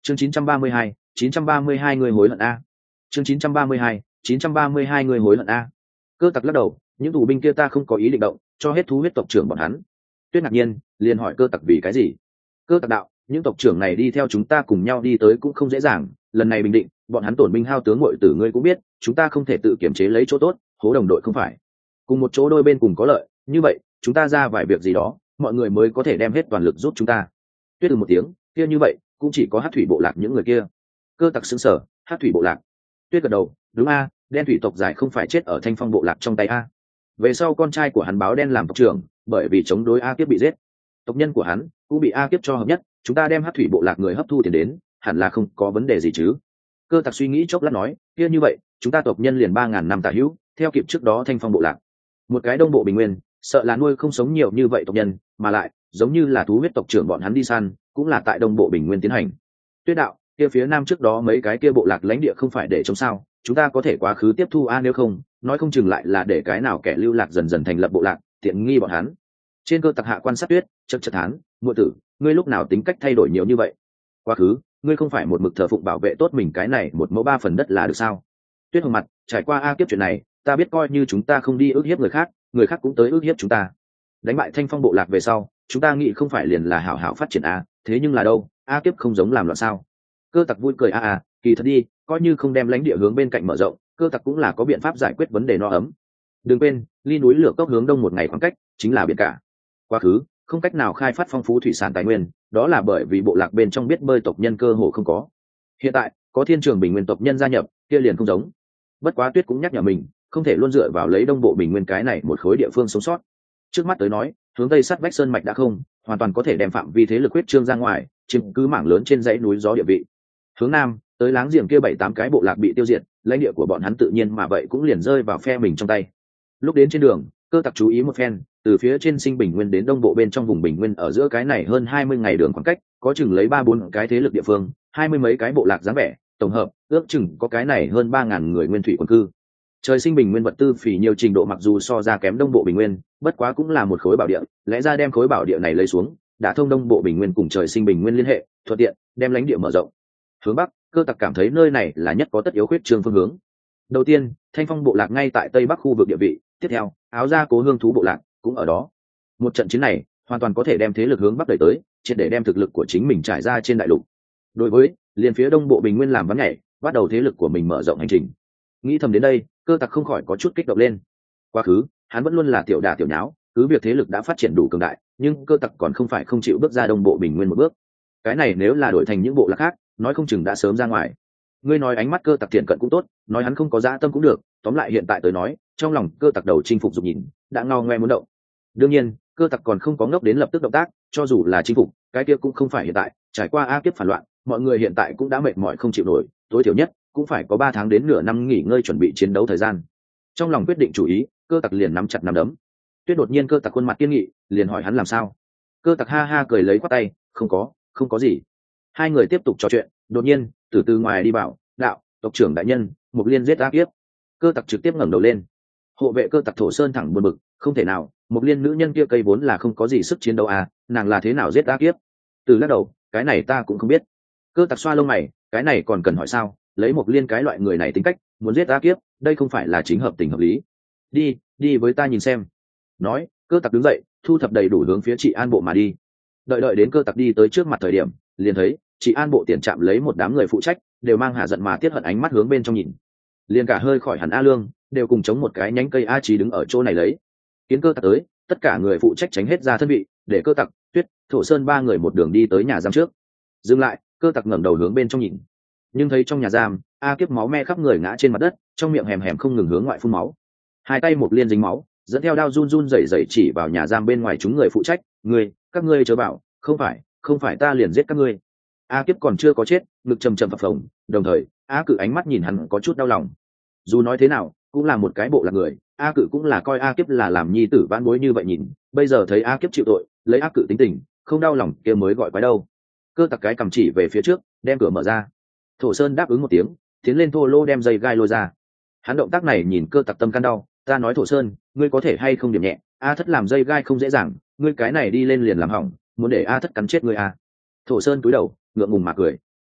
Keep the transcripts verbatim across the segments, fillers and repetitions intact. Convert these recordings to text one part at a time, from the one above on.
chương chín trăm ba mươi hai, chín trăm ba mươi hai người hối hận a. chương chín trăm ba mươi hai, chín trăm ba mươi hai người hối hận a. Cơ tặc lắc đầu, những tù binh kia ta không có ý định động, cho hết thú huyết tộc trưởng bọn hắn. Tuyết ngạc nhiên liền hỏi cơ tặc vì cái gì. Cơ tặc đạo, những tộc trưởng này đi theo chúng ta cùng nhau đi tới cũng không dễ dàng, lần này bình định bọn hắn tổn binh hao tướng muội tử ngươi cũng biết, chúng ta không thể tự kiểm chế lấy chỗ tốt, hố đồng đội không phải cùng một chỗ đôi bên cùng có lợi, như vậy chúng ta ra vài việc gì đó mọi người mới có thể đem hết toàn lực giúp chúng ta. Tuyết từ một tiếng, kia như vậy cũng chỉ có hát thủy bộ lạc những người kia. Cơ tặc xứng sở, hát thủy bộ lạc. Tuyết gật đầu, đúng a, đen thủy tộc giải không phải chết ở thanh phong bộ lạc trong tay a. Về sau con trai của hắn báo đen làm tộc trưởng, bởi vì chống đối a kiếp bị giết, tộc nhân của hắn cũng bị a kiếp cho hợp nhất, chúng ta đem hát thủy bộ lạc người hấp thu tiền đến, hẳn là không có vấn đề gì chứ. Cơ tặc suy nghĩ chốc lát nói, kia như vậy chúng ta tộc nhân liền ba ngàn năm tả hữu, theo kịp trước đó thanh phong bộ lạc. Một cái đông bộ bình nguyên, sợ là nuôi không sống nhiều như vậy tộc nhân, mà lại giống như là thú huyết tộc trưởng bọn hắn đi săn cũng là tại đông bộ bình nguyên tiến hành. Tuyết đạo, kia phía nam trước đó mấy cái kia bộ lạc lãnh địa không phải để chống sao, chúng ta có thể quá khứ tiếp thu a, nếu không nói không chừng lại là để cái nào kẻ lưu lạc dần dần thành lập bộ lạc, tiện nghi bọn hắn. Trên Cơ tặc hạ quan sát Tuyết, chật chật thán, muội tử, ngươi lúc nào tính cách thay đổi nhiều như vậy? Quá khứ ngươi không phải một mực thờ phụng bảo vệ tốt mình cái này một mẫu ba phần đất là được sao? Tuyết hồng mặt, trải qua a kiếp chuyện này ta biết coi như chúng ta không đi ức hiếp người khác, người khác cũng tới ức hiếp chúng ta. Đánh bại thanh phong bộ lạc về sau chúng ta nghĩ không phải liền là hảo hảo phát triển a, thế nhưng là đâu, a kiếp không giống làm loạn sao? Cơ tặc vui cười a a, kỳ thật đi, coi như không đem lãnh địa hướng bên cạnh mở rộng, cơ tặc cũng là có biện pháp giải quyết vấn đề no ấm. Đừng quên, ly núi lửa cốc hướng đông một ngày khoảng cách chính là biển cả. Quá khứ không cách nào khai phát phong phú thủy sản tài nguyên, đó là bởi vì bộ lạc bên trong biết bơi tộc nhân cơ hồ không có. Hiện tại có thiên trường bình nguyên tộc nhân gia nhập, kia liền không giống. Bất quá Tuyết cũng nhắc nhở mình không thể luôn dựa vào lấy đông bộ bình nguyên cái này một khối địa phương sống sót. Trước mắt tới nói, hướng tây sắt vách sơn mạch đã không hoàn toàn có thể đem phạm vi thế lực huyết trương ra ngoài, chiếm cứ mảng lớn trên dãy núi gió địa vị. Hướng nam tới láng giềng kia bảy tám cái bộ lạc bị tiêu diệt, lãnh địa của bọn hắn tự nhiên mà vậy cũng liền rơi vào phe mình trong tay. Lúc đến trên đường, Cơ tặc chú ý một phen, từ phía trên sinh bình nguyên đến đông bộ bên trong vùng bình nguyên ở giữa cái này hơn hai mươi ngày đường khoảng cách, có chừng lấy ba bốn cái thế lực địa phương, hai mươi mấy cái bộ lạc dáng vẻ, tổng hợp ước chừng có cái này hơn ba ngàn người nguyên thủy quân cư. Trời sinh bình nguyên vật tư phì nhiều trình độ mặc dù so ra kém đông bộ bình nguyên, bất quá cũng là một khối bảo địa, lẽ ra đem khối bảo địa này lấy xuống, đã thông đông bộ bình nguyên cùng trời sinh bình nguyên liên hệ, thuận tiện đem lãnh địa mở rộng. Hướng bắc, Cơ tặc cảm thấy nơi này là nhất có tất yếu khuyết trương phương hướng. Đầu tiên, thanh phong bộ lạc ngay tại tây bắc khu vực địa vị, tiếp theo áo gia cố hương thú bộ lạc cũng ở đó. Một trận chiến này hoàn toàn có thể đem thế lực hướng bắc đẩy tới, triệt để đem thực lực của chính mình trải ra trên đại lục. Đối với liền phía đông bộ bình nguyên làm vắn nhảy, bắt đầu thế lực của mình mở rộng hành trình. Nghĩ thầm đến đây, Cơ tặc không khỏi có chút kích động lên. Quá khứ hắn vẫn luôn là tiểu đả tiểu nháo, cứ việc thế lực đã phát triển đủ cường đại, nhưng Cơ tặc còn không phải không chịu bước ra đông bộ bình nguyên một bước. Cái này nếu là đổi thành những bộ lạc khác, nói không chừng đã sớm ra ngoài. Ngươi nói ánh mắt Cơ tặc thiện cận cũng tốt, nói hắn không có dã tâm cũng được, tóm lại hiện tại tới nói, trong lòng Cơ tặc đầu chinh phục dục nhìn đã ngao ngoe muốn động. Đương nhiên, Cơ tặc còn không có ngốc đến lập tức động tác, cho dù là chinh phục, cái kia cũng không phải hiện tại, trải qua a kiếp phản loạn, mọi người hiện tại cũng đã mệt mỏi không chịu nổi, tối thiểu nhất cũng phải có ba tháng đến nửa năm nghỉ ngơi chuẩn bị chiến đấu thời gian. Trong lòng quyết định chủ ý, Cơ tặc liền nắm chặt nắm đấm. Tuyết đột nhiên Cơ tặc khuôn mặt kiên nghị, liền hỏi hắn làm sao. Cơ tặc ha ha cười lấy khoát tay, không có, không có gì. Hai người tiếp tục trò chuyện, đột nhiên từ từ ngoài đi bảo, đạo, tộc trưởng đại nhân, Mục Liên giết ác kiếp. Cơ tặc trực tiếp ngẩng đầu lên. Hộ vệ Cơ tặc Thổ Sơn thẳng buồn bực, không thể nào, Mục Liên nữ nhân kia cây vốn là không có gì sức chiến đấu à, nàng là thế nào giết ác kiếp? Từ lắc đầu, cái này ta cũng không biết. Cơ tặc xoa lông mày, cái này còn cần hỏi sao, lấy Mục Liên cái loại người này tính cách, muốn giết ác kiếp, đây không phải là chính hợp tình hợp lý. Đi, đi với ta nhìn xem. Nói, Cơ tặc đứng dậy, thu thập đầy đủ hướng phía Trị An bộ mà đi. Đợi đợi đến Cơ tặc đi tới trước mặt thời điểm, liền thấy Trị An bộ tiền trạm lấy một đám người phụ trách, đều mang hạ giận mà tiết hận ánh mắt hướng bên trong nhìn. Liền cả hơi khỏi hẳn A Lương, đều cùng chống một cái nhánh cây A Chí đứng ở chỗ này lấy. Kiến Cơ tặc tới, tất cả người phụ trách tránh hết ra thân vị, để Cơ tặc, Tuyết, Thổ Sơn ba người một đường đi tới nhà giam trước. Dừng lại, Cơ tặc ngẩng đầu hướng bên trong nhìn, nhưng thấy trong nhà giam, A Kiếp máu me khắp người ngã trên mặt đất, trong miệng hèm hèm không ngừng hướng ngoại phun máu. Hai tay Mục Liên dính máu, dẫn theo đao run run rẩy rẩy chỉ vào nhà giam bên ngoài chúng người phụ trách, "Ngươi, các ngươi chớ bảo, không phải, không phải ta liền giết các ngươi." A Kiếp còn chưa có chết, ngực trầm trầm phập phồng, đồng thời A Cự ánh mắt nhìn hắn có chút đau lòng. Dù nói thế nào cũng là một cái bộ là người, A Cự cũng là coi A Kiếp là làm nhi tử vãn bối như vậy nhìn, bây giờ thấy A Kiếp chịu tội, lấy A Cự tính tình, không đau lòng kia mới gọi quái đâu. Cơ tặc cái cầm chỉ về phía trước, đem cửa mở ra. Thổ Sơn đáp ứng một tiếng, tiến lên thô lô đem dây gai lôi ra. Hắn động tác này nhìn Cơ tặc tâm can đau, ta nói Thổ Sơn, ngươi có thể hay không điểm nhẹ, A Thất làm dây gai không dễ dàng, ngươi cái này đi lên liền làm hỏng, muốn để A Thất cắn chết ngươi à? Thổ Sơn cúi đầu, ngượng ngùng mà cười.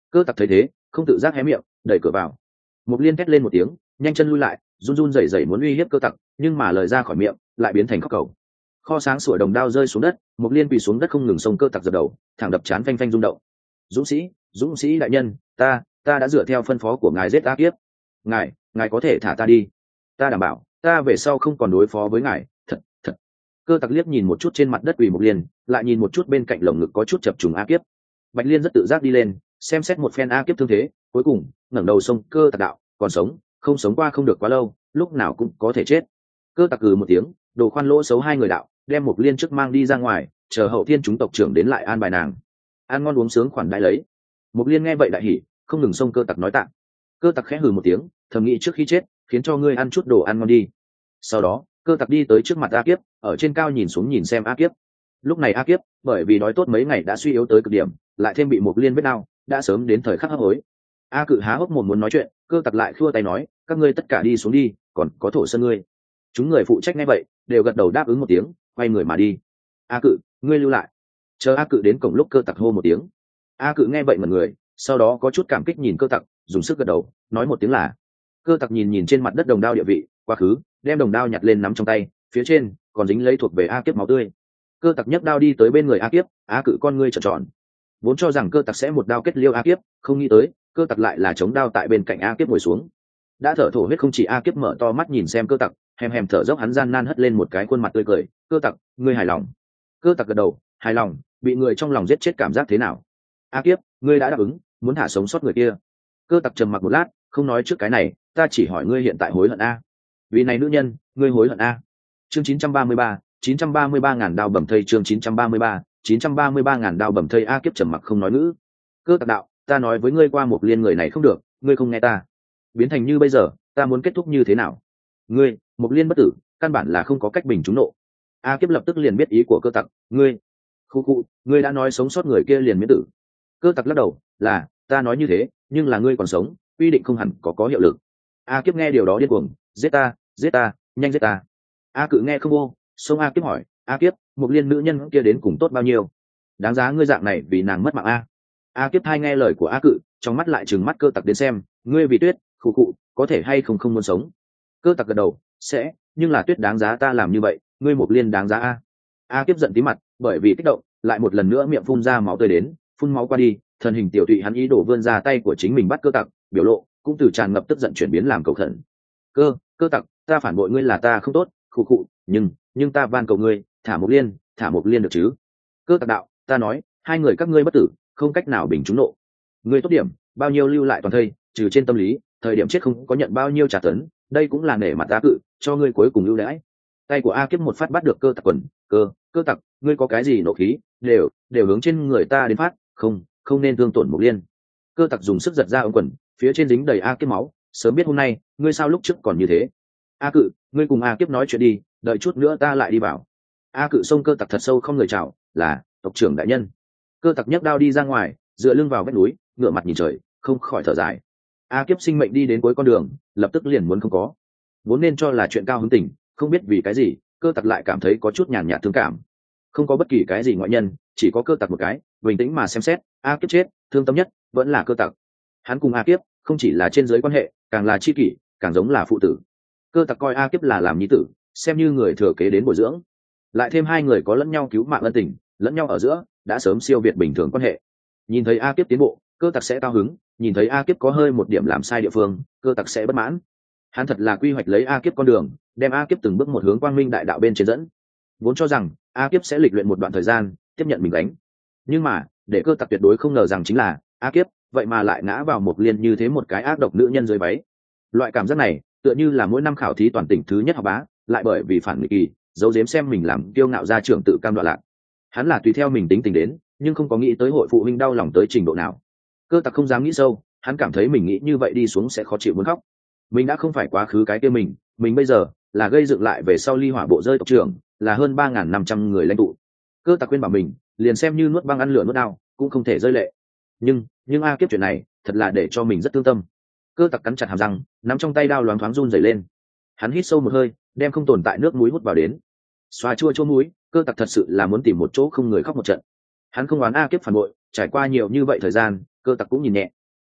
Cơ tặc thấy thế không tự giác hé miệng đẩy cửa vào. Mục Liên thét lên một tiếng, nhanh chân lui lại, run run rẩy rẩy muốn uy hiếp cơ tặc, nhưng mà lời ra khỏi miệng lại biến thành khóc cầu. Kho sáng sủa đồng đao rơi xuống đất, Mục Liên quỳ xuống đất không ngừng xông cơ tặc giật đầu, thẳng đập chán phanh phanh rung động. Dũng sĩ, Dũng sĩ đại nhân, ta, ta đã dựa theo phân phó của ngài giết ác kiếp. Ngài, ngài có thể thả ta đi. Ta đảm bảo, ta về sau không còn đối phó với ngài, thật, thật. Cơ tặc liếc nhìn một chút trên mặt đất quỳ Mục Liên, lại nhìn một chút bên cạnh lồng ngực có chút chập trùng ác kiếp. Bạch Liên rất tự giác đi lên, xem xét một phen ác kiếp thương thế, cuối cùng ngẩng đầu xông cơ tặc đạo, còn sống, không sống qua không được quá lâu, lúc nào cũng có thể chết. Cơ tặc cừ một tiếng, đồ khoan lỗ xấu hai người đạo, đem Mục Liên trước mang đi ra ngoài, chờ hậu thiên chúng tộc trưởng đến lại an bài nàng. Ăn ngon uống sướng khoản đãi lấy. Mục Liên nghe vậy đại hỉ, không ngừng xông cơ tặc nói tạ. Cơ tặc khẽ hừ một tiếng, thầm nghĩ trước khi chết, khiến cho ngươi ăn chút đồ ăn ngon đi. Sau đó, cơ tặc đi tới trước mặt A Kiếp, ở trên cao nhìn xuống nhìn xem A Kiếp. Lúc này A Kiếp, bởi vì đói tốt mấy ngày đã suy yếu tới cực điểm, lại thêm bị Mục Liên vết đau, đã sớm đến thời khắc hấp hối. A Cự há hốc mồm muốn nói chuyện, cơ tặc lại khua tay nói, các ngươi tất cả đi xuống đi, còn có Thổ Sơn ngươi. Chúng người phụ trách nghe vậy, đều gật đầu đáp ứng một tiếng, quay người mà đi. A Cự, ngươi lưu lại. Chờ A Cự đến cổng lúc cơ tặc hô một tiếng. A Cự nghe vậy mật người, sau đó có chút cảm kích nhìn cơ tặc, dùng sức gật đầu, nói một tiếng là. Cơ tặc nhìn nhìn trên mặt đất đồng đao địa vị, quá khứ, đem đồng đao nhặt lên nắm trong tay, phía trên còn dính lấy thuộc về A Kiếp máu tươi. Cơ tặc nhấc đao đi tới bên người A Kiếp, A Cự con ngươi trợn tròn. Vốn cho rằng cơ tặc sẽ một đao kết liêu A Kiếp, không nghĩ tới, cơ tặc lại là chống đao tại bên cạnh A Kiếp ngồi xuống. Đã thở thổ huyết không chỉ A Kiếp mở to mắt nhìn xem cơ tặc, hèm hèm thở dốc hắn gian nan hất lên một cái khuôn mặt tươi cười, cơ tặc, ngươi hài lòng. Cơ tặc gật đầu, hài lòng, bị người trong lòng giết chết cảm giác thế nào? A Kiếp, ngươi đã đáp ứng, muốn thả sống sót người kia. Cơ tặc trầm mặc một lát, không nói trước cái này, ta chỉ hỏi ngươi hiện tại hối hận a? Vì này nữ nhân, ngươi hối hận a? Chương chín trăm ba mươi ba, chín trăm ba mươi ba ngàn đao bầm thây chương chín trăm ba mươi ba, chín trăm ba mươi ba ngàn đao bầm thây. A Kiếp trầm mặc không nói ngữ. Cơ tặc đạo, ta nói với ngươi qua một liên người này không được, ngươi không nghe ta. Biến thành như bây giờ, ta muốn kết thúc như thế nào? Ngươi, một liên bất tử, căn bản là không có cách bình trúng nộ. A Kiếp lập tức liền biết ý của cơ tặc, ngươi, khu khu, ngươi đã nói sống sót người kia liền miễn tử. Cơ tặc lắc đầu, là, ta nói như thế, nhưng là ngươi còn sống, quy định không hẳn có có hiệu lực. A Kiếp nghe điều đó điên cuồng, giết ta, giết ta, nhanh giết ta. A Cự nghe không vô, xông A Kiếp hỏi, A Kiếp, một liên nữ nhân kia đến cùng tốt bao nhiêu? Đáng giá ngươi dạng này vì nàng mất mạng a? A Kiếp hai nghe lời của A Cự, trong mắt lại trừng mắt cơ tặc đến xem, ngươi vì Tuyết, khụ khụ, có thể hay không không muốn sống? Cơ tặc gật đầu, sẽ, nhưng là Tuyết đáng giá ta làm như vậy, ngươi một liên đáng giá a. A Kiếp giận tí mặt, bởi vì kích động, lại một lần nữa miệng phun ra máu tươi đến, phun máu qua đi, thân hình tiểu tụy hắn ý đổ vươn ra tay của chính mình bắt cơ tặc, biểu lộ cũng từ tràn ngập tức giận chuyển biến làm cầu khẩn. Cơ, cơ tặc, ta phản bội ngươi là ta không tốt, khụ khụ, nhưng, nhưng ta van cầu ngươi, thả một liên, thả một liên được chứ? Cơ tặc đạo, ta nói, hai người các ngươi bất tử, không cách nào bình trúng nộ. Ngươi tốt điểm, bao nhiêu lưu lại toàn thây, trừ trên tâm lý, thời điểm chết không có nhận bao nhiêu trả tấn, đây cũng là nể mặt A Cự, cho ngươi cuối cùng ưu đãi. Tay của A Kiếp một phát bắt được cơ tặc quần, cơ, cơ tặc, ngươi có cái gì nộ khí, đều, đều hướng trên người ta đến phát, không, không nên thương tổn một liên. Cơ tặc dùng sức giật ra ống quần, phía trên dính đầy A Kiếp máu, sớm biết hôm nay, ngươi sao lúc trước còn như thế? A Cự, ngươi cùng A Kiếp nói chuyện đi, đợi chút nữa ta lại đi vào. A Cự xông cơ tặc thật sâu không người chào, là tộc trưởng đại nhân. Cơ tặc nhấc đao đi ra ngoài, dựa lưng vào vách núi, ngửa mặt nhìn trời, không khỏi thở dài. A Kiếp sinh mệnh đi đến cuối con đường, lập tức liền muốn không có. Vốn nên cho là chuyện cao hứng tình, không biết vì cái gì, cơ tặc lại cảm thấy có chút nhàn nhạt thương cảm. Không có bất kỳ cái gì ngoại nhân, chỉ có cơ tặc một cái, bình tĩnh mà xem xét, A Kiếp chết, thương tâm nhất vẫn là cơ tặc. Hắn cùng A Kiếp không chỉ là trên giới quan hệ, càng là chi kỷ, càng giống là phụ tử. Cơ tặc coi A Kiếp là làm nhi tử, xem như người thừa kế đến bồi dưỡng. Lại thêm hai người có lẫn nhau cứu mạng ân tình, lẫn nhau ở giữa đã sớm siêu việt bình thường quan hệ. Nhìn thấy A Kiếp tiến bộ, cơ tặc sẽ cao hứng, nhìn thấy A Kiếp có hơi một điểm làm sai địa phương, cơ tặc sẽ bất mãn. Hắn thật là quy hoạch lấy A Kiếp con đường, đem A Kiếp từng bước một hướng quang minh đại đạo bên trên dẫn. Vốn cho rằng A Kiếp sẽ lịch luyện một đoạn thời gian, tiếp nhận mình đánh. Nhưng mà, để cơ tặc tuyệt đối không ngờ rằng chính là A Kiếp, vậy mà lại ngã vào một liên như thế một cái ác độc nữ nhân dưới váy. Loại cảm giác này, tựa như là mỗi năm khảo thí toàn tỉnh thứ nhất học bá, lại bởi vì phản nghịch kỳ, giấu giếm xem mình làm kiêu ngạo ra trưởng tự cam đoạn lạc. Hắn là tùy theo mình tính tình đến, nhưng không có nghĩ tới hội phụ huynh đau lòng tới trình độ nào. Cơ tặc không dám nghĩ sâu, hắn cảm thấy mình nghĩ như vậy đi xuống sẽ khó chịu muốn khóc. Mình đã không phải quá khứ cái kia mình, mình bây giờ là gây dựng lại về sau ly hỏa bộ rơi tộc trưởng, là hơn ba nghìn năm trăm người lãnh tụ. Cơ tặc quên bảo mình, liền xem như nuốt băng ăn lửa nuốt đao, cũng không thể rơi lệ. Nhưng, nhưng A Kiếp chuyện này, thật là để cho mình rất thương tâm. Cơ tặc cắn chặt hàm răng, nắm trong tay đao loáng thoáng run rẩy lên. Hắn hít sâu một hơi, đem không tồn tại nước muối hút vào đến. Xoa chua chua muối, cơ tặc thật sự là muốn tìm một chỗ không người khóc một trận. Hắn không oán A Kiếp phản bội, trải qua nhiều như vậy thời gian, cơ tặc cũng nhìn nhẹ,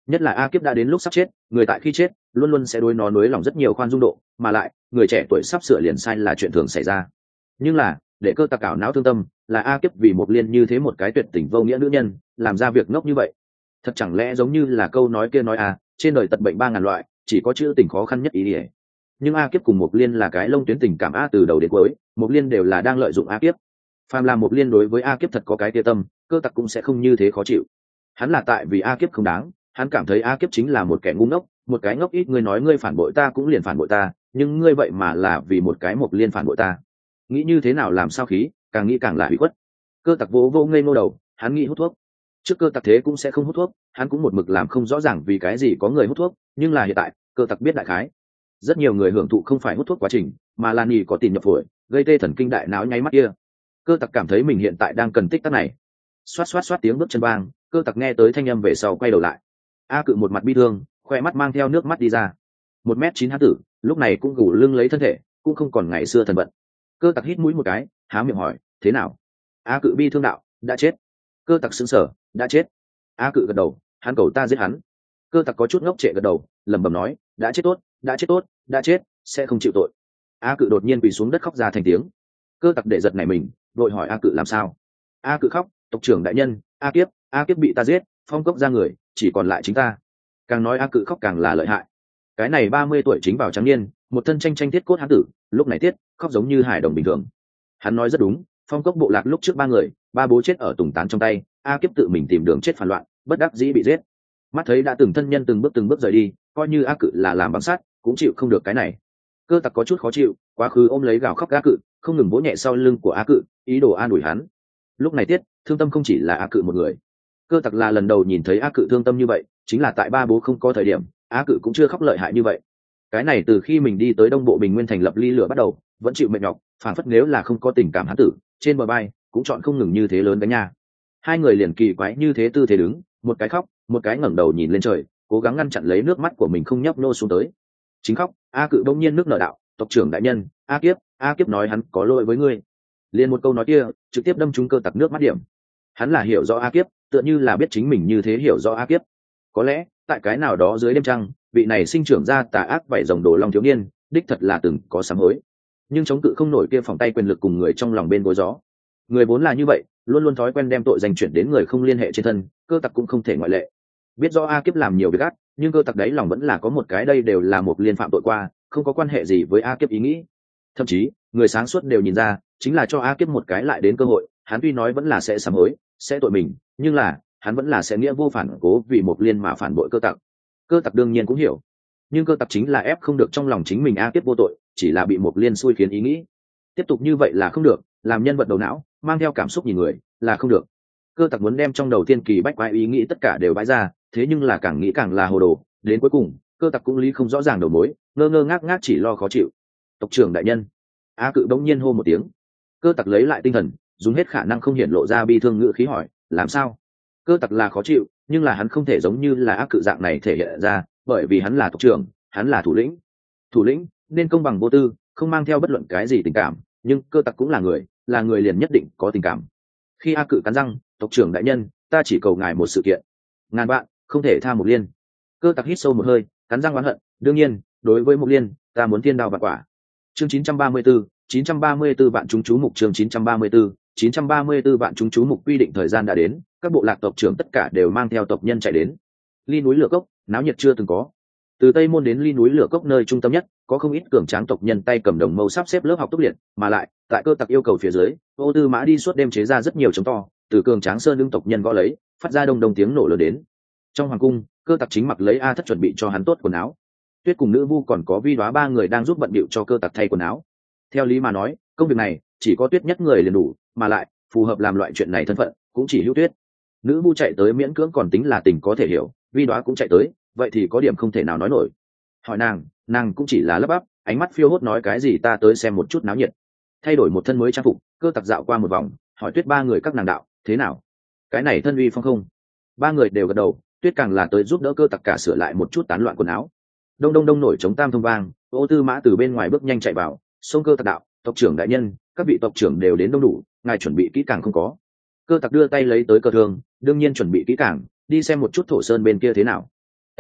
nhất là A Kiếp đã đến lúc sắp chết, người tại khi chết luôn luôn sẽ đối nó nối lòng rất nhiều khoan dung độ, mà lại người trẻ tuổi sắp sửa liền sai là chuyện thường xảy ra. Nhưng là để Cơ Tặc ảo não thương tâm là A Kiếp vì Mộc Liên như thế một cái tuyệt tình vô nghĩa nữ nhân làm ra việc ngốc như vậy. Thật chẳng lẽ giống như là câu nói kia nói à, trên đời tật bệnh ba ngàn loại, chỉ có chữ tình khó khăn nhất ý ỉa. Nhưng A Kiếp cùng Mộc Liên là cái lông tuyến tình cảm A từ đầu đến cuối, Mộc Liên đều là đang lợi dụng A Kiếp. Phàm là Mộc Liên đối với A Kiếp thật có cái tia tâm, Cơ Tặc cũng sẽ không như thế khó chịu. Hắn là tại vì A Kiếp không đáng, hắn cảm thấy A Kiếp chính là một kẻ ngu ngốc, một cái ngốc ít, ngươi nói ngươi phản bội ta cũng liền phản bội ta, nhưng ngươi vậy mà là vì một cái Mộc Liên phản bội ta. Nghĩ như thế nào làm sao khí, càng nghĩ càng là hủy khuất. Cơ Tặc vỗ vô ngây ngô đầu, hắn nghĩ hút thuốc. Trước Cơ Tặc thế cũng sẽ không hút thuốc, hắn cũng một mực làm không rõ ràng vì cái gì có người hút thuốc, nhưng là hiện tại Cơ Tặc biết đại khái. Rất nhiều người hưởng thụ không phải hút thuốc quá trình, mà là nhì có tiền nhập phổi, gây tê thần kinh đại não nháy mắt kia. Cơ Tặc cảm thấy mình hiện tại đang cần tích tắc này. Xoát xoát xoát tiếng bước chân vang, Cơ Tặc nghe tới thanh âm về sau quay đầu lại. A Cự một mặt bi thương, khoe mắt mang theo nước mắt đi ra. Một mét chín hán tử, lúc này cũng gù lưng lấy thân thể, cũng không còn ngày xưa thần vận. Cơ Tặc hít mũi một cái, há miệng hỏi, thế nào? A Cự bi thương đạo, đã chết. Cơ Tặc sững sờ, đã chết. A Cự gật đầu, hắn cầu ta giết hắn. Cơ Tặc có chút ngốc trệ gật đầu, lẩm bẩm nói, đã chết tốt, đã chết tốt, đã chết, sẽ không chịu tội. A Cự đột nhiên quỳ xuống đất khóc ra thành tiếng. Cơ Tặc để giật nảy mình, vội hỏi A Cự làm sao. A Cự khóc, tộc trưởng đại nhân, A Kiếp, A Kiếp bị ta giết, phong cốc ra người, chỉ còn lại chính ta. Càng nói A Cự khóc càng là lợi hại. Cái này ba mươi tuổi chính vào trắng niên, một thân tranh tranh thiết cốt hán tử, lúc này tiết khóc giống như hải đồng bình thường. Hắn nói rất đúng, phong cốc bộ lạc lúc trước ba người, ba bố chết ở tùng tán trong tay, A Kiếp tự mình tìm đường chết phản loạn, bất đắc dĩ bị giết. Mắt thấy đã từng thân nhân từng bước từng bước rời đi, coi như A Cự là làm băng sát, cũng chịu không được cái này. Cơ Tặc có chút khó chịu, quá khứ ôm lấy gào khóc A Cự, không ngừng vỗ nhẹ sau lưng của A Cự, ý đồ an ủi hắn. Lúc này tiết thương tâm không chỉ là A Cự một người. Cơ Tặc là lần đầu nhìn thấy A Cự thương tâm như vậy, chính là tại ba bố không có thời điểm, A Cự cũng chưa khóc lợi hại như vậy. Cái này từ khi mình đi tới Đông Bộ Bình Nguyên thành lập ly lửa bắt đầu, vẫn chịu mệt nhọc, phản phất nếu là không có tình cảm hắn tử, trên bờ bay cũng chọn không ngừng như thế lớn đánh nha. Hai người liền kỳ quái như thế tư thế đứng, một cái khóc, một cái ngẩng đầu nhìn lên trời, cố gắng ngăn chặn lấy nước mắt của mình không nhấp nô xuống tới. Chính khóc, A Cự đông nhiên nước nở đạo, tộc trưởng đại nhân, A Kiếp, A Kiếp nói hắn có lỗi với ngươi. Liền một câu nói kia, trực tiếp đâm trúng Cơ Tặc nước mắt điểm. Hắn là hiểu rõ A Kiếp, tựa như là biết chính mình như thế hiểu rõ A Kiếp. Có lẽ tại cái nào đó dưới đêm trăng, vị này sinh trưởng ra tà ác vảy rồng đồ long thiếu niên, đích thật là từng có sám hối, nhưng chống cự không nổi kia phòng tay quyền lực cùng người trong lòng bên gối gió. Người vốn là như vậy, luôn luôn thói quen đem tội danh chuyển đến người không liên hệ trên thân, Cơ Tặc cũng không thể ngoại lệ. Biết rõ A Kiếp làm nhiều việc ác, nhưng Cơ Tặc đấy lòng vẫn là có một cái đây đều là một liên phạm tội qua, không có quan hệ gì với A Kiếp ý nghĩ. Thậm chí người sáng suốt đều nhìn ra, chính là cho A Kiếp một cái lại đến cơ hội. Hắn tuy nói vẫn là sẽ sám hối, sẽ tội mình, nhưng là hắn vẫn là sẽ nghĩa vô phản cố vì một liên mà phản bội Cơ Tặc. Cơ Tặc đương nhiên cũng hiểu, nhưng Cơ Tặc chính là ép không được trong lòng chính mình A Kiếp vô tội, chỉ là bị một liên xui khiến ý nghĩ. Tiếp tục như vậy là không được, làm nhân vật đầu não mang theo cảm xúc nhìn người là không được. Cơ Tặc muốn đem trong đầu tiên kỳ bách quái ý nghĩ tất cả đều bãi ra, thế nhưng là càng nghĩ càng là hồ đồ, đến cuối cùng Cơ Tặc cũng lý không rõ ràng đầu mối, ngơ ngơ ngác ngác chỉ lo khó chịu. Tộc trưởng đại nhân. A Cự bỗng nhiên hô một tiếng. Cơ Tặc lấy lại tinh thần, dùng hết khả năng không hiện lộ ra bi thương ngữ khí hỏi, làm sao? Cơ Tặc là khó chịu, nhưng là hắn không thể giống như là A Cự dạng này thể hiện ra, bởi vì hắn là tộc trưởng, hắn là thủ lĩnh. Thủ lĩnh nên công bằng vô tư, không mang theo bất luận cái gì tình cảm, nhưng Cơ Tặc cũng là người, là người liền nhất định có tình cảm. Khi A Cự cắn răng, tộc trưởng đại nhân, ta chỉ cầu ngài một sự kiện, ngàn bạn không thể tha một liên. Cơ Tặc hít sâu một hơi, cắn răng oán hận, đương nhiên đối với một liên, ta muốn thiên đao vạn quả. Chương chín trăm ba mươi tư, chín trăm ba mươi tư vạn chúng chú mục. Chương chín trăm ba mươi tư, chín trăm ba mươi tư vạn chúng chú mục. Quy định thời gian đã đến, các bộ lạc tộc trưởng tất cả đều mang theo tộc nhân chạy đến. Ly núi lửa cốc náo nhiệt chưa từng có. Từ Tây Môn đến Ly núi lửa cốc nơi trung tâm nhất, có không ít cường tráng tộc nhân tay cầm đồng mâu sắp xếp lớp học túc liệt, mà lại tại Cơ Tặc yêu cầu phía dưới, Ô Tư Mã đi suốt đêm chế ra rất nhiều trống to, từ cường tráng sơn lưng tộc nhân gõ lấy, phát ra đông đông tiếng nổ lớn đến. Trong hoàng cung, Cơ Tặc chính mặc lấy A Thất chuẩn bị cho hắn tốt quần áo. Tuyết cùng Nữ Vu còn có Vi Đóa ba người đang giúp bận bịu cho Cơ Tặc thay quần áo. Theo lý mà nói, công việc này chỉ có Tuyết nhất người liền đủ, mà lại phù hợp làm loại chuyện này thân phận cũng chỉ hữu Tuyết. Nữ Vu chạy tới miễn cưỡng còn tính là tình có thể hiểu, Vi Đóa cũng chạy tới, vậy thì có điểm không thể nào nói nổi. Hỏi nàng, nàng cũng chỉ là lấp bắp, ánh mắt phiêu hốt nói cái gì ta tới xem một chút náo nhiệt. Thay đổi một thân mới trang phục, Cơ Tặc dạo qua một vòng, hỏi Tuyết ba người các nàng đạo, thế nào? Cái này thân uy phong không? Ba người đều gật đầu, Tuyết càng là tới giúp đỡ Cơ Tặc cả sửa lại một chút tán loạn quần áo. Đông đông đông nổi trống tam thông vang, Ô Tư Mã từ bên ngoài bước nhanh chạy vào, xông Cơ Tặc đạo, tộc trưởng đại nhân, các vị tộc trưởng đều đến đông đủ, ngài chuẩn bị kỹ càng không có? Cơ Tặc đưa tay lấy tới cờ thương, đương nhiên chuẩn bị kỹ càng, đi xem một chút Thổ Sơn bên kia thế nào.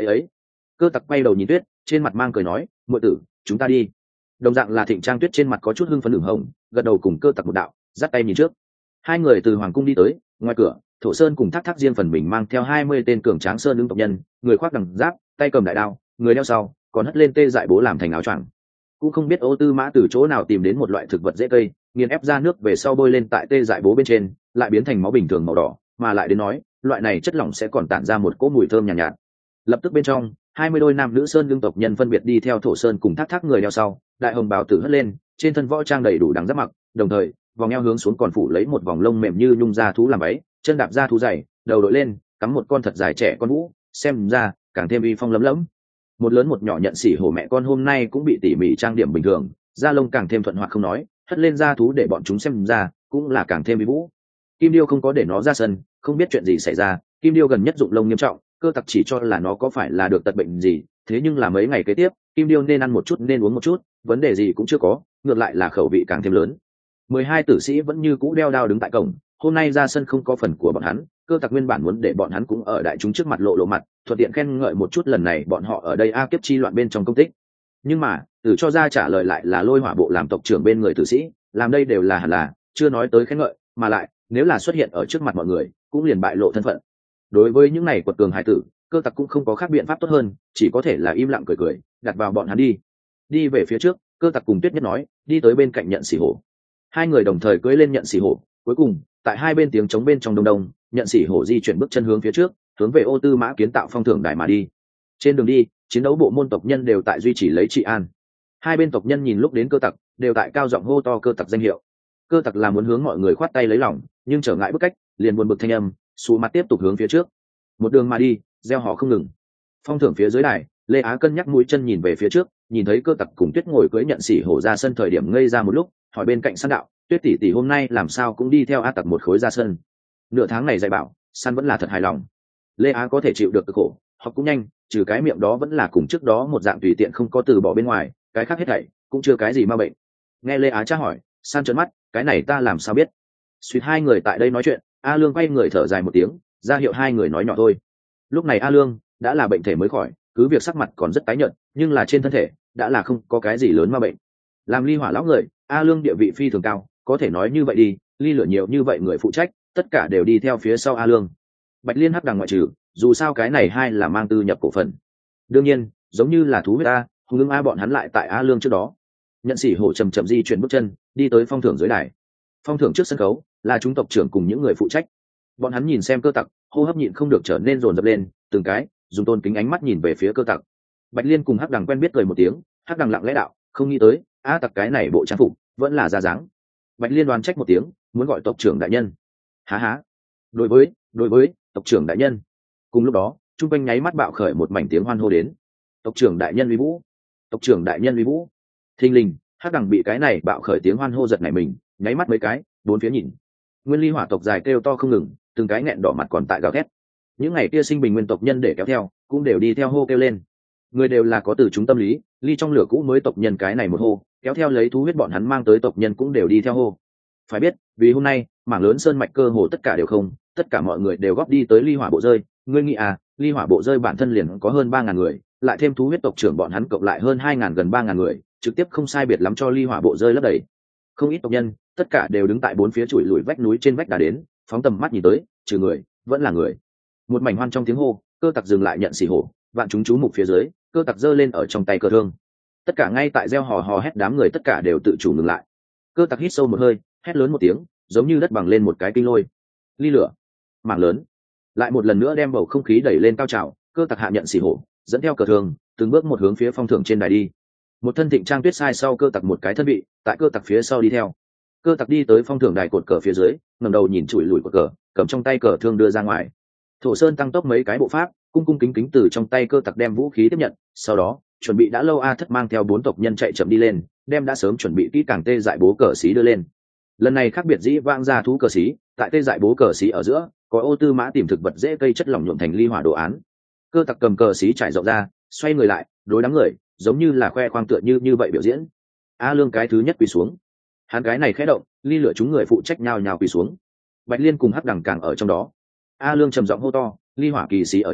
ấy ấy. Cơ tặc quay đầu nhìn Tuyết, trên mặt mang cười nói, muội tử, chúng ta đi. Đồng dạng là Thịnh Trang Tuyết trên mặt có chút hưng phấn đường hồng, gật đầu cùng Cơ tặc một đạo, dắt tay nhìn trước. Hai người từ hoàng cung đi tới, ngoài cửa Thổ Sơn cùng Thác Thác riêng phần mình mang theo hai mươi tên cường tráng sơn lương tộc nhân, người khoác đằng giáp, tay cầm đại đao, người đeo sau còn hất lên tê dại bố làm thành áo choàng. Cũng không biết Ô Tư Mã từ chỗ nào tìm đến một loại thực vật dễ cây, nghiền ép ra nước về sau bôi lên tại tê dại bố bên trên, lại biến thành máu bình thường màu đỏ, mà lại đến nói loại này chất lỏng sẽ còn tản ra một cỗ mùi thơm nhàn nhạt, nhạt. Lập tức bên trong hai mươi đôi nam nữ sơn lương tộc nhân phân biệt đi theo Thổ Sơn cùng Thác Thác người đeo sau, đại hồng bào tử hất lên, trên thân võ trang đầy đủ đằng giáp mặc, đồng thời vòng eo hướng xuống còn phủ lấy một vòng lông mềm như nhung da thú làm váy, chân đạp da thú dày, đầu đội lên cắm một con thật dài trẻ con vũ, xem ra càng thêm uy phong lấm lấm. Một lớn một nhỏ nhận xỉ hổ mẹ con hôm nay cũng bị tỉ mỉ trang điểm bình thường, da lông càng thêm thuận hoạt không nói, hất lên da thú để bọn chúng xem ra cũng là càng thêm uy vũ. Kim Điêu không có để nó ra sân, không biết chuyện gì xảy ra. Kim Điêu gần nhất dụng lông nghiêm trọng, Cơ tặc chỉ cho là nó có phải là được tật bệnh gì, thế nhưng là mấy ngày kế tiếp Kim Điêu nên ăn một chút nên uống một chút, vấn đề gì cũng chưa có, ngược lại là khẩu vị càng thêm lớn. Mười hai tử sĩ vẫn như cũ đeo đao đứng tại cổng, hôm nay ra sân không có phần của bọn hắn. Cơ tặc nguyên bản muốn để bọn hắn cũng ở đại chúng trước mặt lộ lộ mặt, thuận tiện khen ngợi một chút lần này bọn họ ở đây a kiếp chi loạn bên trong công tích. Nhưng mà tử cho ra trả lời lại là Lôi Hỏa bộ làm tộc trưởng bên người tử sĩ, làm đây đều là hẳn là, chưa nói tới khen ngợi, mà lại nếu là xuất hiện ở trước mặt mọi người cũng liền bại lộ thân phận. Đối với những này quật cường hải tử, Cơ tặc cũng không có khác biện pháp tốt hơn, chỉ có thể là im lặng cười cười, đặt vào bọn hắn đi. Đi về phía trước, Cơ tặc cùng Tuyết Nhất nói, đi tới bên cạnh nhận xỉ hổ. Hai người đồng thời cưỡi lên nhận xỉ hổ, cuối cùng tại hai bên tiếng trống bên trong đông đông, nhận xỉ hổ di chuyển bước chân hướng phía trước, hướng về Ô Tư Mã kiến tạo phong thưởng đài mà đi. Trên đường đi, chiến đấu bộ môn tộc nhân đều tại duy trì lấy trị an. Hai bên tộc nhân nhìn lúc đến Cơ tặc, đều tại cao giọng hô to Cơ tặc danh hiệu. Cơ tặc là muốn hướng mọi người khoát tay lấy lòng, nhưng trở ngại bức cách, liền buồn bực thanh âm, xù mặt tiếp tục hướng phía trước. Một đường mà đi, gieo họ không ngừng. Phong thưởng phía dưới đài, Lê Á cân nhắc mũi chân nhìn về phía trước, nhìn thấy Cơ tặc cùng Tuyết ngồi cưỡi nhận xỉ hổ ra sân, thời điểm ngây ra một lúc, hỏi bên cạnh săn đạo, Tuyết tỷ tỷ hôm nay làm sao cũng đi theo A tặc một khối ra sân. Nửa tháng này dạy bảo, săn vẫn là thật hài lòng. Lê Á có thể chịu được cực khổ, học cũng nhanh, trừ cái miệng đó vẫn là cùng trước đó một dạng tùy tiện không có từ bỏ bên ngoài, cái khác hết thảy cũng chưa cái gì ma bệnh. Nghe Lê Á tra hỏi, San trợn mắt, cái này ta làm sao biết? Suýt hai người tại đây nói chuyện, A Lương quay người thở dài một tiếng, ra hiệu hai người nói nhỏ thôi. Lúc này A Lương đã là bệnh thể mới khỏi, cứ việc sắc mặt còn rất tái nhợt, nhưng là trên thân thể đã là không có cái gì lớn ma bệnh. Làm Ly Hỏa lão người, A Lương địa vị phi thường cao, có thể nói như vậy đi, Ly Lửa nhiều như vậy người phụ trách, tất cả đều đi theo phía sau A Lương. Bạch Liên Hắc đằng ngoại trừ, dù sao cái này hai là mang tư nhập cổ phần. Đương nhiên, giống như là thú huyết A, hùng lưng A bọn hắn lại tại A Lương trước đó. Nhận xỉ hổ chầm chậm di chuyển bước chân, đi tới phong thưởng dưới đài. Phong thưởng trước sân khấu là chúng tộc trưởng cùng những người phụ trách. Bọn hắn nhìn xem Cơ tặc, hô hấp nhịn không được trở nên dồn dập lên, từng cái dùng tôn kính ánh mắt nhìn về phía Cơ tặc. Bạch Liên cùng Hắc đằng quen biết cười một tiếng, Hắc đằng lặng lẽ đạo, không nghĩ tới A tặc cái này bộ trang phục vẫn là ra dáng. Bạch Liên đoán trách một tiếng, muốn gọi tộc trưởng đại nhân. Há há. Đối với, đối với tộc trưởng đại nhân. Cùng lúc đó, trung quanh nháy mắt bạo khởi một mảnh tiếng hoan hô đến. Tộc trưởng đại nhân uy vũ, tộc trưởng đại nhân uy vũ. Thình lình, Hắc đằng bị cái này bạo khởi tiếng hoan hô giật nảy mình, nháy mắt mấy cái, bốn phía nhìn. Nguyên Ly Hỏa tộc dài kêu to không ngừng, từng cái nghẹn đỏ mặt còn tại gào thét. Những ngày kia sinh bình nguyên tộc nhân để kéo theo, cũng đều đi theo hô kêu lên. Người đều là có từ chúng tâm lý, Ly trong lửa cũ mới tộc nhân cái này một hô, kéo theo lấy thú huyết bọn hắn mang tới tộc nhân cũng đều đi theo hô. Phải biết, vì hôm nay mảng lớn sơn mạch cơ hồ tất cả đều không, tất cả mọi người đều góp đi tới Ly Hỏa bộ rơi. Ngươi nghĩ à, Ly Hỏa bộ rơi bản thân liền có hơn ba ngàn người, lại thêm thú huyết tộc trưởng bọn hắn cộng lại hơn hai ngàn, gần ba ngàn người, trực tiếp không sai biệt lắm cho Ly Hỏa bộ rơi lấp đầy. Không ít tộc nhân, tất cả đều đứng tại bốn phía chuỗi lùi vách núi trên vách đá đến, phóng tầm mắt nhìn tới, trừ người, vẫn là người. Một mảnh hoan trong tiếng hô, Cơ tặc dừng lại nhận xỉ hổ, vạn chúng chú mục phía dưới, Cơ tặc giơ lên ở trong tay cờ thương. Tất cả ngay tại gieo hò hò hét, đám người tất cả đều tự chủ ngừng lại. Cơ tặc hít sâu một hơi, hét lớn một tiếng, giống như đất bằng lên một cái kinh lôi. Ly lửa, mảng lớn, lại một lần nữa đem bầu không khí đẩy lên cao trào. Cơ tặc hạ nhận xỉ hổ, dẫn theo cờ thương, từng bước một hướng phía phong thưởng trên đài đi. Một thân Thịnh Trang Tuyết sai sau Cơ tặc một cái thân vị, tại Cơ tặc phía sau đi theo. Cơ tặc đi tới phong thưởng đài cột cờ phía dưới, ngẩng đầu nhìn chùi lùi cột cờ, cầm trong tay cờ thương đưa ra ngoài. Thổ Sơn tăng tốc mấy cái bộ pháp, cung cung kính kính từ trong tay Cơ tặc đem vũ khí tiếp nhận, sau đó chuẩn bị đã lâu A Thất mang theo bốn tộc nhân chạy chậm đi lên, đem đã sớm chuẩn bị kỹ càng tê dại bố cờ xí đưa lên. Lần này khác biệt dĩ vãng ra thú cờ xí, tại tê dại bố cờ xí ở giữa có Ô Tư Mã tìm thực vật dễ cây chất lỏng nhuộm thành ly hỏa đồ án. Cơ tặc cầm cờ xí trải rộng ra, xoay người lại, đối đám người giống như là khoe khoang tựa như như vậy biểu diễn. A Lương cái thứ nhất quỳ xuống, hắn cái này khẽ động, ly lửa chúng người phụ trách nhào nhào quỳ xuống. Bạch Liên cùng Hắc đằng càng ở trong đó. A Lương trầm giọng hô to, ly hỏa kỳ xí ở trên,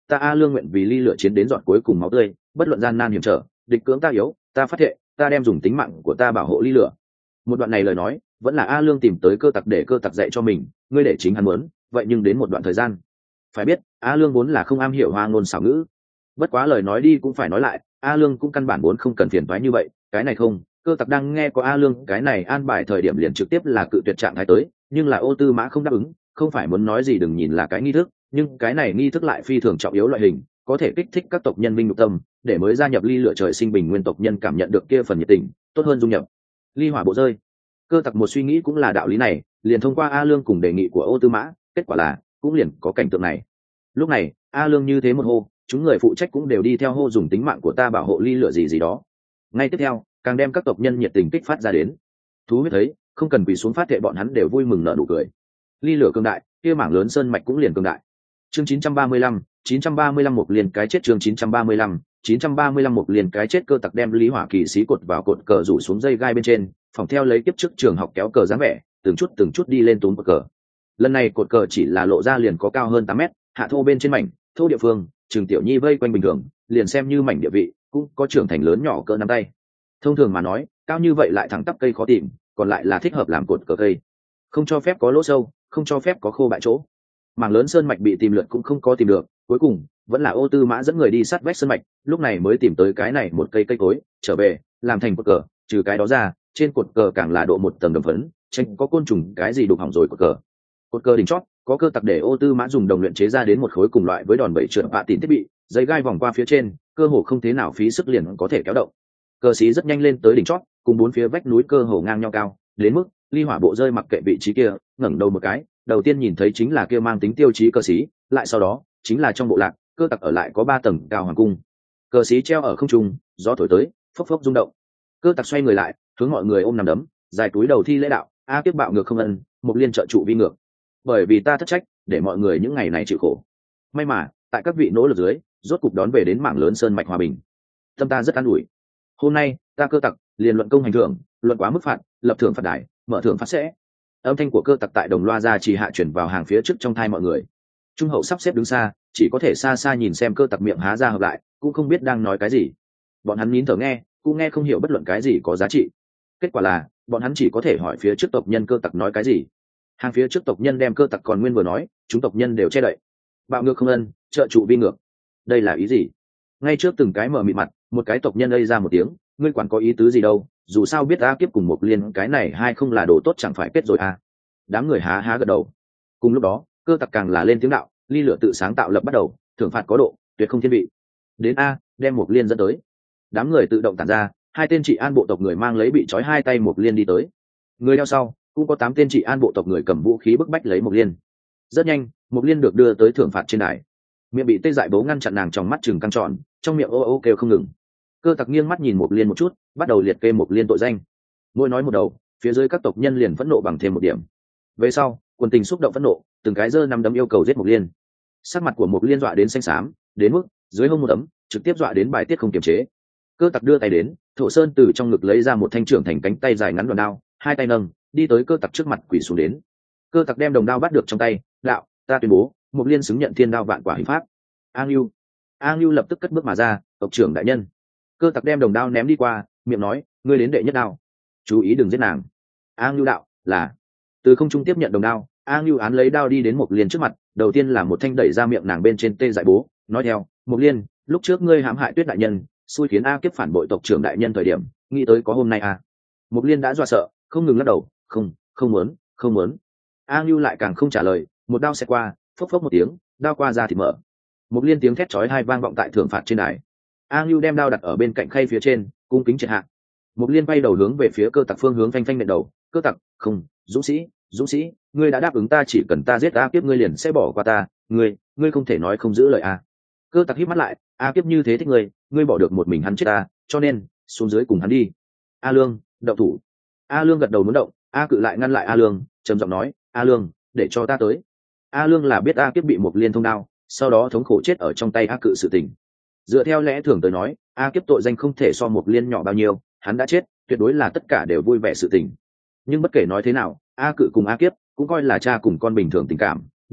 ta A Lương nguyện vì ly lửa chiến đến giọt cuối cùng máu tươi, bất luận gian nan hiểm trở, địch cưỡng ta yếu, ta phát thệ, ta đem dùng tính mạng của ta bảo hộ ly lửa. Một đoạn này lời nói vẫn là A Lương tìm tới cơ tặc để cơ tặc dạy cho mình, ngươi để chính hắn muốn, vậy nhưng đến một đoạn thời gian. Phải biết, A Lương vốn là không am hiểu hoa ngôn xảo ngữ, bất quá lời nói đi cũng phải nói lại, A Lương cũng căn bản vốn không cần phiền toái như vậy, cái này không, cơ tặc đang nghe có A Lương cái này an bài thời điểm liền trực tiếp là cự tuyệt trạng thái tới, nhưng là Ô Tư Mã không đáp ứng, không phải muốn nói gì đừng nhìn là cái nghi thức, nhưng cái này nghi thức lại phi thường trọng yếu loại hình, có thể kích thích các tộc nhân minh nhục tâm, để mới gia nhập ly lửa trời sinh bình nguyên tộc nhân cảm nhận được kia phần nhiệt tình, tốt hơn dung nhập ly hỏa bộ rơi. Cơ tặc một suy nghĩ cũng là đạo lý này, liền thông qua A Lương cùng đề nghị của Ô Tư Mã, kết quả là cũng liền có cảnh tượng này. Lúc này A Lương như thế một hô, chúng người phụ trách cũng đều đi theo hô dùng tính mạng của ta bảo hộ ly lửa gì gì đó. Ngay tiếp theo càng đem các tộc nhân nhiệt tình kích phát ra đến. Thú huyết thấy không cần quỳ xuống phát thệ, bọn hắn đều vui mừng nở nụ cười. Ly lửa cường đại, kia mảng lớn sơn mạch cũng liền cường đại. Chương chín trăm ba mươi lăm, chín trăm ba mươi lăm một liền cái chết. Chương chín trăm ba mươi lăm, chín trăm ba mươi lăm một liền cái chết. Cơ tặc đem Lý Hỏa Kỳ sĩ cột vào cột cờ rủ xuống dây gai bên trên, phòng theo lấy kiếp trước trường học kéo cờ dáng vẻ, từng chút từng chút đi lên túm cột cờ. Lần này cột cờ chỉ là lộ ra liền có cao hơn tám mét, hạ thô bên trên mảnh thô địa phương, Trường Tiểu Nhi vây quanh bình thường, liền xem như mảnh địa vị, cũng có trưởng thành lớn nhỏ cỡ nắm tay. Thông thường mà nói, cao như vậy lại thẳng tắp cây khó tìm, còn lại là thích hợp làm cột cờ cây, không cho phép có lỗ sâu, không cho phép có khô bại chỗ. Mảng lớn sơn mạch bị tìm lượt cũng không có tìm được, cuối cùng vẫn là Ô Tư Mã dẫn người đi sát vách sơn mạch, lúc này mới tìm tới cái này một cây cây cối, trở về làm thành cột cờ. Trừ cái đó ra, trên cột cờ càng là độ một tầng đồng phấn, tranh có côn trùng cái gì đục hỏng rồi cột cờ. Cột cờ đỉnh chót có cơ tặc để Ô Tư Mã dùng đồng luyện chế ra đến một khối cùng loại với đòn bẩy trượt bạ tỉn thiết bị, dây gai vòng qua phía trên, cơ hồ không thế nào phí sức liền có thể kéo động. Cờ xí rất nhanh lên tới đỉnh chót, cùng bốn phía vách núi cơ hồ ngang nhau cao, đến mức Ly Hỏa bộ rơi mặc kệ vị trí kia, ngẩng đầu một cái, đầu tiên nhìn thấy chính là kia mang tính tiêu chí cờ xí, lại sau đó chính là trong bộ lạc cơ tặc ở lại có ba tầng cao hoàng cung. Cờ xí treo ở không trung, gió thổi tới, phốc phốc rung động. Cơ tặc xoay người lại, hướng mọi người ôm nằm đấm, dài túi đầu thi lễ đạo: "A Kiếp bạo ngược không ân, một liên trợ trụ vi ngược. Bởi vì ta thất trách, để mọi người những ngày này chịu khổ. May mà, tại các vị nỗ lực dưới, rốt cục đón về đến mảng lớn sơn mạch hòa bình. Tâm ta rất an ủi. Hôm nay, ta cơ tặc liền luận công hành thưởng, luận quá mức phạt, lập thưởng phạt đài, mở thưởng phát sẽ." Âm thanh của cơ tặc tại đồng loa ra chỉ hạ chuyển vào hàng phía trước trong thai mọi người. Trung hậu sắp xếp đứng xa, chỉ có thể xa xa nhìn xem cơ tặc miệng há ra hợp lại, cũng không biết đang nói cái gì. Bọn hắn nín thở nghe, cũng nghe không hiểu bất luận cái gì có giá trị. Kết quả là bọn hắn chỉ có thể hỏi phía trước tộc nhân cơ tặc nói cái gì. Hàng phía trước tộc nhân đem cơ tặc còn nguyên vừa nói, chúng tộc nhân đều che đậy. Bạo ngược không ân, trợ trụ vi ngược. Đây là ý gì? Ngay trước từng cái mở mịt mặt, một cái tộc nhân ây ra một tiếng, ngươi quản có ý tứ gì đâu, dù sao biết A Kiếp cùng một liên cái này hai không là đồ tốt chẳng phải kết rồi à. Đám người há há gật đầu. Cùng lúc đó cơ tặc càng là lên tiếng đạo: ly lửa tự sáng tạo lập bắt đầu, thưởng phạt có độ, tuyệt không thiên vị. Đến a, đem một liên dẫn tới. Đám người tự động tản ra, hai tên trị an bộ tộc người mang lấy bị trói hai tay một liên đi tới. Người theo sau cũng có tám tên trị an bộ tộc người cầm vũ khí bức bách lấy một liên. Rất nhanh một liên được đưa tới thưởng phạt trên đài. Miệng bị tê dại bố ngăn chặn nàng trong mắt chừng căng tròn, trong miệng ô ô kêu không ngừng. Cơ tặc nghiêng mắt nhìn một liên một chút, bắt đầu liệt kê một liên tội danh. Mỗi nói một đầu, phía dưới các tộc nhân liền phẫn nộ bằng thêm một điểm. Về sau quần tình xúc động phẫn nộ, từng cái giơ năm đấm yêu cầu giết một liên. Sắc mặt của một liên dọa đến xanh xám, đến mức dưới hông một đấm trực tiếp dọa đến bài tiết không kiềm chế. Cơ tặc đưa tay đến, thổ sơn từ trong ngực lấy ra một thanh trưởng thành cánh tay dài ngắn đoạn đao, hai tay nâng đi tới cơ tặc trước mặt quỳ xuống đến. Cơ tặc đem đồng đao bắt được trong tay, đạo: ta tuyên bố một liên xứng nhận thiên đao vạn quả hình pháp. A Ngưu. A Ngưu lập tức cất bước mà ra: tộc trưởng đại nhân. Cơ tặc đem đồng đao ném đi qua, miệng nói: ngươi đến đệ nhất đao, chú ý đừng giết nàng. A Ngưu đạo: là. Từ không trung tiếp nhận đồng đao, A Ngưu án lấy đao đi đến một liên trước mặt, đầu tiên là một thanh đẩy ra miệng nàng bên trên tê dại bố, nói theo: một liên, lúc trước ngươi hãm hại Tuyết đại nhân, xui khiến A Kiếp phản bội tộc trưởng đại nhân thời điểm, nghĩ tới có hôm nay à? Một liên đã dọa sợ, không ngừng lắc đầu: không, không muốn, không muốn. A Ngưu lại càng không trả lời, một đao xẹt qua, phốc phốc một tiếng, đao qua ra thì mở. Một liên tiếng thét chói tai vang vọng tại thưởng phạt trên đài. A Ngưu đem đao đặt ở bên cạnh khay phía trên, cung kính triệt hạ. Một liên bay đầu hướng về phía cơ tặc phương hướng phanh phanh nện đầu: cơ tặc, không, dũng sĩ, dũng sĩ, ngươi đã đáp ứng ta chỉ cần ta giết A Kiếp ngươi liền sẽ bỏ qua ta, ngươi, ngươi không thể nói không giữ lời a. Cơ tặc híp mắt lại: A Kiếp như thế thích ngươi, ngươi bỏ được một mình hắn chết ta, cho nên xuống dưới cùng hắn đi. A Lương, động thủ. A Lương gật đầu muốn động, A Cự lại ngăn lại A Lương, trầm giọng nói: A Lương, để cho ta tới. A Lương là biết A Kiếp bị một liên thông đao, sau đó thống khổ chết ở trong tay A Cự sự tình. Dựa theo lẽ thường tới nói, A Kiếp tội danh không thể so một liên nhỏ bao nhiêu, hắn đã chết, tuyệt đối là tất cả đều vui vẻ sự tình. Nhưng bất kể nói thế nào, A Cự cùng A Kiếp cũng coi là cha cùng con bình thường tình cảm,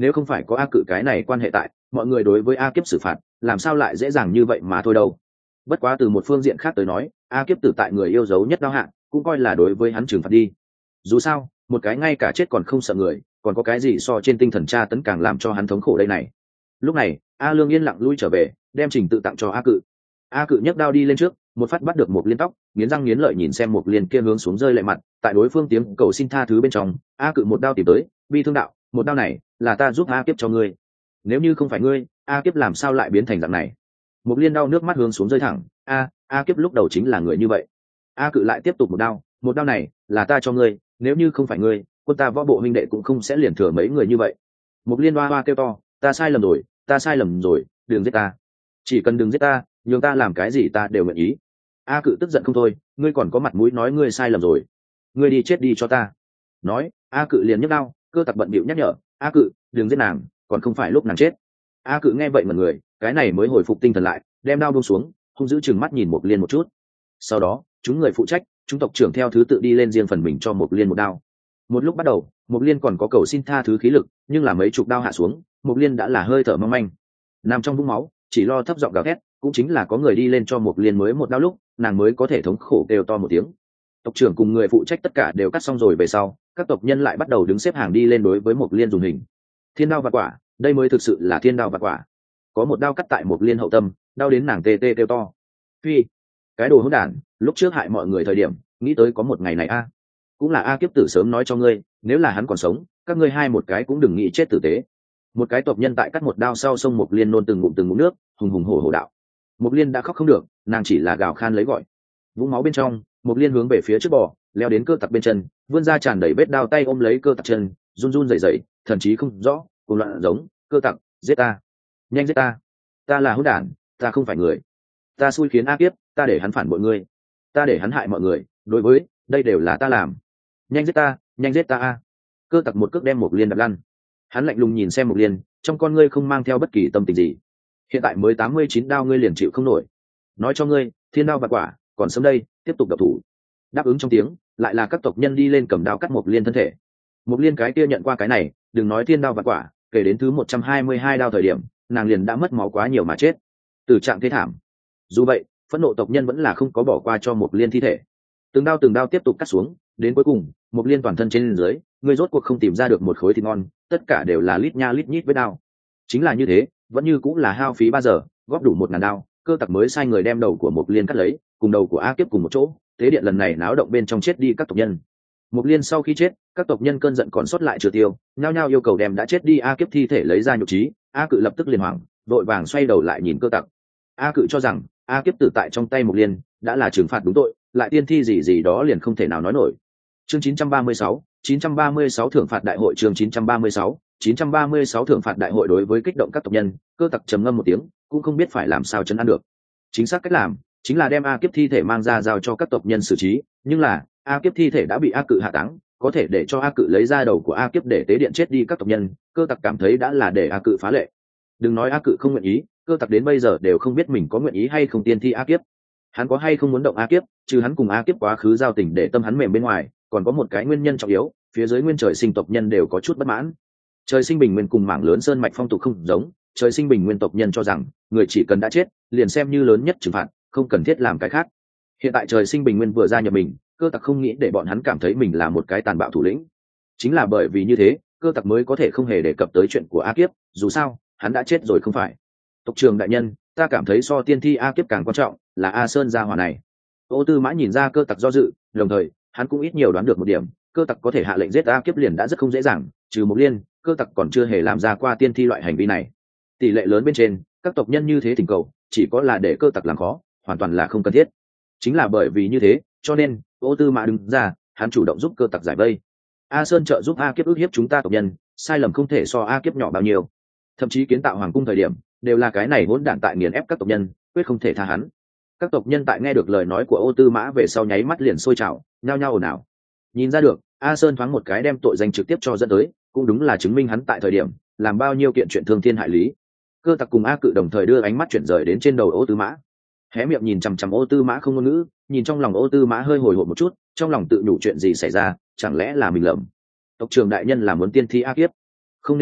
nếu không phải có a cự cái này quan hệ tại, mọi người đối với a kiếp xử phạt làm sao lại dễ dàng như vậy mà thôi đâu. Bất quá từ một phương diện khác tới nói, a kiếp tử tại người yêu dấu nhất đao hạng cũng coi là đối với hắn trừng phạt đi. Dù sao một cái ngay cả chết còn không sợ người, còn có cái gì so trên tinh thần tra tấn càng làm cho hắn thống khổ đây này. Lúc này a lương yên lặng lui trở về, đem trình tự tặng cho a cự. A cự nhấc đao đi lên trước, một phát bắt được một liên tóc, nghiến răng nghiến lợi nhìn xem một liên kia hướng xuống rơi lệ mặt, tại đối phương tiếng cầu xin tha thứ bên trong, a cự một đao tìm tới, bi thương đạo, một đao này là ta giúp a kiếp cho ngươi, nếu như không phải ngươi, a kiếp làm sao lại biến thành dạng này. Một liên đau nước mắt hướng xuống rơi thẳng, a a kiếp lúc đầu chính là người như vậy. A cự lại tiếp tục một đao, một đao này là ta cho ngươi, nếu như không phải ngươi, quân ta võ bộ huynh đệ cũng không sẽ liền thừa mấy người như vậy. Một liên hoa hoa kêu to, ta sai lầm rồi, ta sai lầm rồi, đừng giết ta, chỉ cần đừng giết ta, nhường ta làm cái gì ta đều nguyện ý. A cự tức giận không thôi, ngươi còn có mặt mũi nói ngươi sai lầm rồi, ngươi đi chết đi cho ta. Nói a cự liền nhấc đao, Cơ Tặc bận bịu nhắc nhở, a cự đừng giết nàng, còn không phải lúc nàng chết. A cự nghe vậy mà người cái này mới hồi phục tinh thần lại, đem đao buông xuống, hung dữ chừng mắt nhìn một liên một chút. Sau đó chúng người phụ trách, chúng tộc trưởng theo thứ tự đi lên riêng phần mình cho một liên một đao. Một lúc bắt đầu một liên còn có cầu xin tha thứ khí lực, nhưng là mấy chục đao hạ xuống, một liên đã là hơi thở mong manh, nằm trong vũng máu, chỉ lo thấp giọng gào thét. Cũng chính là có người đi lên cho một liên mới một đao lúc, nàng mới có thể thống khổ kêu to một tiếng. Tộc trưởng cùng người phụ trách tất cả đều cắt xong rồi về sau, các tộc nhân lại bắt đầu đứng xếp hàng đi lên đối với một liên dùng hình. Thiên đao và quả, đây mới thực sự là thiên đao và quả. Có một đao cắt tại một liên hậu tâm, đau đến nàng tê tê kêu to. Phi, cái đồ hỗn đản, lúc trước hại mọi người thời điểm, nghĩ tới có một ngày này a. Cũng là a kiếp tử sớm nói cho ngươi, nếu là hắn còn sống, các ngươi hai một cái cũng đừng nghĩ chết tử tế. Một cái tộc nhân tại cắt một đao sau sông một liên nôn từng ngụm từng ngụm nước, hùng hùng hổ hổ đạo. Một liên đã khóc không được, nàng chỉ là gào khan lấy gọi. Vũng máu bên trong, một liên hướng về phía trước bò, leo đến Cơ Tặc bên chân, vươn ra tràn đầy vết đao tay ôm lấy Cơ Tặc chân, run run rẩy rẩy, thần chí không rõ, cuồng loạn giống, Cơ Tặc, giết ta, nhanh giết ta, ta là hỗn đản, ta không phải người, ta xui khiến a kiếp, ta để hắn phản bội ngươi, ta để hắn hại mọi người, đối với đây đều là ta làm, nhanh giết ta, nhanh giết ta a. Cơ Tặc một cước đem một liên đập lăn. Hắn lạnh lùng nhìn xem một liên, trong con ngươi không mang theo bất kỳ tâm tình gì. Hiện tại mới tám mươi chín đao ngươi liền chịu không nổi, nói cho ngươi, thiên đao và quả, còn sớm đây, tiếp tục đập thủ. Đáp ứng trong tiếng, lại là các tộc nhân đi lên cầm đao cắt một liên thân thể. Một liên cái kia nhận qua cái này, đừng nói thiên đao và quả, kể đến thứ một trăm hai mươi hai đao thời điểm, nàng liền đã mất máu quá nhiều mà chết, từ trạng thế thảm. Dù vậy, phẫn nộ tộc nhân vẫn là không có bỏ qua cho một liên thi thể. Từng đao từng đao tiếp tục cắt xuống, đến cuối cùng, một liên toàn thân trên dưới, ngươi rốt cuộc không tìm ra được một khối thịt ngon, tất cả đều là lít nha lít nhít với đao. Chính là như thế, vẫn như cũng là hao phí ba giờ, góp đủ một ngàn đao, Cơ Tặc mới sai người đem đầu của một liên cắt lấy, cùng đầu của a kiếp cùng một chỗ. Tế điện lần này náo động bên trong chết đi các tộc nhân. Một liên sau khi chết, các tộc nhân cơn giận còn sót lại chưa tiêu, nhao nhao yêu cầu đem đã chết đi a kiếp thi thể lấy ra nhục trí. A cự lập tức liền hoảng, vội vàng xoay đầu lại nhìn Cơ Tặc. A cự cho rằng a kiếp tử tại trong tay một liên đã là trừng phạt đúng tội, lại tiên thi gì gì đó liền không thể nào nói nổi. Chương chín trăm ba mươi sáu, chín trăm ba mươi sáu thưởng phạt đại hội. Chương chín trăm ba mươi sáu, chín trăm ba mươi sáu thưởng phạt đại hội. Đối với kích động các tộc nhân, Cơ Tặc trầm ngâm một tiếng, cũng không biết phải làm sao trấn an được. Chính xác cách làm chính là đem a kiếp thi thể mang ra giao cho các tộc nhân xử trí, nhưng là a kiếp thi thể đã bị a cự hạ táng, có thể để cho a cự lấy ra đầu của a kiếp để tế điện chết đi các tộc nhân. Cơ Tặc cảm thấy đã là để a cự phá lệ. Đừng nói a cự không nguyện ý, Cơ Tặc đến bây giờ đều không biết mình có nguyện ý hay không tiên thi a kiếp. Hắn có hay không muốn động a kiếp, trừ hắn cùng a kiếp quá khứ giao tình để tâm hắn mềm bên ngoài, còn có một cái nguyên nhân trọng yếu, phía dưới nguyên trời sinh tộc nhân đều có chút bất mãn. Trời sinh bình nguyên cùng mảng lớn sơn mạch phong tục không giống, trời sinh bình nguyên tộc nhân cho rằng người chỉ cần đã chết liền xem như lớn nhất trừng phạt, không cần thiết làm cái khác. Hiện tại trời sinh bình nguyên vừa ra nhập mình, Cơ Tặc không nghĩ để bọn hắn cảm thấy mình là một cái tàn bạo thủ lĩnh. Chính là bởi vì như thế, Cơ Tặc mới có thể không hề đề cập tới chuyện của a kiếp, dù sao hắn đã chết rồi không phải. Tộc trưởng đại nhân, ta cảm thấy so tiên thi a kiếp càng quan trọng là a sơn gia hỏa này. Ô Tư Mã nhìn ra Cơ Tặc do dự, đồng thời hắn cũng ít nhiều đoán được một điểm, Cơ Tặc có thể hạ lệnh giết a kiếp liền đã rất không dễ dàng, trừ một liên, Cơ Tặc còn chưa hề làm ra qua tiên thi loại hành vi này. Tỷ lệ lớn bên trên, các tộc nhân như thế thỉnh cầu, chỉ có là để Cơ Tặc làm khó, hoàn toàn là không cần thiết. Chính là bởi vì như thế, cho nên Ô Tư Mã đứng ra, hắn chủ động giúp Cơ Tặc giải vây. A Sơn trợ giúp a kiếp ức hiếp chúng ta tộc nhân, sai lầm không thể so a kiếp nhỏ bao nhiêu. Thậm chí kiến tạo hoàng cung thời điểm, đều là cái này hỗn đản tại nghiền ép các tộc nhân, quyết không thể tha hắn. Các tộc nhân tại nghe được lời nói của Ô Tư Mã về sau nháy mắt liền sôi trào, nhao nhao ồn ào. Nhìn ra được, A Sơn thoáng một cái đem tội danh trực tiếp cho dẫn tới, cũng đúng là chứng minh hắn tại thời điểm làm bao nhiêu kiện chuyện thương thiên hại lý. Cơ Tặc cùng A Cự đồng thời đưa ánh mắt chuyển rời đến trên đầu Ô Tư Mã, hé miệng nhìn chằm chằm Ô Tư Mã không ngôn ngữ, nhìn trong lòng Ô Tư Mã hơi hồi hộp một chút, trong lòng tự nhủ chuyện gì xảy ra, chẳng lẽ là mình lầm. Tộc trưởng đại nhân là muốn tiên thi a kiếp, không nên đi,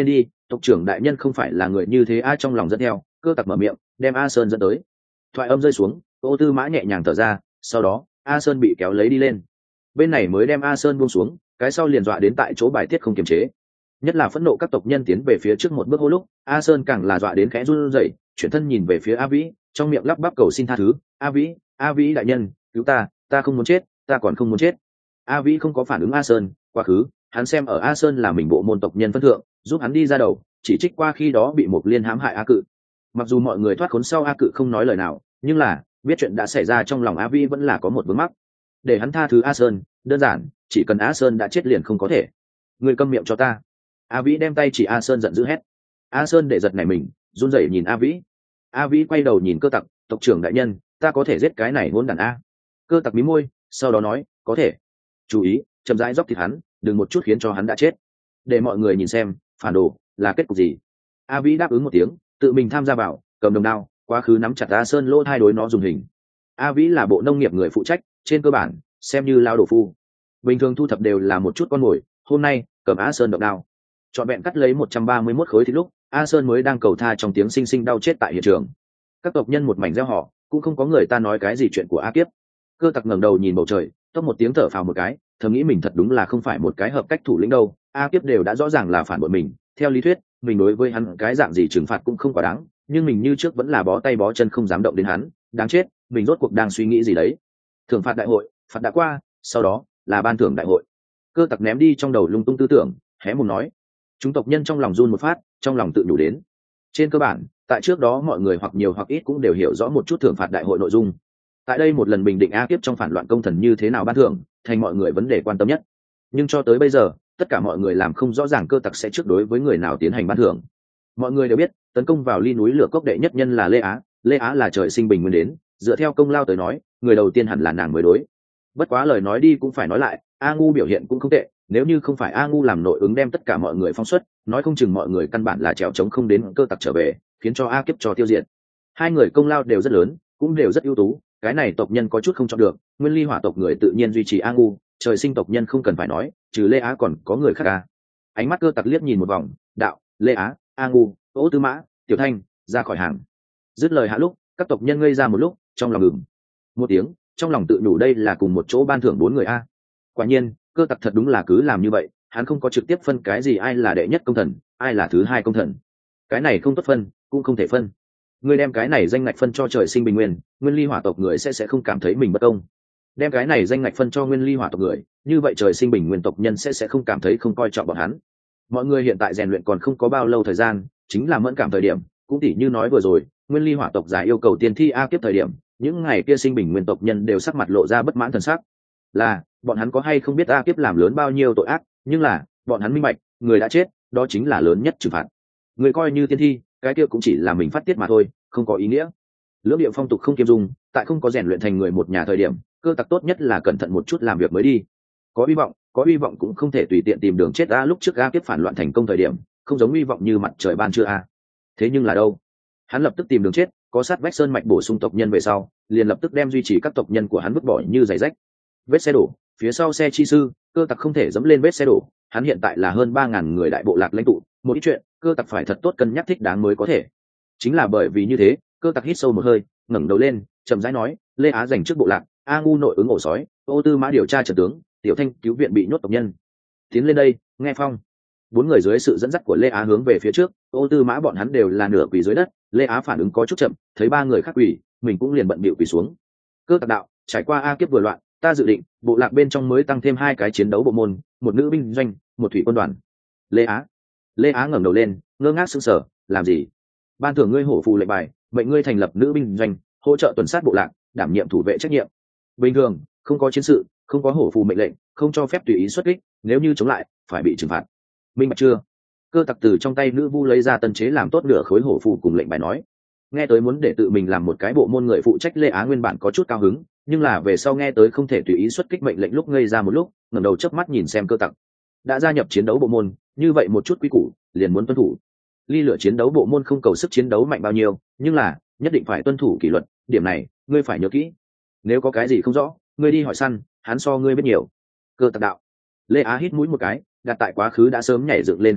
tộc trưởng đại nhân không phải là người như thế a. Trong lòng dẫn theo, Cơ Tặc mở miệng đem A Sơn dẫn tới. Thoại âm rơi xuống, Ô Tư Mã nhẹ nhàng thở ra, sau đó A Sơn bị kéo lấy đi lên, bên này mới đem A Sơn buông xuống, cái sau liền dọa đến tại chỗ bài tiết không kiềm chế. Nhất là phẫn nộ các tộc nhân tiến về phía trước một bước hô lúc, A Sơn càng là dọa đến khẽ run rẩy, chuyển thân nhìn về phía A Vĩ, trong miệng lắp bắp cầu xin tha thứ. A Vĩ, A Vĩ đại nhân, cứu ta, ta không muốn chết, ta còn không muốn chết. A Vĩ không có phản ứng A Sơn, quá khứ hắn xem ở A Sơn là mình bộ môn tộc nhân phân thượng, giúp hắn đi ra đầu, chỉ trích qua khi đó bị Mộc Liên hãm hại A Cự. Mặc dù mọi người thoát khốn sau A Cự không nói lời nào, nhưng là biết chuyện đã xảy ra trong lòng A Vĩ vẫn là có một vướng mắc. Để hắn tha thứ A Sơn, đơn giản, chỉ cần A Sơn đã chết liền không có thể. Người câm miệng cho ta. A Vĩ đem tay chỉ A Sơn giận dữ hét. A Sơn để giật nảy mình, run rẩy nhìn A Vĩ. A Vĩ quay đầu nhìn Cơ Tặc, tộc trưởng đại nhân, ta có thể giết cái này hỗn đản a. Cơ Tặc mí môi, sau đó nói, có thể. Chú ý, chậm rãi dốc thịt hắn, đừng một chút khiến cho hắn đã chết. Để mọi người nhìn xem, phản đồ là kết cục gì. A Vĩ đáp ứng một tiếng, tự mình tham gia vào, cầm đồng đao, quá khứ nắm chặt A Sơn lỗ hai đối nó dùng hình. A Vĩ là bộ nông nghiệp người phụ trách, trên cơ bản xem như lao đổ phu, bình thường thu thập đều là một chút con mồi. Hôm nay cầm A Sơn động đao, trọn vẹn cắt lấy một trăm ba mươi mốt khối thịt lúc A Sơn mới đang cầu tha trong tiếng xinh xinh đau chết tại hiện trường. Các tộc nhân một mảnh reo hò, cũng không có người ta nói cái gì chuyện của A Kiếp. Cơ Tặc ngẩng đầu nhìn bầu trời, tốc một tiếng thở phào một cái, thầm nghĩ mình thật đúng là không phải một cái hợp cách thủ lĩnh đâu. A Kiếp đều đã rõ ràng là phản bội mình, theo lý thuyết mình đối với hắn cái dạng gì trừng phạt cũng không quá đáng, nhưng mình như trước vẫn là bó tay bó chân không dám động đến hắn. Đáng chết, mình rốt cuộc đang suy nghĩ gì đấy. Thưởng phạt đại hội, phạt đã qua, sau đó là ban thưởng đại hội. Cơ Tặc ném đi trong đầu lung tung tư tưởng, hé mồm nói. Chúng tộc nhân trong lòng run một phát, trong lòng tự nhủ đến. Trên cơ bản, tại trước đó mọi người hoặc nhiều hoặc ít cũng đều hiểu rõ một chút thưởng phạt đại hội nội dung. Tại đây một lần bình định A Kiếp trong phản loạn công thần như thế nào ban thưởng, thành mọi người vấn đề quan tâm nhất. Nhưng cho tới bây giờ, tất cả mọi người làm không rõ ràng Cơ Tặc sẽ trước đối với người nào tiến hành ban thưởng. Mọi người đều biết, tấn công vào ly núi lửa cốc đệ nhất nhân là Lê Á, Lê Á là trời sinh bình nguyên đến, dựa theo công lao tới nói, người đầu tiên hẳn là nàng mới đối. Bất quá lời nói đi cũng phải nói lại, A Ngu biểu hiện cũng không tệ, nếu như không phải A Ngu làm nội ứng đem tất cả mọi người phong xuất, nói không chừng mọi người căn bản là trèo trống không đến Cơ Tặc trở về, khiến cho A Kiếp cho tiêu diệt. Hai người công lao đều rất lớn, cũng đều rất ưu tú, cái này tộc nhân có chút không chọn được, Nguyên Ly Hỏa tộc người tự nhiên duy trì A Ngu, trời sinh tộc nhân không cần phải nói, trừ Lê Á còn có người khác à. Ánh mắt Cơ Tặc liếc nhìn một vòng, đạo, Lê Á, A Ngu, Ô Tư Mã, Tiểu Thanh, ra khỏi hàng. Dứt lời hạ lúc, các tộc nhân ngây ra một lúc, trong lòng ngừng một tiếng, trong lòng tự nhủ đây là cùng một chỗ ban thưởng bốn người a. Quả nhiên, Cơ Tặc thật đúng là cứ làm như vậy, hắn không có trực tiếp phân cái gì ai là đệ nhất công thần, ai là thứ hai công thần. Cái này không tốt phân, cũng không thể phân. Người đem cái này danh ngạch phân cho trời sinh bình nguyên, Nguyên Ly Hỏa tộc người sẽ sẽ không cảm thấy mình bất công. Đem cái này danh ngạch phân cho Nguyên Ly Hỏa tộc người, như vậy trời sinh bình nguyên tộc nhân sẽ sẽ không cảm thấy không coi trọng bọn hắn. Mọi người hiện tại rèn luyện còn không có bao lâu thời gian, chính là mẫn cảm thời điểm, cũng tỉ như nói vừa rồi, Nguyên Ly Hỏa tộc giả yêu cầu tiên thi A Kiếp thời điểm, những ngày kia sinh bình nguyên tộc nhân đều sắc mặt lộ ra bất mãn thần sắc. Là, bọn hắn có hay không biết A Kiếp làm lớn bao nhiêu tội ác, nhưng là, bọn hắn minh bạch, người đã chết, đó chính là lớn nhất trừng phạt. Người coi như tiên thi, cái kia cũng chỉ là mình phát tiết mà thôi, không có ý nghĩa. Lưỡng điệu phong tục không kiêm dung, tại không có rèn luyện thành người một nhà thời điểm, Cơ Tặc tốt nhất là cẩn thận một chút làm việc mới đi. Có hy vọng, có hy vọng cũng không thể tùy tiện tìm đường chết a. Lúc trước A Kiếp phản loạn thành công thời điểm, không giống hy vọng như mặt trời ban trưa a. Thế nhưng là đâu? Hắn lập tức tìm đường chết, có sát vách sơn mạch bổ sung tộc nhân về sau, liền lập tức đem duy trì các tộc nhân của hắn vứt bỏ như giày rách. Vết xe đổ, phía sau xe chi sư, Cơ Tặc không thể dẫm lên vết xe đổ, hắn hiện tại là hơn ba ngàn người đại bộ lạc lãnh tụ, một ít chuyện, Cơ Tặc phải thật tốt cân nhắc thích đáng mới có thể. Chính là bởi vì như thế, Cơ Tặc hít sâu một hơi, ngẩng đầu lên, chậm rãi nói, Lê Á giành trước bộ lạc, A Ngu nội ứng ổ sói, Ô Tư Mã điều tra trận tướng, Tiểu Thanh cứu viện bị nhốt tộc nhân. Tiến lên đây, nghe phong. Bốn người dưới sự dẫn dắt của Lê Á hướng về phía trước, Ô Tư Mã bọn hắn đều là nửa quỳ dưới đất. Lê Á phản ứng có chút chậm, thấy ba người khác quỳ, mình cũng liền bận bịu quỳ xuống. Cơ Tặc đạo, trải qua A Kiếp vừa loạn, ta dự định bộ lạc bên trong mới tăng thêm hai cái chiến đấu bộ môn, một nữ binh doanh, một thủy quân đoàn. Lê Á, Lê Á ngẩng đầu lên, ngơ ngác sững sờ, làm gì? Ban thưởng ngươi hổ phù lệnh bài, mệnh ngươi thành lập nữ binh doanh, hỗ trợ tuần sát bộ lạc, đảm nhiệm thủ vệ trách nhiệm. Bình thường, không có chiến sự, không có hổ phù mệnh lệnh, không cho phép tùy ý xuất kích, nếu như chống lại, phải bị trừng phạt. Minh bạch chưa? Cơ Tặc từ trong tay nữ vu lấy ra tân chế làm tốt nửa khối hổ phù cùng lệnh bài nói. Nghe tới muốn để tự mình làm một cái bộ môn người phụ trách, Lê Á nguyên bản có chút cao hứng, nhưng là về sau nghe tới không thể tùy ý xuất kích mệnh lệnh lúc ngây ra một lúc, ngẩng đầu chớp mắt nhìn xem Cơ Tặc. Đã gia nhập chiến đấu bộ môn, như vậy một chút quy củ liền muốn tuân thủ. Ly lửa chiến đấu bộ môn không cầu sức chiến đấu mạnh bao nhiêu, nhưng là nhất định phải tuân thủ kỷ luật, điểm này ngươi phải nhớ kỹ. Nếu có cái gì không rõ, ngươi đi hỏi săn, hắn so ngươi biết nhiều. Cơ Tặc đạo. Lê Á hít mũi một cái, đặt tại quá khứ đã sớm nhảy dựng lên kháng nghị,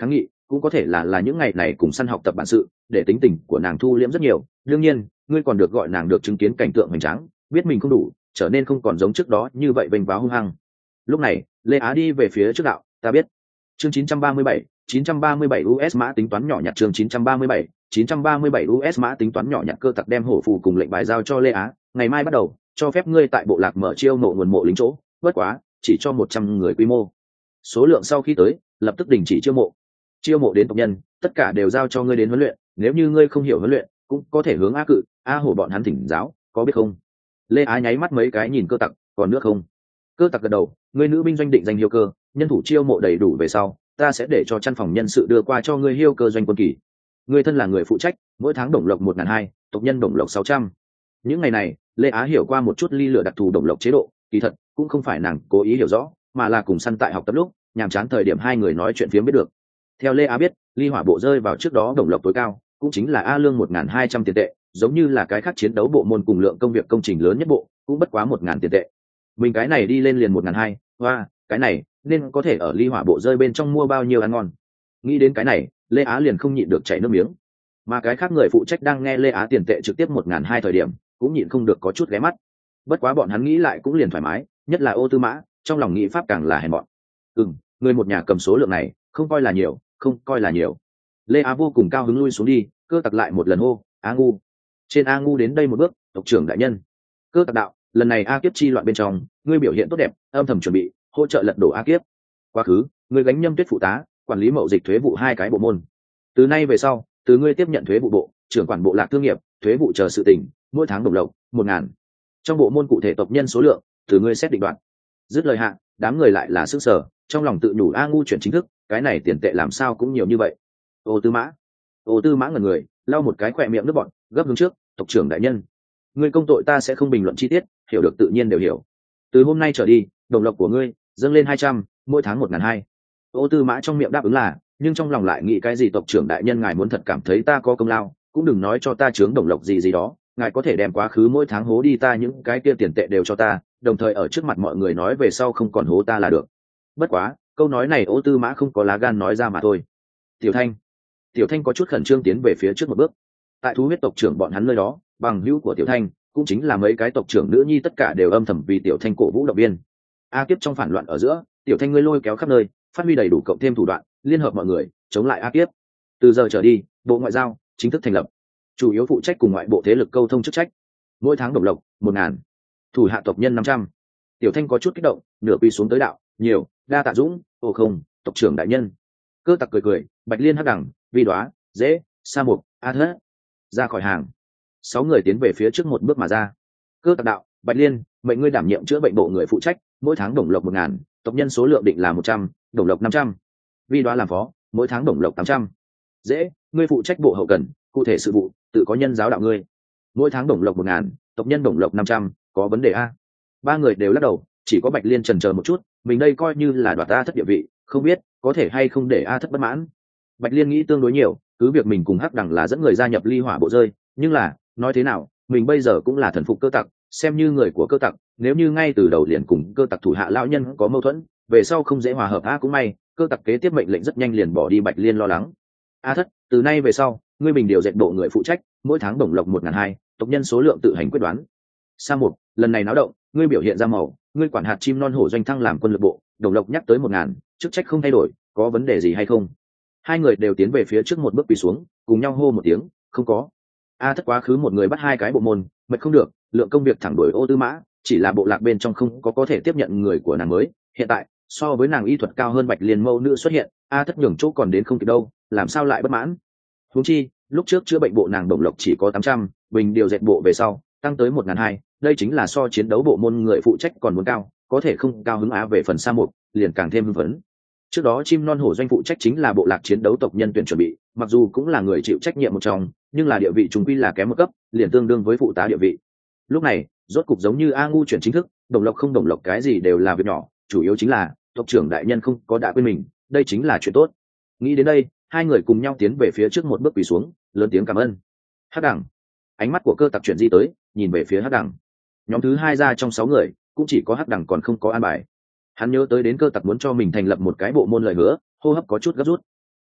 cũng có thể là là những ngày này cùng săn học tập bản sự để tính tình của nàng thu liễm rất nhiều. Đương nhiên ngươi còn được gọi nàng được chứng kiến cảnh tượng hoành tráng, biết mình không đủ, trở nên không còn giống trước đó như vậy vênh váo hung hăng. Lúc này Lê Á đi về phía trước đạo, ta biết. Chương chín trăm ba mươi bảy, chín trăm ba mươi bảy u ét mã tính toán nhỏ nhặt. Chương chín trăm ba mươi bảy, chín trăm ba mươi bảy u ét mã tính toán nhỏ nhặt. Cơ tặc đem hổ phù cùng lệnh bài giao cho Lê Á, ngày mai bắt đầu cho phép ngươi tại bộ lạc mở chiêu mộ nguồn mộ lính chỗ, bất quá chỉ cho một trăm người quy mô. Số lượng sau khi tới lập tức đình chỉ chiêu mộ. Chiêu mộ đến tộc nhân tất cả đều giao cho ngươi đến huấn luyện, nếu như ngươi không hiểu huấn luyện cũng có thể hướng A Cự, A Hổ bọn hắn thỉnh giáo, có biết không? Lê Á nháy mắt mấy cái nhìn cơ tặc, còn nước không? Cơ tặc gật đầu, ngươi nữ binh doanh định danh hiêu cơ, nhân thủ chiêu mộ đầy đủ về sau, ta sẽ để cho căn phòng nhân sự đưa qua cho ngươi hiêu cơ doanh quân kỳ. Ngươi thân là người phụ trách, mỗi tháng đồng lộc một ngàn hai, tộc nhân đồng lộc sáu trăm. Những ngày này Lê Á hiểu qua một chút ly lửa đặc thù đồng lộc chế độ, kỳ thật cũng không phải nàng cố ý hiểu rõ, mà là cùng săn tại học tập lúc nhàm chán thời điểm hai người nói chuyện phiếm biết được. Theo Lê Á biết, ly hỏa bộ rơi vào trước đó đồng lộc tối cao cũng chính là a lương một ngàn hai trăm tiền tệ, giống như là cái khác chiến đấu bộ môn cùng lượng công việc công trình lớn nhất bộ cũng bất quá một ngàn tiền tệ. Mình cái này đi lên liền một ngàn hai, hoa, cái này nên có thể ở ly hỏa bộ rơi bên trong mua bao nhiêu ăn ngon. Nghĩ đến cái này Lê Á liền không nhịn được chảy nước miếng, mà cái khác người phụ trách đang nghe Lê Á tiền tệ trực tiếp một ngàn hai thời điểm cũng nhịn không được có chút ghé mắt. Bất quá bọn hắn nghĩ lại cũng liền thoải mái, nhất là Ô Tư Mã trong lòng nghĩ pháp càng là hèn mọn. Ừm, người một nhà cầm số lượng này không coi là nhiều, không coi là nhiều. Lê Á vô cùng cao hứng lui xuống đi, cơ tặc lại một lần hô, A Ngu. Trên A Ngu đến đây một bước, tộc trưởng đại nhân. Cơ tặc đạo, lần này A Kiếp chi loạn bên trong ngươi biểu hiện tốt đẹp, âm thầm chuẩn bị hỗ trợ lật đổ A Kiếp. Quá khứ ngươi gánh Nhâm Tuyết phụ tá, quản lý mậu dịch thuế vụ hai cái bộ môn. Từ nay về sau từ ngươi tiếp nhận thuế vụ bộ, trưởng quản bộ lạc thương nghiệp, thuế vụ chờ sự tỉnh, mỗi tháng đồng lộc một ngàn. Trong bộ môn cụ thể tộc nhân số lượng từ ngươi xét định đoạn. Dứt lời hạ, đám người lại là sức sở, trong lòng tự nhủ A Ngu chuyển chính thức, cái này tiền tệ làm sao cũng nhiều như vậy. Ô Tư Mã, Ô Tư Mã ngẩn người, lau một cái khỏe miệng nước bọn, gấp hướng trước, tộc trưởng đại nhân, ngươi công tội ta sẽ không bình luận chi tiết, hiểu được tự nhiên đều hiểu. Từ hôm nay trở đi, đồng lộc của ngươi dâng lên hai trăm, mỗi tháng một ngàn hai. Ô Tư Mã trong miệng đáp ứng là, nhưng trong lòng lại nghĩ cái gì tộc trưởng đại nhân ngài muốn thật cảm thấy ta có công lao, cũng đừng nói cho ta chướng đồng lộc gì gì đó, ngài có thể đem quá khứ mỗi tháng hố đi ta những cái kia tiền tệ đều cho ta, đồng thời ở trước mặt mọi người nói về sau không còn hố ta là được. Bất quá câu nói này Ô Tư Mã không có lá gan nói ra mà thôi. Tiểu Thanh, Tiểu Thanh có chút khẩn trương tiến về phía trước một bước. Tại thú huyết tộc trưởng bọn hắn nơi đó, bằng hữu của Tiểu Thanh cũng chính là mấy cái tộc trưởng nữ nhi tất cả đều âm thầm vì Tiểu Thanh cổ vũ động viên. A Kiếp trong phản loạn ở giữa, Tiểu Thanh ngươi lôi kéo khắp nơi, phát huy đầy đủ cộng thêm thủ đoạn, liên hợp mọi người chống lại A Kiếp. Từ giờ trở đi, bộ ngoại giao chính thức thành lập, chủ yếu phụ trách cùng ngoại bộ thế lực câu thông chức trách. Mỗi tháng đồng lộc một ngàn, thủ hạ tộc nhân năm trăm. Tiểu Thanh có chút kích động, nửa quỳ xuống tới đạo, nhiều, đa tạ Dũng, ồ không, tộc trưởng đại nhân. Cơ tặc cười cười, Bạch Liên, Hắc Đẳng, Vi Đoá, Dễ, Sa Mục, A Thất ra khỏi hàng. Sáu người tiến về phía trước một bước mà ra. Cơ tặc đạo, Bạch Liên, mệnh ngươi đảm nhiệm chữa bệnh bộ người phụ trách, mỗi tháng đồng lộc một ngàn, tộc nhân số lượng định là một trăm, đồng lộc năm trăm. Vi Đoá làm phó, mỗi tháng đồng lộc tám trăm. Dễ, ngươi phụ trách bộ hậu cần, cụ thể sự vụ tự có nhân giáo đạo ngươi, mỗi tháng đồng lộc một ngàn, tộc nhân đồng lộc năm trăm, có vấn đề a? Ba người đều lắc đầu, chỉ có Bạch Liên chần chờ một chút, mình đây coi như là đoạt A Thất địa vị, không biết có thể hay không để A Thất bất mãn. Bạch Liên nghĩ tương đối nhiều, cứ việc mình cùng Hắc Đẳng là dẫn người gia nhập ly hỏa bộ rơi, nhưng là nói thế nào mình bây giờ cũng là thần phục cơ tặc, xem như người của cơ tặc, nếu như ngay từ đầu liền cùng cơ tặc thủ hạ lão nhân có mâu thuẫn, về sau không dễ hòa hợp a cũng may cơ tặc kế tiếp mệnh lệnh rất nhanh liền bỏ đi. Bạch Liên lo lắng, A Thất, từ nay về sau ngươi bình điều dệt bộ người phụ trách, mỗi tháng đồng lộc một ngàn hai, tộc nhân số lượng tự hành quyết đoán. Sa Một, lần này náo động ngươi biểu hiện ra màu, ngươi quản hạt chim non hổ doanh thăng làm quân lực bộ, đồng lộc nhắc tới một ngàn, chức trách không thay đổi, có vấn đề gì hay không? Hai người đều tiến về phía trước một bước quỳ xuống, cùng nhau hô một tiếng, không có. A Thất quá khứ một người bắt hai cái bộ môn, mệt không được, lượng công việc thẳng đuổi Ô Tư Mã, chỉ là bộ lạc bên trong không có có thể tiếp nhận người của nàng mới, hiện tại so với nàng y thuật cao hơn Bạch Liên mâu nữ xuất hiện, A Thất nhường chỗ còn đến không kịp đâu, làm sao lại bất mãn? Huống chi lúc trước chữa bệnh bộ nàng đồng lộc chỉ có tám trăm, bình điều dệt bộ về sau tăng tới một ngàn hai, đây chính là so chiến đấu bộ môn người phụ trách còn muốn cao, có thể không cao hứng á. Về phần Sa Mục liền càng thêm hưng phấn. Trước đó chim non hổ doanh phụ trách chính là bộ lạc chiến đấu tộc nhân tuyển chuẩn bị, mặc dù cũng là người chịu trách nhiệm một trong, nhưng là địa vị chúng quy là kém một cấp, liền tương đương với phụ tá địa vị. Lúc này rốt cục giống như A Ngu chuyển chính thức, đồng lộc không đồng lộc cái gì đều là việc nhỏ, chủ yếu chính là tộc trưởng đại nhân không có đã quên mình, đây chính là chuyện tốt. Nghĩ đến đây hai người cùng nhau tiến về phía trước một bước quỳ xuống, lớn tiếng cảm ơn. Hắc Đẳng, ánh mắt của cơ tặc chuyển di tới, nhìn về phía Hắc Đẳng. Nhóm thứ hai ra trong sáu người cũng chỉ có Hắc Đẳng còn không có an bài. Hắn nhớ tới đến cơ tặc muốn cho mình thành lập một cái bộ môn lời hứa, hô hấp có chút gấp rút.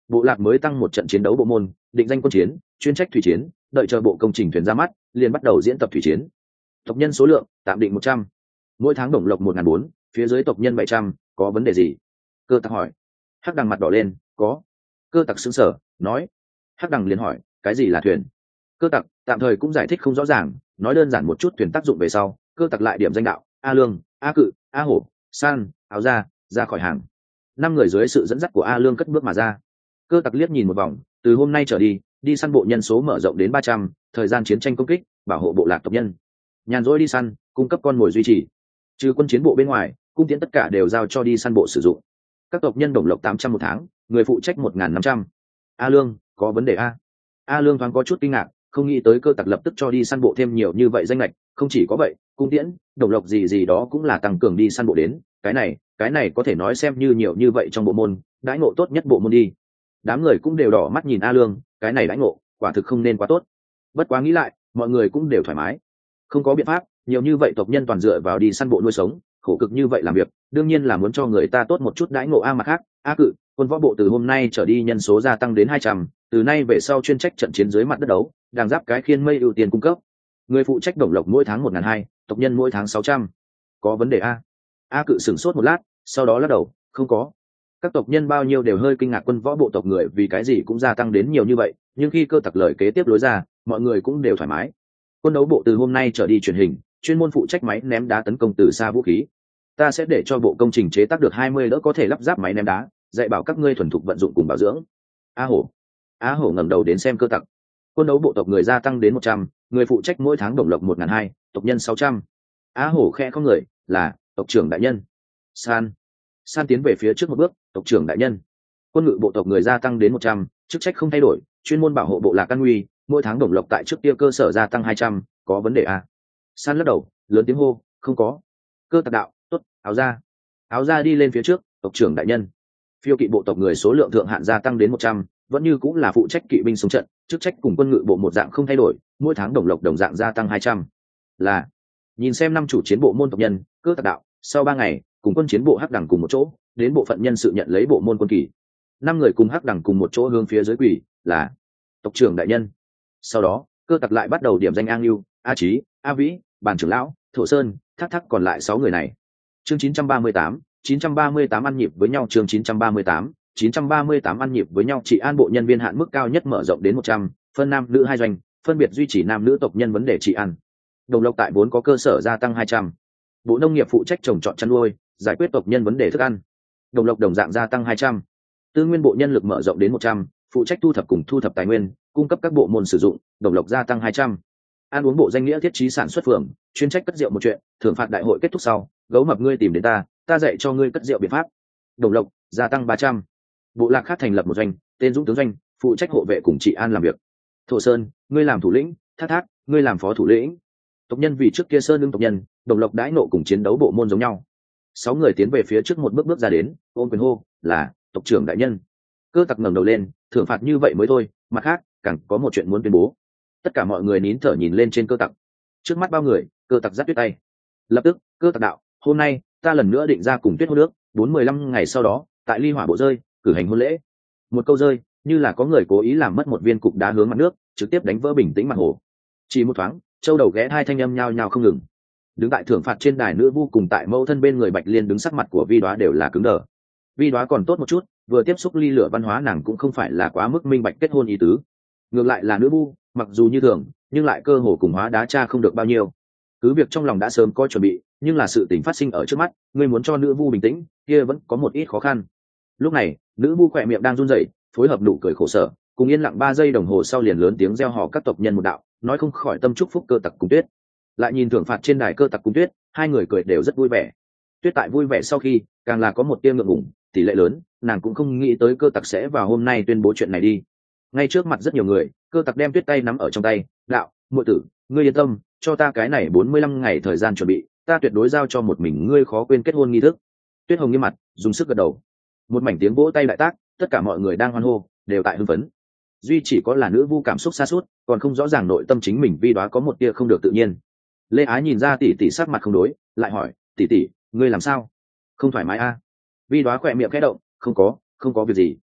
bộ lạc mới tăng một trận chiến đấu bộ môn, định danh quân chiến, chuyên trách thủy chiến, đợi chờ bộ công trình thuyền ra mắt, liền bắt đầu diễn tập thủy chiến. Tộc nhân số lượng tạm định một trăm, mỗi tháng đồng lộc một ngàn bốn, phía dưới tộc nhân bảy trăm, có vấn đề gì? Cơ Tặc hỏi. Hắc Đằng mặt đỏ lên, có. Cơ Tặc sững sờ, nói. Hắc Đằng liền hỏi, cái gì là thuyền? Cơ Tặc tạm thời cũng giải thích không rõ ràng, nói đơn giản một chút thuyền tác dụng về sau. Cơ Tặc lại điểm danh đạo, A Lương, A Cự, A Hổ, San, Áo Ra, ra khỏi hàng. Năm người dưới sự dẫn dắt của A Lương cất bước mà ra. Cơ Tặc liếc nhìn một vòng, từ hôm nay trở đi, đi săn bộ nhân số mở rộng đến ba trăm, thời gian chiến tranh công kích, bảo hộ bộ lạc tộc nhân. Nhàn rỗi đi săn, cung cấp con mồi duy trì. Trừ quân chiến bộ bên ngoài, cung tiễn tất cả đều giao cho đi săn bộ sử dụng. Các tộc nhân đồng lộc tám trăm một tháng, người phụ trách một nghìn năm trăm. A Lương, có vấn đề a? A Lương thoáng có chút kinh ngạc, không nghĩ tới Cơ Tặc lập tức cho đi săn bộ thêm nhiều như vậy danh lệch, không chỉ có vậy, cung tiễn, đồng lộc gì gì đó cũng là tăng cường đi săn bộ đến, cái này, cái này có thể nói xem như nhiều như vậy trong bộ môn, đãi ngộ tốt nhất bộ môn đi. Đám người cũng đều đỏ mắt nhìn A Lương, cái này đãi ngộ, quả thực không nên quá tốt. Bất quá nghĩ lại, mọi người cũng đều thoải mái. Không có biện pháp, nhiều như vậy tộc nhân toàn dựa vào đi săn bộ nuôi sống, khổ cực như vậy làm việc, đương nhiên là muốn cho người ta tốt một chút đãi ngộ. A mặt khác, A Cự, quân võ bộ từ hôm nay trở đi nhân số gia tăng đến hai trăm, từ nay về sau chuyên trách trận chiến dưới mặt đất đấu, đang giáp cái khiên mây ưu tiên cung cấp. Người phụ trách đồng lộc mỗi tháng một nghìn hai, tộc nhân mỗi tháng sáu trăm. Có vấn đề a? A Cự sửng sốt một lát, sau đó lắc đầu, không có. Các tộc nhân bao nhiêu đều hơi kinh ngạc quân võ bộ tộc người vì cái gì cũng gia tăng đến nhiều như vậy, nhưng khi Cơ Tặc lời kế tiếp lối ra, mọi người cũng đều thoải mái. Quân đấu bộ từ hôm nay trở đi truyền hình, chuyên môn phụ trách máy ném đá tấn công từ xa vũ khí. Ta sẽ để cho bộ công trình chế tác được hai mươi đỡ có thể lắp ráp máy ném đá, dạy bảo các ngươi thuần thục vận dụng cùng bảo dưỡng. A Hổ. A Hổ ngẩng đầu đến xem Cơ Tặc. Quân đấu bộ tộc người gia tăng đến một trăm, người phụ trách mỗi tháng đồng lộc một nghìn hai, tộc nhân sáu trăm. A Hổ khẽ không người, là tộc trưởng đại nhân. San. San tiến về phía trước một bước, tộc trưởng đại nhân. Quân ngự bộ tộc người gia tăng đến một trăm, chức trách không thay đổi, chuyên môn bảo hộ bộ lạc an nguy, mỗi tháng đồng lộc tại trước kia cơ sở gia tăng hai trăm, có vấn đề à? San lắc đầu, lớn tiếng hô, không có. Cơ Tặc đạo, tốt, Áo Ra. Áo Ra đi lên phía trước, tộc trưởng đại nhân. Phiêu kỵ bộ tộc người số lượng thượng hạn gia tăng đến một trăm, vẫn như cũng là phụ trách kỵ binh sống trận, chức trách cùng quân ngự bộ một dạng không thay đổi, mỗi tháng đồng lộc đồng dạng gia tăng hai trăm. Là, nhìn xem năm chủ chiến bộ môn tộc nhân, Cơ Tặc đạo, sau ba ngày, cùng quân chiến bộ Hắc Đằng cùng một chỗ, đến bộ phận nhân sự nhận lấy bộ môn quân kỳ. Năm người cùng Hắc Đằng cùng một chỗ hướng phía dưới quỷ, là tộc trưởng đại nhân. Sau đó, Cơ Tặc lại bắt đầu điểm danh A Ngưu, A Chí, A Vĩ, Bàn trưởng lão, Thổ Sơn, Thác Thác còn lại sáu người này. Chương chín trăm ba mươi tám, chín trăm ba mươi tám ăn nhịp với nhau. Chương chín trăm ba mươi tám, chín trăm ba mươi tám ăn nhịp với nhau. Trị an bộ nhân viên hạn mức cao nhất mở rộng đến một trăm, phân nam nữ hai doanh, phân biệt duy trì nam nữ tộc nhân vấn đề trị an. Đồng lộc tại vốn có cơ sở gia tăng hai trăm. Bộ nông nghiệp phụ trách trồng trọt chăn nuôi, giải quyết tộc nhân vấn đề thức ăn. Đồng lộc đồng dạng gia tăng hai trăm. Tư nguyên bộ nhân lực mở rộng đến một trăm, phụ trách thu thập cùng thu thập tài nguyên, cung cấp các bộ môn sử dụng, đồng lộc gia tăng hai trăm. Ăn uống bộ danh nghĩa thiết trí sản xuất phường, chuyên trách cất rượu một chuyện, thưởng phạt đại hội kết thúc sau, gấu mập ngươi tìm đến ta, ta dạy cho ngươi cất rượu biện pháp. Đồng lộc gia tăng ba trăm. Bộ lạc khác thành lập một doanh, tên Dũng tướng doanh, phụ trách hộ vệ cùng trị an làm việc. Thổ Sơn, ngươi làm thủ lĩnh, Thác Thác, ngươi làm phó thủ lĩnh. Tộc nhân vì trước kia Sơn đương tộc nhân, đồng lộc đãi nộ cùng chiến đấu bộ môn giống nhau. Sáu người tiến về phía trước một bước bước ra đến, ôm quyền hô, là tộc trưởng đại nhân. Cơ Tặc ngẩng đầu lên, thưởng phạt như vậy mới thôi, mặt khác càng có một chuyện muốn tuyên bố. Tất cả mọi người nín thở nhìn lên trên Cơ Tặc. Trước mắt bao người, Cơ Tặc giắt tuyết tay. Lập tức, Cơ Tặc đạo, hôm nay ta lần nữa định ra cùng tuyết hôn nước, bốn mươi lăm ngày sau đó, tại ly hỏa bộ rơi, cử hành hôn lễ. Một câu rơi, như là có người cố ý làm mất một viên cục đá hướng mặt nước, trực tiếp đánh vỡ bình tĩnh mặt hồ. Chỉ một thoáng, châu đầu ghé hai thanh âm nhao nhao không ngừng. Đứng tại thưởng phạt trên đài nữ vu cùng tại mẫu thân bên người Bạch Liên đứng sắc mặt của Vi Đóa đều là cứng đờ. Vi Đóa còn tốt một chút, vừa tiếp xúc ly lửa văn hóa nàng cũng không phải là quá mức minh bạch kết hôn ý tứ. Ngược lại là nữ vu, mặc dù như thường, nhưng lại cơ hồ cùng hóa đá cha không được bao nhiêu. Cứ việc trong lòng đã sớm có chuẩn bị, nhưng là sự tình phát sinh ở trước mắt, ngươi muốn cho nữ vu bình tĩnh, kia vẫn có một ít khó khăn. Lúc này, nữ vu khỏe miệng đang run rẩy, phối hợp nụ cười khổ sở, cùng yên lặng ba giây đồng hồ sau liền lớn tiếng reo hò các tộc nhân một đạo, nói không khỏi tâm chúc phúc Cơ Tặc cùng Tuyết. Lại nhìn thưởng phạt trên đài Cơ Tặc cùng Tuyết, hai người cười đều rất vui vẻ. Tuyết tại vui vẻ sau khi, càng là có một tia ngượng ngùng, tỷ lệ lớn, nàng cũng không nghĩ tới Cơ Tặc sẽ vào hôm nay tuyên bố chuyện này đi. Ngay trước mặt rất nhiều người, Cơ Tặc đem Tuyết tay nắm ở trong tay, đạo, muội tử, ngươi yên tâm, cho ta cái này bốn mươi lăm ngày thời gian chuẩn bị, ta tuyệt đối giao cho một mình ngươi khó quên kết hôn nghi thức. Tuyết hồng nghiêm mặt, dùng sức gật đầu. Một mảnh tiếng vỗ tay đại tác, tất cả mọi người đang hoan hô, đều tại hưng phấn. Duy chỉ có là nữ vu cảm xúc xa suốt, còn không rõ ràng nội tâm chính mình Vi Đóa có một tia không được tự nhiên. Lê Ái nhìn ra tỷ tỷ sắc mặt không đối, lại hỏi, tỷ tỷ, ngươi làm sao? Không thoải mái a? À? Vi Đóa khỏe miệng khẽ động, không có, không có việc gì.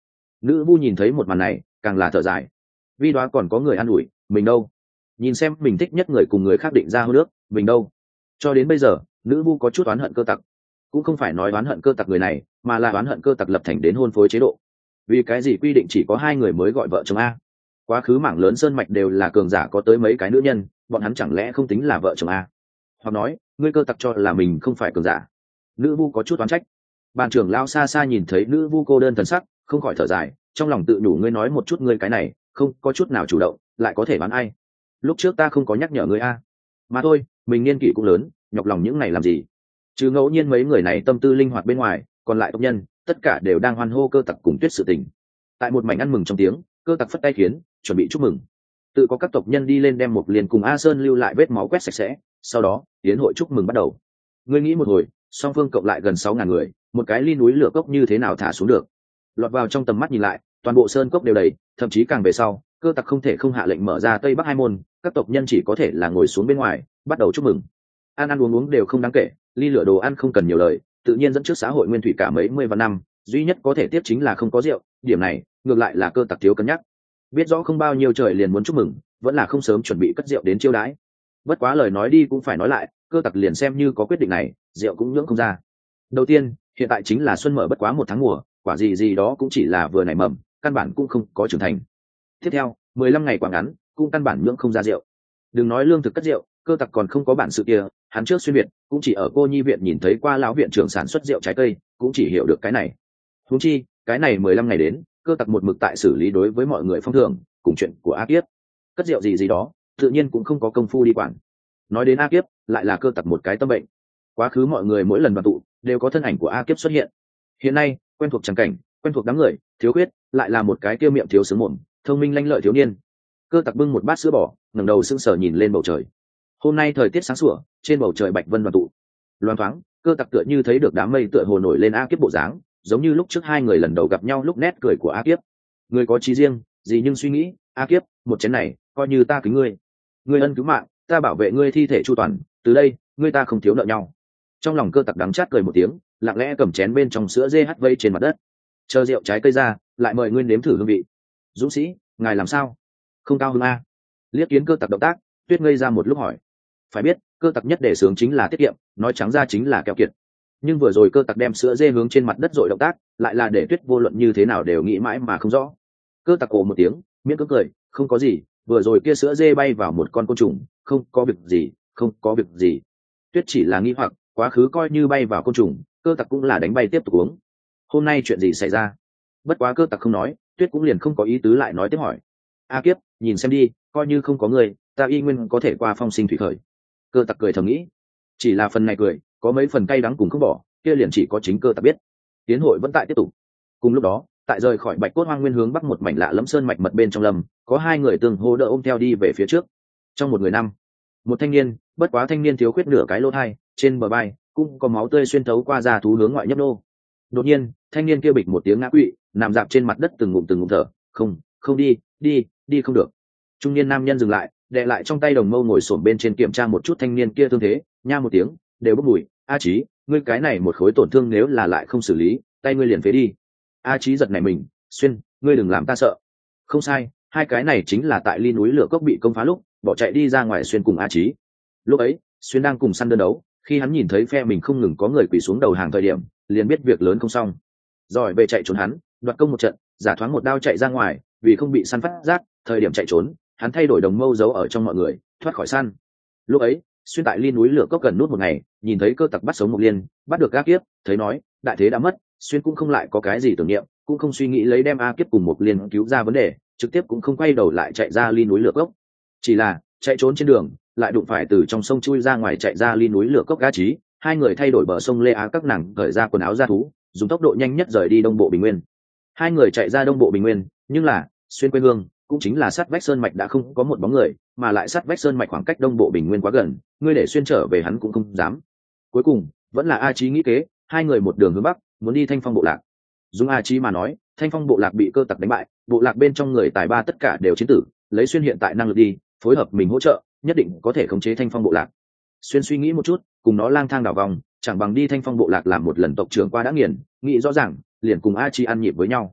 Nữ vu nhìn thấy một màn này càng là thở dài. Vi Đoá còn có người an ủi mình đâu, nhìn xem mình thích nhất người cùng người khác định ra hô nước mình đâu. Cho đến bây giờ nữ vu có chút oán hận cơ tặc, cũng không phải nói oán hận cơ tặc người này, mà là oán hận cơ tặc lập thành đến hôn phối chế độ. Vì cái gì quy định chỉ có hai người mới gọi vợ chồng a? Quá khứ mảng lớn sơn mạch đều là cường giả có tới mấy cái nữ nhân, bọn hắn chẳng lẽ không tính là vợ chồng a? Hoặc nói ngươi cơ tặc cho là mình không phải cường giả. Nữ vu có chút oán trách. Bàn trưởng lao xa xa nhìn thấy nữ vu cô đơn thần sắc, không khỏi thở dài, trong lòng tự nhủ ngươi nói một chút ngươi cái này không có chút nào chủ động, lại có thể bán ai? Lúc trước ta không có nhắc nhở ngươi a. Mà thôi, mình niên kỷ cũng lớn, nhọc lòng những này làm gì? Chứ ngẫu nhiên mấy người này tâm tư linh hoạt bên ngoài, còn lại tộc nhân tất cả đều đang hoan hô cơ tặc cùng Tuyết sự tình. Tại một mảnh ăn mừng trong tiếng, cơ tặc phất tay khiến chuẩn bị chúc mừng. Tự có các tộc nhân đi lên đem một liền cùng A Sơn lưu lại vết máu quét sạch sẽ, sau đó tiến hội chúc mừng bắt đầu. Ngươi nghĩ một hồi, song phương cộng lại gần sáu ngàn người, một cái ly núi lửa cốc như thế nào thả xuống được? Lọt vào trong tầm mắt nhìn lại, toàn bộ sơn cốc đều đầy, thậm chí càng về sau, cơ tặc không thể không hạ lệnh mở ra tây bắc hai môn, các tộc nhân chỉ có thể là ngồi xuống bên ngoài bắt đầu chúc mừng. Ăn ăn uống uống đều không đáng kể, ly lửa đồ ăn không cần nhiều lời, tự nhiên dẫn trước xã hội nguyên thủy cả mấy mươi vạn năm, duy nhất có thể tiếp chính là không có rượu, điểm này ngược lại là cơ tặc thiếu cân nhắc. Biết rõ không bao nhiêu trời liền muốn chúc mừng, vẫn là không sớm chuẩn bị cất rượu đến chiêu đãi. Bất quá lời nói đi cũng phải nói lại, cơ tặc liền xem như có quyết định này, rượu cũng nhưỡng không ra. Đầu tiên, hiện tại chính là xuân mở bất quá một tháng mùa, quả gì gì đó cũng chỉ là vừa nảy mầm, căn bản cũng không có trưởng thành. Tiếp theo, mười lăm ngày quả ngắn, cũng căn bản nhưỡng không ra rượu. Đừng nói lương thực cất rượu, cơ tặc còn không có bản sự kia, hắn trước xuyên việt cũng chỉ ở cô nhi viện nhìn thấy qua lão viện trưởng sản xuất rượu trái cây, cũng chỉ hiểu được cái này. Huống chi cái này mười lăm ngày đến, cơ tặc một mực tại xử lý đối với mọi người phong thường cùng chuyện của A Kiếp, cất rượu gì gì đó tự nhiên cũng không có công phu đi quản. Nói đến A Kiếp, lại là cơ tặc một cái tâm bệnh. Quá khứ mọi người mỗi lần đoàn tụ đều có thân ảnh của A Kiếp xuất hiện, hiện nay quen thuộc tràng cảnh, quen thuộc đám người, thiếu khuyết lại là một cái kia miệng thiếu sướng mồm, thông minh lanh lợi thiếu niên. Cơ tặc bưng một bát sữa bò, ngẩng đầu sững sờ nhìn lên bầu trời. Hôm nay thời tiết sáng sủa, trên bầu trời bạch vân đoàn tụ, loan thoáng, cơ tặc tựa như thấy được đám mây tựa hồ nổi lên A Kiếp bộ dáng, giống như lúc trước hai người lần đầu gặp nhau lúc nét cười của A Kiếp. Người có trí riêng gì nhưng suy nghĩ, A Kiếp, một chén này coi như ta kính ngươi, ngươi ân cứu mạng, ta bảo vệ ngươi thi thể chu toàn, từ đây ngươi ta không thiếu nợ nhau. Trong lòng cơ tặc đắng chát cười một tiếng, lặng lẽ cầm chén bên trong sữa dê hắt vây trên mặt đất, chờ rượu trái cây ra, lại mời nguyên nếm thử hương vị. Dũng sĩ, ngài làm sao không cao hơn a? Liếc kiến cơ tặc động tác, Tuyết ngây ra một lúc hỏi. Phải biết, cơ tặc nhất để sướng chính là tiết kiệm, nói trắng ra chính là keo kiệt. Nhưng vừa rồi cơ tặc đem sữa dê hướng trên mặt đất dội động tác, lại là để Tuyết vô luận như thế nào đều nghĩ mãi mà không rõ. Cơ tặc ồ một tiếng, miễn cưỡng cười, không có gì, vừa rồi kia sữa dê bay vào một con côn trùng, không có việc gì, không có việc gì. Tuyết chỉ là nghi hoặc, quá khứ coi như bay vào côn trùng, cơ tặc cũng là đánh bay tiếp tục uống. Hôm nay chuyện gì xảy ra? Bất quá cơ tặc không nói, Tuyết cũng liền không có ý tứ lại nói tiếp hỏi. A Kiếp, nhìn xem đi, coi như không có người, ta y nguyên có thể qua phong sinh thủy khởi. Cơ tặc cười thầm nghĩ, chỉ là phần này cười có mấy phần cay đắng cùng không bỏ, kia liền chỉ có chính cơ tặc biết. Tiến hội vẫn tại tiếp tục. Cùng lúc đó, tại rời khỏi bạch cốt hoang nguyên hướng bắc một mảnh lạ lẫm sơn mạch mật bên trong lâm, có hai người tương hô đỡ ôm theo đi về phía trước. Trong một người năm, một thanh niên, bất quá thanh niên thiếu khuyết nửa cái lỗ thai, trên bờ vai cũng có máu tươi xuyên thấu qua da thú hướng ngoại nhấp nô. Đột nhiên, thanh niên kia bịch một tiếng ngã quỵ, nằm dạp trên mặt đất từng ngụm từng ngụm thở, không, không đi, đi, đi không được. Trung niên nam nhân dừng lại, đè lại trong tay đồng mâu ngồi xổm bên trên kiểm tra một chút thanh niên kia thương thế, nha một tiếng, đều bốc mùi. A Chí, ngươi cái này một khối tổn thương nếu là lại không xử lý, tay ngươi liền phế đi. A Chí giật nảy mình, Xuyên, ngươi đừng làm ta sợ. Không sai, hai cái này chính là tại ly núi lửa cốc bị công phá lúc bỏ chạy đi ra ngoài Xuyên cùng A Chí. Lúc ấy, Xuyên đang cùng săn đơn đấu, khi hắn nhìn thấy phe mình không ngừng có người quỳ xuống đầu hàng thời điểm, liền biết việc lớn không xong. Giỏi về chạy trốn hắn, đoạt công một trận, giả thoáng một đao chạy ra ngoài, vì không bị săn phát giác, thời điểm chạy trốn, hắn thay đổi đồng mâu giấu ở trong mọi người, thoát khỏi săn. Lúc ấy, Xuyên tại ly núi lửa cốc gần nút một ngày, nhìn thấy cơ tặc bắt sống một liên, bắt được A Kiếp, thấy nói, đại thế đã mất, Xuyên cũng không lại có cái gì tưởng niệm, cũng không suy nghĩ lấy đem A Kiếp cùng một liên cứu ra vấn đề, trực tiếp cũng không quay đầu lại chạy ra ly núi lửa cốc. Chỉ là chạy trốn trên đường, lại đụng phải từ trong sông chui ra ngoài chạy ra ly núi lửa cốc A Chí, hai người thay đổi bờ sông Lê Á, các nàng cởi ra quần áo ra thú, dùng tốc độ nhanh nhất rời đi đông bộ bình nguyên. Hai người chạy ra đông bộ bình nguyên, nhưng là Xuyên quê hương cũng chính là sát vách sơn mạch đã không có một bóng người, mà lại sát vách sơn mạch khoảng cách đông bộ bình nguyên quá gần, ngươi để Xuyên trở về hắn cũng không dám. Cuối cùng vẫn là A Chí nghĩ kế, hai người một đường hướng bắc, muốn đi Thanh Phong bộ lạc. Dùng A Chí mà nói, Thanh Phong bộ lạc bị cơ tặc đánh bại, bộ lạc bên trong người tài ba tất cả đều chiến tử, lấy Xuyên hiện tại năng lực đi phối hợp mình hỗ trợ, nhất định có thể khống chế Thanh Phong bộ lạc. Xuyên suy nghĩ một chút, cùng nó lang thang đảo vòng, chẳng bằng đi Thanh Phong bộ lạc làm một lần tộc trưởng qua đã nghiền, nghĩ rõ ràng, liền cùng A Chí ăn nhịp với nhau.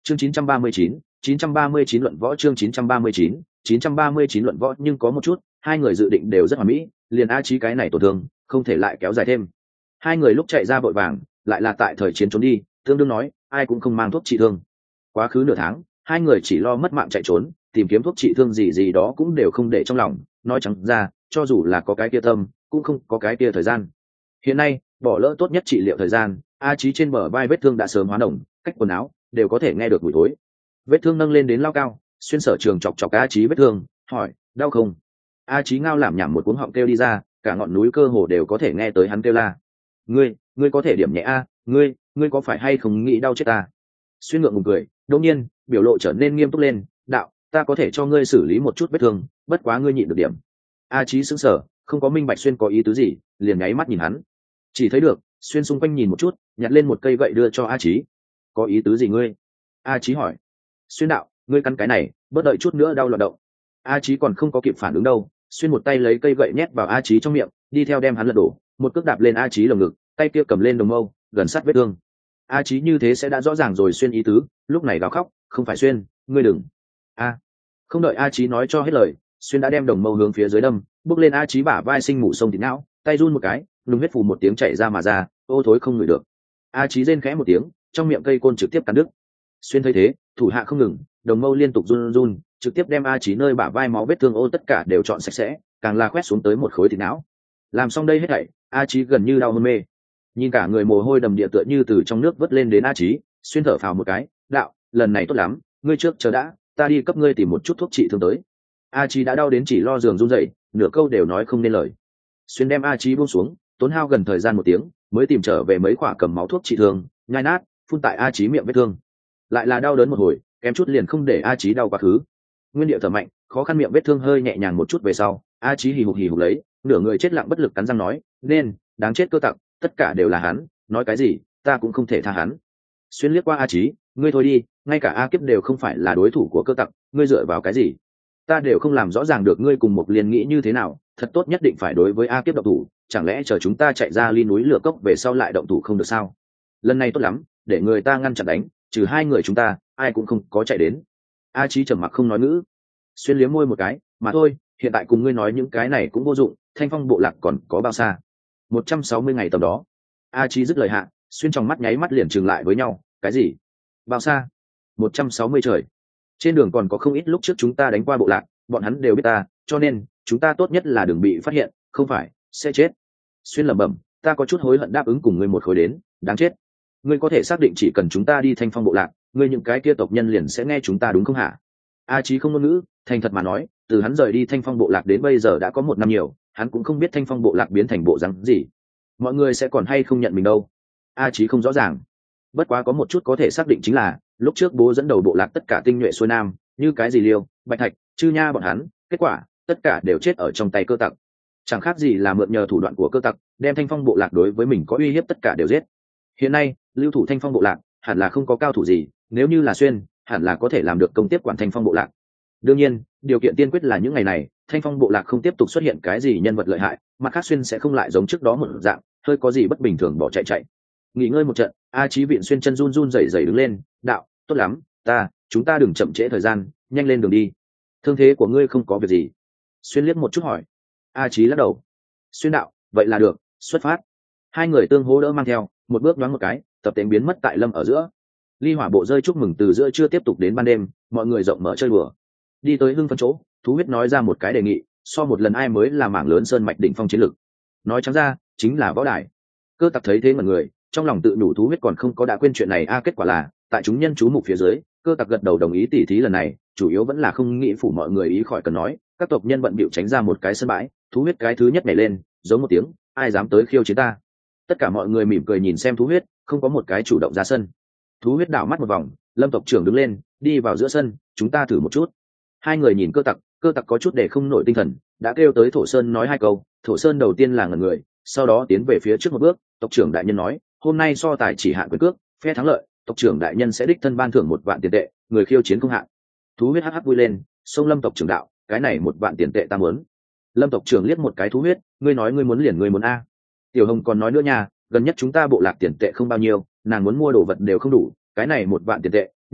chương chín trăm ba mươi chín, chín trăm ba mươi chín luận võ chương chín trăm ba mươi chín, chín trăm ba mươi chín luận võ nhưng có một chút, hai người dự định đều rất hoàn mỹ, liền A Chí cái này tổn thương, không thể lại kéo dài thêm. Hai người lúc chạy ra vội vàng, lại là tại thời chiến trốn đi, tương đương nói, ai cũng không mang thuốc trị thương. Quá khứ nửa tháng, hai người chỉ lo mất mạng chạy trốn, tìm kiếm thuốc trị thương gì gì đó cũng đều không để trong lòng, nói trắng ra, cho dù là có cái kia tâm, cũng không có cái kia thời gian. Hiện nay, bỏ lỡ tốt nhất trị liệu thời gian, A Chí trên bờ vai vết thương đã sớm hóa nồng, cách quần áo đều có thể nghe được mùi thối. Vết thương nâng lên đến lao cao, xuyên sở trường chọc chọc A Chí vết thương, hỏi, đau không? A Chí ngao làm nhảm một cuống họng kêu đi ra, cả ngọn núi cơ hồ đều có thể nghe tới hắn kêu la. Ngươi, ngươi có thể điểm nhẹ a, ngươi, ngươi có phải hay không nghĩ đau chết ta? Xuyên ngượng ngùng cười, đột nhiên, biểu lộ trở nên nghiêm túc lên, đạo, ta có thể cho ngươi xử lý một chút vết thương, bất quá ngươi nhịn được điểm. A Chí sững sờ, không có minh bạch xuyên có ý tứ gì, liền nháy mắt nhìn hắn. Chỉ thấy được, xuyên xung quanh nhìn một chút, nhặt lên một cây gậy đưa cho A Chí. Có ý tứ gì ngươi? A Chí hỏi. Xuyên đạo, ngươi căn cái này, bớt đợi chút nữa đau loạn động. A Chí còn không có kịp phản ứng đâu, xuyên một tay lấy cây gậy nhét vào A Chí trong miệng, đi theo đem hắn lật đổ, một cước đạp lên A Chí lồng ngực, tay kia cầm lên đồng mâu, gần sát vết thương. A Chí như thế sẽ đã rõ ràng rồi xuyên ý tứ, lúc này gào khóc, không phải xuyên, ngươi đừng. A. Không đợi A Chí nói cho hết lời, xuyên đã đem đồng mâu hướng phía dưới đâm, bước lên A Chí bả vai sinh mủ sông thịt não, tay run một cái, lùng huyết phù một tiếng chảy ra mà ra, ô thối không ngửi được. A Chí rên khẽ một tiếng, trong miệng cây côn trực tiếp cắn đứt. Xuyên thấy thế, thủ hạ không ngừng, đồng mâu liên tục run run, trực tiếp đem A Chí nơi bả vai máu vết thương ô tất cả đều chọn sạch sẽ, càng là quét xuống tới một khối thịt não. Làm xong đây hết thảy, A Chí gần như đau hôn mê, nhìn cả người mồ hôi đầm địa tựa như từ trong nước vớt lên đến A Chí, xuyên thở phào một cái, đạo, lần này tốt lắm, ngươi trước chờ đã, ta đi cấp ngươi tìm một chút thuốc trị thương tới. A Chí đã đau đến chỉ lo giường run rẩy, nửa câu đều nói không nên lời. Xuyên đem A Chí buông xuống, tốn hao gần thời gian một tiếng, mới tìm trở về mấy quả cầm máu thuốc trị thương, nhai nát, phun tại A Chí miệng vết thương. Lại là đau đớn một hồi, kém chút liền không để A Chí đau quá khứ. Nguyên điệu thở mạnh, khó khăn miệng vết thương hơi nhẹ nhàng một chút về sau, A Chí hì hục hì hục lấy, nửa người chết lặng bất lực cắn răng nói, nên, đáng chết cơ tặc, tất cả đều là hắn, nói cái gì, ta cũng không thể tha hắn. Xuyên liếc qua A Chí, ngươi thôi đi, ngay cả A Kiếp đều không phải là đối thủ của cơ tặc, ngươi dựa vào cái gì? Ta đều không làm rõ ràng được ngươi cùng một liên nghĩ như thế nào, thật tốt nhất định phải đối với A Kiếp động thủ, chẳng lẽ chờ chúng ta chạy ra ly núi lửa cốc về sau lại động thủ không được sao? Lần này tốt lắm, để người ta ngăn chặn đánh, trừ hai người chúng ta, ai cũng không có chạy đến. A Chí trầm mặc không nói ngữ. Xuyên liếm môi một cái, mà thôi, hiện tại cùng ngươi nói những cái này cũng vô dụng, Thanh Phong bộ lạc còn có bao xa? Một trăm sáu mươi ngày tầm đó. A Chí dứt lời hạ, xuyên trong mắt nháy mắt liền trừng lại với nhau, cái gì? Bao xa? Một trăm sáu mươi trời. Trên đường còn có không ít lúc trước chúng ta đánh qua bộ lạc, bọn hắn đều biết ta, cho nên chúng ta tốt nhất là đừng bị phát hiện, không phải sẽ chết. Xuyên lẩm bẩm, ta có chút hối hận đáp ứng cùng ngươi một khối đến, đáng chết. Ngươi có thể xác định chỉ cần chúng ta đi Thanh Phong bộ lạc, ngươi những cái kia tộc nhân liền sẽ nghe chúng ta đúng không hả? A Chí không ngôn ngữ, thành thật mà nói, từ hắn rời đi Thanh Phong bộ lạc đến bây giờ đã có một năm nhiều, hắn cũng không biết Thanh Phong bộ lạc biến thành bộ dáng gì, mọi người sẽ còn hay không nhận mình đâu. A Chí không rõ ràng, bất quá có một chút có thể xác định chính là lúc trước bố dẫn đầu bộ lạc tất cả tinh nhuệ xuôi nam, như cái gì Liêu, Bạch Thạch, Chư Nha bọn hắn, kết quả tất cả đều chết ở trong tay cơ tặc, chẳng khác gì là mượn nhờ thủ đoạn của cơ tặc đem Thanh Phong bộ lạc đối với mình có uy hiếp tất cả đều giết. Hiện nay lưu thủ Thanh Phong bộ lạc hẳn là không có cao thủ gì, nếu như là Xuyên hẳn là có thể làm được công tiếp quản Thanh Phong bộ lạc. Đương nhiên điều kiện tiên quyết là những ngày này Thanh Phong bộ lạc không tiếp tục xuất hiện cái gì nhân vật lợi hại, mặt khác Xuyên sẽ không lại giống trước đó một dạng hơi có gì bất bình thường bỏ chạy chạy. Nghỉ ngơi một trận, A Chí viện Xuyên chân run run rẩy rẩy đứng lên, đạo, tốt lắm, ta chúng ta đừng chậm trễ thời gian, nhanh lên đường đi. Thương thế của ngươi không có việc gì? Xuyên liếc một chút hỏi. A Chí lắc đầu. Xuyên đạo, vậy là được, xuất phát. Hai người tương hỗ đỡ mang theo, một bước nhoáng một cái, tập tễnh biến mất tại lâm ở giữa. Ly hỏa bộ rơi chúc mừng từ giữa trưa tiếp tục đến ban đêm, mọi người rộng mở chơi đùa. Đi tới hưng phân chỗ, thú huyết nói ra một cái đề nghị, so một lần ai mới là mảng lớn sơn mạch đỉnh phong chiến lực. Nói trắng ra chính là võ đài. Cơ tặc thấy thế mọi người trong lòng tự đủ, thú huyết còn không có đã quên chuyện này a. Kết quả là tại chúng nhân chú mục phía dưới, cơ tặc gật đầu đồng ý tỉ thí lần này, chủ yếu vẫn là không nghĩ phủ mọi người ý khỏi cần nói. Các tộc nhân bận bịu tránh ra một cái sân bãi, thú huyết cái thứ nhất nhảy lên, giống một tiếng, ai dám tới khiêu chiến ta. Tất cả mọi người mỉm cười nhìn xem thú huyết, không có một cái chủ động ra sân. Thú huyết đảo mắt một vòng, lâm tộc trưởng đứng lên, đi vào giữa sân, chúng ta thử một chút. Hai người nhìn cơ tặc, cơ tặc có chút để không nổi tinh thần, đã kêu tới thổ sơn nói hai câu. Thổ sơn đầu tiên là ngẩn người, sau đó tiến về phía trước một bước. Tộc trưởng đại nhân nói, hôm nay so tài chỉ hạn quyền cước, phe thắng lợi, tộc trưởng đại nhân sẽ đích thân ban thưởng một vạn tiền tệ, người khiêu chiến không hạn. Thú huyết hắc hắc vui lên, xông lâm tộc trưởng đạo, cái này một vạn tiền tệ ta muốn. Lâm tộc trưởng liếc một cái thú huyết, ngươi nói ngươi muốn liền ngươi muốn a. Tiểu Hồng còn nói nữa nha, gần nhất chúng ta bộ lạc tiền tệ không bao nhiêu, nàng muốn mua đồ vật đều không đủ, cái này một vạn tiền tệ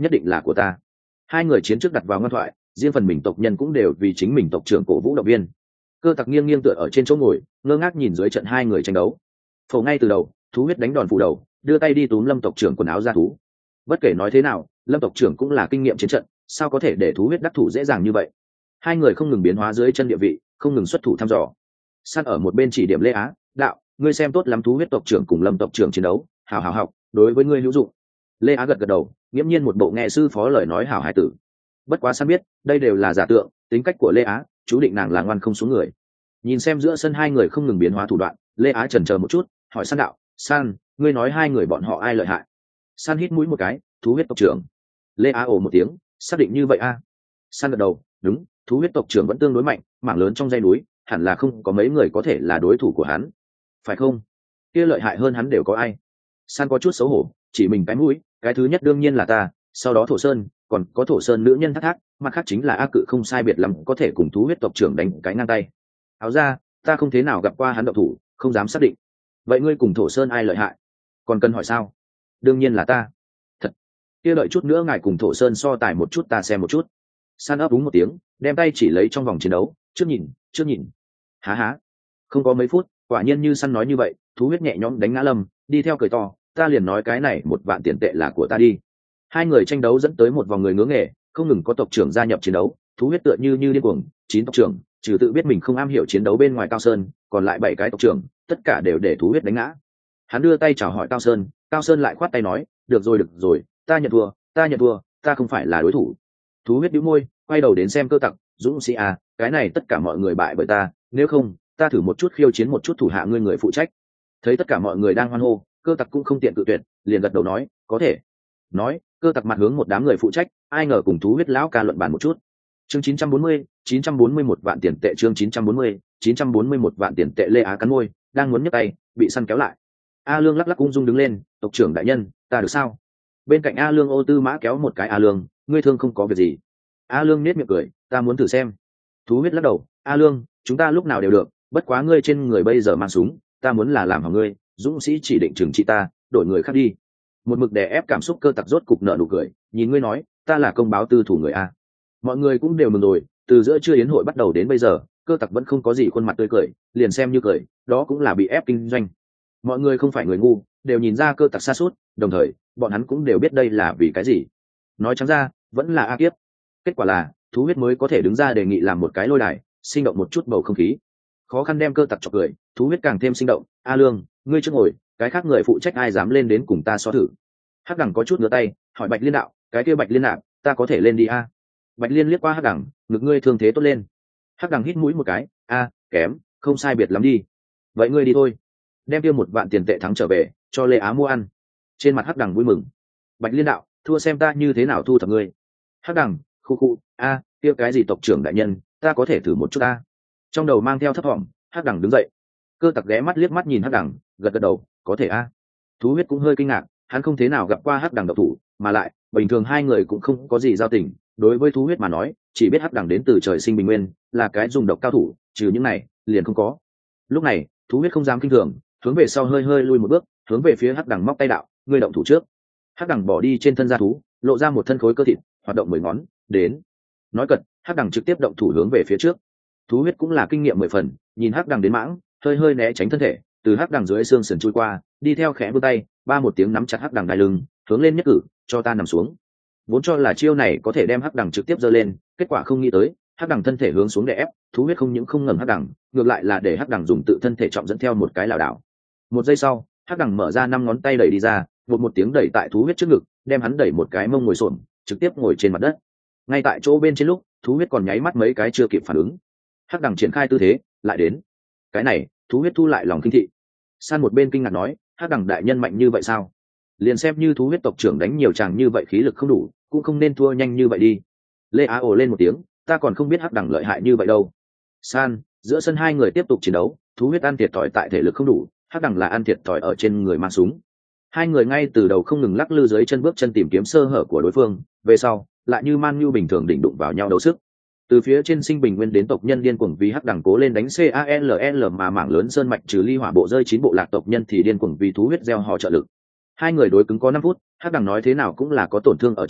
nhất định là của ta. Hai người chiến trước đặt vào ngoan thoại, riêng phần mình tộc nhân cũng đều vì chính mình tộc trưởng cổ vũ động viên. Cơ tặc nghiêng nghiêng tựa ở trên chỗ ngồi, ngơ ngác nhìn dưới trận hai người tranh đấu. Phổ ngay từ đầu, thú huyết đánh đòn phủ đầu, đưa tay đi túm Lâm tộc trưởng quần áo ra thú. Bất kể nói thế nào, Lâm tộc trưởng cũng là kinh nghiệm chiến trận, sao có thể để thú huyết đắc thủ dễ dàng như vậy. Hai người không ngừng biến hóa dưới chân địa vị, không ngừng xuất thủ thăm dò. Săn ở một bên chỉ điểm Lê Á, đạo, ngươi xem tốt lắm thú huyết tộc trưởng cùng Lâm tộc trưởng chiến đấu, hào hào học, đối với ngươi hữu dụng. Lê Á gật gật đầu, nghiễm nhiên một bộ nghe sư phó lời nói hảo hải tử. Bất quá Săn biết, đây đều là giả tượng, tính cách của Lê Á, chú định nàng là ngoan không xuống người. Nhìn xem giữa sân hai người không ngừng biến hóa thủ đoạn, Lê Á chần chờ một chút, hỏi Săn đạo, San, ngươi nói hai người bọn họ ai lợi hại? San hít mũi một cái, thú huyết tộc trưởng. Lê Á ồ một tiếng, xác định như vậy a? À? San gật đầu, đúng, thú huyết tộc trưởng vẫn tương đối mạnh, mảng lớn trong dãy núi, hẳn là không có mấy người có thể là đối thủ của hắn, phải không? Kia lợi hại hơn hắn đều có ai? San có chút xấu hổ, chỉ mình cái mũi, cái thứ nhất đương nhiên là ta, sau đó Thổ Sơn, còn có Thổ Sơn nữ nhân Thác Thác, mặt khác chính là A Cự không sai biệt lắm, có thể cùng thú huyết tộc trưởng đánh cái ngang tay. Áo ra, ta không thế nào gặp qua hắn động thủ, không dám xác định. Vậy ngươi cùng Thổ Sơn ai lợi hại? Còn cần hỏi sao? Đương nhiên là ta. Thật. Kia đợi chút nữa ngài cùng Thổ Sơn so tài một chút ta xem một chút. San ấp úng một tiếng, đem tay chỉ lấy trong vòng chiến đấu, trước nhìn, trước nhìn. Há há. Không có mấy phút, quả nhiên như San nói như vậy, thú huyết nhẹ nhõm đánh ngã Lâm, đi theo cười to, ta liền nói cái này một vạn tiền tệ là của ta đi. Hai người tranh đấu dẫn tới một vòng người ngưỡng nghề, không ngừng có tộc trưởng gia nhập chiến đấu, thú huyết tựa như như điên cuồng, chín tộc trưởng, trừ tự biết mình không am hiểu chiến đấu bên ngoài Cao Sơn, còn lại bảy cái tộc trưởng, tất cả đều để thú huyết đánh ngã. Hắn đưa tay chào hỏi Cao Sơn, Cao Sơn lại khoát tay nói, được rồi được rồi, ta nhận thua, ta nhận thua, ta không phải là đối thủ. Thú huyết bĩu môi, quay đầu đến xem Cơ Tặc, dũng sĩ à, cái này tất cả mọi người bại bởi ta, nếu không, ta thử một chút khiêu chiến một chút thủ hạ ngươi người phụ trách. Thấy tất cả mọi người đang hoan hô, Cơ Tặc cũng không tiện cự tuyệt, liền gật đầu nói, có thể. Nói, Cơ Tặc mặt hướng một đám người phụ trách, ai ngờ cùng thú huyết lão ca luận bàn một chút. Chương chín trăm bốn mươi, chín trăm bốn mươi mốt vạn tiền tệ, chương chín trăm bốn mươi, chín trăm bốn mươi mốt vạn tiền tệ. Lê Á cắn môi, đang muốn nhấc tay, bị Săn kéo lại. A Lương lắc lắc ung dung đứng lên, tộc trưởng đại nhân, ta được sao? Bên cạnh A Lương Ô Tư Mã kéo một cái, A Lương, ngươi thương không có việc gì? A Lương nét miệng cười, ta muốn thử xem. Thú huyết lắc đầu, A Lương, chúng ta lúc nào đều được, bất quá ngươi trên người bây giờ mang súng, ta muốn là làm hỏng ngươi, dũng sĩ chỉ định trừng trị ta, đổi người khác đi. Một mực đè ép cảm xúc Cơ Tặc rốt cục nở nụ cười, nhìn ngươi nói, ta là công báo tư thủ người a. Mọi người cũng đều mừng rồi, từ giữa trưa yến hội bắt đầu đến bây giờ, Cơ Tặc vẫn không có gì khuôn mặt tươi cười, liền xem như cười, đó cũng là bị ép kinh doanh. Mọi người không phải người ngu, đều nhìn ra Cơ Tặc sa sút, đồng thời, bọn hắn cũng đều biết đây là vì cái gì. Nói trắng ra, vẫn là A Kiếp. Kết quả là, thú huyết mới có thể đứng ra đề nghị làm một cái lôi đài, sinh động một chút bầu không khí. Khó khăn đem Cơ Tặc chọc cười, thú huyết càng thêm sinh động, A Lương, ngươi trước ngồi, cái khác người phụ trách ai dám lên đến cùng ta so thử. Hắc Đằng có chút ngửa tay, hỏi Bạch Liên đạo, cái kia Bạch Liên nạp, ta có thể lên đi a? Bạch Liên liếc qua Hắc Đằng, ngực ngươi thương thế tốt lên. Hắc Đằng hít mũi một cái, a, kém, không sai biệt lắm đi. Vậy ngươi đi thôi, đem kia một vạn tiền tệ thắng trở về, cho Lê Á mua ăn. Trên mặt Hắc Đằng vui mừng. Bạch Liên đạo, thua xem ta như thế nào thu thập ngươi. Hắc Đằng, khu khu, a, kia cái gì tộc trưởng đại nhân, ta có thể thử một chút a. Trong đầu mang theo thấp thỏm, Hắc Đằng đứng dậy. Cơ Tặc ghé mắt liếc mắt nhìn Hắc Đằng, gật gật đầu, có thể a. Thú huyết cũng hơi kinh ngạc, hắn không thế nào gặp qua Hắc Đằng độc thủ, mà lại bình thường hai người cũng không có gì giao tình. Đối với thú huyết mà nói, chỉ biết Hắc Đằng đến từ trời sinh bình nguyên, là cái dùng độc cao thủ, trừ những này liền không có. Lúc này thú huyết không dám kinh thường, hướng về sau hơi hơi lui một bước, hướng về phía Hắc Đằng móc tay đạo, ngươi động thủ trước. Hắc Đằng bỏ đi trên thân da thú, lộ ra một thân khối cơ thịt, hoạt động mười ngón, đến. Nói cật, Hắc Đằng trực tiếp động thủ hướng về phía trước. Thú huyết cũng là kinh nghiệm mười phần, nhìn Hắc Đằng đến mãng, hơi hơi né tránh thân thể, từ Hắc Đằng dưới xương sườn chui qua, đi theo khẽ vươn tay, ba một tiếng nắm chặt Hắc Đằng đai lưng, hướng lên nhất cử, cho ta nằm xuống. Vốn cho là chiêu này có thể đem Hắc Đằng trực tiếp giơ lên, kết quả không nghĩ tới, Hắc Đằng thân thể hướng xuống để ép, thú huyết không những không ngẩng Hắc Đằng, ngược lại là để Hắc Đằng dùng tự thân thể trọng dẫn theo một cái lảo đảo. Một giây sau, Hắc Đằng mở ra năm ngón tay đẩy đi ra, một một tiếng đẩy tại thú huyết trước ngực, đem hắn đẩy một cái mông ngồi xổm, trực tiếp ngồi trên mặt đất. Ngay tại chỗ bên trên lúc, thú huyết còn nháy mắt mấy cái chưa kịp phản ứng. Hắc Đằng triển khai tư thế, lại đến. Cái này, thú huyết thu lại lòng kinh thị. San một bên kinh ngạc nói, Hắc Đằng đại nhân mạnh như vậy sao? Liền xem như thú huyết tộc trưởng đánh nhiều chàng như vậy khí lực không đủ, cũng không nên thua nhanh như vậy đi. Lê Á ồ lên một tiếng, ta còn không biết Hắc Đằng lợi hại như vậy đâu. San, giữa sân hai người tiếp tục chiến đấu, thú huyết ăn thiệt thòi tại thể lực không đủ, Hắc Đằng là ăn thiệt thòi ở trên người mang súng. Hai người ngay từ đầu không ngừng lắc lư dưới chân bước chân tìm kiếm sơ hở của đối phương, về sau lại như man nhu bình thường đỉnh đụng vào nhau đấu sức. Từ phía trên sinh bình nguyên đến tộc nhân điên cuồng vì Hắc Đằng cố lên đánh call mà mảng lớn sơn mạch trừ ly hỏa bộ rơi chín bộ lạc tộc nhân thì điên cuồng vì thú huyết gieo họ trợ lực. Hai người đối cứng có năm phút, Hắc Đằng nói thế nào cũng là có tổn thương ở trên,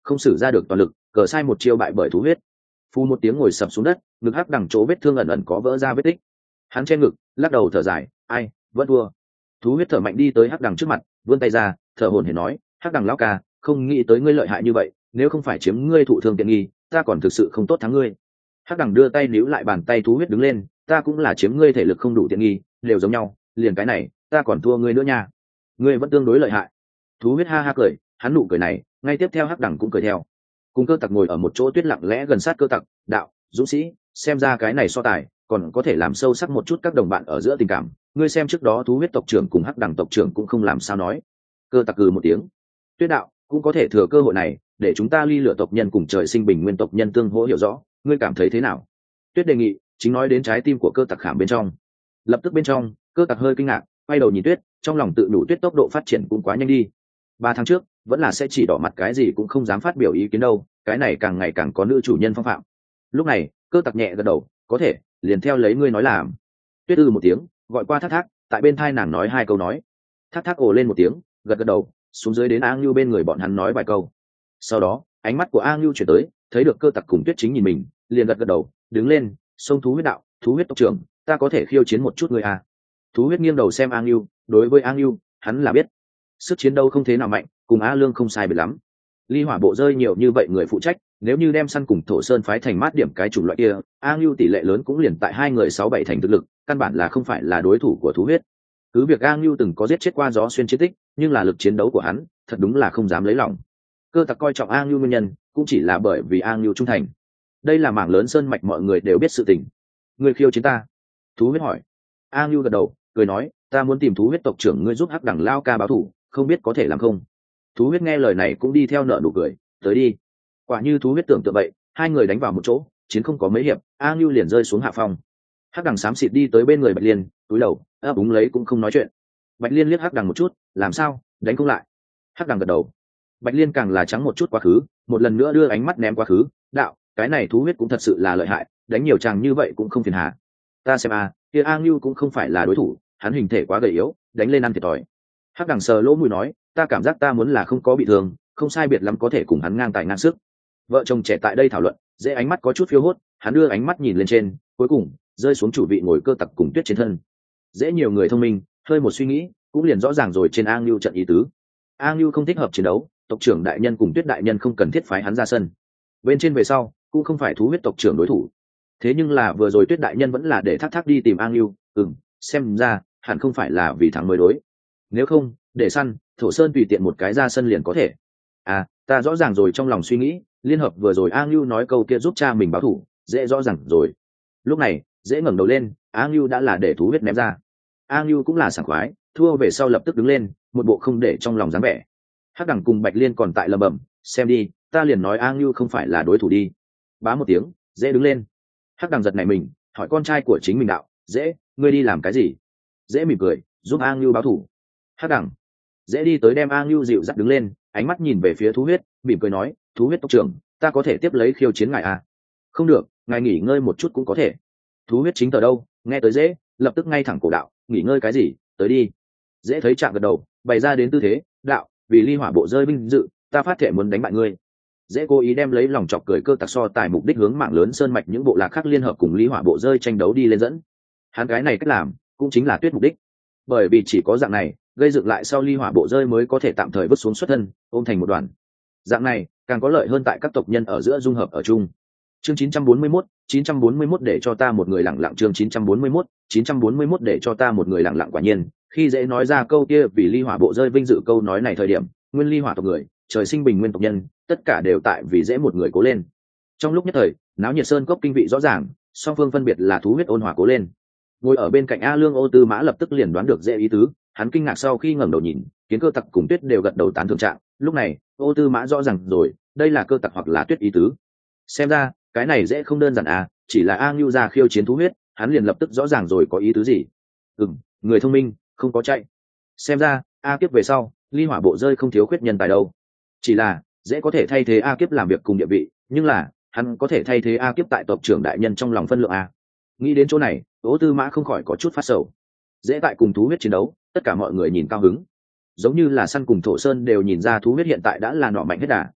không xử ra được toàn lực, cờ sai một chiêu bại bởi thú huyết. Phu một tiếng ngồi sập xuống đất, ngực hắc đằng chỗ vết thương ẩn ẩn có vỡ ra vết tích. Hắn che ngực, lắc đầu thở dài, ai, vẫn thua. Thú huyết thở mạnh đi tới hắc đằng trước mặt, vươn tay ra, thở hổn hển nói, hắc đằng lão ca, không nghĩ tới ngươi lợi hại như vậy, nếu không phải chiếm ngươi thụ thương tiện nghi, ta còn thực sự không tốt thắng ngươi. Hắc đằng đưa tay níu lại bàn tay thú huyết đứng lên, ta cũng là chiếm ngươi thể lực không đủ tiện nghi, đều giống nhau, liền cái này, ta còn thua ngươi nữa nha. Ngươi vẫn tương đối lợi hại. Thú huyết ha ha cười, hắn nụ cười này, ngay tiếp theo hắc đằng cũng cười theo. Cùng Cơ Tặc ngồi ở một chỗ tuyết lặng lẽ gần sát Cơ Tặc, đạo, dũng sĩ, xem ra cái này so tài, còn có thể làm sâu sắc một chút các đồng bạn ở giữa tình cảm. Ngươi xem trước đó thú huyết tộc trưởng cùng hắc đằng tộc trưởng cũng không làm sao nói. Cơ Tặc cừ một tiếng. Tuyết đạo, cũng có thể thừa cơ hội này, để chúng ta ly lửa tộc nhân cùng trời sinh bình nguyên tộc nhân tương hỗ hiểu rõ, ngươi cảm thấy thế nào? Tuyết đề nghị, chính nói đến trái tim của Cơ Tặc khảm bên trong. Lập tức bên trong, Cơ Tặc hơi kinh ngạc, quay đầu nhìn Tuyết, trong lòng tự đủ Tuyết tốc độ phát triển cũng quá nhanh đi. Ba tháng trước, vẫn là sẽ chỉ đỏ mặt cái gì cũng không dám phát biểu ý kiến đâu, cái này càng ngày càng có nữ chủ nhân phong phạm. Lúc này, Cơ Tặc nhẹ gật đầu, có thể, liền theo lấy ngươi nói làm. Tuyết ư một tiếng, gọi qua Thác Thác, tại bên thai nàng nói hai câu nói. Thác Thác ồ lên một tiếng, gật gật đầu, xuống dưới đến A Ngưu bên người bọn hắn nói vài câu. Sau đó, ánh mắt của A Ngưu chuyển tới, thấy được Cơ Tặc cùng Tuyết chính nhìn mình, liền gật gật đầu, đứng lên, xông thú huyết đạo, thú huyết tộc trưởng, ta có thể khiêu chiến một chút người à? Thú huyết nghiêng đầu xem A Ngưu, đối với A Ngưu, hắn là biết, sức chiến đấu không thế nào mạnh, cùng A Lương không sai biệt lắm. Ly hỏa bộ rơi nhiều như vậy người phụ trách, nếu như đem săn cùng thổ sơn phái thành mát điểm cái chủng loại kia, A Ngưu tỷ lệ lớn cũng liền tại hai người sáu bảy thành thực lực, căn bản là không phải là đối thủ của thú huyết. Cứ việc A Ngưu từng có giết chết qua gió xuyên chiến tích, nhưng là lực chiến đấu của hắn, thật đúng là không dám lấy lòng. Cơ Tặc coi trọng A Ngưu nguyên nhân, cũng chỉ là bởi vì A Ngưu trung thành. Đây là mảng lớn sơn mạch mọi người đều biết sự tình. Người khiêu chiến ta? Thú huyết hỏi. A Ngưu gật đầu, cười nói, ta muốn tìm thú huyết tộc trưởng ngươi giúp hắc đẳng lao ca báo thủ, không biết có thể làm không? Thú huyết nghe lời này cũng đi theo nợ nụ cười, tới đi. Quả như thú huyết tưởng tượng vậy, hai người đánh vào một chỗ, chiến không có mấy hiệp, A Ngưu liền rơi xuống hạ phong. Hắc đằng xám xịt đi tới bên người Bạch Liên, túi đầu, ấp úng lấy cũng không nói chuyện. Bạch Liên liếc Hắc đằng một chút, làm sao, đánh không lại? Hắc đằng gật đầu. Bạch Liên càng là trắng một chút quá khứ, một lần nữa đưa ánh mắt ném quá khứ, đạo, cái này thú huyết cũng thật sự là lợi hại, đánh nhiều chàng như vậy cũng không phiền hà. Ta xem a, kia A Ngưu cũng không phải là đối thủ, hắn hình thể quá gầy yếu, đánh lên ăn thiệt thòi. Hắc đằng sờ lỗ mũi nói, ta cảm giác ta muốn là không có bị thương, không sai biệt lắm có thể cùng hắn ngang tài ngang sức. Vợ chồng trẻ tại đây thảo luận, dễ ánh mắt có chút phiêu hốt, hắn đưa ánh mắt nhìn lên trên, cuối cùng rơi xuống chủ vị ngồi Cơ Tặc cùng Tuyết trên thân. Dễ nhiều người thông minh, hơi một suy nghĩ, cũng liền rõ ràng rồi trên A Ngưu trận ý tứ. A Ngưu không thích hợp chiến đấu, tộc trưởng đại nhân cùng Tuyết đại nhân không cần thiết phái hắn ra sân. Bên trên về sau, cũng không phải thú huyết tộc trưởng đối thủ. Thế nhưng là vừa rồi Tuyết đại nhân vẫn là để Thác Thác đi tìm A Ngưu, ừm, xem ra hẳn không phải là vì thắng mới đối. Nếu không, để săn, thổ sơn tùy tiện một cái ra sân liền có thể. À, ta rõ ràng rồi, trong lòng suy nghĩ, liên hợp vừa rồi A Ngưu nói câu kia giúp cha mình báo thủ, dễ rõ ràng rồi. Lúc này, dễ ngẩng đầu lên, A Ngưu đã là để thú huyết ném ra. A Ngưu cũng là sảng khoái, thua về sau lập tức đứng lên, một bộ không để trong lòng dáng vẻ. Hắc đằng cùng Bạch Liên còn tại lầm bầm, xem đi, ta liền nói A Ngưu không phải là đối thủ đi. Bá một tiếng, dễ đứng lên. Hắc đằng giật nảy mình, hỏi con trai của chính mình đạo, dễ, ngươi đi làm cái gì? Dễ mỉm cười, giúp A Ngưu báo thủ. Hắc đằng, dễ đi tới đem A Ngưu dịu dắt đứng lên, ánh mắt nhìn về phía thú huyết, mỉm cười nói, thú huyết tộc trưởng, ta có thể tiếp lấy khiêu chiến ngài à? Không được, ngài nghỉ ngơi một chút cũng có thể. Thú huyết chính tờ đâu, nghe tới dễ, lập tức ngay thẳng cổ đạo, nghỉ ngơi cái gì, tới đi. Dễ thấy chạm gật đầu, bày ra đến tư thế, đạo, vì ly hỏa bộ rơi vinh dự, ta phát thể muốn đánh bại ngươi. Dễ cố ý đem lấy lòng chọc cười Cơ Tặc so tài mục đích hướng mạng lớn sơn mạch những bộ lạc khác liên hợp cùng ly hỏa bộ rơi tranh đấu đi lên dẫn. Hắn cái này cách làm, cũng chính là Tuyết mục đích. Bởi vì chỉ có dạng này, gây dựng lại sau ly hỏa bộ rơi mới có thể tạm thời vứt xuống xuất thân, ôm thành một đoàn. Dạng này càng có lợi hơn tại các tộc nhân ở giữa dung hợp ở chung. Chương chín trăm bốn mươi mốt, chín trăm bốn mươi mốt để cho ta một người lặng lặng chương chín trăm bốn mươi mốt, chín trăm bốn mươi mốt để cho ta một người lặng lặng quả nhiên, khi dễ nói ra câu kia vì ly hỏa bộ rơi vinh dự câu nói này thời điểm, nguyên ly hỏa tộc người, trời sinh bình nguyên tộc nhân, tất cả đều tại vì dễ một người cố lên. Trong lúc nhất thời, náo nhiệt sơn cốc kinh vị rõ ràng, song phương phân biệt là thú huyết ôn hòa cố lên. Ngồi ở bên cạnh A Lương Ô Tư Mã lập tức liền đoán được dễ ý tứ, hắn kinh ngạc sau khi ngẩng đầu nhìn, kiến Cơ Tặc cùng Tuyết đều gật đầu tán thưởng trạng, lúc này, Ô Tư Mã rõ ràng rồi, đây là Cơ Tặc hoặc là Tuyết ý tứ. Xem ra, cái này dễ không đơn giản à, chỉ là A Ngưu ra khiêu chiến thú huyết, hắn liền lập tức rõ ràng rồi có ý tứ gì. Ừm, người thông minh, không có chạy. Xem ra, A Kiếp về sau, ly hỏa bộ rơi không thiếu khuyết nhân tài đâu. Chỉ là, dễ có thể thay thế A Kiếp làm việc cùng địa vị, nhưng là, hắn có thể thay thế A Kiếp tại tộc trưởng đại nhân trong lòng phân lượng a. Nghĩ đến chỗ này, Ô Tư Mã không khỏi có chút phát sầu. Dễ tại cùng thú huyết chiến đấu, tất cả mọi người nhìn cao hứng. Giống như là săn cùng thổ sơn đều nhìn ra thú huyết hiện tại đã là nọ mạnh hết đà,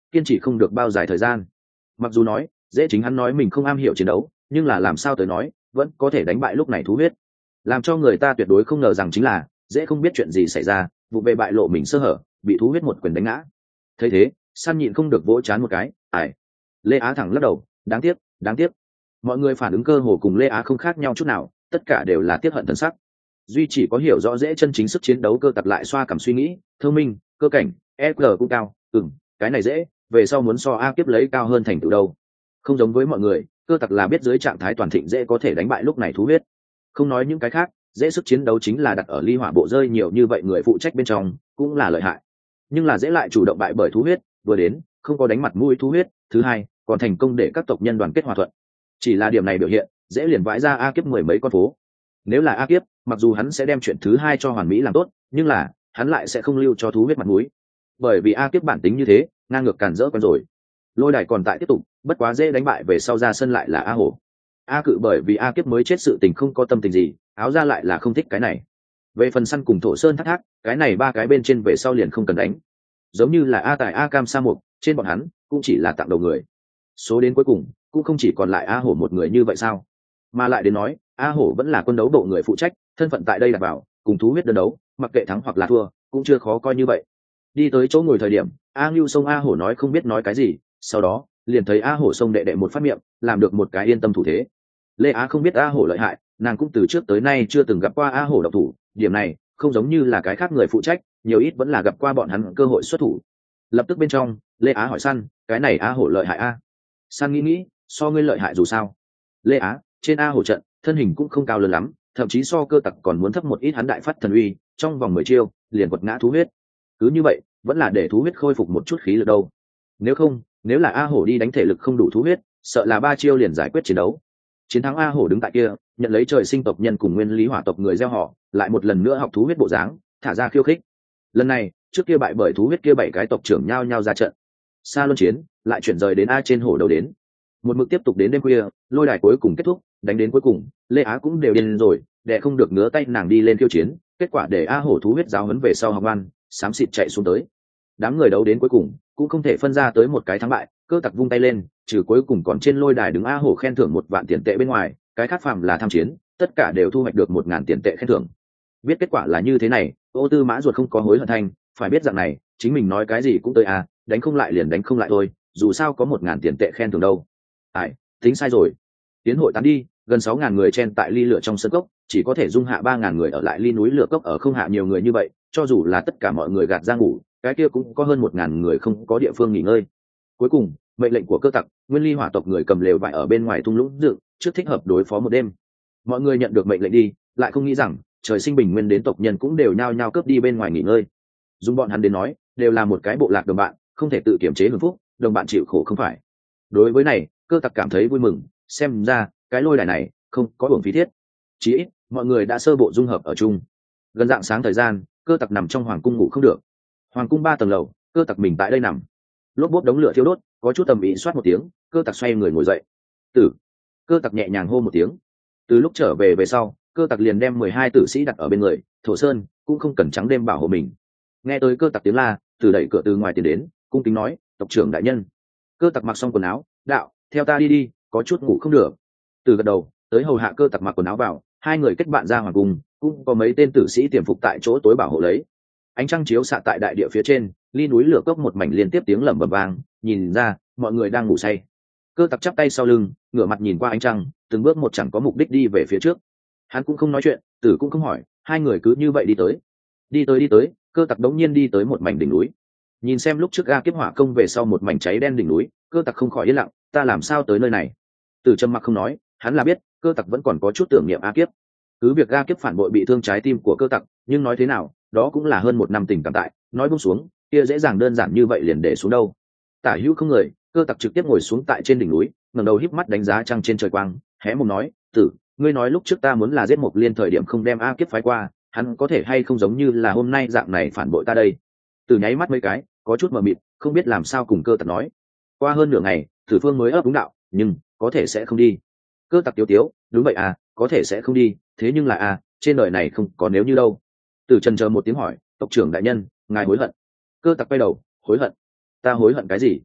kiên trì không được bao dài thời gian. Mặc dù nói dễ chính hắn nói mình không am hiểu chiến đấu, nhưng là làm sao tới nói vẫn có thể đánh bại lúc này thú huyết. Làm cho người ta tuyệt đối không ngờ rằng chính là dễ không biết chuyện gì xảy ra, vụ về bại lộ mình sơ hở, bị thú huyết một quyền đánh ngã. Thấy thế San nhịn không được vỗ chán một cái, ải. Lê Á thẳng lắc đầu, đáng tiếc đáng tiếc. Mọi người phản ứng cơ hồ cùng Lê Á không khác nhau chút nào, tất cả đều là tiếc hận thân sắc. Duy chỉ có hiểu rõ dễ chân chính sức chiến đấu cơ tặc lại xoa cảm suy nghĩ, thông minh, cơ cảnh, e quy cũng cao. Ừm, cái này dễ, về sau muốn so A Kiếp lấy cao hơn thành tựu đâu. Không giống với mọi người, cơ tặc là biết dưới trạng thái toàn thịnh dễ có thể đánh bại lúc này thú huyết. Không nói những cái khác, dễ sức chiến đấu chính là đặt ở ly hỏa bộ rơi nhiều như vậy người phụ trách bên trong cũng là lợi hại, nhưng là dễ lại chủ động bại bởi thú huyết, vừa đến không có đánh mặt mũi thú huyết, thứ hai còn thành công để các tộc nhân đoàn kết hòa thuận. Chỉ là điểm này biểu hiện dễ liền vãi ra A Kiếp mười mấy con phố. Nếu là A Kiếp, mặc dù hắn sẽ đem chuyện thứ hai cho hoàn mỹ làm tốt, nhưng là hắn lại sẽ không lưu cho thú huyết mặt mũi, bởi vì A Kiếp bản tính như thế, ngang ngược càn rỡ quen rồi. Lôi đài còn tại tiếp tục, bất quá dễ đánh bại về sau ra sân lại là A Hổ. A Cự bởi vì A Kiếp mới chết sự tình không có tâm tình gì, áo ra lại là không thích cái này. Về phần săn cùng thổ sơn thác thác, cái này ba cái bên trên về sau liền không cần đánh. Giống như là A Tài A Cam Sa Mục, trên bọn hắn cũng chỉ là tặng đầu người. Số đến cuối cùng cũng không chỉ còn lại A Hổ một người như vậy sao? Mà lại đến nói, A Hổ vẫn là quân đấu bộ người phụ trách, thân phận tại đây đặt vào, cùng thú huyết đơn đấu, mặc kệ thắng hoặc là thua, cũng chưa khó coi như vậy. Đi tới chỗ ngồi thời điểm, A Ngưu Sông A Hổ nói không biết nói cái gì, sau đó liền thấy A Hổ Sông đệ đệ một phát miệng, làm được một cái yên tâm thủ thế. Lê Á không biết A Hổ lợi hại, nàng cũng từ trước tới nay chưa từng gặp qua A Hổ độc thủ, điểm này không giống như là cái khác người phụ trách, nhiều ít vẫn là gặp qua bọn hắn cơ hội xuất thủ. Lập tức bên trong, Lê Á hỏi Săn, cái này A Hổ lợi hại a? Săn nghĩ nghĩ, so ngươi lợi hại dù sao. Lê Á, trên A Hổ trận, thân hình cũng không cao lớn lắm, thậm chí so cơ tặc còn muốn thấp một ít, hắn đại phát thần uy, trong vòng mười chiêu liền quật ngã thú huyết. Cứ như vậy, vẫn là để thú huyết khôi phục một chút khí lực đâu. Nếu không, nếu là A Hổ đi đánh thể lực không đủ thú huyết, sợ là ba chiêu liền giải quyết chiến đấu. Chiến thắng A Hổ đứng tại kia, nhận lấy trời sinh tộc nhân cùng nguyên lý hỏa tộc người gieo họ, lại một lần nữa học thú huyết bộ dáng, thả ra khiêu khích. Lần này, trước kia bại bởi thú huyết kia bảy cái tộc trưởng nhao nhao ra trận. Xa luân chiến lại chuyển rời đến A trên hổ đầu đến. Một mực tiếp tục đến đêm khuya, lôi đài cuối cùng kết thúc, đánh đến cuối cùng, Lê Á cũng đều điên rồi, để không được ngứa tay nàng đi lên khiêu chiến, kết quả để A Hổ thú huyết giáo huấn về sau học ngoan, xám xịt chạy xuống tới. Đám người đấu đến cuối cùng, cũng không thể phân ra tới một cái thắng bại, cơ tặc vung tay lên, trừ cuối cùng còn trên lôi đài đứng A Hổ khen thưởng một vạn tiền tệ bên ngoài, cái khác phàm là tham chiến, tất cả đều thu hoạch được một ngàn tiền tệ khen thưởng. Biết kết quả là như thế này, Ô Tư Mã ruột không có hối hận thanh, phải biết rằng này, chính mình nói cái gì cũng tới à, đánh không lại liền đánh không lại thôi, dù sao có một ngàn tiền tệ khen thưởng đâu. Ai, tính sai rồi. Tiến hội tán đi, gần sáu ngàn người chen tại ly lửa trong sân cốc, chỉ có thể dung hạ ba ngàn người ở lại ly núi lửa cốc, ở không hạ nhiều người như vậy, cho dù là tất cả mọi người gạt ra ngủ, cái kia cũng có hơn một ngàn người không có địa phương nghỉ ngơi. Cuối cùng, mệnh lệnh của cơ tặc, nguyên ly hỏa tộc người cầm lều vải ở bên ngoài thung lũng dựng, trước thích hợp đối phó một đêm. Mọi người nhận được mệnh lệnh đi, lại không nghĩ rằng trời sinh bình nguyên đến tộc nhân cũng đều nhao nhao cướp đi bên ngoài nghỉ ngơi. Dùng bọn hắn đến nói, đều là một cái bộ lạc đồng bạn, không thể tự kiểm chế hưởng phúc, đồng bạn chịu khổ không phải. Đối với này, cơ tặc cảm thấy vui mừng, xem ra cái lôi đài này không có uổng phí thiết. Chí ít mọi người đã sơ bộ dung hợp ở chung. Gần rạng sáng thời gian, cơ tặc nằm trong hoàng cung ngủ không được. Hoàng cung ba tầng lầu, cơ tặc mình tại đây nằm. Lốp bốp đống lửa thiêu đốt, có chút tầm ý soát một tiếng, cơ tặc xoay người ngồi dậy. Tử. Cơ tặc nhẹ nhàng hô một tiếng. Từ lúc trở về về sau, cơ tặc liền đem mười hai tử sĩ đặt ở bên người, Thổ Sơn cũng không cần trắng đêm bảo hộ mình. Nghe tới cơ tặc tiếng la, Tử đẩy cửa từ ngoài tiến đến, cung kính nói, tộc trưởng đại nhân. Cơ tặc mặc xong quần áo, đạo, theo ta đi đi, có chút ngủ không được. Từ gật đầu, tới hầu hạ cơ tặc mặc quần áo vào, hai người kết bạn ra hoàng cung, cũng có mấy tên tử sĩ tiềm phục tại chỗ tối bảo hộ lấy. Ánh trăng chiếu xạ tại đại địa phía trên, ly núi lửa cốc một mảnh liên tiếp tiếng lẩm bẩm vang, nhìn ra mọi người đang ngủ say. Cơ tặc chắp tay sau lưng, ngửa mặt nhìn qua ánh trăng, từng bước một chẳng có mục đích đi về phía trước. Hắn cũng không nói chuyện, Tử cũng không hỏi, hai người cứ như vậy đi tới. Đi tới đi tới, cơ tặc đống nhiên đi tới một mảnh đỉnh núi. Nhìn xem lúc trước ga kiếp hỏa công về sau một mảnh cháy đen đỉnh núi, cơ tặc không khỏi yên lặng, ta làm sao tới nơi này? Tử trầm mặc không nói, hắn là biết, cơ tặc vẫn còn có chút tưởng niệm A Kiếp. Cứ việc ga kiếp phản bội bị thương trái tim của cơ tặc, nhưng nói thế nào, đó cũng là hơn một năm tình cảm tại, nói buông xuống, kia dễ dàng đơn giản như vậy liền để xuống đâu. Tả hữu không người, cơ tặc trực tiếp ngồi xuống tại trên đỉnh núi, ngẩng đầu híp mắt đánh giá trăng trên trời quang, hé mồm nói, Tử, ngươi nói lúc trước ta muốn là giết Mộc Liên thời điểm không đem A Kiếp phái qua, hắn có thể hay không giống như là hôm nay dạng này phản bội ta đây? Tử nháy mắt mấy cái, có chút mờ mịt, không biết làm sao cùng cơ tặc nói. Qua hơn nửa ngày, Tử Phương mới ấp đúng đạo, nhưng có thể sẽ không đi. Cơ tặc tiếu tiếu, đúng vậy à, có thể sẽ không đi, thế nhưng là à, trên đời này không có nếu như đâu. Tử trần chờ một tiếng hỏi, tộc trưởng đại nhân, ngài hối hận? Cơ tặc quay đầu, hối hận? Ta hối hận cái gì?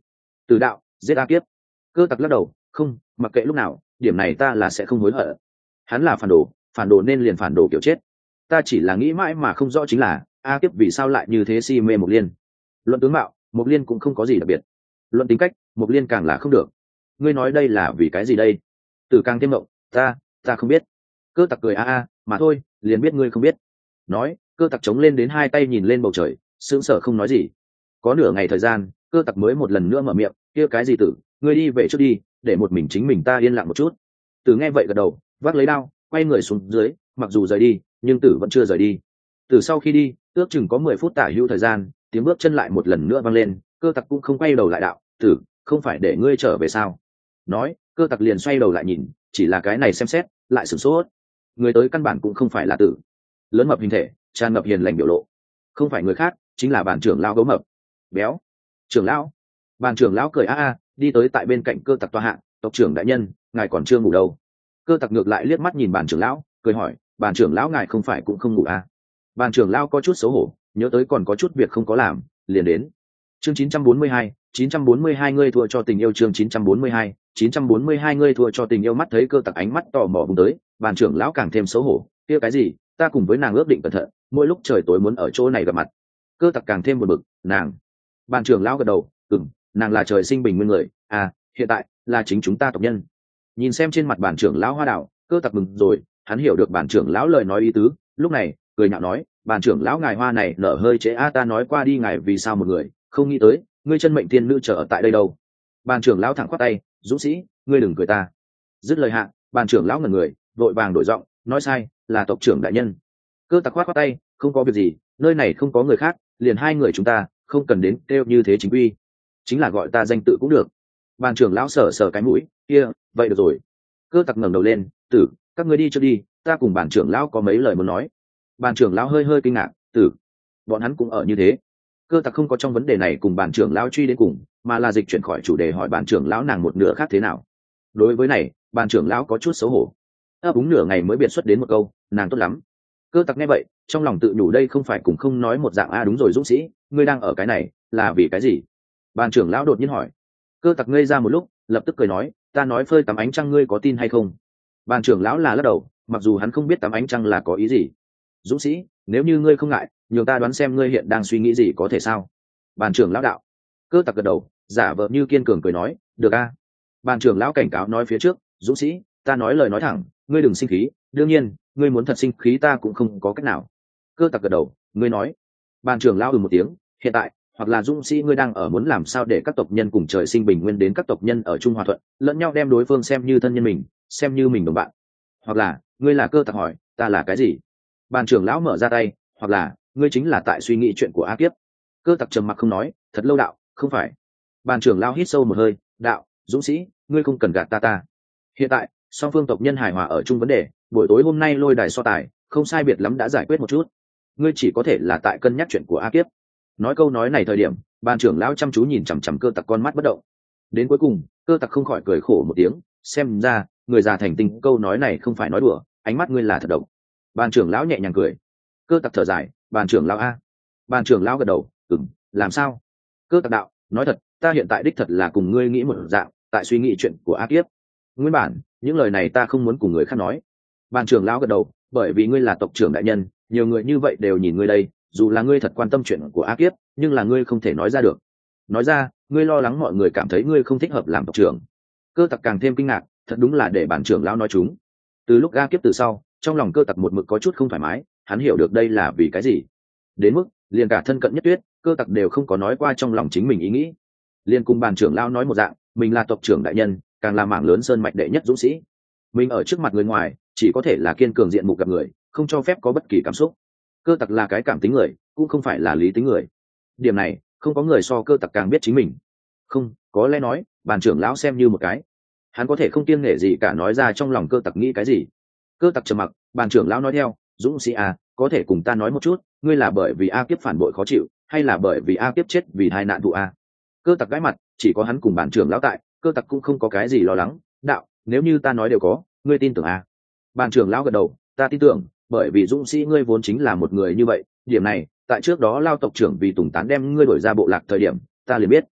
Từ đạo giết a kiếp. Cơ tặc lắc đầu, không, mặc kệ lúc nào, điểm này ta là sẽ không hối hận. Hắn là phản đồ, phản đồ nên liền phản đồ kiểu chết. Ta chỉ là nghĩ mãi mà không rõ chính là a kiếp vì sao lại như thế si mê Mộc Liên. Luận tướng mạo, Mộc Liên cũng không có gì đặc biệt. Luận tính cách, Mộc Liên càng là không được. Ngươi nói đây là vì cái gì đây? Từ càng thêm mộng, ta, ta không biết. Cơ tặc cười a a, mà thôi, liền biết ngươi không biết. Nói, cơ tặc chống lên đến hai tay nhìn lên bầu trời, sững sờ không nói gì. Có nửa ngày thời gian, cơ tặc mới một lần nữa mở miệng, kia cái gì tử, ngươi đi về trước đi, để một mình chính mình ta yên lặng một chút. Tử nghe vậy gật đầu, vác lấy đao, quay người xuống dưới, mặc dù rời đi, nhưng tử vẫn chưa rời đi. Từ sau khi đi, ước chừng có mười phút tả hữu thời gian, tiếng bước chân lại một lần nữa vang lên, cơ tặc cũng không quay đầu lại đạo, tử, không phải để ngươi trở về sao? Nói, cơ tặc liền xoay đầu lại nhìn, chỉ là cái này xem xét, lại sửng sốt. Người tới căn bản cũng không phải là tử. Lớn mập hình thể, tràn ngập hiền lành biểu lộ, không phải người khác, chính là bản trưởng lão gấu mập. Béo, trưởng lão. Bản trưởng lão cười a a, đi tới tại bên cạnh cơ tặc toa hạ, tộc trưởng đại nhân, ngài còn chưa ngủ đâu? Cơ tặc ngược lại liếc mắt nhìn bản trưởng lão, cười hỏi, bản trưởng lão ngài không phải cũng không ngủ à? Bản trưởng lão có chút xấu hổ, nhớ tới còn có chút việc không có làm, liền đến. Chương chín trăm bốn mươi hai, chín trăm bốn mươi hai ngươi thua cho tình yêu. Chương chín trăm bốn mươi hai, chín trăm bốn mươi hai ngươi thua cho tình yêu. Mắt thấy cơ tặc ánh mắt tò mò vùng tới, bản trưởng lão càng thêm xấu hổ, kia cái gì, ta cùng với nàng ước định cẩn thận, mỗi lúc trời tối muốn ở chỗ này gặp mặt. Cơ tặc càng thêm buồn bực, nàng. Bản trưởng lão gật đầu, ừm, nàng là trời sinh bình nguyên người, à, hiện tại là chính chúng ta tộc nhân. Nhìn xem trên mặt bản trưởng lão hoa đảo, cơ tặc mừng rồi, hắn hiểu được bản trưởng lão lời nói ý tứ, lúc này cười nhạo nói, bản trưởng lão ngài hoa này nở hơi trễ a, ta nói qua đi ngài vì sao một người, không nghĩ tới ngươi chân mệnh tiên nữ chờ ở tại đây đâu. Bản trưởng lão thẳng khoát tay, dũng sĩ, ngươi đừng cười ta. Dứt lời hạ, bản trưởng lão ngẩn người, vội vàng đổi giọng, nói sai, là tộc trưởng đại nhân. Cơ tặc khoát khoát tay, không có việc gì, nơi này không có người khác, liền hai người chúng ta, không cần đến kêu như thế chính quy, chính là gọi ta danh tự cũng được. Bản trưởng lão sờ sờ cái mũi, kia, vậy được rồi. Cơ tặc ngẩng đầu lên, tử, các ngươi đi cho đi, ta cùng bản trưởng lão có mấy lời muốn nói. Bản trưởng lão hơi hơi kinh ngạc, tử, bọn hắn cũng ở như thế. Cơ tặc không có trong vấn đề này cùng bản trưởng lão truy đến cùng, mà là dịch chuyển khỏi chủ đề hỏi bản trưởng lão nàng một nửa khác thế nào. Đối với này, bản trưởng lão có chút xấu hổ, ấp úng nửa ngày mới biện xuất đến một câu, nàng tốt lắm. Cơ tặc nghe vậy, trong lòng tự nhủ đây không phải cùng không nói một dạng a, đúng rồi dũng sĩ, ngươi đang ở cái này là vì cái gì? Bản trưởng lão đột nhiên hỏi. Cơ tặc ngây ra một lúc, lập tức cười nói, ta nói phơi tắm ánh trăng ngươi có tin hay không? Bản trưởng lão là lắc đầu, mặc dù hắn không biết tắm ánh trăng là có ý gì. Dũng sĩ, nếu như ngươi không ngại, nhường ta đoán xem ngươi hiện đang suy nghĩ gì có thể sao? Bản trưởng lão đạo. Cơ tặc gật đầu, giả vờ như kiên cường cười nói, được a. Bản trưởng lão cảnh cáo nói phía trước, dũng sĩ, ta nói lời nói thẳng, ngươi đừng sinh khí, đương nhiên, ngươi muốn thật sinh khí ta cũng không có cách nào. Cơ tặc gật đầu, ngươi nói. Bản trưởng lão ừ một tiếng, hiện tại, hoặc là dũng sĩ ngươi đang ở muốn làm sao để các tộc nhân cùng trời sinh bình nguyên đến các tộc nhân ở chung hòa thuận, lẫn nhau đem đối phương xem như thân nhân mình, xem như mình đồng bạn. Hoặc là, ngươi là cơ tặc hỏi, ta là cái gì? Bản trưởng lão mở ra tay, hoặc là, ngươi chính là tại suy nghĩ chuyện của A Kiếp. Cơ tặc trầm mặc không nói, thật lâu đạo, không phải. Bản trưởng lão hít sâu một hơi, đạo, dũng sĩ, ngươi không cần gạt ta ta. Hiện tại, song phương tộc nhân hài hòa ở chung vấn đề, buổi tối hôm nay lôi đài so tài, không sai biệt lắm đã giải quyết một chút. Ngươi chỉ có thể là tại cân nhắc chuyện của A Kiếp. Nói câu nói này thời điểm, ban trưởng lão chăm chú nhìn chằm chằm cơ tặc con mắt bất động. Đến cuối cùng, cơ tặc không khỏi cười khổ một tiếng, xem ra người già thành tinh, câu nói này không phải nói đùa, ánh mắt ngươi là thật độc. Ban trưởng lão nhẹ nhàng cười. Cơ tặc thở dài, ban trưởng lão a. Ban trưởng lão gật đầu, ừm, làm sao? Cơ tặc đạo, nói thật, ta hiện tại đích thật là cùng ngươi nghĩ một dạng, tại suy nghĩ chuyện của A Kiếp. Nguyên bản, những lời này ta không muốn cùng người khác nói. Ban trưởng lão gật đầu, bởi vì ngươi là tộc trưởng đại nhân, nhiều người như vậy đều nhìn ngươi đây, dù là ngươi thật quan tâm chuyện của A Kiếp, nhưng là ngươi không thể nói ra được. Nói ra, ngươi lo lắng mọi người cảm thấy ngươi không thích hợp làm tộc trưởng. Cơ tặc càng thêm kinh ngạc, thật đúng là để bản trưởng lão nói chúng. Từ lúc A Kiếp từ sau, trong lòng cơ tặc một mực có chút không thoải mái, hắn hiểu được đây là vì cái gì. Đến mức, liền cả thân cận nhất Tuyết, cơ tặc đều không có nói qua trong lòng chính mình ý nghĩ. Liên cùng bản trưởng lão nói một dạng, mình là tộc trưởng đại nhân, càng là mảng lớn sơn mạch đệ nhất dũng sĩ. Mình ở trước mặt người ngoài, chỉ có thể là kiên cường diện mục gặp người, không cho phép có bất kỳ cảm xúc. Cơ tặc là cái cảm tính người, cũng không phải là lý tính người. Điểm này, không có người so cơ tặc càng biết chính mình. Không, có lẽ nói, bản trưởng lão xem như một cái, hắn có thể không kiêng nể gì cả nói ra trong lòng cơ tặc nghĩ cái gì. Cơ tặc trầm mặc, bản trưởng lão nói theo, dũng sĩ à, có thể cùng ta nói một chút, ngươi là bởi vì A Kiếp phản bội khó chịu, hay là bởi vì A Kiếp chết vì hai nạn thụ A? Cơ tặc gãi mặt, chỉ có hắn cùng bản trưởng lão tại, cơ tặc cũng không có cái gì lo lắng. Đạo, nếu như ta nói đều có, ngươi tin tưởng A? Bản trưởng lão gật đầu, ta tin tưởng, bởi vì dũng sĩ ngươi vốn chính là một người như vậy. Điểm này, tại trước đó Lao tộc trưởng vì tùng tán đem ngươi đổi ra bộ lạc thời điểm, ta liền biết. Cơ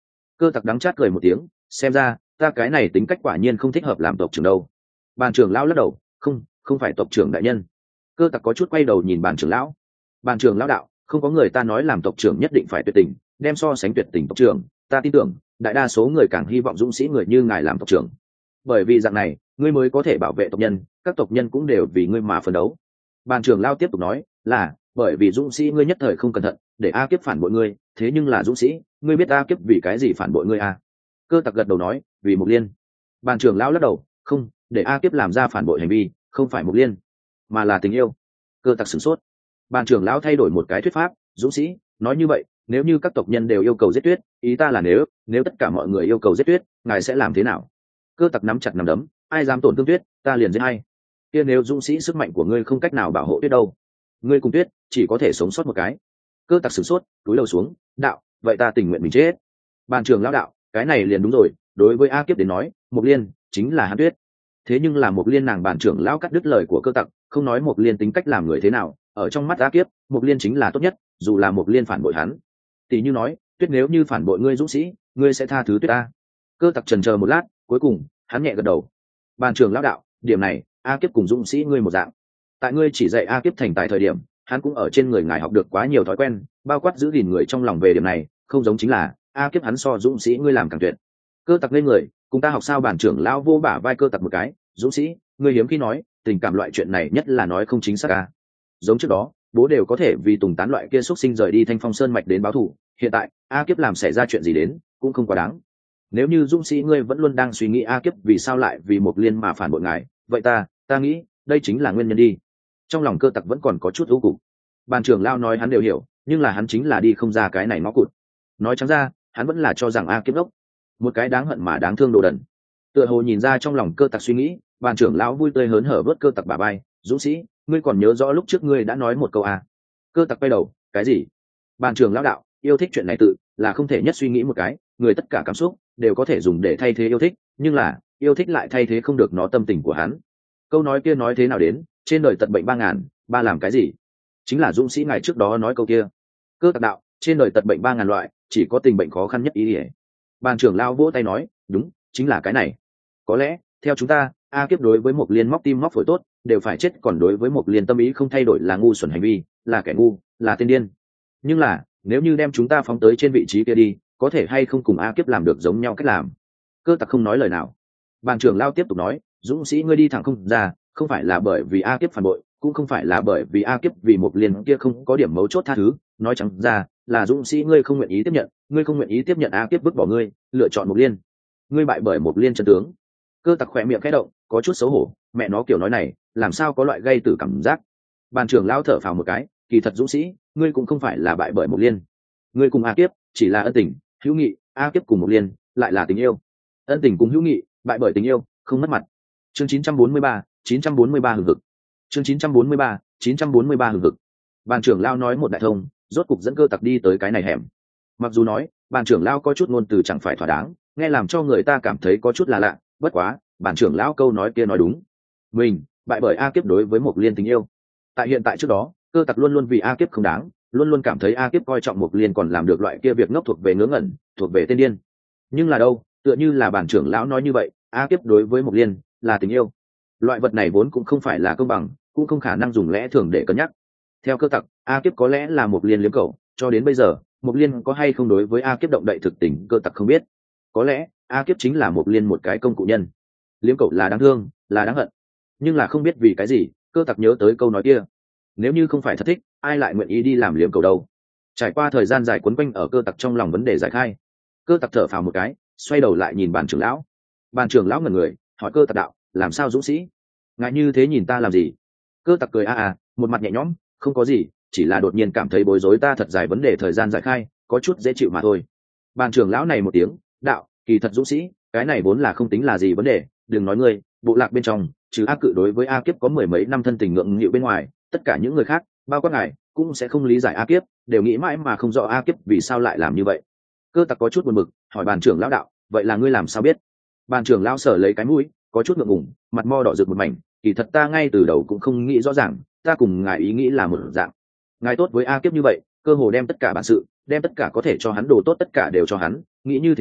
Cơ tặc đắng chát cười một tiếng, xem ra ta cái này tính cách quả nhiên không thích hợp làm tộc trưởng đâu. Bàn trưởng lão lắc đầu, không không phải tộc trưởng đại nhân. Cơ tặc có chút quay đầu nhìn bàn trưởng lão. Bàn trưởng lão đạo, không có người ta nói làm tộc trưởng nhất định phải tuyệt tình, đem so sánh tuyệt tình tộc trưởng, ta tin tưởng đại đa số người càng hy vọng dũng sĩ người như ngài làm tộc trưởng, bởi vì dạng này ngươi mới có thể bảo vệ tộc nhân, các tộc nhân cũng đều vì ngươi mà phấn đấu. Bàn trưởng lão tiếp tục nói, là bởi vì dũng sĩ ngươi nhất thời không cẩn thận để A Kiếp phản bội ngươi, thế nhưng là dũng sĩ ngươi biết A Kiếp vì cái gì phản bội ngươi à? Cơ tặc gật đầu nói, vì Mục Liên. Bàn trưởng lão lắc đầu, không, để A Kiếp làm ra phản bội hành vi không phải Mục Liên mà là tình yêu. Cơ tặc sửng sốt. Bàn trưởng lão thay đổi một cái thuyết pháp, dũng sĩ nói như vậy nếu như các tộc nhân đều yêu cầu giết Tuyết, ý ta là nếu nếu tất cả mọi người yêu cầu giết Tuyết, ngài sẽ làm thế nào? Cơ tặc nắm chặt nắm đấm, ai dám tổn thương Tuyết ta liền giết hay. Kia nếu dũng sĩ sức mạnh của ngươi không cách nào bảo hộ Tuyết đâu, ngươi cùng Tuyết chỉ có thể sống sót một cái. Cơ tặc sửng sốt, túi đầu xuống, đạo, vậy ta tình nguyện mình chết. Bàn trưởng lão đạo, cái này liền đúng rồi, đối với A Kiếp đến nói Mục Liên chính là hắn Tuyết. Thế nhưng là Mục Liên nàng bàn trưởng lão cắt đứt lời của cơ tặc, không nói Mục Liên tính cách làm người thế nào, ở trong mắt A Kiếp Mục Liên chính là tốt nhất, dù là Mục Liên phản bội hắn. Tỷ như nói Tuyết nếu như phản bội ngươi dũng sĩ, ngươi sẽ tha thứ Tuyết ta? Cơ tặc chần chờ một lát, cuối cùng hắn nhẹ gật đầu. Bàn trưởng lão đạo, điểm này A Kiếp cùng dũng sĩ ngươi một dạng, tại ngươi chỉ dạy A Kiếp thành tài thời điểm hắn cũng ở trên người ngài học được quá nhiều thói quen, bao quát giữ gìn người trong lòng về điểm này, không giống chính là A Kiếp hắn so dũng sĩ ngươi làm càng tuyệt. Cơ tặc lên người, cùng ta học sao? Bản trưởng lão vô bả vai cơ tặc một cái, dũng sĩ ngươi hiếm khi nói tình cảm loại chuyện này nhất là nói không chính xác à? Giống trước đó bố đều có thể vì Tùng Tán loại kia xuất sinh rời đi Thanh Phong Sơn mạch đến báo thù, hiện tại A Kiếp làm xảy ra chuyện gì đến cũng không quá đáng. Nếu như dũng sĩ ngươi vẫn luôn đang suy nghĩ A Kiếp vì sao lại vì Mục Liên mà phản bội ngài, vậy ta ta nghĩ đây chính là nguyên nhân đi. Trong lòng cơ tặc vẫn còn có chút ưu cục. Bàn trưởng lao nói hắn đều hiểu, nhưng là hắn chính là đi không ra cái này ngõ cụt. Nói trắng ra hắn vẫn là cho rằng A Kiếp ngốc, một cái đáng hận mà đáng thương đồ đần. Tựa hồ nhìn ra trong lòng cơ tặc suy nghĩ, bàn trưởng lão vui tươi hớn hở vớt cơ tặc bả vai, dũng sĩ ngươi còn nhớ rõ lúc trước ngươi đã nói một câu à? Cơ tặc quay đầu, cái gì? Bàn trưởng lão đạo, yêu thích chuyện này tự là không thể nhất suy nghĩ một cái, người tất cả cảm xúc đều có thể dùng để thay thế yêu thích, nhưng là yêu thích lại thay thế không được nó tâm tình của hắn. Câu nói kia nói thế nào đến, trên đời tật bệnh ba ngàn, ba làm cái gì? Chính là dũng sĩ ngài trước đó nói câu kia. Cơ tặc đạo, trên đời tật bệnh ba ngàn loại, chỉ có tình bệnh khó khăn nhất ý ỉa. Bàn trưởng lão vỗ tay nói, đúng, chính là cái này. Có lẽ theo chúng ta, A Kiếp đối với Mục Liên móc tim móc phổi tốt đều phải chết, còn đối với Mục Liên tâm ý không thay đổi là ngu xuẩn hành vi, là kẻ ngu, là tiên điên. Nhưng là nếu như đem chúng ta phóng tới trên vị trí kia đi, có thể hay không cùng A Kiếp làm được giống nhau cách làm? Cơ tặc không nói lời nào. Bàn trưởng lão tiếp tục nói, dũng sĩ ngươi đi thẳng không ra, không phải là bởi vì A Kiếp phản bội, cũng không phải là bởi vì A Kiếp vì Mục Liên kia không có điểm mấu chốt tha thứ, nói trắng ra là dũng sĩ ngươi không nguyện ý tiếp nhận, ngươi không nguyện ý tiếp nhận A Kiếp vứt bỏ ngươi, lựa chọn Mục Liên. Ngươi bại bởi Mục Liên chân tướng. Cơ tặc khỏe miệng khẽ động, có chút xấu hổ, mẹ nó kiểu nói này làm sao có loại gây tử cảm giác. Bàn trưởng lão thở phào một cái, kỳ thật dũng sĩ ngươi cũng không phải là bại bởi Mục Liên, ngươi cùng A Kiếp chỉ là ân tình hữu nghị, A Kiếp cùng Mục Liên lại là tình yêu. Ân tình cùng hữu nghị bại bởi tình yêu không mất mặt. Chương chín trăm bốn mươi ba, chín trăm bốn mươi ba hừng hực. Chương chín trăm bốn mươi ba, chín trăm bốn mươi ba hừng hực. Bàn trưởng lão nói một đại thông, rốt cục dẫn cơ tặc đi tới cái này hẻm. Mặc dù nói bàn trưởng lão có chút ngôn từ chẳng phải thỏa đáng, nghe làm cho người ta cảm thấy có chút là lạ, bất quá bàn trưởng lão câu nói kia nói đúng. Mình bại bởi A Kiếp đối với Mục Liên tình yêu. Tại hiện tại trước đó, cơ tặc luôn luôn vì A Kiếp không đáng, luôn luôn cảm thấy A Kiếp coi trọng Mục Liên còn làm được loại kia việc ngốc thuộc về ngớ ngẩn, thuộc về tên điên. Nhưng là đâu, tựa như là bàn trưởng lão nói như vậy, A Kiếp đối với Mục Liên là tình yêu. Loại vật này vốn cũng không phải là công bằng, cũng không khả năng dùng lẽ thường để cân nhắc. Theo cơ tặc, A Kiếp có lẽ là Mục Liên liếm cầu, cho đến bây giờ Mục Liên có hay không đối với A Kiếp động đậy thực tình, cơ tặc không biết. Có lẽ A Kiếp chính là Mục Liên một cái công cụ nhân. Liếm cầu là đáng thương, là đáng hận, nhưng là không biết vì cái gì cơ tặc nhớ tới câu nói kia. Nếu như không phải thật thích, ai lại nguyện ý đi làm liếm cầu đâu? Trải qua thời gian dài quấn quanh ở cơ tặc trong lòng vấn đề giải khai, cơ tặc thở phào một cái, xoay đầu lại nhìn bàn trưởng lão. Bàn trưởng lão ngẩn người, hỏi cơ tặc đạo, làm sao dũng sĩ ngại như thế nhìn ta làm gì? Cơ tặc cười a à, một mặt nhẹ nhõm, không có gì, chỉ là đột nhiên cảm thấy bối rối ta thật dài vấn đề thời gian giải khai, có chút dễ chịu mà thôi. Bàn trưởng lão này một tiếng, đạo, kỳ thật dũng sĩ cái này vốn là không tính là gì vấn đề, đừng nói ngươi, bộ lạc bên trong trừ A Cự đối với A Kiếp có mười mấy năm thân tình ngưỡng nghịu bên ngoài, tất cả những người khác, bao quát ngài, cũng sẽ không lý giải A Kiếp, đều nghĩ mãi mà không rõ A Kiếp vì sao lại làm như vậy. Cơ tặc có chút buồn bực, hỏi bàn trưởng lão đạo, vậy là ngươi làm sao biết? Bàn trưởng lão sở lấy cái mũi, có chút ngượng ngùng, mặt mo đỏ rực một mảnh, kỳ thật ta ngay từ đầu cũng không nghĩ rõ ràng, ta cùng ngài ý nghĩ là một dạng. Ngài tốt với A Kiếp như vậy, cơ hồ đem tất cả bản sự, đem tất cả có thể cho hắn đồ tốt tất cả đều cho hắn, nghĩ như thế nào,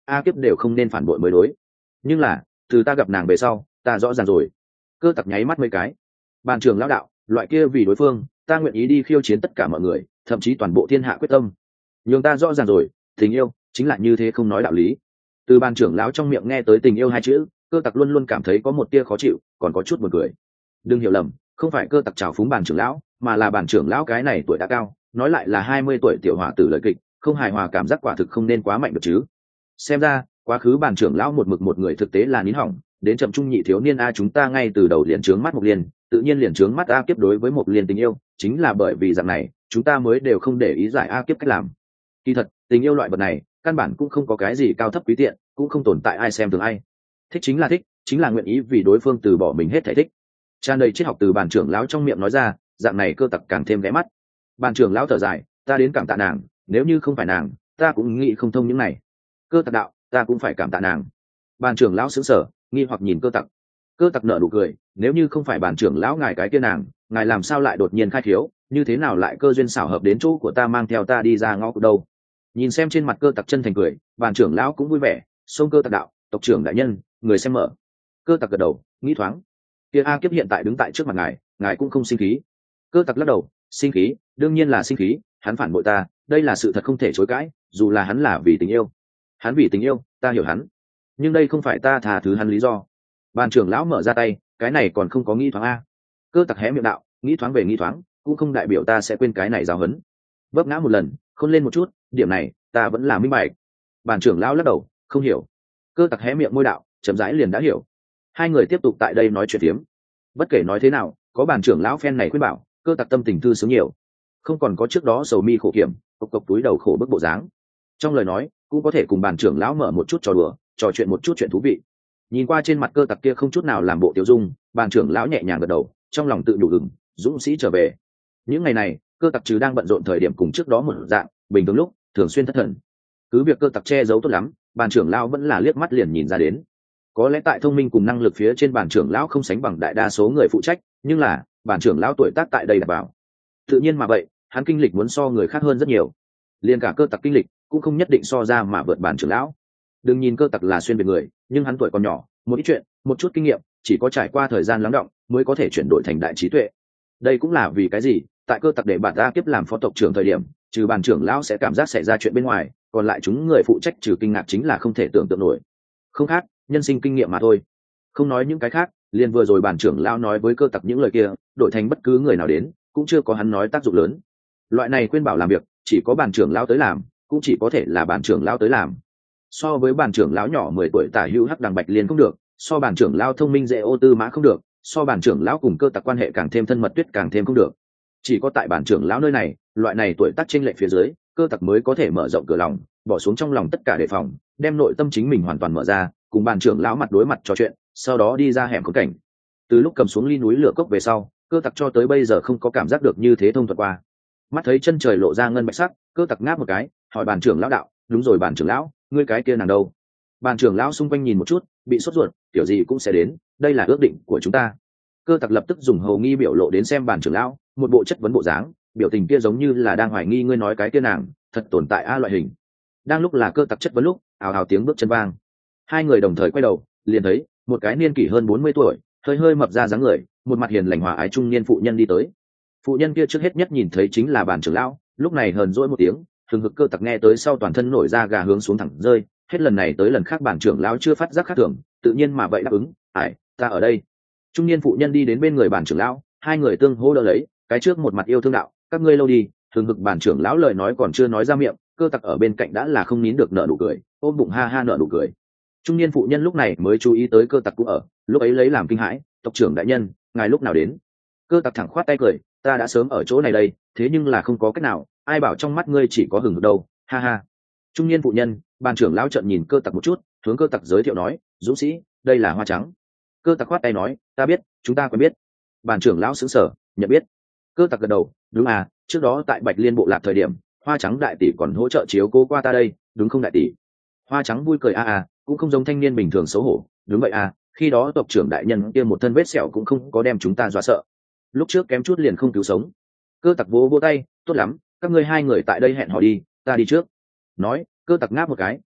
a kiếp đều không nên phản bội mới đối. Nhưng là từ ta gặp nàng về sau ta rõ ràng rồi. Cơ tặc nháy mắt mấy cái. Bàn trưởng lão đạo, loại kia vì đối phương ta nguyện ý đi khiêu chiến tất cả mọi người, thậm chí toàn bộ thiên hạ quyết tâm. Nhưng ta rõ ràng rồi, tình yêu chính là như thế, không nói đạo lý. Từ bàn trưởng lão trong miệng nghe tới tình yêu hai chữ, cơ tặc luôn luôn cảm thấy có một tia khó chịu, còn có chút buồn cười. Đừng hiểu lầm, không phải cơ tặc trào phúng bàn trưởng lão, mà là bàn trưởng lão cái này tuổi đã cao, nói lại là hai mươi tuổi tiểu hòa tử lời kịch, không hài hòa cảm giác quả thực không nên quá mạnh được chứ. Xem ra quá khứ bàn trưởng lão một mực một người thực tế là nín hỏng, đến chậm trung nhị thiếu niên a chúng ta ngay từ đầu liền trướng mắt một liền, tự nhiên liền trướng mắt a kiếp đối với một liền tình yêu, chính là bởi vì dạng này chúng ta mới đều không để ý giải a kiếp cách làm. Kỳ thật tình yêu loại vật này căn bản cũng không có cái gì cao thấp quý tiện, cũng không tồn tại ai xem thường ai. Thích chính là thích, chính là nguyện ý vì đối phương từ bỏ mình hết thể thích. Tràn đầy triết học từ bàn trưởng lão trong miệng nói ra, dạng này cơ tặc càng thêm ghé mắt. Bàn trưởng lão thở dài, ta đến cảm tạ nàng, nếu như không phải nàng ta cũng nghĩ không thông những này. Cơ tặc đạo, ta cũng phải cảm tạ nàng. Bàn trưởng lão sững sờ, nghi hoặc nhìn cơ tặc. Cơ tặc nở nụ cười, nếu như không phải bàn trưởng lão ngài cái kia nàng, ngài làm sao lại đột nhiên khai thiếu, như thế nào lại cơ duyên xảo hợp đến chỗ của ta mang theo ta đi ra ngõ của đâu. Nhìn xem trên mặt cơ tặc chân thành cười, bàn trưởng lão cũng vui vẻ, xông cơ tặc đạo, tộc trưởng đại nhân, người xem mở. Cơ tặc gật đầu, nghĩ thoáng, kia a kiếp hiện tại đứng tại trước mặt ngài, ngài cũng không sinh khí. Cơ tặc lắc đầu, sinh khí, đương nhiên là sinh khí, hắn phản bội ta, đây là sự thật không thể chối cãi, dù là hắn là vì tình yêu. Hắn vì tình yêu, ta hiểu hắn, nhưng đây không phải ta tha thứ hắn lý do. Bàn trưởng lão mở ra tay, cái này còn không có nghĩ thoáng a. Cơ tặc hé miệng đạo, nghĩ thoáng về nghĩ thoáng, cũng không đại biểu ta sẽ quên cái này giáo huấn. Vấp ngã một lần, khôn lên một chút, điểm này ta vẫn là minh bạch. Bàn trưởng lão lắc đầu, không hiểu. Cơ tặc hé miệng môi đạo, chậm rãi liền đã hiểu. Hai người tiếp tục tại đây nói chuyện tiếm. Bất kể nói thế nào, có bàn trưởng lão phen này khuyên bảo, cơ tặc tâm tình thư sướng nhiều, không còn có trước đó sầu mi khổ kiểm, cộc cộc túi đầu khổ bức bộ dáng. Trong lời nói cũng có thể cùng bàn trưởng lão mở một chút trò đùa, trò chuyện một chút chuyện thú vị. Nhìn qua trên mặt cơ tặc kia không chút nào làm bộ tiêu dung, bàn trưởng lão nhẹ nhàng gật đầu, trong lòng tự đủ ừng, dũng sĩ trở về. Những ngày này cơ tặc trừ đang bận rộn thời điểm cùng trước đó một dạng, bình thường lúc thường xuyên thất thần. Cứ việc cơ tặc che giấu tốt lắm, bàn trưởng lão vẫn là liếc mắt liền nhìn ra đến. Có lẽ tại thông minh cùng năng lực phía trên bàn trưởng lão không sánh bằng đại đa số người phụ trách, nhưng là bàn trưởng lão tuổi tác tại đây đặt vào, tự nhiên mà vậy hắn kinh lịch muốn so người khác hơn rất nhiều. Liền cả cơ tặc kinh lịch cũng không nhất định so ra mà vượt bàn trưởng lão. Đừng nhìn cơ tặc là xuyên về người, nhưng hắn tuổi còn nhỏ, một ít chuyện, một chút kinh nghiệm, chỉ có trải qua thời gian lắng đọng mới có thể chuyển đổi thành đại trí tuệ. Đây cũng là vì cái gì tại cơ tặc để bản ta kiếp làm phó tộc trưởng thời điểm, trừ bàn trưởng lão sẽ cảm giác xảy ra chuyện bên ngoài, còn lại chúng người phụ trách trừ kinh ngạc chính là không thể tưởng tượng nổi. Không khác, nhân sinh kinh nghiệm mà thôi. Không nói những cái khác, liền vừa rồi bàn trưởng lão nói với cơ tặc những lời kia, đổi thành bất cứ người nào đến cũng chưa có hắn nói tác dụng lớn. Loại này khuyên bảo làm việc chỉ có bàn trưởng lão tới làm, cũng chỉ có thể là bàn trưởng lão tới làm. So với bàn trưởng lão nhỏ mười tuổi tả hữu hắc đằng bạch liên không được, so bàn trưởng lão thông minh dễ ô tư mã không được, so bàn trưởng lão cùng cơ tặc quan hệ càng thêm thân mật tuyết càng thêm không được. Chỉ có tại bàn trưởng lão nơi này, loại này tuổi tác chênh lệch phía dưới, cơ tặc mới có thể mở rộng cửa lòng, bỏ xuống trong lòng tất cả đề phòng, đem nội tâm chính mình hoàn toàn mở ra, cùng bàn trưởng lão mặt đối mặt trò chuyện, sau đó đi ra hẻm khốn cảnh. Từ lúc cầm xuống ly núi lửa cốc về sau, cơ tặc cho tới bây giờ không có cảm giác được như thế thông thuận qua. Mắt thấy chân trời lộ ra ngân bạch sắc, cơ tặc ngáp một cái, hỏi bàn trưởng lão đạo, đúng rồi bàn trưởng lão, ngươi cái kia nàng đâu? Bàn trưởng lão xung quanh nhìn một chút, bị sốt ruột, kiểu gì cũng sẽ đến, đây là ước định của chúng ta. Cơ tặc lập tức dùng hầu nghi biểu lộ đến xem bàn trưởng lão, một bộ chất vấn bộ dáng, biểu tình kia giống như là đang hoài nghi ngươi nói cái kia nàng thật tồn tại a loại hình. Đang lúc là cơ tặc chất vấn lúc, ào ào tiếng bước chân vang. Hai người đồng thời quay đầu, liền thấy một cái niên kỷ hơn bốn mươi tuổi, hơi hơi mập ra dáng người, một mặt hiền lành hòa ái trung niên phụ nhân đi tới. Phụ nhân kia trước hết nhất nhìn thấy chính là bàn trưởng lão, lúc này hờn dỗi một tiếng, thường hực cơ tặc nghe tới sau toàn thân nổi da gà hướng xuống thẳng rơi. Hết lần này tới lần khác bàn trưởng lão chưa phát giác khác thường, tự nhiên mà vậy đáp ứng, ải ta ở đây. Trung niên phụ nhân đi đến bên người bàn trưởng lão, hai người tương hô đỡ lấy, cái trước một mặt yêu thương đạo, các ngươi lâu đi. Thường hực bàn trưởng lão lời nói còn chưa nói ra miệng, cơ tặc ở bên cạnh đã là không nín được nở nụ cười, ôm bụng ha ha nở nụ cười. Trung niên phụ nhân lúc này mới chú ý tới cơ tặc cũng ở, lúc ấy lấy làm kinh hãi, tộc trưởng đại nhân, ngài lúc nào đến? Cơ tặc thẳng khoát tay cười, ta đã sớm ở chỗ này đây, thế nhưng là không có cách nào, ai bảo trong mắt ngươi chỉ có hừng hực đâu, ha ha. Trung niên phụ nhân, bàn trưởng lão trợn nhìn cơ tặc một chút, hướng cơ tặc giới thiệu nói, dũng sĩ, đây là Hoa Trắng. Cơ tặc khoát tay nói, ta biết, chúng ta quen biết. Bàn trưởng lão sững sờ, nhận biết. Cơ tặc gật đầu, đúng à, trước đó tại Bạch Liên bộ lạc thời điểm, Hoa Trắng đại tỷ còn hỗ trợ chiếu cố qua ta đây, đúng không đại tỷ? Hoa Trắng vui cười a a, cũng không giống thanh niên bình thường xấu hổ, đúng vậy à, khi đó tộc trưởng đại nhân kia một thân vết sẹo cũng không có đem chúng ta dọa sợ, lúc trước kém chút liền không cứu sống. Cơ tặc vỗ vỗ tay, tốt lắm, các ngươi hai người tại đây hẹn hò đi, ta đi trước. Nói, cơ tặc ngáp một cái,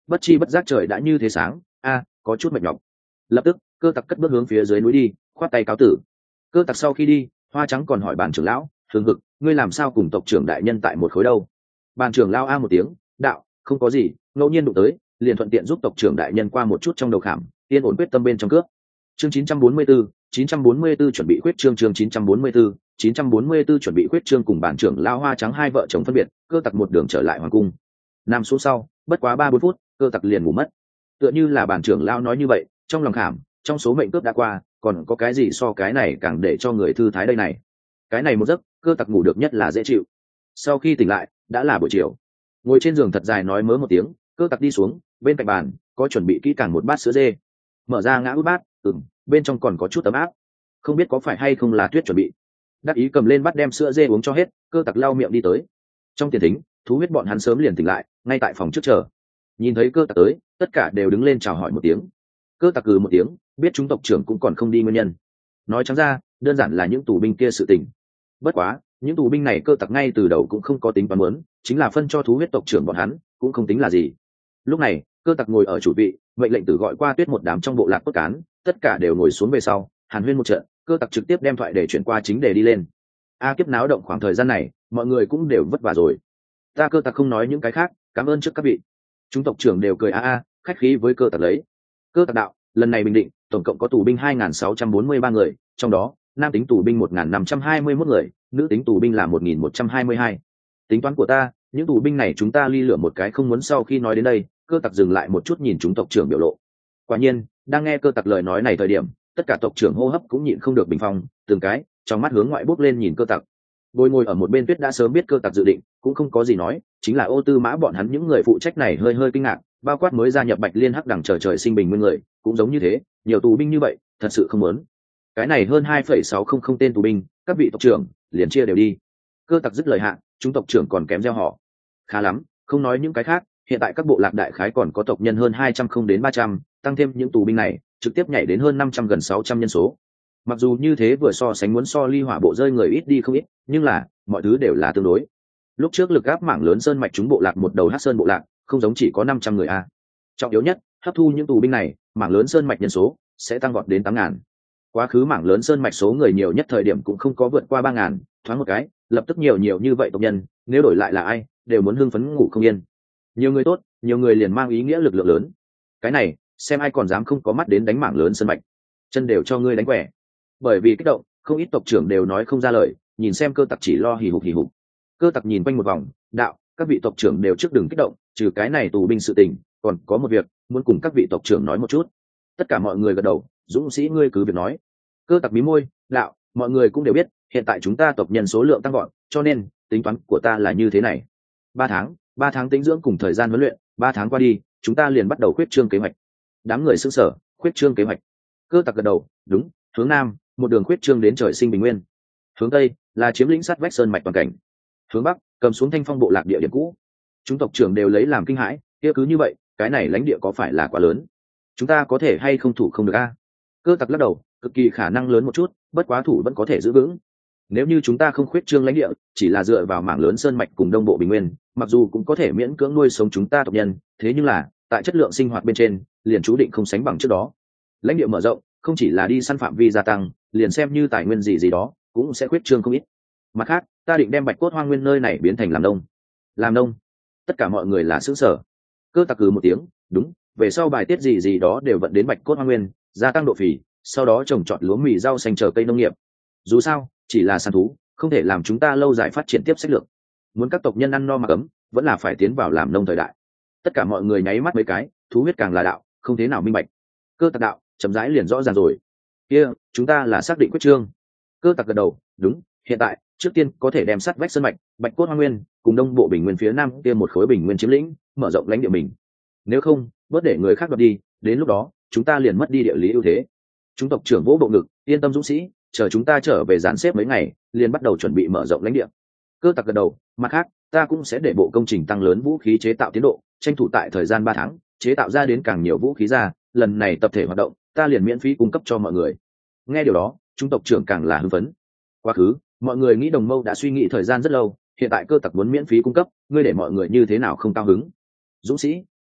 bất chi bất giác trời đã như thế sáng, a có chút mệt nhọc. Lập tức cơ tặc cất bước hướng phía dưới núi đi, khoát tay cáo tử. Cơ tặc sau khi đi, Hoa Trắng còn hỏi bàn trưởng lão, hương hực, ngươi làm sao cùng tộc trưởng đại nhân tại một khối đâu? Bàn trưởng lão a một tiếng, đạo, không có gì, ngẫu nhiên đụng tới, liền thuận tiện giúp tộc trưởng đại nhân qua một chút trong đầu khảm, yên ổn quyết tâm bên trong cướp. Chương chín trăm bốn mươi tư, chín trăm bốn mươi tư chuẩn bị khuyết trương chương chín trăm bốn mươi tư, chín trăm bốn mươi tư chuẩn bị khuyết trương cùng bản trưởng lão Hoa Trắng hai vợ chồng phân biệt, cơ tặc một đường trở lại hoàng cung. Nằm xuống sau, bất quá ba bốn phút, cơ tặc liền ngủ mất. Tựa như là bản trưởng lão nói như vậy, trong lòng khảm, trong số mệnh cướp đã qua, còn có cái gì so cái này càng để cho người thư thái đây này. Cái này một giấc, cơ tặc ngủ được nhất là dễ chịu. Sau khi tỉnh lại, đã là buổi chiều. Ngồi trên giường thật dài nói mớ một tiếng, cơ tặc đi xuống, bên cạnh bàn có chuẩn bị kỹ càng một bát sữa dê. Mở ra ngã út bát, ừm, bên trong còn có chút ấm áp. Không biết có phải hay không là Tuyết chuẩn bị. Đắc ý cầm lên bát đem sữa dê uống cho hết, cơ tặc lau miệng đi tới. Trong tiền thính, thú huyết bọn hắn sớm liền tỉnh lại, ngay tại phòng trước chờ. Nhìn thấy cơ tặc tới, tất cả đều đứng lên chào hỏi một tiếng. Cơ tặc cừ một tiếng, biết chúng tộc trưởng cũng còn không đi nguyên nhân. Nói trắng ra, đơn giản là những tù binh kia sự tình. Bất quá, những tù binh này cơ tặc ngay từ đầu cũng không có tính toán muốn, chính là phân cho thú huyết tộc trưởng bọn hắn, cũng không tính là gì. Lúc này, cơ tặc ngồi ở chủ vị, mệnh lệnh tử gọi qua Tuyết một đám trong bộ lạc cốt cán, tất cả đều ngồi xuống về sau, hàn huyên một trận, cơ tặc trực tiếp đem thoại để chuyển qua chính đề đi lên. A kiếp náo động khoảng thời gian này, mọi người cũng đều vất vả rồi. Ta cơ tặc không nói những cái khác, cảm ơn trước các vị. Chúng tộc trưởng đều cười a a, khách khí với cơ tặc lấy. Cơ tặc đạo, lần này bình định, tổng cộng có tù binh hai nghìn sáu trăm bốn mươi ba người, trong đó nam tính tù binh một nghìn năm trăm hai mươi mốt người, nữ tính tù binh là một nghìn một trăm hai mươi hai. Tính toán của ta, những tù binh này chúng ta ly lửa một cái không muốn. Sau khi nói đến đây, cơ tặc dừng lại một chút nhìn chúng tộc trưởng biểu lộ. Quả nhiên, đang nghe cơ tặc lời nói này thời điểm, tất cả tộc trưởng hô hấp cũng nhịn không được bình phong, từng cái trong mắt hướng ngoại bốc lên nhìn cơ tặc. Bồi ngồi ở một bên Tuyết đã sớm biết cơ tặc dự định, cũng không có gì nói, chính là Ô Tư Mã bọn hắn những người phụ trách này hơi hơi kinh ngạc, bao quát mới gia nhập Bạch Liên Hắc đẳng trời trời sinh bình nguyên người, cũng giống như thế, nhiều tù binh như vậy, thật sự không muốn. Cái này hơn hai phẩy sáu không không tên tù binh, các vị tộc trưởng liền chia đều đi. Cơ tặc dứt lời hạ, chúng tộc trưởng còn kém gieo họ. Khá lắm, không nói những cái khác, hiện tại các bộ lạc đại khái còn có tộc nhân hơn hai trăm không đến ba trăm, tăng thêm những tù binh này, trực tiếp nhảy đến hơn năm trăm gần sáu trăm nhân số. Mặc dù như thế vừa so sánh muốn so Ly Hỏa bộ rơi người ít đi không ít, nhưng là mọi thứ đều là tương đối. Lúc trước lực áp mảng lớn sơn mạch chúng bộ lạc một đầu Hắc Sơn bộ lạc, không giống chỉ có năm trăm người a. Trọng yếu nhất, hấp thu những tù binh này, mảng lớn sơn mạch nhân số sẽ tăng vọt đến tám ngàn. Quá khứ mảng lớn sơn mạch số người nhiều nhất thời điểm cũng không có vượt qua ba ngàn, thoáng một cái, lập tức nhiều nhiều như vậy tộc nhân, nếu đổi lại là ai, đều muốn hưng phấn ngủ không yên. Nhiều người tốt, nhiều người liền mang ý nghĩa lực lượng lớn. Cái này, xem ai còn dám không có mắt đến đánh mảng lớn sơn mạch, chân đều cho ngươi đánh quẻ. Bởi vì kích động, không ít tộc trưởng đều nói không ra lời, nhìn xem cơ tặc chỉ lo hì hục hì hục. Cơ tặc nhìn quanh một vòng, đạo, các vị tộc trưởng đều trước đừng kích động, trừ cái này tù binh sự tình, còn có một việc muốn cùng các vị tộc trưởng nói một chút. Tất cả mọi người gật đầu, dũng sĩ ngươi cứ việc nói. Cơ tặc mí môi, đạo, mọi người cũng đều biết, hiện tại chúng ta tộc nhân số lượng tăng gọn, cho nên tính toán của ta là như thế này. Ba tháng, ba tháng tĩnh dưỡng cùng thời gian huấn luyện, ba tháng qua đi, chúng ta liền bắt đầu khuyết trương kế hoạch. Đám người sững sờ, khuyết trương kế hoạch. Cơ tặc gật đầu, đúng, hướng nam, một đường khuyết trương đến trời sinh bình nguyên. Hướng tây là chiếm lĩnh sát vách sơn mạch toàn cảnh. Hướng bắc, cầm xuống thanh phong bộ lạc địa điểm cũ. Chúng tộc trưởng đều lấy làm kinh hãi, kia cứ như vậy, cái này lãnh địa có phải là quá lớn? Chúng ta có thể hay không thủ không được a? Cơ tặc lắc đầu, cực kỳ khả năng lớn một chút, bất quá thủ vẫn có thể giữ vững. Nếu như chúng ta không khuyết trương lãnh địa, chỉ là dựa vào mảng lớn sơn mạch cùng đông bộ bình nguyên, mặc dù cũng có thể miễn cưỡng nuôi sống chúng ta tộc nhân, thế nhưng là tại chất lượng sinh hoạt bên trên, liền chú định không sánh bằng trước đó. Lãnh địa mở rộng, không chỉ là đi săn phạm vi gia tăng, liền xem như tài nguyên gì gì đó, cũng sẽ khuyết trương không ít. Mặt khác, ta định đem Bạch Cốt Hoang Nguyên nơi này biến thành làm nông. Làm nông? Tất cả mọi người là xứ sở. Cơ tặc cừ một tiếng, đúng, về sau bài tiết gì gì đó đều vận đến Bạch Cốt Hoang Nguyên, gia tăng độ phì, sau đó trồng trọt lúa mì rau xanh chờ cây nông nghiệp. Dù sao, chỉ là săn thú, không thể làm chúng ta lâu dài phát triển tiếp sách lược. Muốn các tộc nhân ăn no mặc ấm, vẫn là phải tiến vào làm nông thời đại. Tất cả mọi người nháy mắt mấy cái, thú huyết càng là đạo, không thế nào minh bạch. Cơ tặc đạo, chậm rãi liền rõ ràng rồi. Kia, chúng ta là xác định quyết trương. Cơ tặc gật đầu, đúng, hiện tại, trước tiên có thể đem sát vách sơn mạch, Bạch Cốt Hoang Nguyên, cùng đông bộ bình nguyên phía nam kia một khối bình nguyên chiếm lĩnh, mở rộng lãnh địa mình. Nếu không, bớt để người khác đoạt đi, đến lúc đó, chúng ta liền mất đi địa lý ưu thế. Chúng tộc trưởng vỗ bộ ngực, yên tâm dũng sĩ, chờ chúng ta trở về dàn xếp mấy ngày, liền bắt đầu chuẩn bị mở rộng lãnh địa. Cơ tặc gật đầu, mặt khác, ta cũng sẽ để bộ công trình tăng lớn vũ khí chế tạo tiến độ, tranh thủ tại thời gian ba tháng, chế tạo ra đến càng nhiều vũ khí ra, lần này tập thể hoạt động, ta liền miễn phí cung cấp cho mọi người. Nghe điều đó, chúng tộc trưởng càng là hưng phấn. Quá khứ, mọi người nghĩ Đồng Mâu đã suy nghĩ thời gian rất lâu, hiện tại cơ tặc muốn miễn phí cung cấp, ngươi để mọi người như thế nào không cao hứng? Dũng sĩ,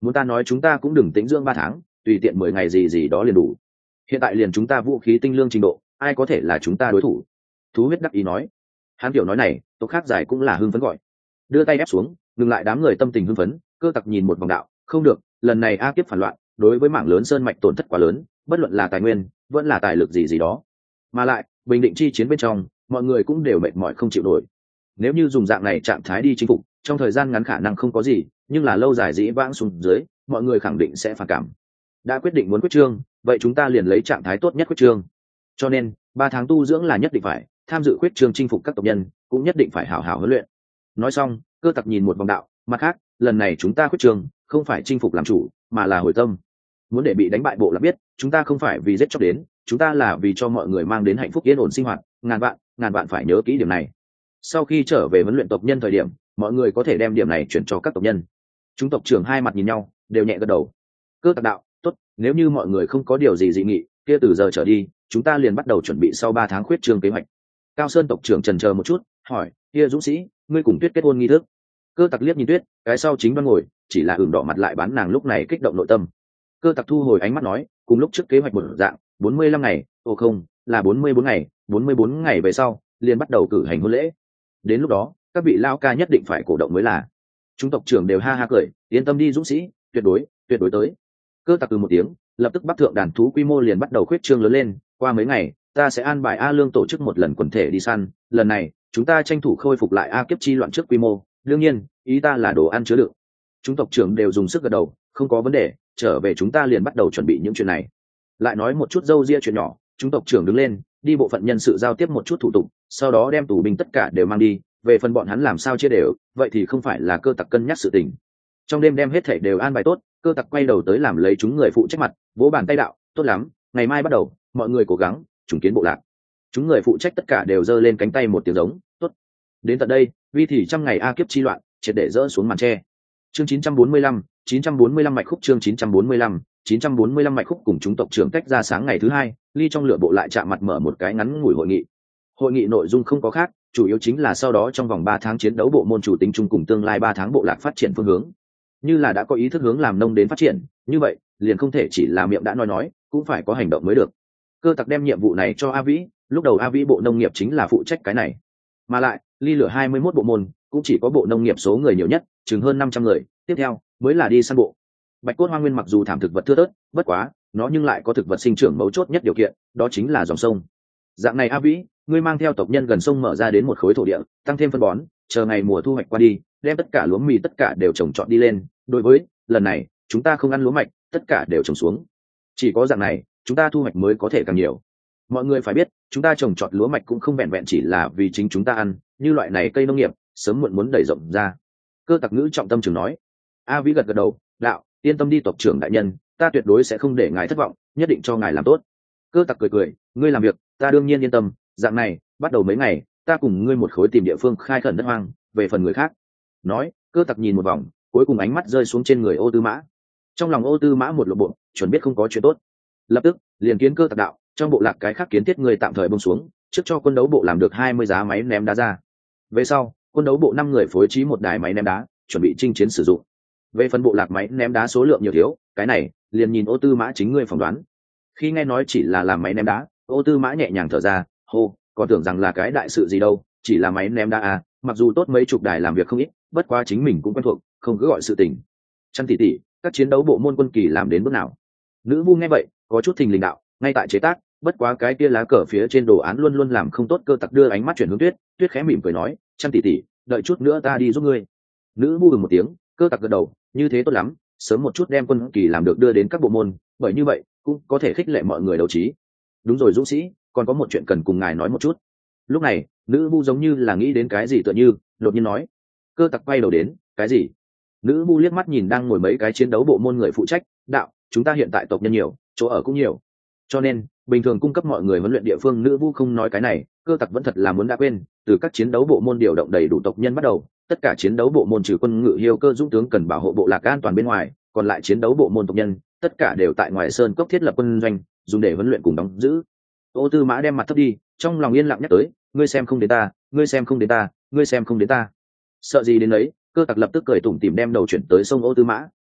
muốn ta nói chúng ta cũng đừng tĩnh dưỡng ba tháng, tùy tiện mười ngày gì gì đó liền đủ. Hiện tại liền chúng ta vũ khí tinh lương trình độ, ai có thể là chúng ta đối thủ? Thú huyết đắc ý nói. Hắn kiểu nói này, tộc khác giải cũng là hưng phấn gọi, đưa tay ép xuống, ngừng lại đám người tâm tình hưng phấn. Cơ tặc nhìn một vòng đạo, không được, lần này a kiếp phản loạn, đối với mảng lớn sơn mạch tổn thất quá lớn, bất luận là tài nguyên vẫn là tài lực gì gì đó, mà lại bình định chi chiến bên trong mọi người cũng đều mệt mỏi không chịu nổi. Nếu như dùng dạng này trạng thái đi chinh phục, trong thời gian ngắn khả năng không có gì, nhưng là lâu dài dĩ vãng xuống dưới, mọi người khẳng định sẽ phản cảm. Đã quyết định muốn quyết trương, vậy chúng ta liền lấy trạng thái tốt nhất quyết trương. Cho nên ba tháng tu dưỡng là nhất định phải, tham dự quyết trương chinh phục các tộc nhân cũng nhất định phải hảo hảo huấn luyện. Nói xong, Cơ tặc nhìn một vòng đạo, mặt khác lần này chúng ta quyết trương không phải chinh phục làm chủ, mà là hồi tâm. Muốn để bị đánh bại bộ là biết chúng ta không phải vì giết chóc đến, chúng ta là vì cho mọi người mang đến hạnh phúc yên ổn sinh hoạt. Ngàn vạn ngàn vạn phải nhớ kỹ điểm này. Sau khi trở về huấn luyện tộc nhân thời điểm, mọi người có thể đem điểm này chuyển cho các tộc nhân. Chúng tộc trưởng hai mặt nhìn nhau, đều nhẹ gật đầu. Cơ tặc đạo, tốt, nếu như mọi người không có điều gì dị nghị, kia từ giờ trở đi chúng ta liền bắt đầu chuẩn bị sau ba tháng khuyết trương kế hoạch. Cao Sơn tộc trưởng chần chờ một chút, hỏi, kia dũng sĩ, ngươi cùng Tuyết kết hôn nghi thức? Cơ tặc liếc nhìn Tuyết, cái sau chính đoan ngồi, chỉ là ửng đỏ mặt lại bán nàng lúc này kích động nội tâm. Cơ tặc thu hồi ánh mắt nói, cùng lúc trước kế hoạch một dạng, bốn mươi lăm ngày, ồ không, là bốn mươi bốn ngày, bốn mươi bốn ngày về sau liền bắt đầu cử hành hôn lễ. Đến lúc đó các vị lao ca nhất định phải cổ động mới là. Chúng tộc trưởng đều ha ha cười, yên tâm đi dũng sĩ, tuyệt đối tuyệt đối tới. Cơ tặc từ một tiếng, lập tức bắc thượng đàn thú quy mô liền bắt đầu khuyết trương lớn lên. Qua mấy ngày ta sẽ an bài A Lương tổ chức một lần quần thể đi săn, lần này chúng ta tranh thủ khôi phục lại A kiếp chi loạn trước quy mô, đương nhiên ý ta là đồ ăn chứa đựng. Chúng tộc trưởng đều dùng sức gật đầu, không có vấn đề, trở về chúng ta liền bắt đầu chuẩn bị những chuyện này. Lại nói một chút dâu ria chuyện nhỏ, chúng tộc trưởng đứng lên đi bộ phận nhân sự giao tiếp một chút thủ tục, sau đó đem tù binh tất cả đều mang đi. Về phần bọn hắn làm sao chia đều, vậy thì không phải là Cơ tặc cân nhắc sự tình. Trong đêm đem hết thảy đều an bài tốt, Cơ tặc quay đầu tới làm lấy chúng người phụ trách mặt, vỗ bàn tay đạo, tốt lắm, ngày mai bắt đầu mọi người cố gắng trùng kiến bộ lạc. Chúng người phụ trách tất cả đều giơ lên cánh tay một tiếng giống, tốt. Đến tận đây vi thì trăm ngày a kiếp chi loạn triệt để dỡ xuống màn tre. Chương chín trăm bốn mươi lăm, chín trăm bốn mươi lăm mạch khúc. Chương chín trăm bốn mươi lăm, chín trăm bốn mươi lăm mạch khúc. Cùng chúng tộc trưởng tách ra sáng ngày thứ hai, ly trong lửa bộ lại chạm mặt mở một cái ngắn ngủi hội nghị. Hội nghị nội dung không có khác, chủ yếu chính là sau đó trong vòng ba tháng chiến đấu bộ môn chủ tính chung cùng tương lai ba tháng bộ lạc phát triển phương hướng. Như là đã có ý thức hướng làm nông đến phát triển, như vậy liền không thể chỉ là miệng đã nói nói, cũng phải có hành động mới được. Cơ tặc đem nhiệm vụ này cho A Vĩ, lúc đầu A Vĩ bộ nông nghiệp chính là phụ trách cái này, mà lại ly lửa hai mươi mốt bộ môn cũng chỉ có bộ nông nghiệp số người nhiều nhất, chừng hơn năm trăm người, tiếp theo mới là đi săn bộ. Bạch cốt hoang nguyên mặc dù thảm thực vật thưa thớt, bất quá nó nhưng lại có thực vật sinh trưởng mấu chốt nhất điều kiện, đó chính là dòng sông. Dạng này A Vĩ, ngươi mang theo tộc nhân gần sông mở ra đến một khối thổ địa, tăng thêm phân bón, chờ ngày mùa thu hoạch qua đi, đem tất cả lúa mì tất cả đều trồng trọt đi lên. Đối với lần này chúng ta không ăn lúa mạch, tất cả đều trồng xuống, chỉ có dạng này chúng ta thu hoạch mới có thể càng nhiều. Mọi người phải biết, chúng ta trồng trọt lúa mạch cũng không vẹn vẹn chỉ là vì chính chúng ta ăn, như loại này cây nông nghiệp sớm muộn muốn đẩy rộng ra. Cơ tặc ngữ trọng tâm trường nói. A Vĩ gật gật đầu, đạo, yên tâm đi tộc trưởng đại nhân, ta tuyệt đối sẽ không để ngài thất vọng, nhất định cho ngài làm tốt. Cơ tặc cười cười, ngươi làm việc ta đương nhiên yên tâm, dạng này bắt đầu mấy ngày ta cùng ngươi một khối tìm địa phương khai khẩn đất hoang, về phần người khác. Nói, Cơ tặc nhìn một vòng, cuối cùng ánh mắt rơi xuống trên người Ô Tư Mã. Trong lòng Ô Tư Mã một lộ bộ, chuẩn biết không có chuyện tốt, lập tức liền kiến Cơ tặc đạo, trong bộ lạc cái khác kiến thiết người tạm thời bông xuống, trước cho quân đấu bộ làm được hai mươi giá máy ném đá ra. Về sau quân đấu bộ năm người phối trí một đài máy ném đá, chuẩn bị chinh chiến sử dụng. Về phần bộ lạc máy ném đá số lượng nhiều thiếu, cái này liền nhìn Ô Tư Mã chính ngươi phỏng đoán. Khi nghe nói chỉ là làm máy ném đá, Ô Tư Mã nhẹ nhàng thở ra, hô, còn tưởng rằng là cái đại sự gì đâu, chỉ là máy ném đá à, mặc dù tốt mấy chục đài làm việc không ít, bất quá chính mình cũng quen thuộc, không cứ gọi sự tình. Chăn tỷ tỷ, các chiến đấu bộ môn quân kỳ làm đến bước nào? Nữ vu nghe vậy có chút thình lình đạo, ngay tại chế tác, bất quá cái kia lá cờ phía trên đồ án luôn luôn làm không tốt. Cơ tặc đưa ánh mắt chuyển hướng Tuyết, Tuyết khẽ mỉm cười nói, Chăn tỷ tỷ, đợi chút nữa ta đi giúp ngươi. Nữ vu ừ một tiếng, Cơ tặc gật đầu, như thế tốt lắm, sớm một chút đem quân kỳ làm được đưa đến các bộ môn, bởi như vậy cũng có thể khích lệ mọi người đấu trí. Đúng rồi dũng sĩ, còn có một chuyện cần cùng ngài nói một chút. Lúc này nữ vu giống như là nghĩ đến cái gì tựa như đột nhiên nói. Cơ tặc quay đầu đến, cái gì? Nữ vu liếc mắt nhìn đang ngồi mấy cái chiến đấu bộ môn người phụ trách, đạo, chúng ta hiện tại tộc nhân nhiều, chỗ ở cũng nhiều, cho nên bình thường cung cấp mọi người huấn luyện địa phương. Nữ vu không nói cái này, Cơ tặc vẫn thật là muốn đã quên, từ các chiến đấu bộ môn điều động đầy đủ tộc nhân bắt đầu, tất cả chiến đấu bộ môn trừ quân ngự hiêu cơ dũng tướng cần bảo hộ bộ lạc an toàn bên ngoài, còn lại chiến đấu bộ môn tộc nhân tất cả đều tại ngoài sơn cốc thiết lập quân doanh, dùng để huấn luyện cùng đóng giữ. Ô Tư Mã đem mặt thấp đi, trong lòng yên lặng nhắc tới, ngươi xem không đến ta, ngươi xem không đến ta, ngươi xem không đến ta. Sợ gì đến đấy? Cơ tặc lập tức cười tủm tỉm đem đầu chuyển tới sông Ô Tư Mã, đạo,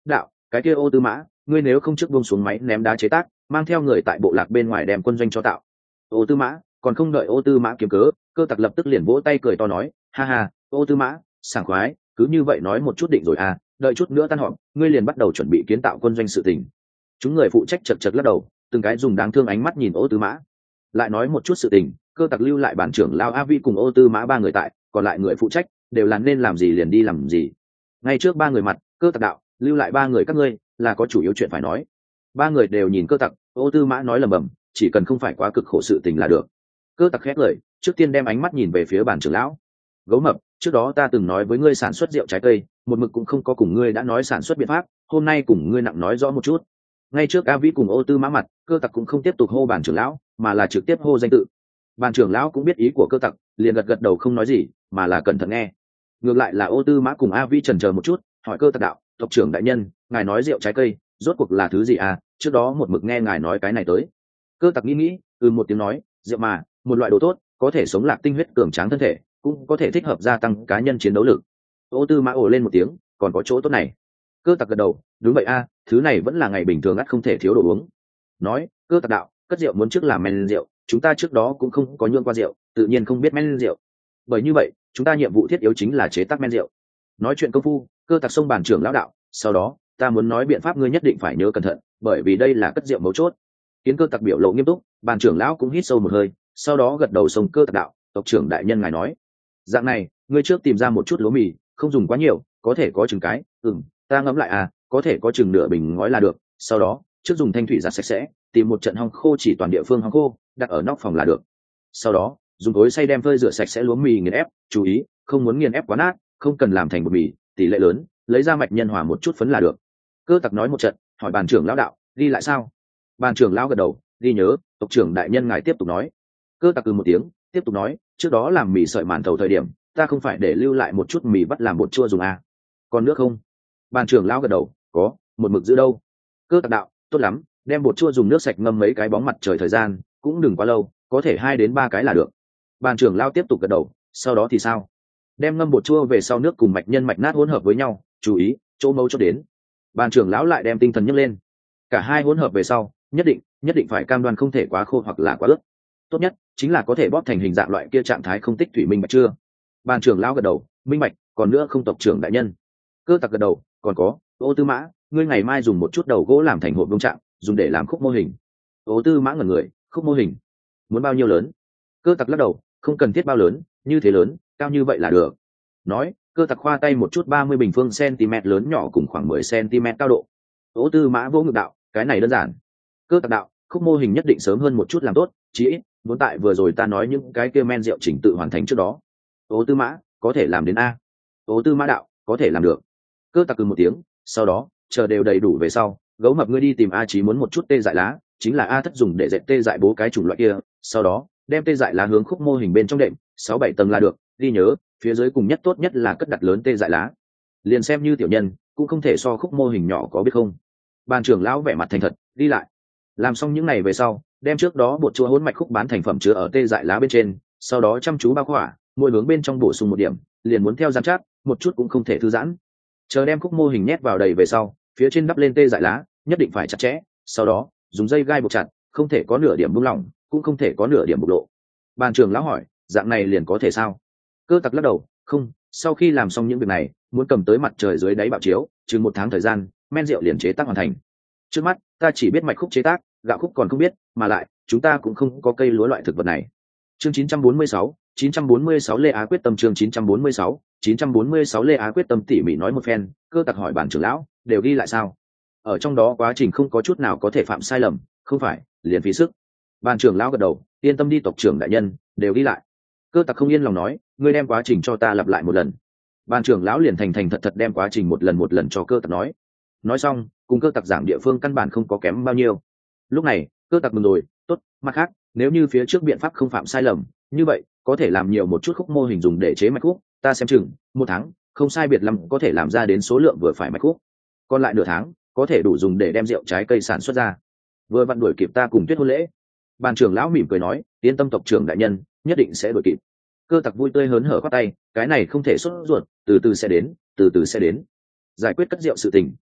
cái kia Ô Tư Mã, ngươi nếu không trước buông xuống máy ném đá chế tác, mang theo người tại bộ lạc bên ngoài đem quân doanh cho tạo. Ô Tư Mã, còn không đợi Ô Tư Mã kiếm cớ, Cơ Tặc lập tức liền vỗ tay cười to nói, ha ha, Ô Tư Mã, sảng khoái, cứ như vậy nói một chút định rồi à, đợi chút nữa tan họp, ngươi liền bắt đầu chuẩn bị kiến tạo quân doanh sự tình. Chúng người phụ trách chật chật lắc đầu, từng cái dùng đáng thương ánh mắt nhìn Ô Tư Mã. Lại nói một chút sự tình, Cơ Tặc lưu lại bản trưởng lao A Vi cùng Ô Tư Mã ba người tại, còn lại người phụ trách đều là nên làm gì liền đi làm gì. Ngay trước ba người mặt, Cơ Tặc đạo, lưu lại ba người các ngươi là có chủ yếu chuyện phải nói. Ba người đều nhìn Cơ Tặc, Ô Tư Mã nói lầm bầm, chỉ cần không phải quá cực khổ sự tình là được. Cơ Tặc khét lời, trước tiên đem ánh mắt nhìn về phía bản trưởng lão. Gấu mập, trước đó ta từng nói với ngươi sản xuất rượu trái cây, một mực cũng không có cùng ngươi đã nói sản xuất biện pháp, hôm nay cùng ngươi nặng nói rõ một chút. Ngay trước A Vĩ cùng Ô Tư Mã mặt, Cơ Tặc cũng không tiếp tục hô bản trưởng lão, mà là trực tiếp hô danh tự. Bản trưởng lão cũng biết ý của Cơ Tặc, liền gật gật đầu không nói gì, mà là cẩn thận nghe. Ngược lại là Ô Tư Mã cùng A Vĩ chần chờ một chút, hỏi Cơ Tặc đạo, tộc trưởng đại nhân, ngài nói rượu trái cây, rốt cuộc là thứ gì à? Trước đó một mực nghe ngài nói cái này tới. Cơ Tặc nghĩ nghĩ, ừ một tiếng nói, rượu mà, một loại đồ tốt, có thể sống lạc tinh huyết cường tráng thân thể, cũng có thể thích hợp gia tăng cá nhân chiến đấu lực. Ô Tư Mã ồ lên một tiếng, còn có chỗ tốt này. Cơ Tặc gật đầu, đúng vậy a, thứ này vẫn là ngày bình thường ắt không thể thiếu đồ uống. Nói, Cơ Tặc đạo, cất rượu muốn trước làm men rượu, chúng ta trước đó cũng không có nhượng qua rượu, tự nhiên không biết men rượu. Bởi như vậy, chúng ta nhiệm vụ thiết yếu chính là chế tác men rượu. Nói chuyện công phu, Cơ Tặc xông bản trưởng lão đạo, sau đó, ta muốn nói biện pháp ngươi nhất định phải nhớ cẩn thận, bởi vì đây là cất rượu mấu chốt. Kiến Cơ Tặc biểu lộ nghiêm túc, bản trưởng lão cũng hít sâu một hơi, sau đó gật đầu xông Cơ Tặc đạo, tộc trưởng đại nhân ngài nói, dạng này, ngươi trước tìm ra một chút lúa mì, không dùng quá nhiều, có thể có chừng cái, ừm, ta ngẫm lại à, có thể có chừng nửa bình ngói là được. Sau đó, trước dùng thanh thủy giặt sạch sẽ, tìm một trận hong khô chỉ toàn địa phương hong khô, đặt ở nóc phòng là được. Sau đó, dùng cối xay đem phơi rửa sạch sẽ lúa mì nghiền ép, chú ý, không muốn nghiền ép quá nát, không cần làm thành bột mì, tỷ lệ lớn, lấy ra mạch nhân hòa một chút phấn là được. Cơ Tặc nói một trận, hỏi bàn trưởng lão đạo, ghi lại sao? Bàn trưởng lão gật đầu, ghi nhớ, tộc trưởng đại nhân ngài tiếp tục nói. Cơ Tặc ừ một tiếng, tiếp tục nói, trước đó làm mì sợi màn thầu thời điểm, ta không phải để lưu lại một chút mì vắt làm bột chua dùng à? Còn nước không? Bàn trưởng lão gật đầu, có, một mực giữ đâu. Cơ Tặc đạo, tốt lắm, đem bột chua dùng nước sạch ngâm mấy cái bóng mặt trời thời gian, cũng đừng quá lâu, có thể hai đến ba cái là được. Bàn trưởng lão tiếp tục gật đầu, sau đó thì sao? Đem ngâm bột chua về sau nước cùng mạch nhân mạch nát hỗn hợp với nhau, chú ý, chỗ mấu chốt đến. Bàn trưởng lão lại đem tinh thần nhấc lên. Cả hai hỗn hợp về sau, nhất định, nhất định phải cam đoan không thể quá khô hoặc là quá ướt. Tốt nhất chính là có thể bóp thành hình dạng loại kia trạng thái không tích thủy, minh bạch chưa? Bàn trưởng lão gật đầu, minh bạch, còn nữa không tộc trưởng đại nhân. Cơ Tặc gật đầu, còn có, Ô Tư Mã, ngươi ngày mai dùng một chút đầu gỗ làm thành hộp vương trạng, dùng để làm khúc mô hình. Ô Tư Mã ngẩn người, khúc mô hình, muốn bao nhiêu lớn? Cơ Tặc lắc đầu, không cần thiết bao lớn, như thế lớn, cao như vậy là được. Nói, Cơ Tặc khoa tay một chút ba mươi bình phương cm lớn nhỏ cùng khoảng mười cm cao độ. Ô Tư Mã vô ngực đạo, cái này đơn giản. Cơ Tặc đạo, khúc mô hình nhất định sớm hơn một chút làm tốt, chí ít muốn tại vừa rồi ta nói những cái kia men rượu chỉnh tự hoàn thành trước đó. Ô Tư Mã, có thể làm đến a? Ô Tư Mã đạo, có thể làm được. Cơ Tặc cừ một tiếng, sau đó, chờ đều đầy đủ về sau, gấu mập ngươi đi tìm A Chí muốn một chút tê dại lá, chính là A Thất dùng để dệt tê dại bố cái chủng loại kia, sau đó, đem tê dại lá hướng khúc mô hình bên trong đệm, sáu bảy tầng là được, ghi nhớ, phía dưới cùng nhất tốt nhất là cất đặt lớn tê dại lá. Liền xem như tiểu nhân, cũng không thể so khúc mô hình nhỏ có biết không? Ban trưởng lão vẻ mặt thành thật, đi lại. Làm xong những này về sau, đem trước đó bột chua hỗn mạch khúc bán thành phẩm chứa ở tê dại lá bên trên, sau đó chăm chú bao khỏa, mỗi hướng bên trong bổ sung một điểm, liền muốn theo gian chát, một chút cũng không thể thư giãn. Chờ đem khúc mô hình nhét vào đầy về sau, phía trên đắp lên tê dại lá, nhất định phải chặt chẽ, sau đó dùng dây gai buộc chặt, không thể có nửa điểm buông lỏng, cũng không thể có nửa điểm bộc lộ. Ban trưởng lão hỏi, dạng này liền có thể sao? Cơ Tặc lắc đầu, không, sau khi làm xong những việc này, muốn cầm tới mặt trời dưới đáy bạo chiếu, chừng một tháng thời gian, men rượu liền chế tác hoàn thành. Trước mắt, ta chỉ biết mạch khúc chế tác, gạo khúc còn không biết, mà lại, chúng ta cũng không có cây lúa loại thực vật này. Chương chín trăm bốn mươi sáu, chín trăm bốn mươi sáu Lê Á quyết tâm chương chín trăm bốn mươi sáu, chín trăm bốn mươi sáu Lê Á quyết tâm tỉ mỉ nói một phen, Cơ Tặc hỏi bản trưởng lão, đều ghi lại sao? Ở trong đó quá trình không có chút nào có thể phạm sai lầm, không phải, liền phí sức. Bản trưởng lão gật đầu, yên tâm đi tộc trưởng đại nhân, đều ghi lại. Cơ Tặc không yên lòng nói, ngươi đem quá trình cho ta lặp lại một lần. Bản trưởng lão liền thành thành thật thật đem quá trình một lần một lần cho Cơ Tặc nói. Nói xong, cùng Cơ Tặc giảng địa phương căn bản không có kém bao nhiêu. Lúc này, Cơ Tặc mừng rồi, tốt, mặt khác, nếu như phía trước biện pháp không phạm sai lầm, như vậy có thể làm nhiều một chút khúc mô hình dùng để chế mạch khúc, ta xem chừng một tháng không sai biệt lắm có thể làm ra đến số lượng vừa phải mạch khúc, còn lại nửa tháng có thể đủ dùng để đem rượu trái cây sản xuất ra, vừa vặn đuổi kịp ta cùng Tuyết hôn lễ. Bàn trưởng lão mỉm cười nói, yên tâm tộc trưởng đại nhân, nhất định sẽ đuổi kịp. Cơ Tặc vui tươi hớn hở khoát tay, cái này không thể sốt ruột, từ từ sẽ đến, từ từ sẽ đến. Giải quyết cất rượu sự tình,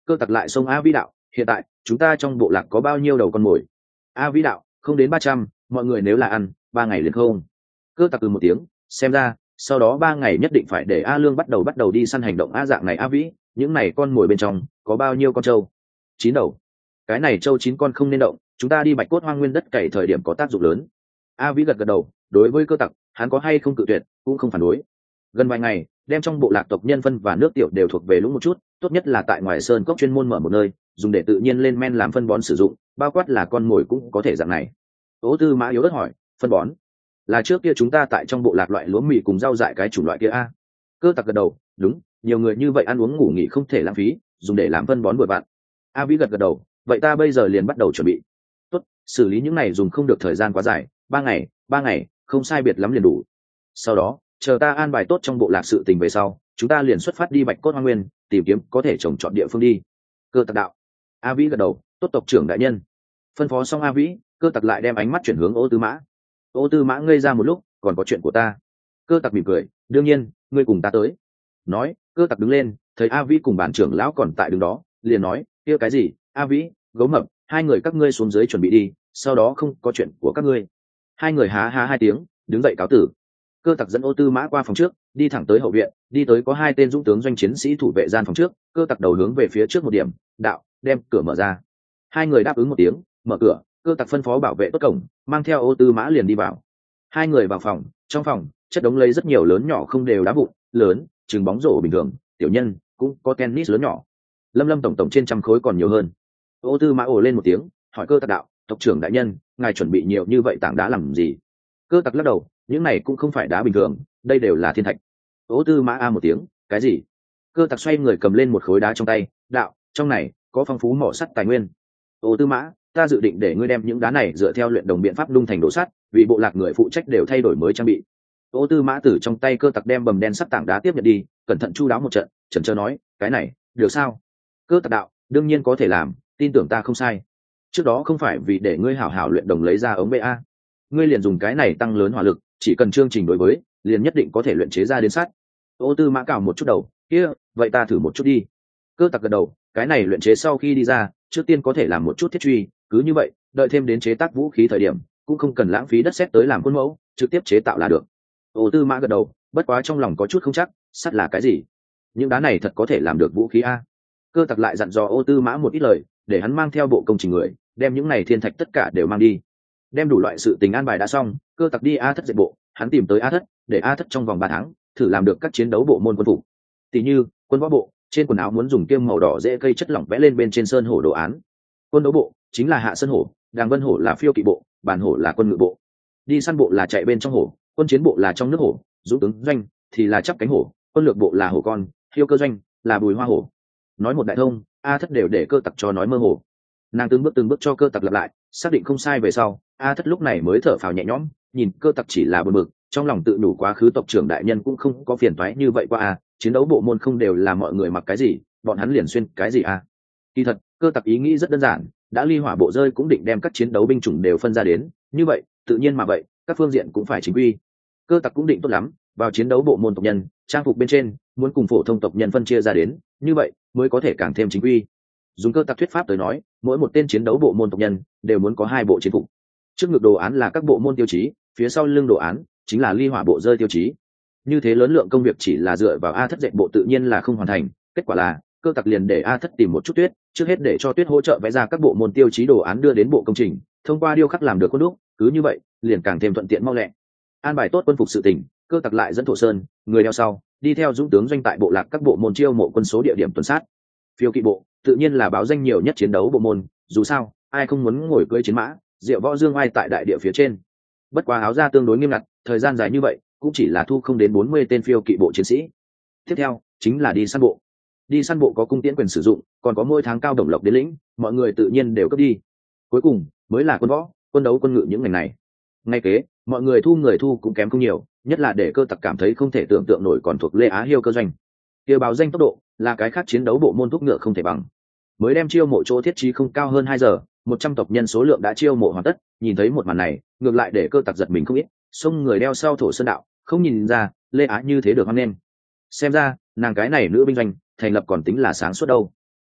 Cơ tặc lại xông A Vĩ đạo, hiện tại chúng ta trong bộ lạc có bao nhiêu đầu con mồi? A Vĩ đạo, không đến ba trăm, mọi người nếu là ăn ba ngày liền không. Cơ tặc từ một tiếng, xem ra sau đó ba ngày nhất định phải để A Lương bắt đầu bắt đầu đi săn hành động. A dạng này A Vĩ, những này con mồi bên trong có bao nhiêu con trâu? Chín đầu. Cái này trâu chín con không nên động, chúng ta đi bạch cốt hoang nguyên đất cày thời điểm có tác dụng lớn. A Vĩ gật gật đầu, đối với cơ tặc hắn có hay không cự tuyệt cũng không phản đối. Gần vài ngày đem trong bộ lạc tộc nhân phân và nước tiểu đều thuộc về lũng một chút, tốt nhất là tại ngoài sơn cốc chuyên môn mở một nơi dùng để tự nhiên lên men làm phân bón sử dụng, bao quát là con mồi cũng có thể dạng này. Ô Tư Mã yếu ớt hỏi, phân bón là trước kia chúng ta tại trong bộ lạc loại lúa mì cùng rau dại cái chủng loại kia a? Cơ tặc gật đầu, đúng, nhiều người như vậy ăn uống ngủ nghỉ không thể lãng phí, dùng để làm phân bón bừa bộn. A Vĩ gật gật đầu, vậy ta bây giờ liền bắt đầu chuẩn bị. Tốt, xử lý những này dùng không được thời gian quá dài, ba ngày, ba ngày, không sai biệt lắm liền đủ. Sau đó, chờ ta an bài tốt trong bộ lạc sự tình về sau, chúng ta liền xuất phát đi bạch cốt hoang nguyên, tìm kiếm có thể trồng trọt địa phương đi. Cơ tặc đạo. A Vĩ gật đầu, tốt tộc trưởng đại nhân. Phân phó xong A Vĩ, cơ tặc lại đem ánh mắt chuyển hướng Ô Tư Mã. Ô Tư Mã ngây ra một lúc, còn có chuyện của ta. Cơ tặc mỉm cười, đương nhiên, ngươi cùng ta tới. Nói, cơ tặc đứng lên, thấy A Vĩ cùng bản trưởng lão còn tại đứng đó, liền nói, kia cái gì, A Vĩ, Gấu Mập, hai người các ngươi xuống dưới chuẩn bị đi, sau đó không có chuyện của các ngươi. Hai người há há hai tiếng, đứng dậy cáo tử. Cơ tặc dẫn Ô Tư Mã qua phòng trước, đi thẳng tới hậu viện, đi tới có hai tên dũng tướng doanh chiến sĩ thủ vệ gian phòng trước, cơ tặc đầu hướng về phía trước một điểm, đạo, đem cửa mở ra. Hai người đáp ứng một tiếng, mở cửa, cơ tặc phân phó bảo vệ tốt cổng, mang theo Ô Tư Mã liền đi vào. Hai người vào phòng, trong phòng chất đống lấy rất nhiều lớn nhỏ không đều đá vụn, lớn chừng bóng rổ bình thường, tiểu nhân cũng có tennis lớn nhỏ, lâm lâm tổng tổng trên trăm khối còn nhiều hơn. Ô Tư Mã ồ lên một tiếng, hỏi cơ tặc đạo, tộc trưởng đại nhân, ngài chuẩn bị nhiều như vậy tảng đá làm gì? Cơ tặc lắc đầu, những này cũng không phải đá bình thường, đây đều là thiên thạch. Ô Tư Mã a một tiếng, cái gì? Cơ tặc xoay người cầm lên một khối đá trong tay, đạo, trong này có phong phú mỏ sắt tài nguyên. Ô Tư Mã, ta dự định để ngươi đem những đá này dựa theo luyện đồng biện pháp đung thành đồ sắt, vì bộ lạc người phụ trách đều thay đổi mới trang bị. Ô Tư Mã từ trong tay cơ tặc đem bầm đen sắt tảng đá tiếp nhận đi, cẩn thận chu đáo một trận, chần chờ nói, cái này được sao? Cơ tặc đạo, đương nhiên có thể làm, tin tưởng ta không sai. Trước đó không phải vì để ngươi hảo hảo luyện đồng lấy ra ống bê a, ngươi liền dùng cái này tăng lớn hỏa lực, chỉ cần chương trình đối với, liền nhất định có thể luyện chế ra đến sắt. Ô Tư Mã cào một chút đầu, kia, vậy ta thử một chút đi. Cơ tặc gật đầu, cái này luyện chế sau khi đi ra, trước tiên có thể làm một chút thiết truy, cứ như vậy, đợi thêm đến chế tác vũ khí thời điểm, cũng không cần lãng phí đất sét tới làm khuôn mẫu, trực tiếp chế tạo là được. Ô Tư Mã gật đầu, bất quá trong lòng có chút không chắc, sắt là cái gì? Những đá này thật có thể làm được vũ khí a? Cơ tặc lại dặn dò Ô Tư Mã một ít lời, để hắn mang theo bộ công trình người, đem những này thiên thạch tất cả đều mang đi. Đem đủ loại sự tình an bài đã xong, cơ tặc đi A Thất dệt bộ, hắn tìm tới A Thất, để A Thất trong vòng ba tháng thử làm được các chiến đấu bộ môn quân phục. Tỷ như, quân võ bộ, trên quần áo muốn dùng kiêm màu đỏ dễ cây chất lỏng vẽ lên bên trên sơn hổ đồ án. Quân đấu bộ chính là hạ sơn hổ, đàng vân hổ là phiêu kỵ bộ, bản hổ là quân ngự bộ. Đi săn bộ là chạy bên trong hổ, quân chiến bộ là trong nước hổ, dũng tướng doanh thì là chắp cánh hổ, quân lược bộ là hổ con, hiêu cơ doanh là bùi hoa hổ. Nói một đại thông, A Thất đều để cơ tặc cho nói mơ hồ. Nàng từng bước từng bước cho cơ tặc lặp lại, xác định không sai về sau, A Thất lúc này mới thở phào nhẹ nhõm, nhìn cơ tặc chỉ là buồn bực, trong lòng tự đủ quá khứ tộc trưởng đại nhân cũng không có phiền toái như vậy qua a, chiến đấu bộ môn không đều là mọi người mặc cái gì, bọn hắn liền xuyên cái gì a. Kỳ thật, cơ tặc ý nghĩ rất đơn giản, đã ly hỏa bộ rơi cũng định đem các chiến đấu binh chủng đều phân ra đến, như vậy, tự nhiên mà vậy, các phương diện cũng phải chính quy. Cơ tặc cũng định tốt lắm, vào chiến đấu bộ môn tộc nhân, trang phục bên trên, muốn cùng phổ thông tộc nhân phân chia ra đến, như vậy mới có thể càng thêm chính quy. Dùng cơ tặc thuyết pháp tới nói, mỗi một tên chiến đấu bộ môn tộc nhân đều muốn có hai bộ chiến phục. Trước ngực đồ án là các bộ môn tiêu chí, phía sau lưng đồ án chính là ly hỏa bộ rơi tiêu chí. Như thế lớn lượng công việc chỉ là dựa vào A Thất dệt bộ tự nhiên là không hoàn thành, kết quả là cơ tặc liền để A Thất tìm một chút tuyết, trước hết để cho tuyết hỗ trợ vẽ ra các bộ môn tiêu chí đồ án đưa đến bộ công trình, thông qua điêu khắc làm được khuôn đúc, cứ như vậy liền càng thêm thuận tiện mau lẹ. An bài tốt quân phục sự tình, cơ tặc lại dẫn Thổ Sơn người đeo sau đi theo dũng tướng doanh tại bộ lạc các bộ môn chiêu mộ quân số địa điểm tuần sát. Phiêu kỵ bộ tự nhiên là báo danh nhiều nhất chiến đấu bộ môn, dù sao ai không muốn ngồi cưỡi chiến mã diệu võ dương ai tại đại địa phía trên. Bất quá áo ra tương đối nghiêm ngặt, thời gian dài như vậy cũng chỉ là thu không đến bốn mươi tên phiêu kỵ bộ chiến sĩ. Tiếp theo chính là đi săn bộ. Đi săn bộ có cung tiễn quyền sử dụng, còn có mỗi tháng cao đồng lộc đến lĩnh, mọi người tự nhiên đều cấp đi. Cuối cùng mới là quân võ, quân đấu, quân ngự những ngành này. Ngay kế, mọi người thu người thu cũng kém không nhiều, nhất là để cơ tặc cảm thấy không thể tưởng tượng nổi còn thuộc Lê Á Hiêu cơ doanh. Kia báo danh tốc độ là cái khác chiến đấu bộ môn thúc ngựa không thể bằng. Mới đem chiêu mộ chỗ thiết trí không cao hơn hai giờ, một trăm tộc nhân số lượng đã chiêu mộ hoàn tất. Nhìn thấy một màn này, ngược lại để cơ tặc giật mình không ít, xông người đeo sau Thổ Sơn đạo, không nhìn ra Lê Á như thế được hoan nghênh. Xem ra nàng cái này nữ binh doanh thành lập còn tính là sáng suốt đâu.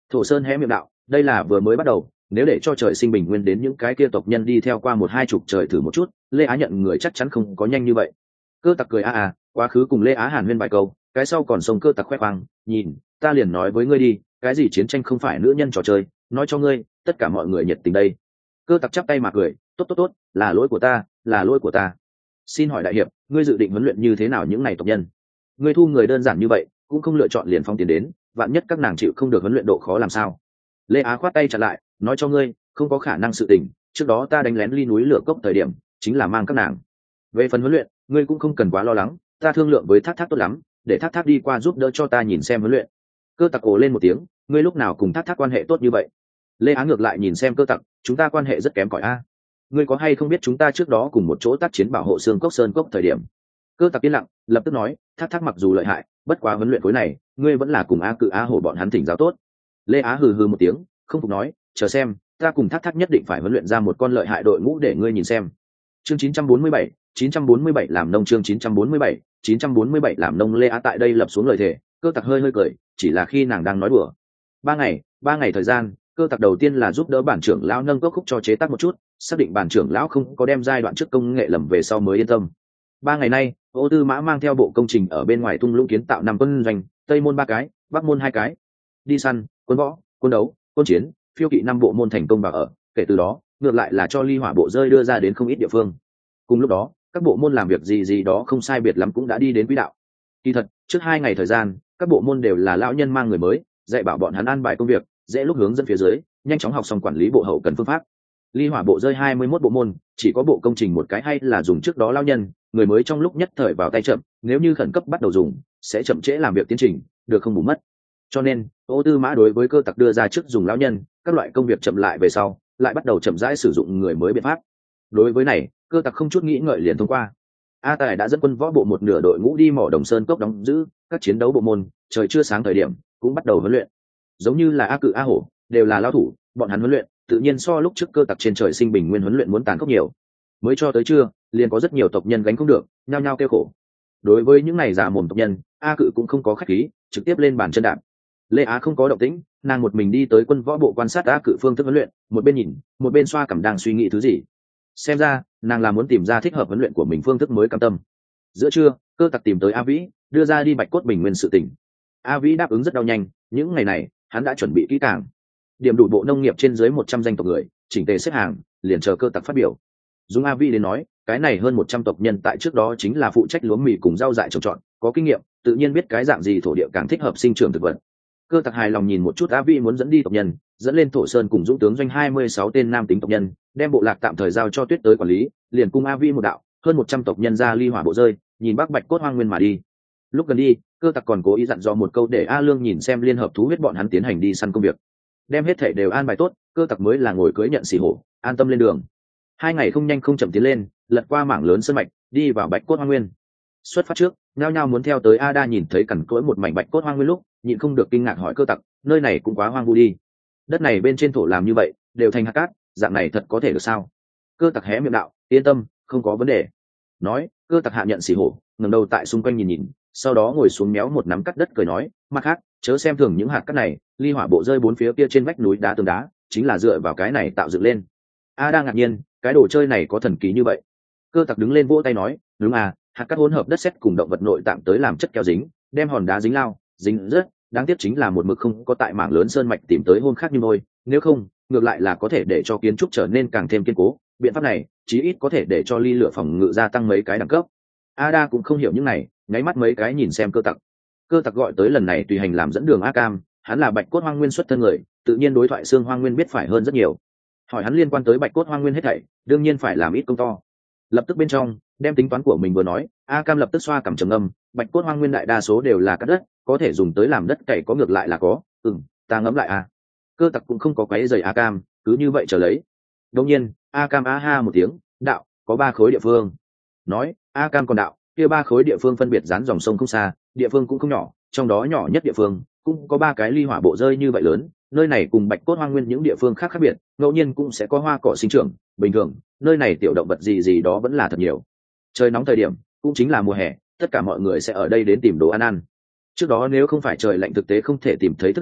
Thổ Sơn hé miệng đạo, đây là vừa mới bắt đầu, nếu để cho trời sinh bình nguyên đến những cái kia tộc nhân đi theo qua một hai chục trời thử một chút, Lê Á nhận người chắc chắn không có nhanh như vậy. Cơ Tặc cười a a, quá khứ cùng Lê Á hàn huyên vài câu, cái sau còn sông Cơ Tặc khoe khoang, nhìn, ta liền nói với ngươi đi, cái gì chiến tranh không phải nữ nhân trò chơi, nói cho ngươi, tất cả mọi người nhiệt tình đây. Cơ Tặc chắp tay mà cười, tốt tốt tốt, là lỗi của ta, là lỗi của ta. Xin hỏi đại hiệp, ngươi dự định huấn luyện như thế nào những này tộc nhân? Ngươi thu người đơn giản như vậy, cũng không lựa chọn liền phong tiền đến, vạn nhất các nàng chịu không được huấn luyện độ khó làm sao? Lê Á khoát tay chặn lại, nói cho ngươi, không có khả năng sự tình, trước đó ta đánh lén ly núi lửa cốc thời điểm, chính là mang các nàng. Về phần huấn luyện, ngươi cũng không cần quá lo lắng, ta thương lượng với Thác Thác tốt lắm, để Thác Thác đi qua giúp đỡ cho ta nhìn xem huấn luyện. Cơ Tặc ồ lên một tiếng, ngươi lúc nào cùng Thác Thác quan hệ tốt như vậy? Lê Á ngược lại nhìn xem Cơ Tặc, chúng ta quan hệ rất kém cỏi a. Ngươi có hay không biết chúng ta trước đó cùng một chỗ tác chiến bảo hộ xương cốc sơn cốc thời điểm? Cơ Tặc yên lặng, lập tức nói, Thác Thác mặc dù lợi hại, bất quá huấn luyện khối này, ngươi vẫn là cùng A Cự A Hổ bọn hắn thỉnh giáo tốt. Lê Á hừ hừ một tiếng, không phục nói, chờ xem, ta cùng Thác Thác nhất định phải huấn luyện ra một con lợi hại đội ngũ để ngươi nhìn xem. Chương chín trăm bốn mươi bảy, chín trăm bốn mươi bảy làm nông chương chín trăm bốn mươi bảy, chín trăm bốn mươi bảy làm nông. Lê Á tại đây lập xuống lời thề, Cơ Tặc hơi hơi cười, chỉ là khi nàng đang nói đùa. Ba ngày, ba ngày thời gian, Cơ Tặc đầu tiên là giúp đỡ bản trưởng lão nâng cốc khúc cho chế tác một chút, xác định bản trưởng lão không có đem giai đoạn trước công nghệ lầm về sau mới yên tâm. Ba ngày nay, Ô Tư Mã mang theo bộ công trình ở bên ngoài thung lũng kiến tạo năm quân doanh, tây môn ba cái, bắc môn hai cái, đi săn, quân võ, quân đấu, quân chiến, phiêu kỵ năm bộ môn thành công vào ở. Kể từ đó, ngược lại là cho ly hỏa bộ rơi đưa ra đến không ít địa phương. Cùng lúc đó, các bộ môn làm việc gì gì đó không sai biệt lắm cũng đã đi đến quỹ đạo. Kỳ thật, trước hai ngày thời gian, các bộ môn đều là lão nhân mang người mới, dạy bảo bọn hắn an bài công việc, dễ lúc hướng dẫn phía dưới, nhanh chóng học xong quản lý bộ hậu cần phương pháp. Ly hỏa bộ rơi hai mươi mốt bộ môn, chỉ có bộ công trình một cái hay là dùng trước đó lão nhân, người mới trong lúc nhất thời vào tay chậm, nếu như khẩn cấp bắt đầu dùng, sẽ chậm trễ làm việc tiến trình, được không bù mất. Cho nên, Ô Tư Mã đối với Cơ Tặc đưa ra trước dùng lão nhân, các loại công việc chậm lại về sau, lại bắt đầu chậm rãi sử dụng người mới biện pháp. Đối với này, Cơ Tặc không chút nghĩ ngợi liền thông qua. A Tài đã dẫn quân võ bộ một nửa đội ngũ đi mỏ Đồng Sơn cốc đóng giữ các chiến đấu bộ môn, trời chưa sáng thời điểm cũng bắt đầu huấn luyện. Giống như là A Cự A Hổ, đều là lao thủ, bọn hắn huấn luyện, tự nhiên so lúc trước Cơ Tặc trên trời sinh bình nguyên huấn luyện muốn tàn khốc nhiều. Mới cho tới trưa, liền có rất nhiều tộc nhân gánh không được, nhao nhao kêu khổ. Đối với những này già mồm tộc nhân, A Cự cũng không có khách khí, trực tiếp lên bàn chân đạp. Lê Á không có động tĩnh, nàng một mình đi tới quân võ bộ quan sát A Cự phương thức huấn luyện, một bên nhìn, một bên xoa cằm đang suy nghĩ thứ gì. Xem ra, nàng là muốn tìm ra thích hợp huấn luyện của mình phương thức mới cam tâm. Giữa trưa, Cơ Tặc tìm tới A Vĩ, đưa ra đi Bạch Cốt Bình Nguyên sự tình. A Vĩ đáp ứng rất đau nhanh, những ngày này, hắn đã chuẩn bị kỹ càng. Điểm đủ bộ nông nghiệp trên dưới một trăm danh tộc người, chỉnh tề xếp hàng, liền chờ Cơ Tặc phát biểu. Dùng A Vĩ đến nói, cái này hơn một trăm tộc nhân tại trước đó chính là phụ trách lúa mì cùng rau dại trồng trọt, có kinh nghiệm, tự nhiên biết cái dạng gì thổ địa càng thích hợp sinh trưởng thực vật. Cơ Tặc hài lòng nhìn một chút A Vĩ muốn dẫn đi tộc nhân, dẫn lên Thổ Sơn cùng Dũng tướng doanh hai mươi sáu tên nam tính tộc nhân, đem bộ lạc tạm thời giao cho Tuyết tới quản lý, liền cung A Vĩ một đạo, hơn một trăm tộc nhân ra ly hỏa bộ rơi, nhìn Bắc Bạch Cốt Hoang Nguyên mà đi. Lúc gần đi, Cơ Tặc còn cố ý dặn dò một câu để A Lương nhìn xem liên hợp thú huyết bọn hắn tiến hành đi săn công việc. Đem hết thể đều an bài tốt, Cơ Tặc mới là ngồi cưỡi nhận xỉ hổ, an tâm lên đường. Hai ngày không nhanh không chậm tiến lên, lật qua mảng lớn sơn mạch, đi vào Bạch Cốt Hoang Nguyên. Xuất phát trước, nhao nhao muốn theo tới A Đa nhìn thấy cằn cỗi một mảnh Bạch Cốt Hoang Nguyên lúc, nhịn không được kinh ngạc hỏi Cơ Tặc, nơi này cũng quá hoang vu đi. Đất này bên trên thổ làm như vậy, đều thành hạt cát, dạng này thật có thể được sao? Cơ Tặc hé miệng đạo, yên tâm, không có vấn đề. Nói, Cơ Tặc hạ nhận xỉ hổ, ngẩng đầu tại xung quanh nhìn nhìn, sau đó ngồi xuống méo một nắm cắt đất cười nói, mặt khác, chớ xem thường những hạt cát này, ly hỏa bộ rơi bốn phía kia trên vách núi đá tường đá, chính là dựa vào cái này tạo dựng lên. A đang ngạc nhiên, cái đồ chơi này có thần kỳ như vậy? Cơ Tặc đứng lên vỗ tay nói, đúng à, hạt cát hỗn hợp đất sét cùng động vật nội tạng tới làm chất keo dính, đem hòn đá dính lao, dính rất, đáng tiếc chính là một mực không có tại mảng lớn sơn mạch tìm tới hôn khác như môi, nếu không, ngược lại là có thể để cho kiến trúc trở nên càng thêm kiên cố. Biện pháp này, chí ít có thể để cho ly lửa phòng ngự gia tăng mấy cái đẳng cấp. Ada cũng không hiểu những này, nháy mắt mấy cái nhìn xem Cơ Tặc. Cơ Tặc gọi tới lần này tùy hành làm dẫn đường A Cam, hắn là Bạch Cốt Hoang Nguyên xuất thân người, tự nhiên đối thoại xương Hoang Nguyên biết phải hơn rất nhiều. Hỏi hắn liên quan tới Bạch Cốt Hoang Nguyên hết thảy, đương nhiên phải làm ít công to. Lập tức bên trong, đem tính toán của mình vừa nói, A Cam lập tức xoa cằm trầm ngâm, Bạch Cốt Hoang Nguyên đại đa số đều là cát đất, có thể dùng tới làm đất cày có ngược lại là có, ừm, ta ngẫm lại à. Cơ Tặc cũng không có quấy rầy A Cam, cứ như vậy chờ lấy. Đương nhiên, A Cam á ha một tiếng, đạo, có ba khối địa phương. Nói, A Cam còn đạo, kia ba khối địa phương phân biệt dán dòng sông không xa, địa phương cũng không nhỏ, trong đó nhỏ nhất địa phương cũng có ba cái ly hỏa bộ rơi như vậy lớn, nơi này cùng Bạch Cốt Hoang Nguyên những địa phương khác khác biệt, ngẫu nhiên cũng sẽ có hoa cỏ sinh trưởng, bình thường, nơi này tiểu động vật gì gì đó vẫn là thật nhiều. Trời nóng thời điểm, cũng chính là mùa hè, tất cả mọi người sẽ ở đây đến tìm đồ ăn ăn. Trước đó nếu không phải trời lạnh thực tế không thể tìm thấy thức ăn,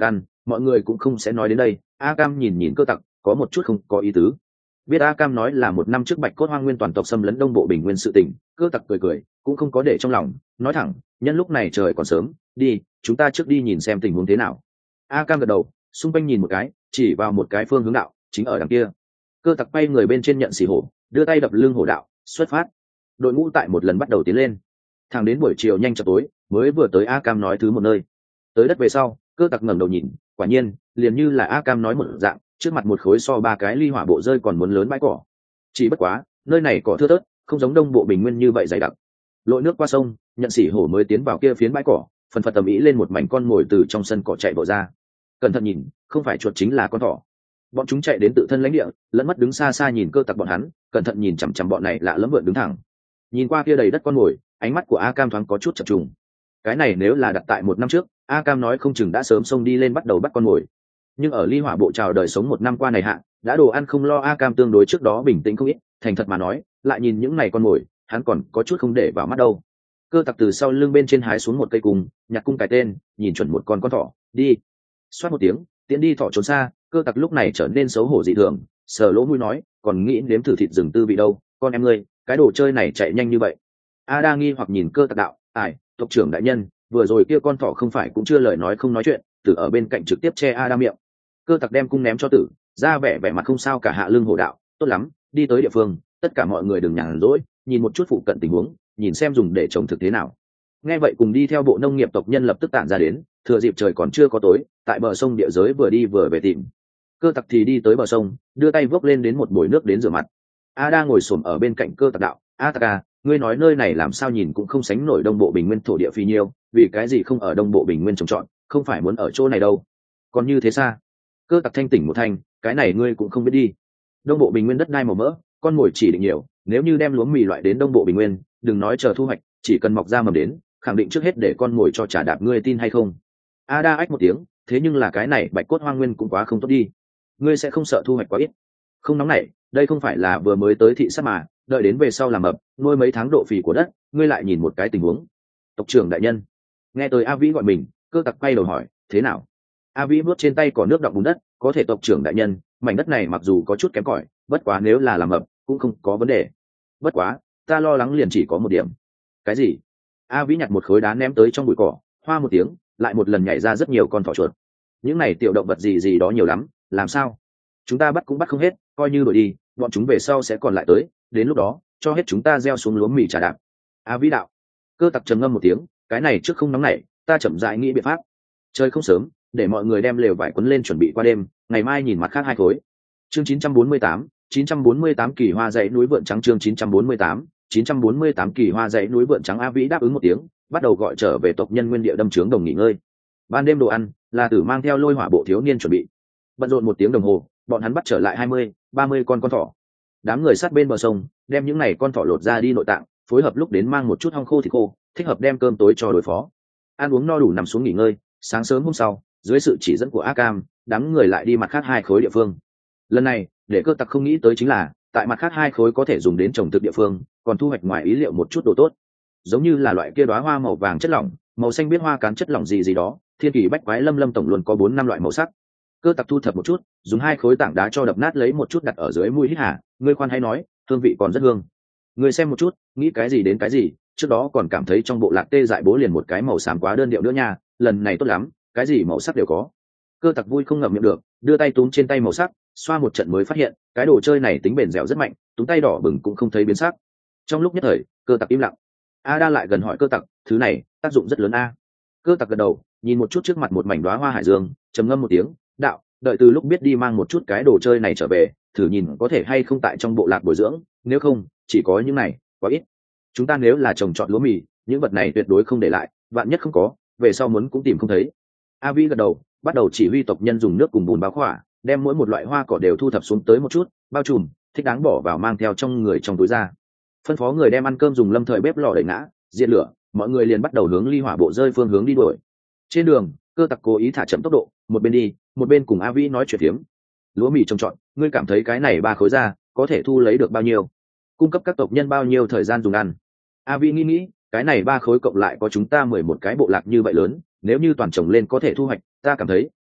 mọi người cũng không sẽ nói đến đây. A Cam nhìn nhìn cơ tặc, có một chút không có ý tứ. Biết A Cam nói là một năm trước bạch cốt hoang nguyên toàn tộc xâm lấn đông bộ bình nguyên sự tình, cơ tặc cười cười, cũng không có để trong lòng, nói thẳng, nhân lúc này trời còn sớm, đi, chúng ta trước đi nhìn xem tình huống thế nào. A Cam gật đầu, xung quanh nhìn một cái, chỉ vào một cái phương hướng đạo, chính ở đằng kia. Cơ tặc bay người bên trên nhận xỉ hổ, đưa tay đập lưng hổ đạo, xuất phát. Đội ngũ tại một lần bắt đầu tiến lên, thẳng đến buổi chiều nhanh chập tối, mới vừa tới A Cam nói thứ một nơi. Tới đất về sau, cơ tặc ngẩng đầu nhìn, quả nhiên, liền như là A Cam nói một dạng, trước mặt một khối so ba cái ly hỏa bộ rơi còn muốn lớn bãi cỏ. Chỉ bất quá, nơi này cỏ thưa thớt, không giống đông bộ bình nguyên như vậy dày đặc. Lội nước qua sông, nhận xỉ hổ mới tiến vào kia phiến bãi cỏ, phần phật tầm ý lên một mảnh con mồi từ trong sân cỏ chạy bộ ra. Cẩn thận nhìn, không phải chuột chính là con thỏ. Bọn chúng chạy đến tự thân lãnh địa, lẫn mất đứng xa xa nhìn cơ tặc bọn hắn, cẩn thận nhìn chằm chằm bọn này lạ lẫm vượn đứng thẳng. Nhìn qua kia đầy đất con mồi, ánh mắt của A Cam thoáng có chút chập trùng. Cái này nếu là đặt tại một năm trước, A Cam nói không chừng đã sớm xông đi lên bắt đầu bắt con mồi. Nhưng ở ly hỏa bộ chào đời sống một năm qua này hạ, đã đồ ăn không lo, A Cam tương đối trước đó bình tĩnh không ít, thành thật mà nói, lại nhìn những này con mồi, hắn còn có chút không để vào mắt đâu. Cơ tặc từ sau lưng bên trên hái xuống một cây cung, nhặt cung cài tên, nhìn chuẩn một con con thỏ, đi. Xoát một tiếng, tiến đi thỏ trốn xa. Cơ tặc lúc này trở nên xấu hổ dị thường, sờ lỗ mũi nói, còn nghĩ nếm thử thịt rừng tư vị đâu, con em ngươi, cái đồ chơi này chạy nhanh như vậy. A đa nghi hoặc nhìn cơ tặc đạo, ải, tộc trưởng đại nhân, vừa rồi kia con thỏ không phải cũng chưa lời nói không nói chuyện, tử ở bên cạnh trực tiếp che A đa miệng. Cơ tặc đem cung ném cho tử, ra vẻ vẻ mặt không sao cả, hạ lưng hổ đạo, tốt lắm, đi tới địa phương, tất cả mọi người đừng nhàn rỗi, nhìn một chút phụ cận tình huống, nhìn xem dùng để trồng thực thế nào. Nghe vậy cùng đi theo bộ nông nghiệp tộc nhân lập tức tản ra đến, thừa dịp trời còn chưa có tối, tại bờ sông địa giới vừa đi vừa về tìm. Cơ tặc thì đi tới bờ sông, đưa tay vốc lên đến một bồi nước đến rửa mặt. A đa ngồi xổm ở bên cạnh cơ tặc đạo, A tặc à, ngươi nói nơi này làm sao nhìn cũng không sánh nổi đông bộ bình nguyên thổ địa phi nhiêu, vì cái gì không ở đông bộ bình nguyên trồng trọt, không phải muốn ở chỗ này đâu, còn như thế xa. Cơ tặc thanh tỉnh một thanh, cái này ngươi cũng không biết đi. Đông bộ bình nguyên đất đai màu mỡ, con mồi chỉ định nhiều, nếu như đem lúa mì loại đến đông bộ bình nguyên, đừng nói chờ thu hoạch, chỉ cần mọc ra mầm đến, khẳng định trước hết để con mồi cho trả đạp, ngươi tin hay không? A đa ách một tiếng, thế nhưng là cái này bạch cốt hoang nguyên cũng quá không tốt đi, ngươi sẽ không sợ thu hoạch quá ít? Không nóng nảy, đây không phải là vừa mới tới thị sát mà, đợi đến về sau làm mập, nuôi mấy tháng độ phì của đất, ngươi lại nhìn một cái tình huống. Tộc trưởng đại nhân. Nghe tới A Vĩ gọi mình, cơ tặc quay đầu hỏi, thế nào? A Vĩ bước trên tay có nước đọng bùn đất, có thể tộc trưởng đại nhân, mảnh đất này mặc dù có chút kém cỏi, bất quá nếu là làm mập cũng không có vấn đề. Bất quá, ta lo lắng liền chỉ có một điểm. Cái gì? A Vĩ nhặt một khối đá ném tới trong bụi cỏ, hoa một tiếng, lại một lần nhảy ra rất nhiều con thỏ chuột. Những này tiểu động vật gì gì đó nhiều lắm, làm sao? Chúng ta bắt cũng bắt không hết, coi như đuổi đi, bọn chúng về sau sẽ còn lại tới, đến lúc đó, cho hết chúng ta gieo xuống lúa mì trả đạp. A Vĩ đạo. Cơ tặc trầm ngâm một tiếng, cái này trước không nóng nảy, ta chậm rãi nghĩ biện pháp. Trời không sớm, để mọi người đem lều vải quấn lên chuẩn bị qua đêm, ngày mai nhìn mặt khác hai khối. Chương chín trăm bốn mươi tám, chín trăm bốn mươi tám kỳ hoa dãy núi vượn trắng. Chương chín trăm bốn mươi tám, chín trăm bốn mươi tám kỳ hoa dãy núi vượn trắng. A Vĩ đáp ứng một tiếng, bắt đầu gọi trở về tộc nhân nguyên địa đâm trướng đồng nghỉ ngơi. Ban đêm đồ ăn là Tử mang theo Lôi Hỏa bộ thiếu niên chuẩn bị. Bận rộn một tiếng đồng hồ, bọn hắn bắt trở lại hai mươi, ba mươi con con thỏ. Đám người sát bên bờ sông, đem những này con thỏ lột ra đi nội tạng, phối hợp lúc đến mang một chút hong khô thịt khô, thích hợp đem cơm tối cho đối phó. Ăn uống no đủ nằm xuống nghỉ ngơi, sáng sớm hôm sau, dưới sự chỉ dẫn của A Cam, đám người lại đi mặt khác hai khối địa phương. Lần này, để cơ tặc không nghĩ tới chính là, tại mặt khác hai khối có thể dùng đến trồng thực địa phương, còn thu hoạch ngoài ý liệu một chút đồ tốt. Giống như là loại kia đóa hoa màu vàng chất lỏng, màu xanh biết hoa cán chất lỏng gì gì đó, thiên kỳ bách quái lâm lâm tổng luôn có bốn năm loại màu sắc. Cơ tặc thu thập một chút, dùng hai khối tảng đá cho đập nát, lấy một chút đặt ở dưới mũi hít hà, ngươi khoan hay nói, hương vị còn rất hương. Ngươi xem một chút, nghĩ cái gì đến cái gì, trước đó còn cảm thấy trong bộ lạc tê dại bố liền một cái màu xám quá đơn điệu nữa nha, lần này tốt lắm, cái gì màu sắc đều có. Cơ tặc vui không ngậm miệng được, đưa tay túm trên tay màu sắc, xoa một trận mới phát hiện, cái đồ chơi này tính bền dẻo rất mạnh, túm tay đỏ bừng cũng không thấy biến sắc. Trong lúc nhất thời, cơ tặc im lặng. A đa lại gần hỏi cơ tặc, thứ này tác dụng rất lớn a. Cơ tặc gật đầu, nhìn một chút trước mặt một mảnh đóa hoa hải dương, trầm ngâm một tiếng, đạo, đợi từ lúc biết đi mang một chút cái đồ chơi này trở về, thử nhìn có thể hay không tại trong bộ lạc bồi dưỡng, nếu không, chỉ có những này, quá ít. Chúng ta nếu là trồng trọt lúa mì, những vật này tuyệt đối không để lại, vạn nhất không có, về sau muốn cũng tìm không thấy. A Vi gật đầu, bắt đầu chỉ huy tộc nhân dùng nước cùng bùn bao khỏa, đem mỗi một loại hoa cỏ đều thu thập xuống tới một chút, bao trùm, thích đáng bỏ vào mang theo trong người trong túi ra. Phân phó người đem ăn cơm dùng lâm thời bếp lò đẩy ngã, diệt lửa, mọi người liền bắt đầu hướng ly hỏa bộ rơi phương hướng đi đuổi. Trên đường, cơ tặc cố ý thả chậm tốc độ, một bên đi, một bên cùng A Vi nói chuyện phiếm. Lúa mì trồng trọt, ngươi cảm thấy cái này ba khối ra, có thể thu lấy được bao nhiêu? Cung cấp các tộc nhân bao nhiêu thời gian dùng ăn? A Vi nghĩ nghĩ, cái này ba khối cộng lại có chúng ta mười một cái bộ lạc như vậy lớn, nếu như toàn trồng lên có thể thu hoạch, ta cảm thấy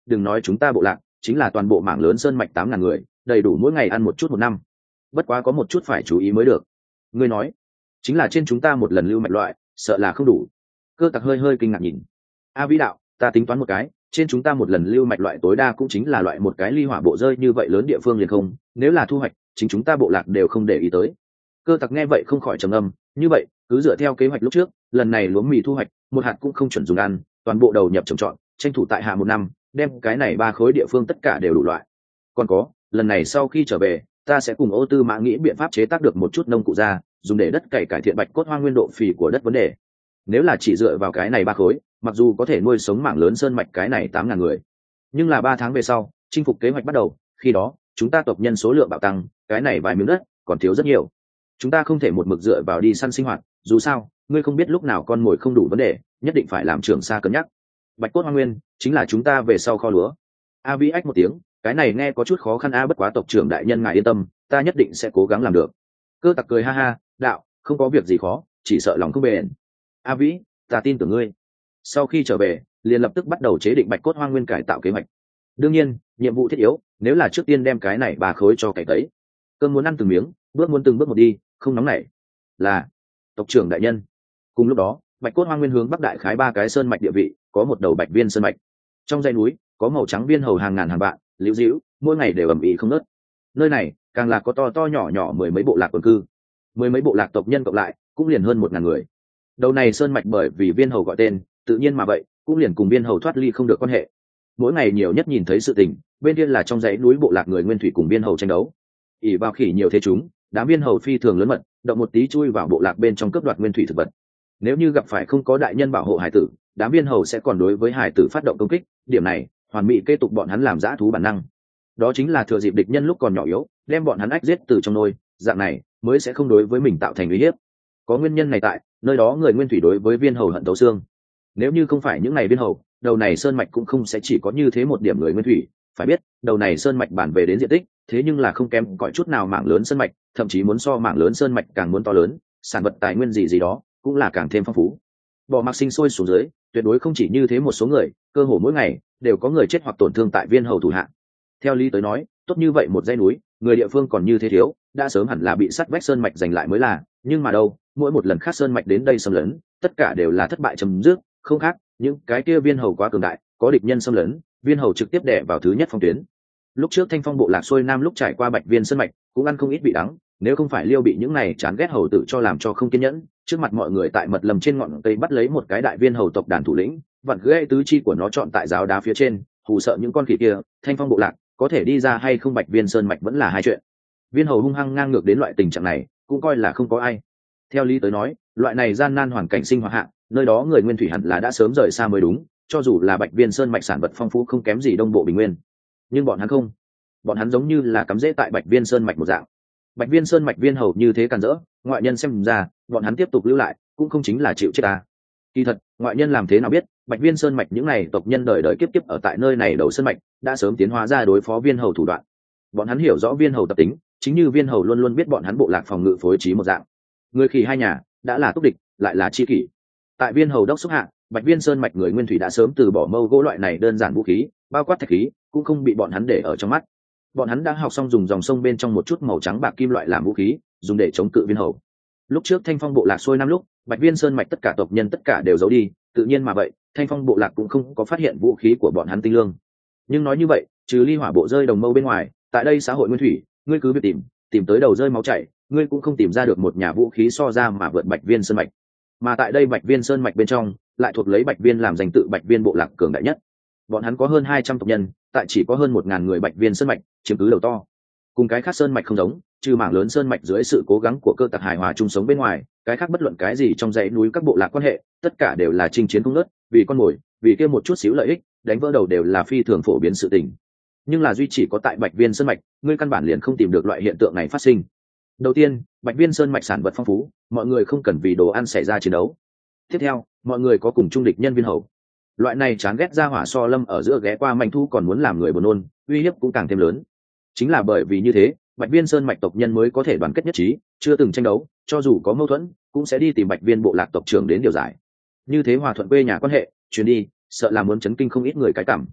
đừng nói chúng ta bộ lạc, chính là toàn bộ mảng lớn sơn mạch tám ngàn người, đầy đủ mỗi ngày ăn một chút một năm. Bất quá có một chút phải chú ý mới được. Ngươi nói, chính là trên chúng ta một lần lưu mạch loại, sợ là không đủ. Cơ tặc hơi hơi kinh ngạc nhìn. A Vĩ đạo, ta tính toán một cái, trên chúng ta một lần lưu mạch loại tối đa cũng chính là loại một cái ly hỏa bộ rơi như vậy lớn địa phương liền không, nếu là thu hoạch, chính chúng ta bộ lạc đều không để ý tới. Cơ tặc nghe vậy không khỏi trầm âm, như vậy, cứ dựa theo kế hoạch lúc trước, lần này lúa mì thu hoạch, một hạt cũng không chuẩn dùng ăn, toàn bộ đầu nhập trồng trọt, tranh thủ tại hạ một năm, đem cái này ba khối địa phương tất cả đều đủ loại. Còn có, lần này sau khi trở về, ta sẽ cùng Ô Tư Mã nghĩ biện pháp chế tác được một chút nông cụ ra, dùng để đất cày cải thiện bạch cốt hoang nguyên độ phì của đất vấn đề. Nếu là chỉ dựa vào cái này ba khối, mặc dù có thể nuôi sống mảng lớn sơn mạch cái này tám ngàn người, nhưng là ba tháng về sau, chinh phục kế hoạch bắt đầu, khi đó, chúng ta tộc nhân số lượng bạo tăng, cái này vài miếng đất còn thiếu rất nhiều. Chúng ta không thể một mực dựa vào đi săn sinh hoạt, dù sao, ngươi không biết lúc nào con mồi không đủ vấn đề, nhất định phải làm trưởng xa cân nhắc. Bạch cốt hoang nguyên chính là chúng ta về sau kho lúa. A Vĩ ách một tiếng, cái này nghe có chút khó khăn a, bất quá tộc trưởng đại nhân ngài yên tâm, ta nhất định sẽ cố gắng làm được. Cơ tặc cười ha ha, đạo, không có việc gì khó, chỉ sợ lòng không bền. A Vĩ, ta tin tưởng ngươi. Sau khi trở về, liền lập tức bắt đầu chế định bạch cốt hoang nguyên cải tạo kế hoạch. Đương nhiên, nhiệm vụ thiết yếu, nếu là trước tiên đem cái này ba khối cho cải tấy. Cơn muốn ăn từng miếng, bước muốn từng bước một đi, không nóng nảy. Là tộc trưởng đại nhân. Cùng lúc đó, bạch cốt hoang nguyên hướng bắc đại khái ba cái sơn mạch địa vị, có một đầu bạch viên sơn mạch. Trong dãy núi, có màu trắng viên hầu hàng ngàn hàng vạn, liễu dĩu, mỗi ngày đều ầm ĩ không ngớt. Nơi này, càng là có to to nhỏ nhỏ mười mấy bộ lạc quần cư, mười mấy bộ lạc tộc nhân cộng lại, cũng liền hơn một ngàn người. Đầu này sơn mạch bởi vì viên hầu gọi tên, tự nhiên mà vậy, cũng liền cùng viên hầu thoát ly không được quan hệ. Mỗi ngày nhiều nhất nhìn thấy sự tình, bên kia là trong dãy núi bộ lạc người nguyên thủy cùng viên hầu tranh đấu. ỉ vào khỉ nhiều thế chúng, đám viên hầu phi thường lớn mật, động một tí chui vào bộ lạc bên trong cướp đoạt nguyên thủy thực vật. Nếu như gặp phải không có đại nhân bảo hộ hải tử, đám viên hầu sẽ còn đối với hải tử phát động công kích, điểm này hoàn mỹ kế tục bọn hắn làm dã thú bản năng. Đó chính là thừa dịp địch nhân lúc còn nhỏ yếu, đem bọn hắn ách giết từ trong nôi, dạng này mới sẽ không đối với mình tạo thành uy hiếp. Có nguyên nhân này tại, nơi đó người nguyên thủy đối với viên hầu hận tấu xương. Nếu như không phải những ngày viên hầu, đầu này sơn mạch cũng không sẽ chỉ có như thế một điểm người nguyên thủy. Phải biết, đầu này sơn mạch bản về đến diện tích, thế nhưng là không kém cỏi chút nào mảng lớn sơn mạch, thậm chí muốn so mảng lớn sơn mạch càng muốn to lớn, sản vật tài nguyên gì gì đó cũng là càng thêm phong phú. Bỏ mặc sinh sôi xuống dưới, tuyệt đối không chỉ như thế một số người, cơ hồ mỗi ngày đều có người chết hoặc tổn thương tại viên hầu thủ hạ. Theo lý tới nói, tốt như vậy một dãy núi, người địa phương còn như thế thiếu, đã sớm hẳn là bị sắt vách sơn mạch giành lại mới là, nhưng mà đâu, mỗi một lần khác sơn mạch đến đây xâm lấn, tất cả đều là thất bại chấm dứt, không khác, những cái kia viên hầu quá cường đại, có địch nhân xâm lấn, viên hầu trực tiếp đè vào thứ nhất phong tuyến. Lúc trước Thanh Phong bộ lạc xuôi nam lúc trải qua Bạch Viên sơn mạch, cũng ăn không ít bị đắng, nếu không phải Liêu bị những này chán ghét hầu tử cho làm cho không kiên nhẫn, trước mặt mọi người tại mật lầm trên ngọn cây bắt lấy một cái đại viên hầu tộc đàn thủ lĩnh, vặn gãy tứ chi của nó trọn tại giáo đá phía trên, hù sợ những con khỉ kia, Thanh Phong bộ lạc có thể đi ra hay không Bạch Viên sơn mạch vẫn là hai chuyện. Viên hầu hung hăng ngang ngược đến loại tình trạng này, cũng coi là không có ai. Theo lý tới nói, loại này gian nan hoàn cảnh sinh hoạt hạ, nơi đó người nguyên thủy hẳn là đã sớm rời xa mới đúng, cho dù là Bạch Viên sơn mạch sản vật phong phú không kém gì Đông Bộ Bình Nguyên, nhưng bọn hắn không, bọn hắn giống như là cắm rễ tại Bạch Viên sơn mạch một dạng. Bạch Viên sơn mạch viên hầu như thế càn rỡ, ngoại nhân xem ra, bọn hắn tiếp tục lưu lại, cũng không chính là chịu chết ta. Kỳ thật, ngoại nhân làm thế nào biết, Bạch Viên sơn mạch những này tộc nhân đời đời kiếp kiếp ở tại nơi này đầu sơn mạch, đã sớm tiến hóa ra đối phó viên hầu thủ đoạn. Bọn hắn hiểu rõ viên hầu tập tính, chính như viên hầu luôn luôn biết bọn hắn bộ lạc phòng ngự phối trí một dạng. Người khỉ hai nhà đã là túc địch, lại là chi kỷ. Tại viên hầu đốc xúc hạ, Bạch Viên sơn mạch người nguyên thủy đã sớm từ bỏ mâu gỗ loại này đơn giản vũ khí, bao quát thạch khí, cũng không bị bọn hắn để ở trong mắt. Bọn hắn đã học xong dùng dòng sông bên trong một chút màu trắng bạc kim loại làm vũ khí, dùng để chống cự viên hầu. Lúc trước Thanh Phong bộ lạc xuôi năm lúc, Bạch Viên sơn mạch tất cả tộc nhân tất cả đều giấu đi, tự nhiên mà vậy, Thanh Phong bộ lạc cũng không có phát hiện vũ khí của bọn hắn tinh lương. Nhưng nói như vậy, trừ ly hỏa bộ rơi đồng mâu bên ngoài, tại đây xã hội nguyên thủy, ngươi cứ việc tìm, tìm tới đầu rơi máu chảy, ngươi cũng không tìm ra được một nhà vũ khí so ra mà vượt Bạch Viên sơn mạch. Mà tại đây Bạch Viên sơn mạch bên trong, lại thuộc lấy Bạch Viên làm danh tự Bạch Viên bộ lạc cường đại nhất. Bọn hắn có hơn hai trăm tộc nhân, tại chỉ có hơn một ngàn người Bạch Viên sơn mạch chiếm cứ đầu to. Cùng cái khác sơn mạch không giống, trừ mảng lớn sơn mạch dưới sự cố gắng của cơ tặc hài hòa chung sống bên ngoài, cái khác bất luận cái gì trong dãy núi các bộ lạc quan hệ, tất cả đều là chinh chiến không ngớt, vì con mồi, vì kia một chút xíu lợi ích, đánh vỡ đầu đều là phi thường phổ biến sự tình. Nhưng là duy chỉ có tại Bạch Viên sơn mạch, ngươi căn bản liền không tìm được loại hiện tượng này phát sinh. Đầu tiên, Bạch Viên sơn mạch sản vật phong phú, mọi người không cần vì đồ ăn xảy ra chiến đấu. Tiếp theo, mọi người có cùng chung địch nhân viên hầu. Loại này chán ghét ra hỏa so lâm ở giữa ghé qua manh thu còn muốn làm người buồn nôn, uy hiếp cũng càng thêm lớn. Chính là bởi vì như thế, Bạch Viên sơn mạch tộc nhân mới có thể đoàn kết nhất trí, chưa từng tranh đấu, cho dù có mâu thuẫn, cũng sẽ đi tìm Bạch Viên bộ lạc tộc trưởng đến điều giải. Như thế hòa thuận quê nhà quan hệ, chuyến đi, sợ là muốn chấn kinh không ít người cái cảm.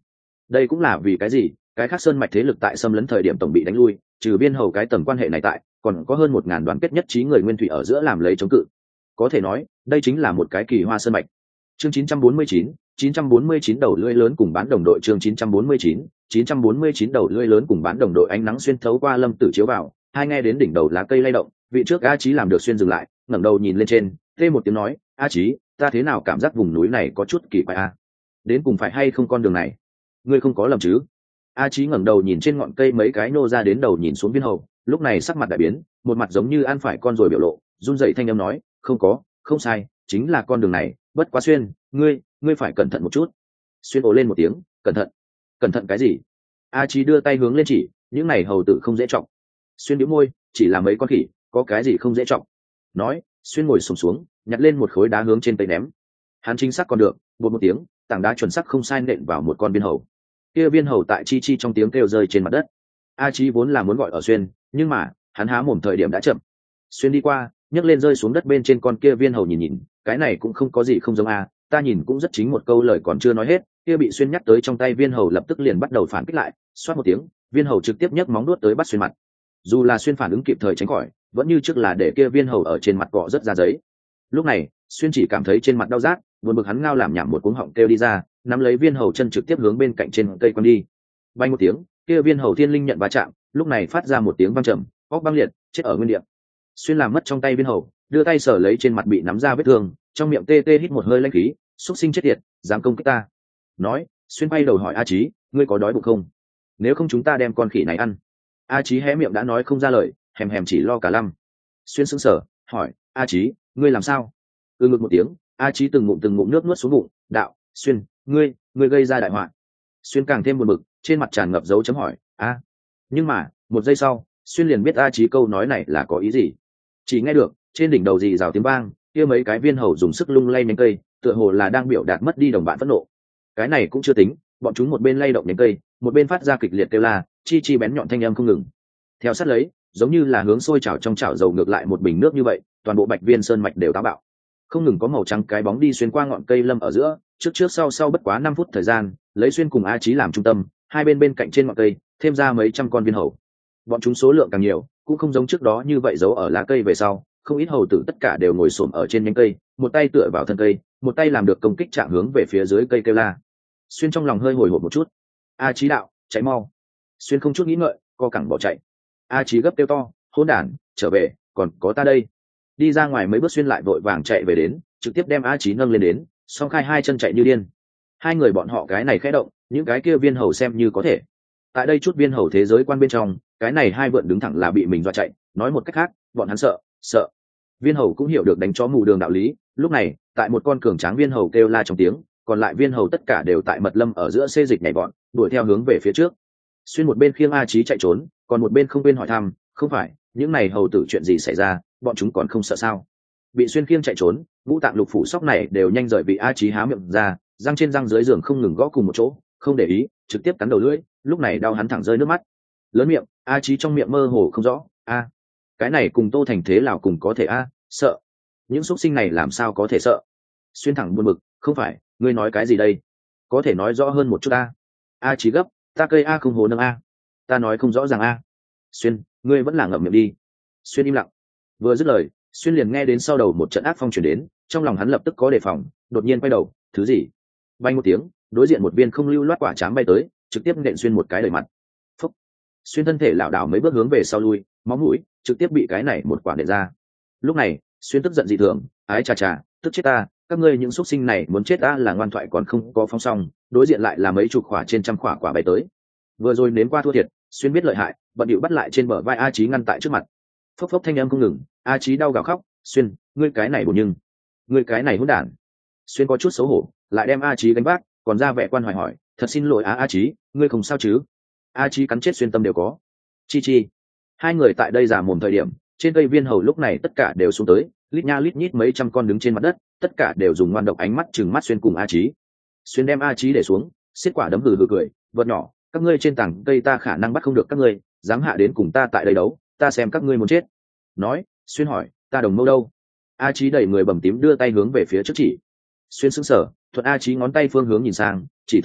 đây cũng là vì cái gì cái khác sơn mạch thế lực tại xâm lấn thời điểm tổng bị đánh lui, trừ viên hầu cái tầm quan hệ này tại, còn có hơn một ngàn đoàn kết nhất trí người nguyên thủy ở giữa làm lấy chống cự. Có thể nói đây chính là một cái kỳ hoa sơn mạch. Chương chín trăm bốn mươi chín, chín trăm bốn mươi chín đầu lưỡi lớn cùng bán đồng đội. Chương chín trăm bốn mươi chín, chín trăm bốn mươi chín đầu lưỡi lớn cùng bán đồng đội. Ánh nắng xuyên thấu qua lâm tử chiếu vào, hai nghe đến đỉnh đầu lá cây lay động, vị trước A Chí làm được xuyên dừng lại, ngẩng đầu nhìn lên trên, tê một tiếng nói, A Chí, ta thế nào cảm giác vùng núi này có chút kỳ quái a? Đến cùng phải hay không con đường này? Ngươi không có lầm chứ? A Chí ngẩng đầu nhìn trên ngọn cây mấy cái nô ra đến đầu nhìn xuống viên hầu, lúc này sắc mặt đại biến, một mặt giống như ăn phải con rồi biểu lộ, run rẩy thanh âm nói, không có, không sai, chính là con đường này, bất quá xuyên, ngươi, ngươi phải cẩn thận một chút. Xuyên ồ lên một tiếng, cẩn thận, cẩn thận cái gì? A Chí đưa tay hướng lên chỉ, những này hầu tử không dễ trọng. Xuyên bĩu môi, chỉ là mấy con khỉ, có cái gì không dễ trọng? Nói, xuyên ngồi sùng xuống, xuống, nhặt lên một khối đá hướng trên tay ném. Hắn chính xác còn được, bột một tiếng, tảng đá chuẩn xác không sai nện vào một con viên hầu. Kia viên hầu tại chi chi trong tiếng kêu rơi trên mặt đất. A Chí vốn là muốn gọi ở xuyên, nhưng mà hắn há mồm thời điểm đã chậm. Xuyên đi qua, nhấc lên rơi xuống đất bên trên con kia viên hầu nhìn nhìn, cái này cũng không có gì không giống a, ta nhìn cũng rất chính. Một câu lời còn chưa nói hết, kia bị xuyên nhắc tới trong tay viên hầu lập tức liền bắt đầu phản kích lại, xoát một tiếng, viên hầu trực tiếp nhấc móng nuốt tới bắt xuyên mặt. Dù là xuyên phản ứng kịp thời tránh khỏi, vẫn như trước là để kia viên hầu ở trên mặt cọ rất ra giấy. Lúc này xuyên chỉ cảm thấy trên mặt đau rát, buồn bực hắn ngao làm nhảm một cuống họng kêu đi ra, nắm lấy viên hầu chân trực tiếp hướng bên cạnh trên cây quăng đi. Bay một tiếng, kia viên hầu thiên linh nhận va chạm, lúc này phát ra một tiếng vang trầm, óc băng liệt, chết ở nguyên địa. Xuyên làm mất trong tay viên hầu, đưa tay sờ lấy trên mặt bị nắm ra vết thương, trong miệng tê tê hít một hơi lãnh khí, xúc sinh chết tiệt, dám công kích ta. Nói, xuyên bay đầu hỏi A Chí, ngươi có đói bụng không? Nếu không chúng ta đem con khỉ này ăn. A Chí hé miệng đã nói không ra lời, hèm hèm chỉ lo cả lăm. Xuyên sững sờ, hỏi, A Chí, ngươi làm sao? Ừ ngực một tiếng, A Chí từng ngụm từng ngụm nước nuốt xuống bụng, đạo, xuyên, ngươi, ngươi gây ra đại họa. Xuyên càng thêm buồn bực, trên mặt tràn ngập dấu chấm hỏi, a. Nhưng mà một giây sau, xuyên liền biết A Chí câu nói này là có ý gì. Chỉ nghe được trên đỉnh đầu rì rào tiếng vang, kia mấy cái viên hầu dùng sức lung lay nhánh cây, tựa hồ là đang biểu đạt mất đi đồng bạn phẫn nộ. Cái này cũng chưa tính, bọn chúng một bên lay động nhánh cây, một bên phát ra kịch liệt kêu la, chi chi bén nhọn thanh âm không ngừng. Theo sát lấy, giống như là hướng sôi chảo trong chảo dầu ngược lại một bình nước như vậy, toàn bộ Bạch Viên Sơn mạch đều táo bạo. Không ngừng có màu trắng cái bóng đi xuyên qua ngọn cây lâm ở giữa, trước trước sau sau bất quá năm phút thời gian, lấy xuyên cùng A Chí làm trung tâm, hai bên bên cạnh trên ngọn cây thêm ra mấy trăm con viên hầu. Bọn chúng số lượng càng nhiều, cũng không giống trước đó như vậy giấu ở lá cây về sau, không ít hầu tử tất cả đều ngồi xổm ở trên nhánh cây, một tay tựa vào thân cây, một tay làm được công kích chạm hướng về phía dưới cây kêu la. Xuyên trong lòng hơi hồi hộp một chút. A Chí đạo, chạy mau. Xuyên không chút nghĩ ngợi, co cẳng bỏ chạy. A Chí gấp kêu to, hỗn đản, trở về, còn có ta đây. Đi ra ngoài mấy bước xuyên lại vội vàng chạy về đến, trực tiếp đem A Chí nâng lên đến, song khai hai chân chạy như điên. Hai người bọn họ cái này khẽ động, những cái kia viên hầu xem như có thể. Tại đây chút viên hầu thế giới quan bên trong, cái này hai vượn đứng thẳng là bị mình dọa chạy, nói một cách khác, bọn hắn sợ, sợ. Viên hầu cũng hiểu được đánh chó mù đường đạo lý, lúc này, tại một con cường tráng viên hầu kêu la trong tiếng, còn lại viên hầu tất cả đều tại mật lâm ở giữa xê dịch nhảy bọn, đuổi theo hướng về phía trước. Xuyên một bên khiêng A Chí chạy trốn, còn một bên không quên hỏi thăm, không phải, những này hầu tử chuyện gì xảy ra, bọn chúng còn không sợ sao? Bị xuyên khiêng chạy trốn, ngũ tạng lục phủ sóc này đều nhanh rời bị A Chí há miệng ra, răng trên răng dưới giường không ngừng gõ cùng một chỗ, không để ý, trực tiếp cắn đầu lưỡi, lúc này đau hắn thẳng rơi nước mắt. Lớn miệng, A Chí trong miệng mơ hồ không rõ, a, cái này cùng Tô Thành thế nào cùng có thể a, sợ. Những xúc sinh này làm sao có thể sợ? Xuyên thẳng buồn bực, không phải, ngươi nói cái gì đây? Có thể nói rõ hơn một chút a. A Chí gấp, ta cây a không hồ nâng a. Ta nói không rõ ràng a. Xuyên, ngươi vẫn là ngậm miệng đi. Xuyên im lặng. Vừa dứt lời, Xuyên liền nghe đến sau đầu một trận ác phong chuyển đến, trong lòng hắn lập tức có đề phòng, đột nhiên quay đầu, thứ gì? Bay một tiếng, đối diện một viên không lưu loát quả chám bay tới, trực tiếp nện Xuyên một cái đầy mặt. Phúc. Xuyên thân thể lảo đảo mấy bước hướng về sau lui, máu mũi trực tiếp bị cái này một quả nện ra. Lúc này, Xuyên tức giận dị thường, ái chà chà, tức chết ta, các ngươi những xuất sinh này muốn chết ta là ngoan thoại còn không có phóng xong, đối diện lại là mấy chục quả trên trăm quả quả bay tới. Vừa rồi nếm qua thua thiệt, Xuyên biết lợi hại, bận điệu bắt lại trên bờ vai A Chí ngăn tại trước mặt. Phốc phốc thanh âm không ngừng, A Chí đau gào khóc, Xuyên, ngươi cái này bổ nhưng, ngươi cái này hỗn đản. Xuyên có chút xấu hổ, lại đem A Chí đánh bác, còn ra vẻ quan hoài hỏi, thật xin lỗi á A Chí, ngươi không sao chứ? A Chí cắn chết Xuyên tâm đều có. Chi chi. Hai người tại đây giả mồm thời điểm, trên cây viên hầu lúc này tất cả đều xuống tới, lít nha lít nhít mấy trăm con đứng trên mặt đất, tất cả đều dùng ngoan độc ánh mắt trừng mắt Xuyên cùng A Chí. Xuyên đem A Chí để xuống, xiết quả đấm hừ hừ cười, vật nhỏ, các ngươi trên tảng cây ta khả năng bắt không được các ngươi, dám hạ đến cùng ta tại đây đấu, ta xem các ngươi muốn chết. Nói, Xuyên hỏi, ta đồng mâu đâu? A Chí đẩy người bầm tím đưa tay hướng về phía trước chỉ. Xuyên sững sờ, thuận A Chí ngón tay phương hướng nhìn sang, chỉ thấy được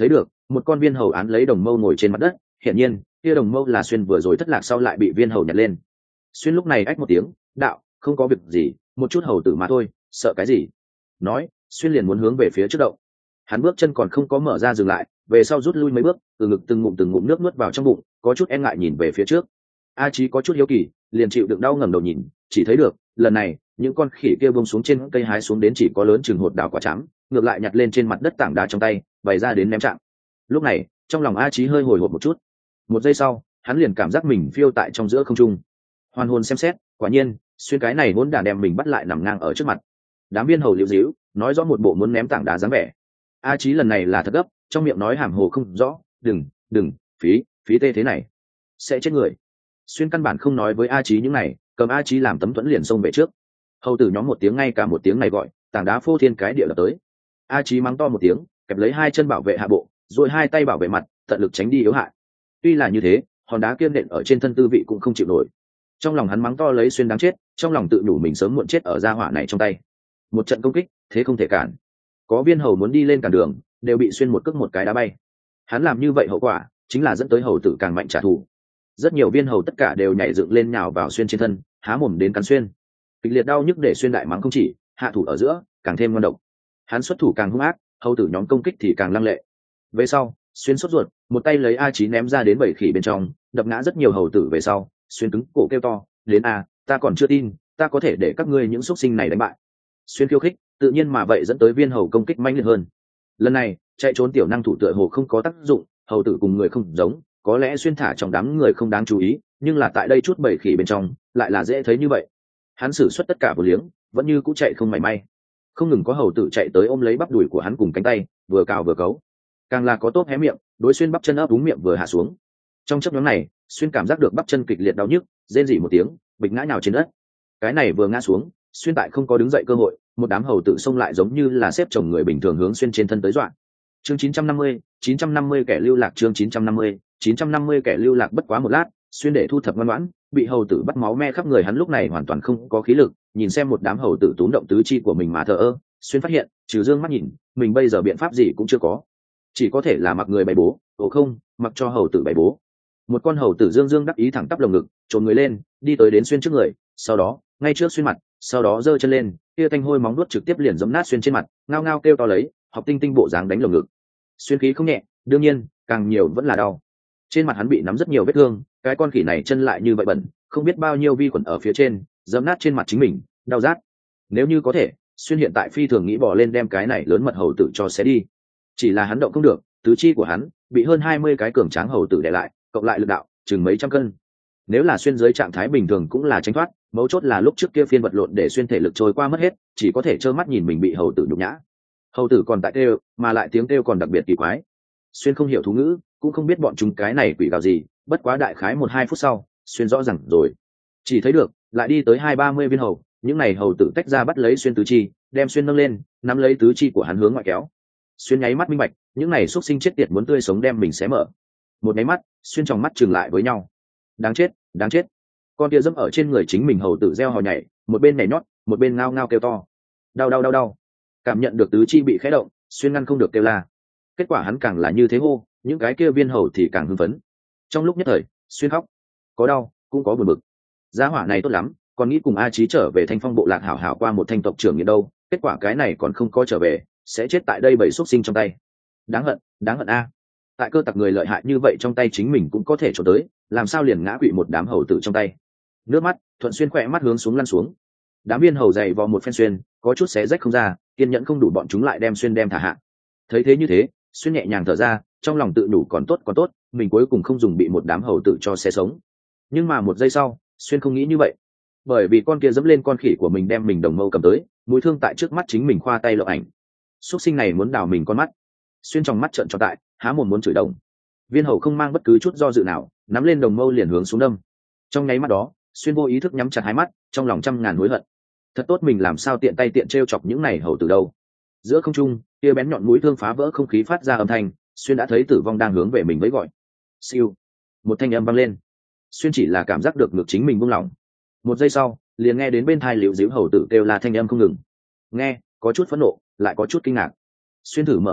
một con viên hầu án lấy đồng mâu ngồi trên mặt đất, hiển nhiên kia đồng mâu là xuyên vừa rồi thất lạc sau lại bị viên hầu nhặt lên. Xuyên lúc này ách một tiếng, đạo, không có việc gì, một chút hầu tử mà thôi, sợ cái gì. Nói, xuyên liền muốn hướng về phía trước động. Hắn bước chân còn không có mở ra dừng lại, về sau rút lui mấy bước, từ ngực từng ngụm từng ngụm nước nuốt vào trong bụng, có chút e ngại nhìn về phía trước. A Chí có chút hiếu kỳ, liền chịu đựng đau ngẩng đầu nhìn, chỉ thấy được, lần này, những con khỉ kia buông xuống trên cây hái xuống đến chỉ có lớn chừng hột đào quả trắng, ngược lại nhặt lên trên mặt đất tảng đá trong tay, bày ra đến ném trạng. Lúc này, trong lòng A Chí hơi hồi hộp một chút. Một giây sau, hắn liền cảm giác mình phiêu tại trong giữa không trung. Hoàn hồn xem xét, quả nhiên, xuyên cái này hỗn đản đem mình bắt lại nằm ngang ở trước mặt. Đám viên hầu liễu díu, nói rõ một bộ muốn ném tảng đá dáng vẻ. A Chí lần này là thật gấp, trong miệng nói hàm hồ không rõ, đừng, đừng, phí, phí tê thế này, sẽ chết người. Xuyên căn bản không nói với A Chí những này, cầm A Chí làm tấm thuẫn liền xông về trước. Hầu tử nhóm một tiếng ngay cả một tiếng này gọi, tảng đá phô thiên cái địa lập tới. A Chí mắng to một tiếng, kẹp lấy hai chân bảo vệ hạ bộ, rồi hai tay bảo vệ mặt, tận lực tránh đi yếu hại. Tuy là như thế, hòn đá kiên nện ở trên thân tư vị cũng không chịu nổi. Trong lòng hắn mắng to lấy xuyên đáng chết, trong lòng tự nhủ mình sớm muộn chết ở gia hỏa này trong tay. Một trận công kích, thế không thể cản. Có viên hầu muốn đi lên cản đường, đều bị xuyên một cước một cái đá bay. Hắn làm như vậy hậu quả chính là dẫn tới hầu tử càng mạnh trả thù. Rất nhiều viên hầu tất cả đều nhảy dựng lên nhào vào xuyên trên thân, há mồm đến cắn xuyên. Kịch liệt đau nhức để xuyên đại mắng không chỉ, hạ thủ ở giữa càng thêm ngon độc. Hắn xuất thủ càng hung ác, hầu tử nhóm công kích thì càng lăng lệ. Về sau, xuyên sốt ruột, một tay lấy A Chí ném ra đến bảy khỉ bên trong, đập ngã rất nhiều hầu tử về sau, xuyên cứng cổ kêu to, đến a, ta còn chưa tin, ta có thể để các ngươi những xuất sinh này đánh bại. Xuyên khiêu khích, tự nhiên mà vậy dẫn tới viên hầu công kích mãnh liệt hơn. Lần này, chạy trốn tiểu năng thủ tựa hồ không có tác dụng, hầu tử cùng người không giống, có lẽ xuyên thả trong đám người không đáng chú ý, nhưng là tại đây chút bảy khỉ bên trong, lại là dễ thấy như vậy. Hắn sử xuất tất cả vô liếng, vẫn như cũ chạy không mảy may. Không ngừng có hầu tử chạy tới ôm lấy bắp đùi của hắn cùng cánh tay, vừa cào vừa cấu. Càng là có tốt hé miệng, đối xuyên bắp chân ấp đúng miệng vừa hạ xuống. Trong chốc ngắn này, xuyên cảm giác được bắp chân kịch liệt đau nhức, rên rỉ một tiếng, bịch ngã nhào trên đất. Cái này vừa ngã xuống, xuyên tại không có đứng dậy cơ hội, một đám hầu tử xông lại giống như là xếp chồng người bình thường hướng xuyên trên thân tới dọa. Chương chín trăm năm mươi, chín trăm năm mươi kẻ lưu lạc chương chín trăm năm mươi, chín trăm năm mươi kẻ lưu lạc bất quá một lát, xuyên để thu thập ngoan ngoãn, bị hầu tử bắt máu me khắp người hắn lúc này hoàn toàn không có khí lực, nhìn xem một đám hầu tử túm động tứ chi của mình mà thờ ơ, xuyên phát hiện, trừ dương mắt nhìn, mình bây giờ biện pháp gì cũng chưa có. Chỉ có thể là mặc người bày bố, ồ không, mặc cho hầu tử bày bố. Một con hầu tử dương dương đắc ý thẳng tắp lồng ngực, trồn người lên, đi tới đến xuyên trước người, sau đó, ngay trước xuyên mặt, sau đó giơ chân lên, kia thanh hôi móng vuốt trực tiếp liền giẫm nát xuyên trên mặt, ngao ngao kêu to lấy, học tinh tinh bộ dáng đánh lồng ngực. Xuyên khí không nhẹ, đương nhiên, càng nhiều vẫn là đau. Trên mặt hắn bị nắm rất nhiều vết thương, cái con khỉ này chân lại như vậy bẩn, không biết bao nhiêu vi khuẩn ở phía trên, giẫm nát trên mặt chính mình, đau rát. Nếu như có thể, xuyên hiện tại phi thường nghĩ bỏ lên đem cái này lớn mật hầu tử cho xé đi. Chỉ là hắn động không được, tứ chi của hắn bị hơn hai mươi cái cường tráng hầu tử đè lại, cộng lại lực đạo chừng mấy trăm cân. Nếu là xuyên dưới trạng thái bình thường cũng là tránh thoát, mấu chốt là lúc trước kia phiên vật lộn để xuyên thể lực trôi qua mất hết, chỉ có thể trơ mắt nhìn mình bị hầu tử nhục nhã. Hầu tử còn tại kêu, mà lại tiếng kêu còn đặc biệt kỳ quái. Xuyên không hiểu thú ngữ, cũng không biết bọn chúng cái này quỷ gào gì, bất quá đại khái một hai phút sau, xuyên rõ ràng rồi. Chỉ thấy được, lại đi tới hai ba mươi viên hầu, những này hầu tử tách ra bắt lấy xuyên tứ chi, đem xuyên nâng lên, nắm lấy tứ chi của hắn hướng ngoại kéo. Xuyên nháy mắt minh bạch, những này xuất sinh chết tiệt muốn tươi sống đem mình xé mở. Một nháy mắt, xuyên trong mắt chừng lại với nhau. Đáng chết, đáng chết. Con kia dẫm ở trên người chính mình hầu tử reo hò nhảy, một bên nhảy nhót, một bên ngao ngao kêu to. Đau đau đau đau. Cảm nhận được tứ chi bị khẽ động, xuyên ngăn không được kêu la. Kết quả hắn càng là như thế hô, những cái kia viên hầu thì càng hưng phấn. Trong lúc nhất thời, xuyên khóc, có đau, cũng có buồn bực. Gia hỏa này tốt lắm, còn nghĩ cùng A Chí trở về Thanh Phong bộ lạc hảo hảo qua một thanh tộc trưởng như đâu, kết quả cái này còn không có trở về, sẽ chết tại đây bảy xuất sinh trong tay. Đáng hận, đáng hận a. Tại cơ tặc người lợi hại như vậy trong tay chính mình cũng có thể trốn tới, làm sao liền ngã quỵ một đám hầu tử trong tay. Nước mắt thuận xuyên khỏe mắt hướng xuống lăn xuống. Đám viên hầu dày vò một phen xuyên, có chút xé rách không ra, kiên nhẫn không đủ bọn chúng lại đem xuyên đem thả hạ. Thấy thế như thế, xuyên nhẹ nhàng thở ra, trong lòng tự đủ còn tốt còn tốt, mình cuối cùng không dùng bị một đám hầu tử cho xé sống. Nhưng mà một giây sau, xuyên không nghĩ như vậy, bởi vì con kia dẫm lên con khỉ của mình đem mình đồng mâu cầm tới, mũi thương tại trước mắt chính mình khoa tay lộ ảnh. Xuất sinh này muốn đào mình con mắt. Xuyên trong mắt trợn tròn tại, há mồm muốn chửi đồng. Viên hầu không mang bất cứ chút do dự nào, nắm lên đồng mâu liền hướng xuống đâm. Trong nháy mắt đó, xuyên vô ý thức nhắm chặt hai mắt, trong lòng trăm ngàn hối hận. Thật tốt mình làm sao tiện tay tiện trêu chọc những này hầu từ đâu. Giữa không trung, kia bén nhọn mũi thương phá vỡ không khí phát ra âm thanh, xuyên đã thấy tử vong đang hướng về mình với gọi. Siêu, một thanh âm vang lên. Xuyên chỉ là cảm giác được ngực chính mình buông lỏng. Một giây sau, liền nghe đến bên tai liễu díu hầu tử kêu là thanh âm không ngừng. Nghe, có chút phẫn nộ, lại có chút kinh ngạc. Xuyên thử mở to mắt,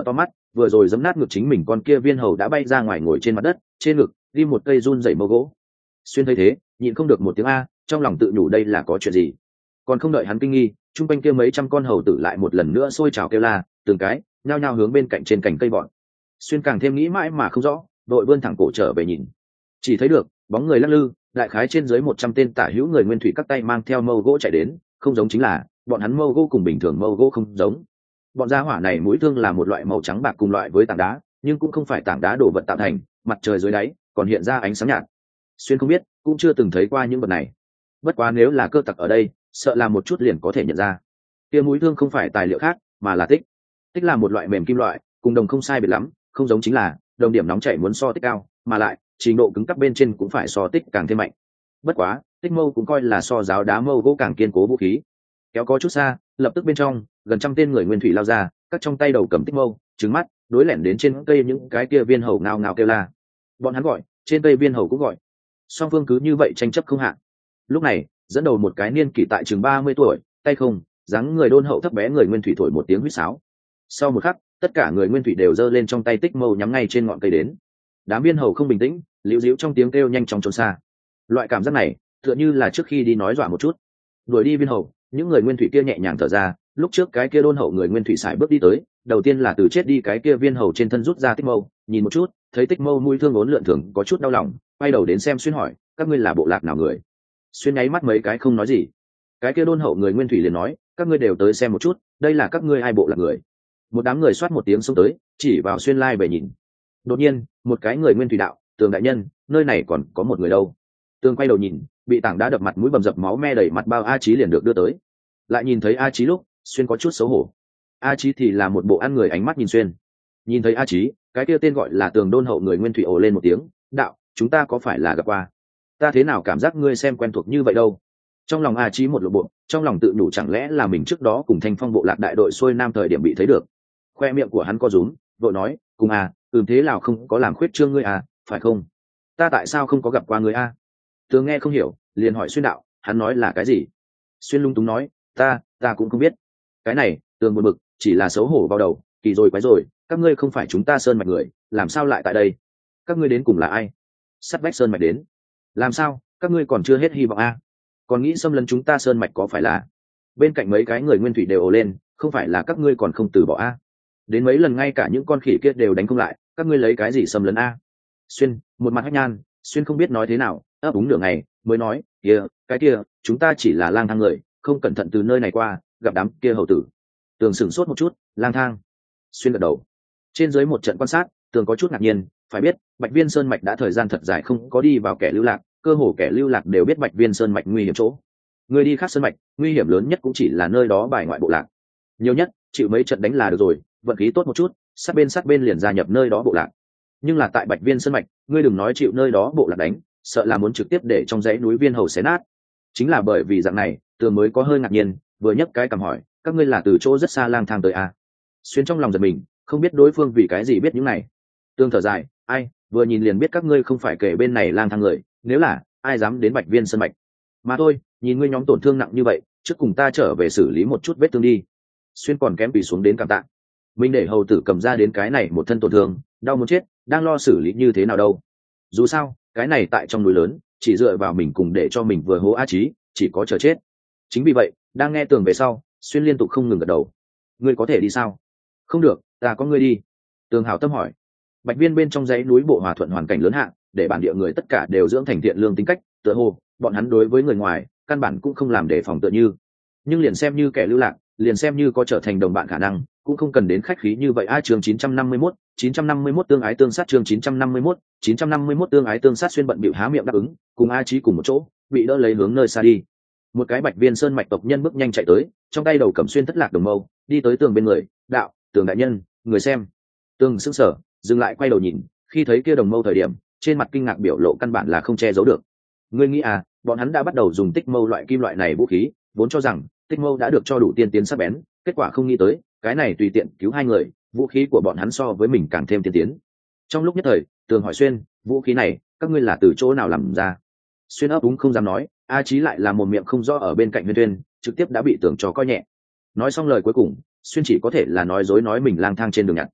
vừa rồi giấm nát ngực chính mình con kia viên hầu đã bay ra ngoài ngồi trên mặt đất, trên ngực ghi một cây run rẩy mâu gỗ. Xuyên thấy thế nhịn không được một tiếng a, trong lòng tự nhủ đây là có chuyện gì. Còn không đợi hắn kinh nghi, chung quanh kia mấy trăm con hầu tử lại một lần nữa sôi trào kêu la, từng cái nhao nhao hướng bên cạnh trên cành cây bọn. Xuyên càng thêm nghĩ mãi mà không rõ, đội vươn thẳng cổ trở về nhìn, chỉ thấy được bóng người lắc lư, đại khái trên dưới một trăm tên tả hữu người nguyên thủy các tay mang theo mâu gỗ chạy đến. Không giống chính là bọn hắn mâu gỗ cùng bình thường mâu gỗ không giống, bọn gia hỏa này mũi thương là một loại màu trắng bạc cùng loại với tảng đá, nhưng cũng không phải tảng đá đổ vật tạo thành, mặt trời dưới đáy còn hiện ra ánh sáng nhạt. Xuyên không biết, cũng chưa từng thấy qua những vật này, bất quá nếu là cơ tặc ở đây sợ là một chút liền có thể nhận ra. Kia mũi thương không phải tài liệu khác mà là tích. Tích là một loại mềm kim loại, cùng đồng không sai biệt lắm, không giống chính là đồng điểm nóng chảy muốn so tích cao, mà lại trình độ cứng cắp bên trên cũng phải so tích càng thêm mạnh. Bất quá tích mâu cũng coi là so giáo đá mâu gỗ càng kiên cố vũ khí. Kéo có chút xa, lập tức bên trong gần trăm tên người nguyên thủy lao ra, các trong tay đầu cầm tích mâu, trứng mắt đối lẻn đến trên cây những cái kia viên hầu ngao ngao kêu la. Bọn hắn gọi, trên cây viên hầu cũng gọi, song phương cứ như vậy tranh chấp không hạn. Lúc này dẫn đầu một cái niên kỷ tại chừng ba mươi tuổi, tay không dáng người đôn hậu thấp bé người nguyên thủy thổi một tiếng huýt sáo. Sau một khắc tất cả người nguyên thủy đều giơ lên trong tay tích mâu nhắm ngay trên ngọn cây đến. Đám viên hầu không bình tĩnh, liễu díu trong tiếng kêu nhanh chóng trốn xa. Loại cảm giác này tựa như là trước khi đi nói dọa một chút. Đuổi đi viên hầu, những người nguyên thủy kia nhẹ nhàng thở ra. Lúc trước cái kia đôn hậu người nguyên thủy sải bước đi tới, đầu tiên là từ chết đi cái kia viên hầu trên thân rút ra tích mâu, nhìn một chút thấy tích mâu mũi thương ốn lượn thường có chút đau lòng, quay đầu đến xem Xuyên hỏi, các ngươi là bộ lạc nào người? Xuyên nháy mắt mấy cái không nói gì. Cái kia đôn hậu người nguyên thủy liền nói, các ngươi đều tới xem một chút, đây là các ngươi ai bộ lạc người? Một đám người xoát một tiếng xông tới, chỉ vào Xuyên lai về nhìn. Đột nhiên một cái người nguyên thủy đạo, Tường đại nhân, nơi này còn có một người đâu. Tường quay đầu nhìn, bị tảng đá đập mặt mũi bầm dập máu me đầy mặt bao A Chí liền được đưa tới. Lại nhìn thấy A Chí lúc, Xuyên có chút xấu hổ. A Chí thì là một bộ ăn người ánh mắt nhìn Xuyên. Nhìn thấy A Chí, cái kia tên gọi là Tường đôn hậu người nguyên thủy ồ lên một tiếng, đạo, chúng ta có phải là gặp qua? Ta thế nào cảm giác ngươi xem quen thuộc như vậy đâu? Trong lòng A Chí một lộ bộ, trong lòng tự nhủ chẳng lẽ là mình trước đó cùng Thanh Phong bộ lạc đại đội xuôi nam thời điểm bị thấy được. Khoe miệng của hắn co rúm, vội nói, cùng à, ừm thế nào không có làm khuyết trương ngươi à, phải không? Ta tại sao không có gặp qua ngươi a? Tường nghe không hiểu, liền hỏi Xuyên đạo, hắn nói là cái gì? Xuyên lung túng nói, ta, ta cũng không biết. Cái này, Tường buồn bực, chỉ là xấu hổ vào đầu, kỳ rồi quái rồi, các ngươi không phải chúng ta sơn mạch người, làm sao lại tại đây? Các ngươi đến cùng là ai? Sắt vách sơn mạch đến. Làm sao, các ngươi còn chưa hết hy vọng a? Còn nghĩ xâm lấn chúng ta sơn mạch có phải là? Bên cạnh mấy cái người nguyên thủy đều ồ lên, không phải là các ngươi còn không từ bỏ a? Đến mấy lần ngay cả những con khỉ kia đều đánh không lại, các ngươi lấy cái gì xâm lấn a? Xuyên một mặt hách nhan, Xuyên không biết nói thế nào, ấp úng nửa ngày mới nói, kia cái kia chúng ta chỉ là lang thang người, không cẩn thận từ nơi này qua gặp đám kia hầu tử. Tường sửng sốt một chút, lang thang. Xuyên gật đầu. Trên dưới một trận quan sát, Tường có chút ngạc nhiên, phải biết Bạch Viên Sơn mạch đã thời gian thật dài không có đi vào kẻ lưu lạc, cơ hồ kẻ lưu lạc đều biết Bạch Viên Sơn mạch nguy hiểm chỗ. Người đi khác sơn mạch, nguy hiểm lớn nhất cũng chỉ là nơi đó bài ngoại bộ lạc, nhiều nhất chịu mấy trận đánh là được rồi, vận khí tốt một chút sát bên sát bên liền gia nhập nơi đó bộ lạc. Nhưng là tại Bạch Viên Sơn mạch, ngươi đừng nói chịu nơi đó bộ lạc đánh, sợ là muốn trực tiếp để trong dãy núi viên hầu xé nát. Chính là bởi vì dạng này, Tường mới có hơi ngạc nhiên, vừa nhấc cái cằm hỏi, các ngươi là từ chỗ rất xa lang thang tới à? Xuyên trong lòng giật mình, không biết đối phương vì cái gì biết những này. Tường thở dài, ai, vừa nhìn liền biết các ngươi không phải kể bên này lang thang người, nếu là ai dám đến Bạch Viên Sơn mạch. Mà thôi, nhìn ngươi nhóm tổn thương nặng như vậy, trước cùng ta trở về xử lý một chút vết thương đi. Xuyên còn kém quỳ xuống đến cảm tạ. Mình để hầu tử cầm ra đến cái này một thân tổn thương, đau muốn chết, đang lo xử lý như thế nào đâu. Dù sao cái này tại trong núi lớn, chỉ dựa vào mình cùng để cho mình vừa hố A Chí, chỉ có chờ chết. Chính vì vậy đang nghe Tường về sau, Xuyên liên tục không ngừng gật đầu. Ngươi có thể đi sao? Không được, ta có ngươi đi. Tường hảo tâm hỏi. Bạch Viên bên trong dãy núi bộ hòa thuận hoàn cảnh lớn hạ, để bản địa người tất cả đều dưỡng thành thiện lương tính cách, tựa hồ bọn hắn đối với người ngoài căn bản cũng không làm đề phòng tựa như. Nhưng liền xem như kẻ lưu lạc, liền xem như có trở thành đồng bạn khả năng, cũng không cần đến khách khí như vậy. A chương chín trăm năm mươi mốt, chín trăm năm mươi mốt tương ái tương sát chương chín trăm năm mươi mốt, chín trăm năm mươi mốt tương ái tương sát. Xuyên bận bịu há miệng đáp ứng, cùng A Chí cùng một chỗ, bị đỡ lấy hướng nơi xa đi. Một cái Bạch Viên Sơn mạch tộc nhân bước nhanh chạy tới, trong tay đầu cầm xuyên thất lạc đồng mâu, đi tới Tường bên người, đạo, Tường đại nhân, người xem. Tường sững sờ, dừng lại quay đầu nhìn, khi thấy kia đồng mâu thời điểm, trên mặt kinh ngạc biểu lộ căn bản là không che giấu được. Ngươi nghĩ à, bọn hắn đã bắt đầu dùng tích mâu loại kim loại này vũ khí, vốn cho rằng tích mâu đã được cho đủ tiên tiến sắc bén, kết quả không nghĩ tới cái này tùy tiện cứu hai người, vũ khí của bọn hắn so với mình càng thêm tiên tiến. Trong lúc nhất thời, Tường hỏi Xuyên, vũ khí này các ngươi là từ chỗ nào làm ra? Xuyên ấp úng không dám nói, A Chí lại là một miệng không rõ ở bên cạnh Huyên Tuyên, trực tiếp đã bị Tường cho coi nhẹ. Nói xong lời cuối cùng, Xuyên chỉ có thể là nói dối nói mình lang thang trên đường nhặt.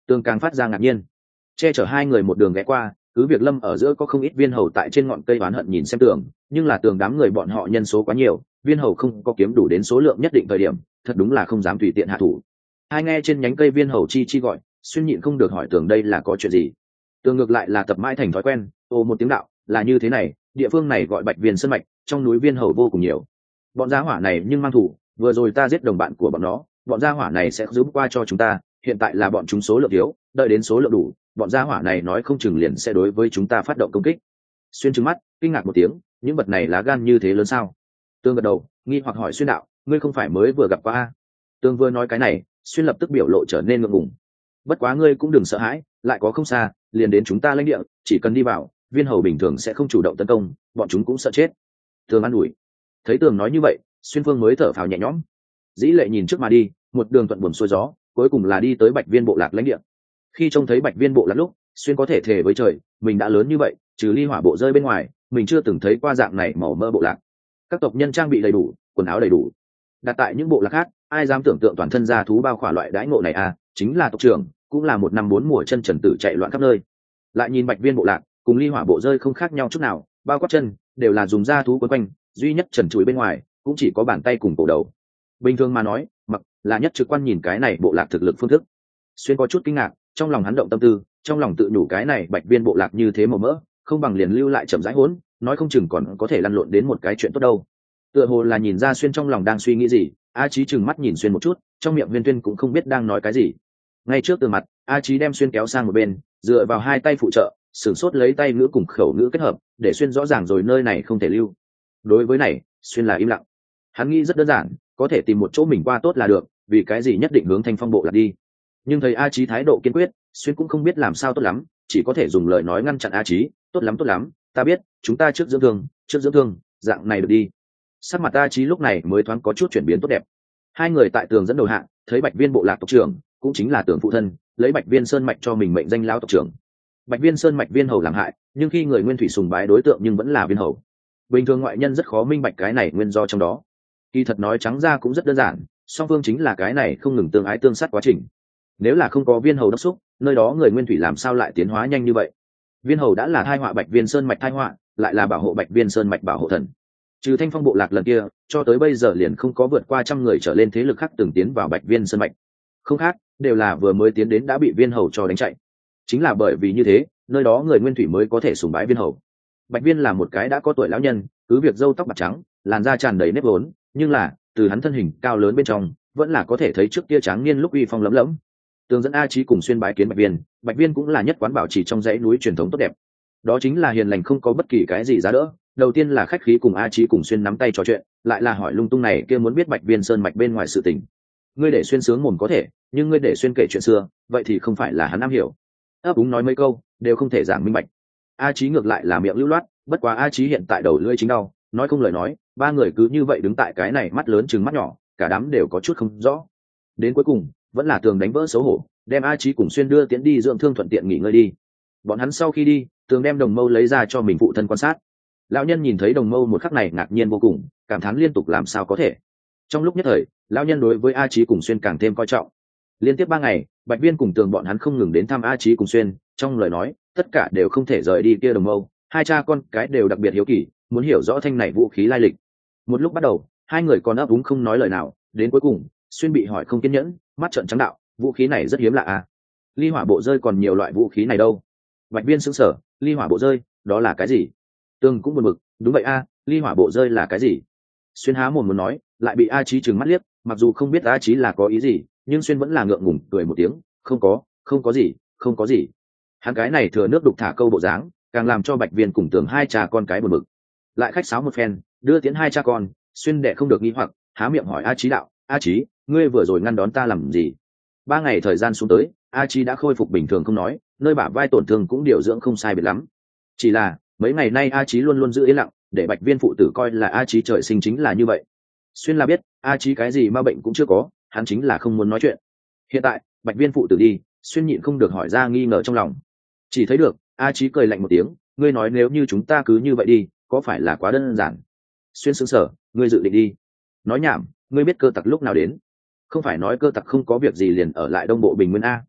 Tường càng phát ra ngạc nhiên, che chở hai người một đường ghé qua, cứ việc lâm ở giữa có không ít viên hầu tại trên ngọn cây oán hận nhìn xem Tường, nhưng là Tường đám người bọn họ nhân số quá nhiều, viên hầu không có kiếm đủ đến số lượng nhất định thời điểm, thật đúng là không dám tùy tiện hạ thủ. Hai nghe trên nhánh cây viên hầu chi chi gọi, Xuyên nhịn không được hỏi Tường đây là có chuyện gì. Tường ngược lại là tập mãi thành thói quen, ô một tiếng đạo, là như thế này, địa phương này gọi Bạch Viên Sơn mạch, trong núi viên hầu vô cùng nhiều. Bọn gia hỏa này nhưng mang thủ, vừa rồi ta giết đồng bạn của bọn nó, bọn gia hỏa này sẽ giúp qua cho chúng ta, hiện tại là bọn chúng số lượng thiếu, đợi đến số lượng đủ, bọn gia hỏa này nói không chừng liền sẽ đối với chúng ta phát động công kích. Xuyên trừng mắt, kinh ngạc một tiếng, những vật này lá gan như thế lớn sao? Tương gật đầu, nghi hoặc hỏi Xuyên đạo, ngươi không phải mới vừa gặp qua a? Tương vừa nói cái này, Xuyên lập tức biểu lộ trở nên ngượng ngùng. Bất quá ngươi cũng đừng sợ hãi, lại có không xa, liền đến chúng ta lãnh địa, chỉ cần đi vào, viên hầu bình thường sẽ không chủ động tấn công, bọn chúng cũng sợ chết. Tường an ủi. Thấy Tường nói như vậy, Xuyên Phương mới thở phào nhẹ nhõm. Dĩ Lệ nhìn trước mà đi, một đường thuận buồm xuôi gió, cuối cùng là đi tới Bạch Viên bộ lạc lãnh địa. Khi trông thấy Bạch Viên bộ lạc lúc, Xuyên có thể thề với trời, mình đã lớn như vậy, trừ ly hỏa bộ rơi bên ngoài, mình chưa từng thấy qua dạng này màu mỡ bộ lạc. Các tộc nhân trang bị đầy đủ, quần áo đầy đủ. Đặt tại những bộ lạc khác, ai dám tưởng tượng toàn thân da thú bao khỏa loại đãi ngộ này à, chính là tộc trưởng, cũng là một năm bốn mùa chân trần tử chạy loạn khắp nơi. Lại nhìn Bạch Viên bộ lạc, cùng ly hỏa bộ rơi không khác nhau chút nào, bao quát chân đều là dùng da thú quấn quanh, duy nhất trần trụi bên ngoài cũng chỉ có bàn tay cùng cổ đầu. Bình thường mà nói, mặc là nhất trực quan nhìn cái này bộ lạc thực lực phương thức. Xuyên có chút kinh ngạc, trong lòng hắn động tâm tư, trong lòng tự nhủ cái này Bạch Viên bộ lạc như thế màu mỡ, không bằng liền lưu lại chậm rãi hỗn, nói không chừng còn có thể lăn lộn đến một cái chuyện tốt đâu. Tựa hồ là nhìn ra Xuyên trong lòng đang suy nghĩ gì, A Chí chừng mắt nhìn Xuyên một chút, trong miệng Viên Tuyên cũng không biết đang nói cái gì. Ngay trước Tường mặt, A Chí đem Xuyên kéo sang một bên, dựa vào hai tay phụ trợ, sửng sốt lấy tay ngữ cùng khẩu ngữ kết hợp, để Xuyên rõ ràng rồi nơi này không thể lưu. Đối với này, Xuyên là im lặng. Hắn nghĩ rất đơn giản, có thể tìm một chỗ mình qua tốt là được, vì cái gì nhất định hướng Thanh Phong bộ lạc đi. Nhưng thấy A Chí thái độ kiên quyết, Xuyên cũng không biết làm sao tốt lắm, chỉ có thể dùng lời nói ngăn chặn A Chí. Tốt lắm tốt lắm, ta biết, chúng ta trước dưỡng thương, trước dưỡng thương, dạng này được đi. Sắc mặt A Chí lúc này mới thoáng có chút chuyển biến tốt đẹp. Hai người tại Tường dẫn đầu hạng, thấy Bạch Viên bộ lạc tộc trưởng, cũng chính là Tường phụ thân, lấy Bạch Viên Sơn mạch cho mình mệnh danh lão tộc trưởng. Bạch Viên Sơn mạch viên hầu làm hại, nhưng khi người nguyên thủy sùng bái đối tượng nhưng vẫn là viên hầu. Bình thường ngoại nhân rất khó minh bạch cái này nguyên do trong đó. Kỳ thật nói trắng ra cũng rất đơn giản, song phương chính là cái này không ngừng tương ái tương sát quá trình. Nếu là không có viên hầu đốc xúc, nơi đó người nguyên thủy làm sao lại tiến hóa nhanh như vậy? Viên hầu đã là thai họa Bạch Viên Sơn mạch thai họa, lại là bảo hộ Bạch Viên Sơn mạch bảo hộ thần. Trừ Thanh Phong bộ lạc lần kia, cho tới bây giờ liền không có vượt qua trăm người trở lên thế lực khác từng tiến vào Bạch Viên Sơn mạch. Không khác, đều là vừa mới tiến đến đã bị viên hầu cho đánh chạy. Chính là bởi vì như thế, nơi đó người nguyên thủy mới có thể sùng bái viên hầu. Bạch Viên là một cái đã có tuổi lão nhân, cứ việc râu tóc bạc trắng, làn da tràn đầy nếp vốn, nhưng là từ hắn thân hình cao lớn bên trong, vẫn là có thể thấy trước kia tráng niên lúc uy phong lẫm lẫm. Tường dẫn A Chí cùng Xuyên bái kiến Bạch Viên, Bạch Viên cũng là nhất quán bảo trì trong dãy núi truyền thống tốt đẹp. Đó chính là hiền lành không có bất kỳ cái gì giá đỡ. Đầu tiên là khách khí cùng A Chí cùng Xuyên nắm tay trò chuyện, lại là hỏi lung tung này kia muốn biết Bạch Viên Sơn mạch bên ngoài sự tình. Ngươi để Xuyên sướng mồm có thể, nhưng ngươi để Xuyên kể chuyện xưa, vậy thì không phải là hắn am hiểu. Ấp úng nói mấy câu, đều không thể giảng minh bạch. A Chí ngược lại là miệng lưu loát, bất quá A Chí hiện tại đầu lưỡi chính đau, nói không lời nói, ba người cứ như vậy đứng tại cái này mắt lớn chừng mắt nhỏ, cả đám đều có chút không rõ. Đến cuối cùng, vẫn là Tường đánh vỡ xấu hổ, đem A Chí cùng Xuyên đưa tiến đi dưỡng thương thuận tiện nghỉ ngơi đi. Bọn hắn sau khi đi, Tường đem đồng mâu lấy ra cho mình phụ thân quan sát. Lão nhân nhìn thấy đồng mâu một khắc này ngạc nhiên vô cùng, cảm thán liên tục làm sao có thể. Trong lúc nhất thời, lão nhân đối với A Chí cùng Xuyên càng thêm coi trọng. Liên tiếp ba ngày, Bạch Viên cùng Tường bọn hắn không ngừng đến thăm A Chí cùng Xuyên, trong lời nói, tất cả đều không thể rời đi kia đồng mâu, hai cha con cái đều đặc biệt hiếu kỳ, muốn hiểu rõ thanh này vũ khí lai lịch. Một lúc bắt đầu, hai người còn ấp úng không nói lời nào, đến cuối cùng, Xuyên bị hỏi không kiên nhẫn, mắt trợn trắng đạo, vũ khí này rất hiếm lạ à? Ly hỏa bộ rơi còn nhiều loại vũ khí này đâu? Bạch Viên sững sờ, ly hỏa bộ rơi, đó là cái gì? Tường cũng buồn bực, đúng vậy a, ly hỏa bộ rơi là cái gì? Xuyên há mồm muốn nói, lại bị A Chí trừng mắt liếc, mặc dù không biết A Chí là có ý gì, nhưng Xuyên vẫn là ngượng ngùng cười một tiếng, không có, không có gì, không có gì. Hắn cái này thừa nước đục thả câu bộ dáng, càng làm cho Bạch Viên cùng Tường hai cha con cái buồn bực. Lại khách sáo một phen, đưa tiến hai cha con, Xuyên đệ không được nghi hoặc, há miệng hỏi A Chí đạo, A Chí, ngươi vừa rồi ngăn đón ta làm gì? Ba ngày thời gian xuống tới, A Chí đã khôi phục bình thường không nói, nơi bả vai tổn thương cũng điều dưỡng không sai biệt lắm. Chỉ là mấy ngày nay A Chí luôn luôn giữ yên lặng, để Bạch Viên phụ tử coi là A Chí trời sinh chính là như vậy. Xuyên là biết A Chí cái gì mà bệnh cũng chưa có, hắn chính là không muốn nói chuyện. Hiện tại Bạch Viên phụ tử đi, Xuyên nhịn không được hỏi ra nghi ngờ trong lòng. Chỉ thấy được A Chí cười lạnh một tiếng, ngươi nói nếu như chúng ta cứ như vậy đi, có phải là quá đơn giản? Xuyên sững sờ, ngươi dự định đi? Nói nhảm, ngươi biết cơ tặc lúc nào đến? Không phải nói cơ tặc không có việc gì liền ở lại đông bộ bình nguyên a?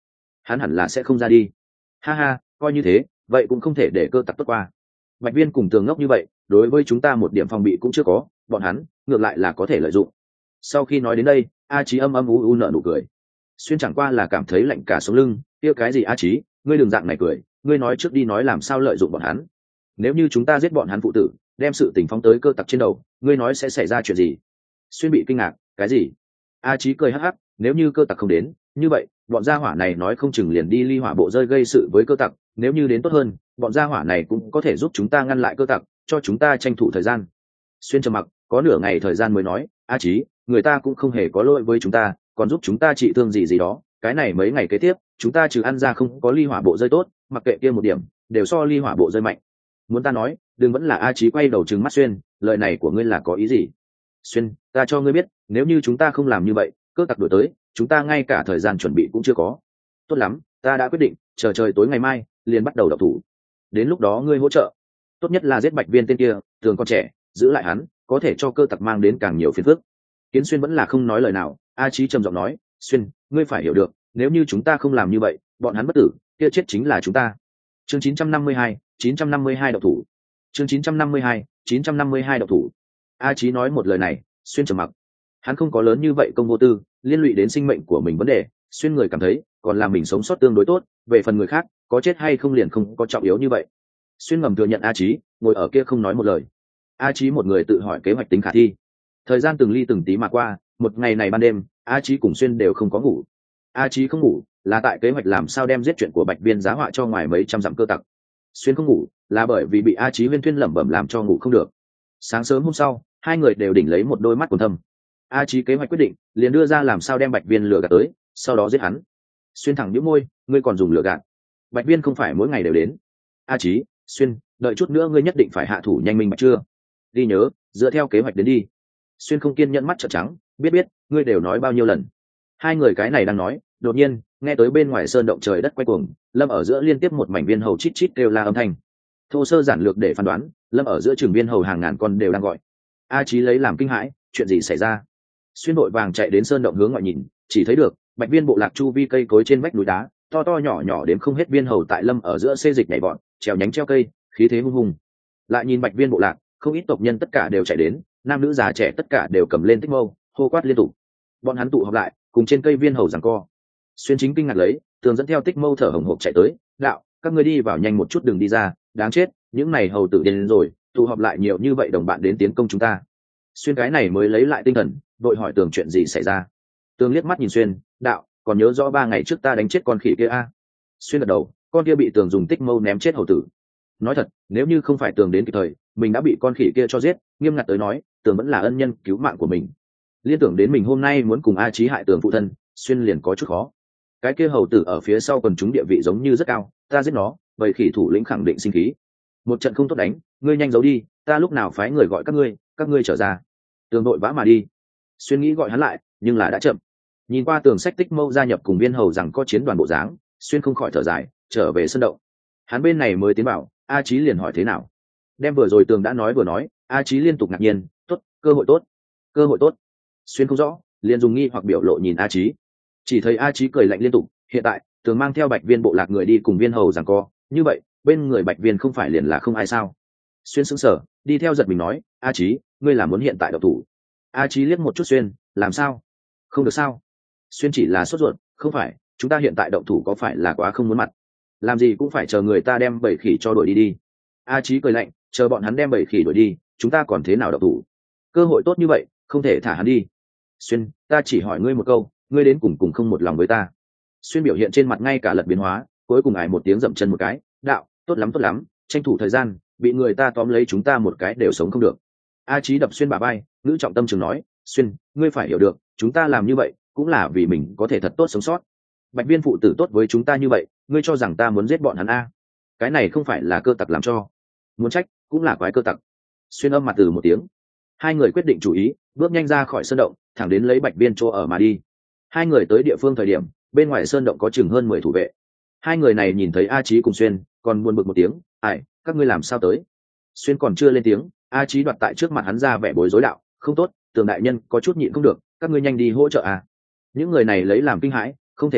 hắn hẳn là sẽ không ra đi. Ha ha, coi như thế vậy cũng không thể để cơ tặc tốt qua. Bạch Viên cùng Tường ngốc như vậy, đối với chúng ta một điểm phòng bị cũng chưa có, bọn hắn ngược lại là có thể lợi dụng. Sau khi nói đến đây, A Chí âm âm u u nở nụ cười. Xuyên chẳng qua là cảm thấy lạnh cả sống lưng, kia cái gì A Chí, ngươi đừng dạng này cười, ngươi nói trước đi nói làm sao lợi dụng bọn hắn. Nếu như chúng ta giết bọn hắn phụ tử, đem sự tình phóng tới cơ tặc trên đầu, ngươi nói sẽ xảy ra chuyện gì? Xuyên bị kinh ngạc, cái gì? A Chí cười hắc hắc, nếu như cơ tặc không đến, như vậy bọn gia hỏa này nói không chừng liền đi ly hỏa bộ rơi gây sự với cơ tặc, nếu như đến tốt hơn, bọn gia hỏa này cũng có thể giúp chúng ta ngăn lại cơ tặc, cho chúng ta tranh thủ thời gian. Xuyên trầm mặc, có nửa ngày thời gian mới nói, A Chí, người ta cũng không hề có lỗi với chúng ta, còn giúp chúng ta trị thương gì gì đó, cái này mấy ngày kế tiếp, chúng ta trừ ăn ra không có ly hỏa bộ rơi tốt, mặc kệ kia một điểm, đều so ly hỏa bộ rơi mạnh. Muốn ta nói, đừng vẫn là A Chí quay đầu trừng mắt Xuyên, lời này của ngươi là có ý gì? Xuyên, ta cho ngươi biết, nếu như chúng ta không làm như vậy, cơ tặc đuổi tới, chúng ta ngay cả thời gian chuẩn bị cũng chưa có. Tốt lắm, ta đã quyết định, chờ trời tối ngày mai liền bắt đầu đập thủ. Đến lúc đó ngươi hỗ trợ, tốt nhất là giết Bạch Viên tên kia, Tường còn trẻ, giữ lại hắn, có thể cho cơ tặc mang đến càng nhiều phiền phức. Kiến Xuyên vẫn là không nói lời nào. A Chí trầm giọng nói, Xuyên, ngươi phải hiểu được, nếu như chúng ta không làm như vậy, bọn hắn bất tử, kia chết chính là chúng ta. Chương chín trăm năm mươi hai, chín trăm năm mươi hai độc thủ. Chương chín trăm năm mươi hai, chín trăm năm mươi hai độc thủ. A Chí nói một lời này, Xuyên trầm mặc. Hắn không có lớn như vậy công vô tư, liên lụy đến sinh mệnh của mình vấn đề, Xuyên người cảm thấy, còn là mình sống sót tương đối tốt, về phần người khác, có chết hay không liền không có trọng yếu như vậy. Xuyên ngầm thừa nhận A Chí, ngồi ở kia không nói một lời. A Chí một người tự hỏi kế hoạch tính khả thi. Thời gian từng ly từng tí mà qua, một ngày này ban đêm, A Chí cùng Xuyên đều không có ngủ. A Chí không ngủ, là tại kế hoạch làm sao đem giết chuyện của Bạch Viên giá họa cho ngoài mấy trăm dặm cơ tặc. Xuyên không ngủ, là bởi vì bị A Chí huyên thuyên lẩm bẩm làm cho ngủ không được. Sáng sớm hôm sau, hai người đều đỉnh lấy một đôi mắt quần thâm. A Chí kế hoạch quyết định, liền đưa ra làm sao đem Bạch Viên lừa gạt tới, sau đó giết hắn. Xuyên thẳng nhíu môi, ngươi còn dùng lừa gạt? Bạch Viên không phải mỗi ngày đều đến. A Chí, Xuyên, đợi chút nữa ngươi nhất định phải hạ thủ nhanh minh bạch chưa? Đi nhớ, dựa theo kế hoạch đến đi. Xuyên không kiên nhẫn mắt trợn trắng, biết biết, ngươi đều nói bao nhiêu lần. Hai người cái này đang nói, đột nhiên nghe tới bên ngoài sơn động trời đất quay cuồng, lâm ở giữa liên tiếp một mảnh viên hầu chít chít kêu la âm thanh. Thô sơ giản lược để phán đoán, lâm ở giữa trường viên hầu hàng ngàn con đều đang gọi. A Chí lấy làm kinh hãi, chuyện gì xảy ra? Xuyên đội vàng chạy đến sơn động hướng ngoại nhìn, chỉ thấy được Bạch Viên bộ lạc chu vi cây cối trên vách núi đá, to to nhỏ nhỏ đến không hết viên hầu tại lâm ở giữa xê dịch nhảy bọn, trèo nhánh treo cây, khí thế hung hùng. Lại nhìn Bạch Viên bộ lạc, không ít tộc nhân tất cả đều chạy đến, nam nữ già trẻ tất cả đều cầm lên tích mâu, hô quát liên tục. Bọn hắn tụ họp lại, cùng trên cây viên hầu giằng co. Xuyên chính kinh ngạc lấy, Tường dẫn theo tích mâu thở hổn hộc chạy tới, đạo, các ngươi đi vào nhanh một chút đừng đi ra, đáng chết, những này hầu tử đến rồi, tụ họp lại nhiều như vậy đồng bạn đến tiến công chúng ta. Xuyên cái này mới lấy lại tinh thần, vội hỏi Tường chuyện gì xảy ra. Tường liếc mắt nhìn Xuyên, đạo, còn nhớ rõ ba ngày trước ta đánh chết con khỉ kia a? À? Xuyên gật đầu, con kia bị Tường dùng tích mâu ném chết hầu tử. Nói thật, nếu như không phải Tường đến kịp thời, mình đã bị con khỉ kia cho giết. Nghiêm ngặt tới nói, Tường vẫn là ân nhân cứu mạng của mình. Liên tưởng đến mình hôm nay muốn cùng A Chí hại Tường phụ thân, Xuyên liền có chút khó. Cái kia hầu tử ở phía sau quần chúng địa vị giống như rất cao, ta giết nó, vậy khỉ thủ lĩnh khẳng định sinh khí. Một trận không tốt đánh, ngươi nhanh giấu đi, ta lúc nào phái người gọi các ngươi, các ngươi trở ra. Tường đội vã mà đi. Xuyên nghĩ gọi hắn lại, nhưng là đã chậm. Nhìn qua Tường sách tích mâu gia nhập cùng viên hầu rằng có chiến đoàn bộ dáng, Xuyên không khỏi thở dài, trở về sân động. Hắn bên này mới tiến vào, A Chí liền hỏi thế nào. Đem vừa rồi Tường đã nói vừa nói, A Chí liên tục ngạc nhiên, tốt, cơ hội tốt, cơ hội tốt. Xuyên không rõ, liền dùng nghi hoặc biểu lộ nhìn A Chí. Chỉ thấy A Chí cười lạnh liên tục, hiện tại Tường mang theo Bạch Viên bộ lạc người đi cùng viên hầu giằng co, như vậy bên người Bạch Viên không phải liền là không ai sao? Xuyên sững sờ, đi theo giật mình nói, A Chí, ngươi là muốn hiện tại độc thủ? A Chí liếc một chút Xuyên, làm sao? Không được sao? Xuyên chỉ là sốt ruột, không phải, chúng ta hiện tại động thủ có phải là quá không muốn mặt? Làm gì cũng phải chờ người ta đem bầy khỉ cho đuổi đi đi. A Chí cười lạnh, chờ bọn hắn đem bầy khỉ đuổi đi, chúng ta còn thế nào động thủ? Cơ hội tốt như vậy, không thể thả hắn đi. Xuyên, ta chỉ hỏi ngươi một câu, ngươi đến cùng cùng không một lòng với ta. Xuyên biểu hiện trên mặt ngay cả lật biến hóa, cuối cùng ải một tiếng dậm chân một cái, đạo, tốt lắm tốt lắm, tranh thủ thời gian, bị người ta tóm lấy chúng ta một cái đều sống không được. A Chí đập Xuyên bả vai, ngữ trọng tâm trường nói, Xuyên, ngươi phải hiểu được, chúng ta làm như vậy cũng là vì mình có thể thật tốt sống sót. Bạch Viên phụ tử tốt với chúng ta như vậy, ngươi cho rằng ta muốn giết bọn hắn a? Cái này không phải là cơ tặc làm cho, muốn trách cũng là quái cơ tặc. Xuyên âm mặt từ một tiếng. Hai người quyết định chủ ý, bước nhanh ra khỏi sơn động, thẳng đến lấy Bạch Viên chỗ ở mà đi. Hai người tới địa phương thời điểm, bên ngoài sơn động có chừng hơn mười thủ vệ. Hai người này nhìn thấy A Chí cùng Xuyên, còn buồn bực một tiếng, "Ai, các ngươi làm sao tới?" Xuyên còn chưa lên tiếng, A Chí đoạt tại trước mặt hắn ra vẻ bối rối đạo, "Không tốt, Tường đại nhân có chút nhịn không được, các ngươi nhanh đi hỗ trợ à?" Những người này lấy làm kinh hãi, không thể nào,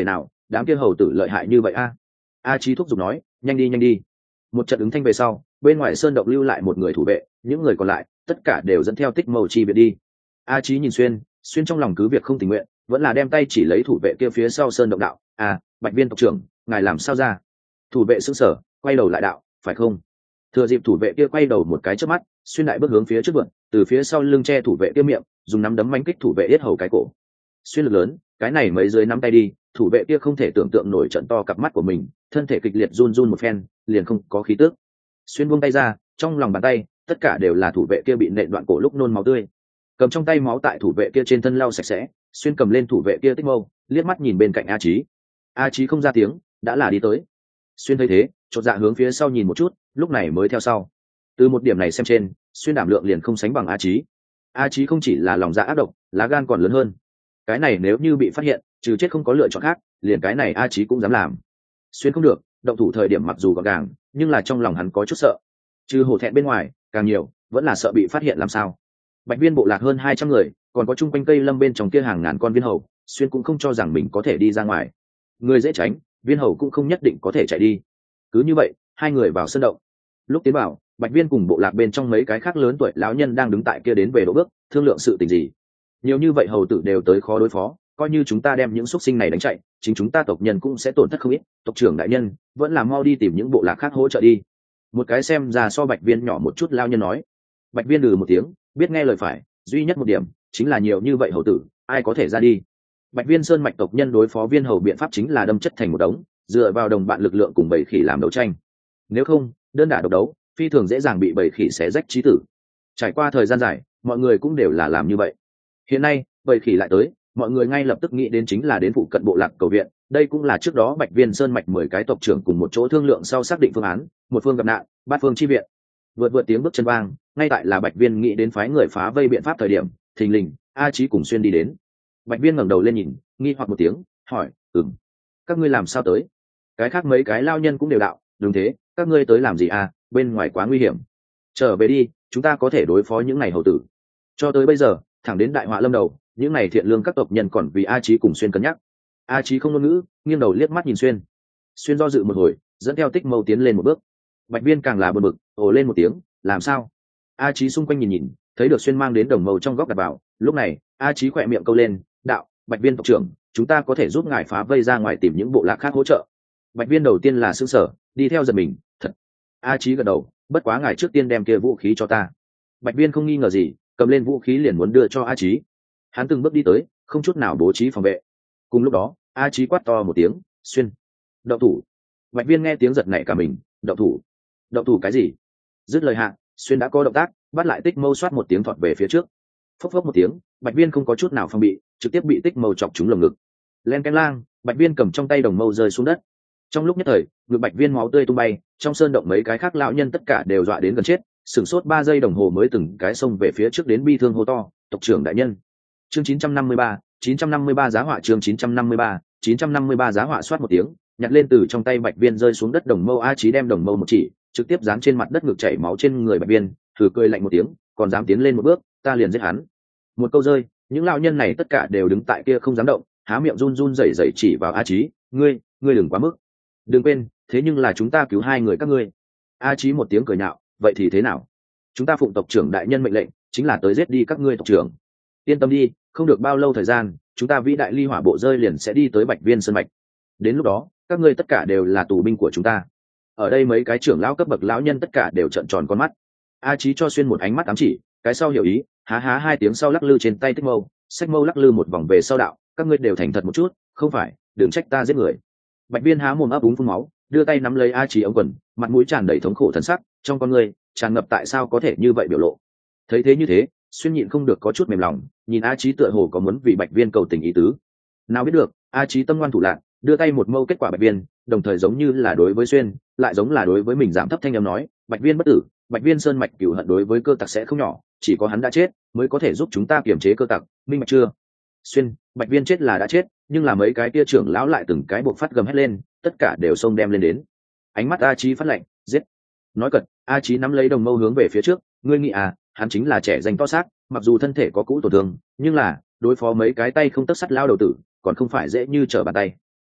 đám kia hầu tử lợi hại như vậy a. A Chí thúc giục nói, nhanh đi nhanh đi. Một trận ứng thanh về sau, bên ngoài sơn động lưu lại một người thủ vệ, những người còn lại tất cả đều dẫn theo Tích Mâu chi viện đi. A Chí nhìn xuyên, xuyên trong lòng cứ việc không tình nguyện, vẫn là đem tay chỉ lấy thủ vệ kia phía sau sơn động đạo, à, Bạch Viên tộc trưởng, ngài làm sao ra? Thủ vệ sững sờ, quay đầu lại đạo, phải không? Thừa dịp thủ vệ kia quay đầu một cái chớp mắt, xuyên đại bước hướng phía trước vượn, từ phía sau lưng che thủ vệ kia miệng, dùng nắm đấm mánh kích thủ vệ yết hầu cái cổ. Xuyên lực lớn, cái này mấy dưới nắm tay đi, thủ vệ kia không thể tưởng tượng nổi trận to cặp mắt của mình, thân thể kịch liệt run run một phen, liền không có khí tức. Xuyên buông tay ra, trong lòng bàn tay tất cả đều là thủ vệ kia bị nện đoạn cổ lúc nôn máu tươi. Cầm trong tay máu tại thủ vệ kia trên thân lau sạch sẽ, xuyên cầm lên thủ vệ kia Tích Mâu, liếc mắt nhìn bên cạnh A Chí. A Chí không ra tiếng, đã là đi tới. Xuyên thấy thế, chột dạ hướng phía sau nhìn một chút, lúc này mới theo sau. Từ một điểm này xem trên, xuyên đảm lượng liền không sánh bằng A Chí. A Chí không chỉ là lòng dạ ác độc, lá gan còn lớn hơn. Cái này nếu như bị phát hiện, trừ chết không có lựa chọn khác, liền cái này A Chí cũng dám làm. Xuyên không được, động thủ thời điểm mặc dù gọn gàng, nhưng là trong lòng hắn có chút sợ. Trừ hổ thẹn bên ngoài, càng nhiều vẫn là sợ bị phát hiện làm sao. Bạch Viên bộ lạc hơn hai trăm người, còn có chung quanh cây lâm bên trong kia hàng ngàn con viên hầu, xuyên cũng không cho rằng mình có thể đi ra ngoài. Người dễ tránh, viên hầu cũng không nhất định có thể chạy đi. Cứ như vậy, hai người vào sân động. Lúc tiến vào, Bạch Viên cùng bộ lạc bên trong mấy cái khác lớn tuổi lão nhân đang đứng tại kia đến về đỗ bước, thương lượng sự tình gì. Nhiều như vậy hầu tử đều tới khó đối phó, coi như chúng ta đem những xuất sinh này đánh chạy, chính chúng ta tộc nhân cũng sẽ tổn thất không ít. Tộc trưởng đại nhân, vẫn là mau đi tìm những bộ lạc khác hỗ trợ đi. Một cái xem ra so Bạch Viên nhỏ một chút lão nhân nói. Bạch Viên lừ một tiếng, biết nghe lời phải, duy nhất một điểm chính là nhiều như vậy hầu tử, ai có thể ra đi. Bạch Viên sơn mạch tộc nhân đối phó viên hầu biện pháp chính là đâm chất thành một đống, dựa vào đồng bạn lực lượng cùng bầy khỉ làm đấu tranh. Nếu không, đơn đả độc đấu, phi thường dễ dàng bị bầy khỉ xé rách chí tử. Trải qua thời gian dài, mọi người cũng đều là làm như vậy. Hiện nay, bầy khỉ lại tới, mọi người ngay lập tức nghĩ đến chính là đến phụ cận bộ lạc cầu viện. Đây cũng là trước đó Bạch Viên sơn mạch mười cái tộc trưởng cùng một chỗ thương lượng sau xác định phương án, một phương gặp nạn, bát phương chi viện. Vượt vượt tiếng bước chân vang, ngay tại là Bạch Viên nghĩ đến phái người phá vây biện pháp thời điểm, thình lình A Chí cùng xuyên đi đến. Bạch Viên ngẩng đầu lên nhìn, nghi hoặc một tiếng, hỏi, ừm, các ngươi làm sao tới? Cái khác mấy cái lao nhân cũng đều đạo, đúng thế, các ngươi tới làm gì à, bên ngoài quá nguy hiểm. Trở về đi, chúng ta có thể đối phó những này hầu tử. Cho tới bây giờ, thẳng đến đại họa lâm đầu, những này thiện lương các tộc nhân còn vì A Chí cùng xuyên cân nhắc. A Chí không ngôn ngữ, nghiêng đầu liếc mắt nhìn xuyên. Xuyên do dự một hồi, dẫn theo Tích Mâu tiến lên một bước. Bạch Viên càng là bực bực, ồ lên một tiếng, làm sao? A Chí xung quanh nhìn nhìn, thấy được xuyên mang đến đồng mâu trong góc đặt vào. Lúc này, A Chí khỏe miệng câu lên, đạo, Bạch Viên tộc trưởng, chúng ta có thể giúp ngài phá vây ra ngoài tìm những bộ lạc khác hỗ trợ. Bạch Viên đầu tiên là sững sờ, đi theo giật mình, thật. A Chí gật đầu, bất quá ngài trước tiên đem kia vũ khí cho ta. Bạch Viên không nghi ngờ gì, cầm lên vũ khí liền muốn đưa cho A Chí. Hắn từng bước đi tới, không chút nào bố trí phòng vệ. Cùng lúc đó, A Chí quát to một tiếng, xuyên, động thủ. Bạch Viên nghe tiếng giật nảy cả mình, động thủ. Động thủ cái gì? Dứt lời hạ, xuyên đã có động tác, bắt lại Tích Mâu xoát một tiếng thọt về phía trước. Phốc phốc một tiếng, Bạch Viên không có chút nào phòng bị, trực tiếp bị Tích Mâu chọc trúng lồng ngực. Len canh lang, Bạch Viên cầm trong tay đồng mâu rơi xuống đất. Trong lúc nhất thời, ngực Bạch Viên máu tươi tung bay, trong sơn động mấy cái khác lão nhân tất cả đều dọa đến gần chết, sửng sốt ba giây đồng hồ mới từng cái xông về phía trước đến bi thương hô to, tộc trưởng đại nhân. Chương chín trăm năm mươi ba, chín trăm năm mươi ba giá họa chương chín trăm năm mươi ba, chín trăm năm mươi ba giá họa xoát một tiếng, nhặt lên từ trong tay Bạch Viên rơi xuống đất đồng mâu. A Chí đem đồng mâu một chỉ, trực tiếp dán trên mặt đất, ngực chảy máu trên người Bạch Viên, thử cười lạnh một tiếng, còn dám tiến lên một bước, ta liền giết hắn. Một câu rơi, những lão nhân này tất cả đều đứng tại kia không dám động, há miệng run run rẩy rẩy chỉ vào A Chí, ngươi, ngươi đừng quá mức. Đừng quên, thế nhưng là chúng ta cứu hai người các ngươi. A Chí một tiếng cười nhạo, vậy thì thế nào? Chúng ta phụng tộc trưởng đại nhân mệnh lệnh, chính là tới giết đi các ngươi tộc trưởng. Yên tâm đi, không được bao lâu thời gian, chúng ta vĩ đại ly hỏa bộ rơi liền sẽ đi tới Bạch Viên sơn mạch. Đến lúc đó, các ngươi tất cả đều là tù binh của chúng ta. Ở đây mấy cái trưởng lão cấp bậc lão nhân tất cả đều trợn tròn con mắt. A Chí cho xuyên một ánh mắt ám chỉ, cái sau hiểu ý, há há hai tiếng sau lắc lư trên tay Tích Mâu, xách mâu lắc lư một vòng về sau đạo, các ngươi đều thành thật một chút, không phải, đừng trách ta giết người. Bạch Viên há mồm ấp úng phun máu, đưa tay nắm lấy A Chí ống quần, mặt mũi tràn đầy thống khổ thần sắc, trong con người tràn ngập tại sao có thể như vậy biểu lộ. Thấy thế như thế, xuyên nhịn không được có chút mềm lòng, nhìn A Chí tựa hồ có muốn vì Bạch Viên cầu tình ý tứ. Nào biết được, A Chí tâm ngoan thủ lạn, đưa tay một mâu kết quả Bạch Viên, đồng thời giống như là đối với xuyên, lại giống là đối với mình giảm thấp thanh âm nói, Bạch Viên bất tử, Bạch Viên sơn mạch cửu hận đối với cơ tặc sẽ không nhỏ, chỉ có hắn đã chết mới có thể giúp chúng ta kiềm chế cơ tặc, minh bạch chưa? Xuyên, Bạch Viên chết là đã chết, nhưng là mấy cái kia trưởng lão lại từng cái buộc phát gầm hết lên, tất cả đều xông đem lên đến. Ánh mắt A Chí phát lạnh, giết. Nói cật, A Chí nắm lấy đồng mâu hướng về phía trước, ngươi nghĩ à, hắn chính là trẻ danh to xác, mặc dù thân thể có cũ tổn thương, nhưng là đối phó mấy cái tay không tấc sắt lao đầu tử, còn không phải dễ như trở bàn tay.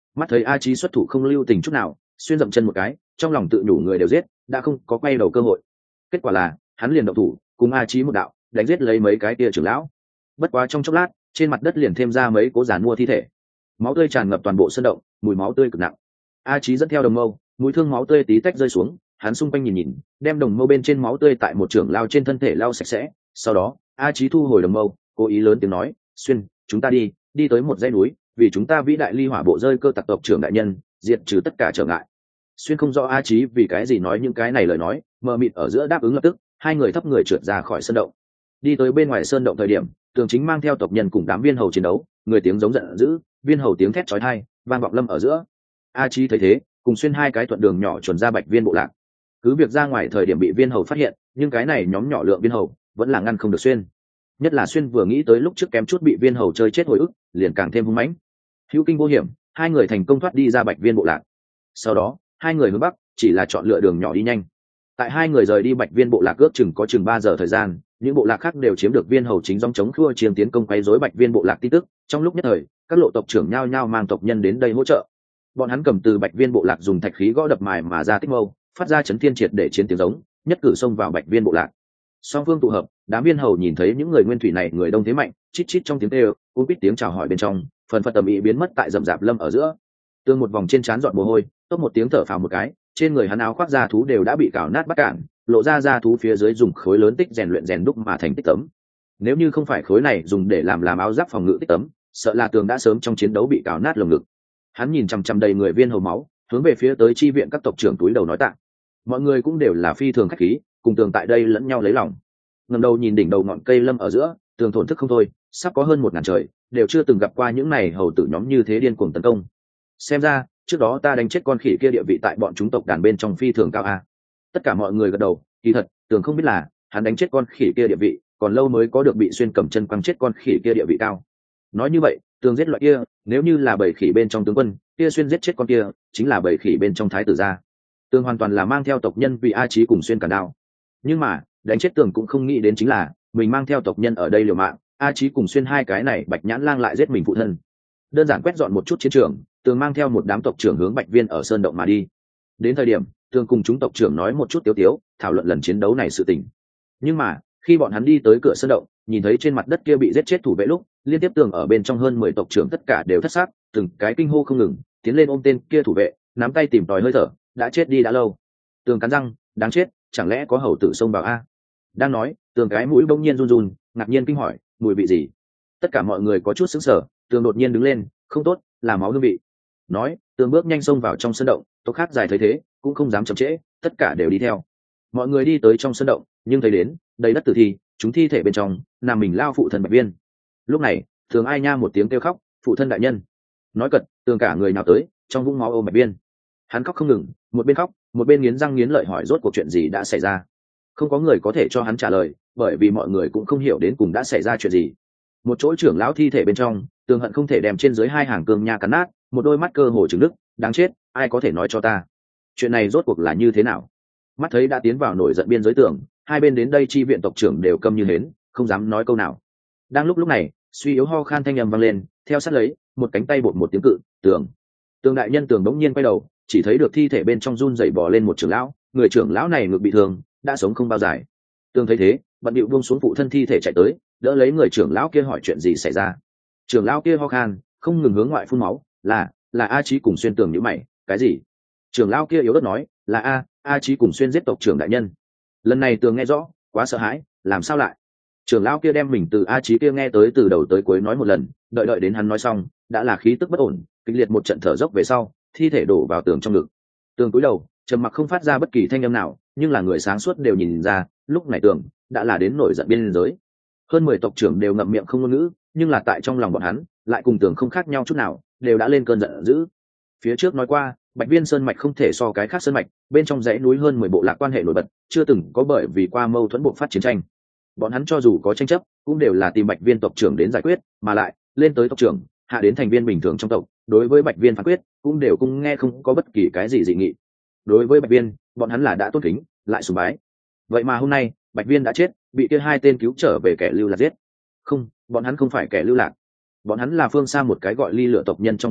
Mắt thấy a chí xuất thủ không lưu tình chút nào, xuyên dậm chân một cái, trong lòng tự nhủ người đều giết, đã không có quay đầu cơ hội. Kết quả là hắn liền động thủ cùng a chí một đạo đánh giết lấy mấy cái tia trưởng lão. Bất quá trong chốc lát, trên mặt đất liền thêm ra mấy cố giàn mua thi thể, máu tươi tràn ngập toàn bộ sân động, mùi máu tươi cực nặng. A chí dẫn theo đồng mâu, mũi thương máu tươi tí tách rơi xuống, hắn xung quanh nhìn nhìn, đem đồng mâu bên trên máu tươi tại một trưởng lao trên thân thể lau sạch sẽ. Sau đó a chí thu hồi đồng mâu, cố ý lớn tiếng nói, xuyên, chúng ta đi đi tới một dãy núi, vì chúng ta vĩ đại ly hỏa bộ rơi cơ tặc tộc trưởng đại nhân, diệt trừ tất cả trở ngại. Xuyên không rõ a chí vì cái gì nói những cái này lời nói, mờ mịt ở giữa đáp ứng lập tức, hai người thấp người trượt ra khỏi sơn động. Đi tới bên ngoài sơn động thời điểm, Tường Chính mang theo tộc nhân cùng đám viên hầu chiến đấu, người tiếng giống giận dữ, viên hầu tiếng thét chói tai vang vọng lâm ở giữa. A chí thấy thế, cùng xuyên hai cái thuận đường nhỏ chuẩn ra bạch viên bộ lạc. Cứ việc ra ngoài thời điểm bị viên hầu phát hiện, nhưng cái này nhóm nhỏ lượng viên hầu vẫn là ngăn không được xuyên. Nhất là xuyên vừa nghĩ tới lúc trước kém chút bị viên hầu chơi chết hồi ức, liền càng thêm hung mãnh. Hữu kinh vô hiểm, hai người thành công thoát đi ra bạch viên bộ lạc. Sau đó hai người hướng bắc, chỉ là chọn lựa đường nhỏ đi nhanh. Tại hai người rời đi bạch viên bộ lạc ước chừng có chừng ba giờ thời gian, những bộ lạc khác đều chiếm được viên hầu chính dòng chống khua chiếm tiến công quấy rối bạch viên bộ lạc tin tức. Trong lúc nhất thời, các lộ tộc trưởng nhao nhao mang tộc nhân đến đây hỗ trợ. Bọn hắn cầm từ bạch viên bộ lạc dùng thạch khí gõ đập mài mà ra tích mâu, phát ra chấn thiên triệt để chiến tiếng giống, nhất cử xông vào bạch viên bộ lạc. Song phương tụ hợp, đám viên hầu nhìn thấy những người nguyên thủy này người đông thế mạnh, chít chít trong tiếng kêu, cuốn quýt tiếng chào hỏi bên trong, phần phật tầm ý biến mất tại rậm rạp lâm ở giữa. Tương một vòng trên trán giọt mồ hôi, tốt một tiếng thở phào một cái, trên người hắn áo khoác da thú đều đã bị cào nát bắt cạn, lộ ra da thú phía dưới dùng khối lớn tích rèn luyện rèn đúc mà thành tích tấm. Nếu như không phải khối này dùng để làm làm áo giáp phòng ngự tích tấm, sợ là Tường đã sớm trong chiến đấu bị cào nát lồng ngực. Hắn nhìn chằm chằm đầy người viên hầu máu, hướng về phía tới chi viện các tộc trưởng túi đầu nói tạ. Mọi người cũng đều là phi thường khách khí, cùng Tường tại đây lẫn nhau lấy lòng. Ngẩng đầu nhìn đỉnh đầu ngọn cây lâm ở giữa, Tường thổn thức không thôi, sắp có hơn một ngàn trời, đều chưa từng gặp qua những này hầu tử nhóm như thế điên cuồng tấn công. Xem ra, trước đó ta đánh chết con khỉ kia địa vị tại bọn chúng tộc đàn bên trong phi thường cao a. Tất cả mọi người gật đầu, kỳ thật, Tường không biết là, hắn đánh chết con khỉ kia địa vị, còn lâu mới có được bị xuyên cầm chân quăng chết con khỉ kia địa vị cao. Nói như vậy, Tường giết loại kia, nếu như là bầy khỉ bên trong tướng quân, kia xuyên giết chết con kia, chính là bầy khỉ bên trong thái tử gia. Tường hoàn toàn là mang theo tộc nhân vì a chí cùng xuyên cản đao. Nhưng mà, đánh chết Tường cũng không nghĩ đến chính là, mình mang theo tộc nhân ở đây liều mạng, a chí cùng xuyên hai cái này bạch nhãn lang lại giết mình phụ thân. Đơn giản quét dọn một chút chiến trường, Tường mang theo một đám tộc trưởng hướng bạch viên ở sơn động mà đi. Đến thời điểm, Tường cùng chúng tộc trưởng nói một chút tiếu tiếu, thảo luận lần chiến đấu này sự tình. Nhưng mà, khi bọn hắn đi tới cửa sơn động, nhìn thấy trên mặt đất kia bị giết chết thủ vệ lúc, liên tiếp Tường ở bên trong hơn mười tộc trưởng tất cả đều thất xác, từng cái kinh hô không ngừng, tiến lên ôm tên kia thủ vệ, nắm tay tìm tòi hơi thở, đã chết đi đã lâu. Tường cắn răng, đáng chết, chẳng lẽ có hầu tử xông vào a? Đang nói, Tường cái mũi bỗng nhiên run run, ngạc nhiên kinh hỏi, mùi vị gì? Tất cả mọi người có chút sững sờ, Tường đột nhiên đứng lên, không tốt, là máu hương vị. Nói, Tường bước nhanh xông vào trong sân động, tộc khác dài thấy thế, cũng không dám chậm trễ, tất cả đều đi theo. Mọi người đi tới trong sân động, nhưng thấy đến, đầy đất tử thi, chúng thi thể bên trong, nằm mình lao phụ thân bạch viên. Lúc này, Tường ai nha một tiếng kêu khóc, phụ thân đại nhân. Nói cật, Tường cả người nào tới, trong vũng máu ôm bạch viên. Hắn khóc không ngừng, một bên khóc, một bên nghiến răng nghiến lợi hỏi rốt cuộc chuyện gì đã xảy ra. Không có người có thể cho hắn trả lời, bởi vì mọi người cũng không hiểu đến cùng đã xảy ra chuyện gì. Một chỗ trưởng lão thi thể bên trong, Tường hận không thể đem trên dưới hai hàng cương nha cắn nát, một đôi mắt cơ hồ trừng đức, đáng chết, ai có thể nói cho ta, chuyện này rốt cuộc là như thế nào? Mắt thấy đã tiến vào nổi giận biên giới Tường, hai bên đến đây chi viện tộc trưởng đều câm như hến, không dám nói câu nào. Đang lúc lúc này, suy yếu ho khan thanh âm vang lên, theo sát lấy, một cánh tay bột một tiếng cự, Tường. Tường đại nhân Tường đống nhiên quay đầu, chỉ thấy được thi thể bên trong run rẩy bò lên một trưởng lão, người trưởng lão này ngực bị thương, đã sống không bao dài. Tường thấy thế, bận điệu buông xuống phụ thân thi thể chạy tới, đỡ lấy người trưởng lão kia hỏi chuyện gì xảy ra. Trưởng lão kia ho khan, không ngừng hướng ngoại phun máu, là là a chí cùng xuyên. Tường nhíu mày, cái gì? Trưởng lão kia yếu ớt nói, là a a chí cùng xuyên giết tộc trưởng đại nhân. Lần này Tường nghe rõ, quá sợ hãi, làm sao lại? Trưởng lão kia đem mình từ a chí kia nghe tới từ đầu tới cuối nói một lần, đợi đợi đến hắn nói xong, đã là khí tức bất ổn, kịch liệt một trận thở dốc về sau, thi thể đổ vào Tường trong ngực. Tường cúi đầu, trầm mặc không phát ra bất kỳ thanh âm nào, nhưng là người sáng suốt đều nhìn ra, lúc này Tường đã là đến nổi giận biên giới. Hơn mười tộc trưởng đều ngậm miệng không ngôn ngữ, nhưng là tại trong lòng bọn hắn, lại cùng Tường không khác nhau chút nào, đều đã lên cơn giận dữ. Phía trước nói qua, Bạch Viên sơn mạch không thể so cái khác sơn mạch, bên trong dãy núi hơn mười bộ lạc quan hệ nổi bật, chưa từng có bởi vì qua mâu thuẫn buộc phát chiến tranh. Bọn hắn cho dù có tranh chấp, cũng đều là tìm Bạch Viên tộc trưởng đến giải quyết, mà lại lên tới tộc trưởng, hạ đến thành viên bình thường trong tộc, đối với Bạch Viên phán quyết, cũng đều cũng nghe không có bất kỳ cái gì dị nghị. Đối với Bạch Viên, bọn hắn là đã tôn kính, lại sùng bái. Vậy mà hôm nay, Bạch Viên đã chết, bị kia hai tên cứu trở về kẻ lưu lạc giết. Không, bọn hắn không phải kẻ lưu lạc. Bọn hắn là phương xa một cái gọi Ly Lửa tộc nhân trong bộ lạc,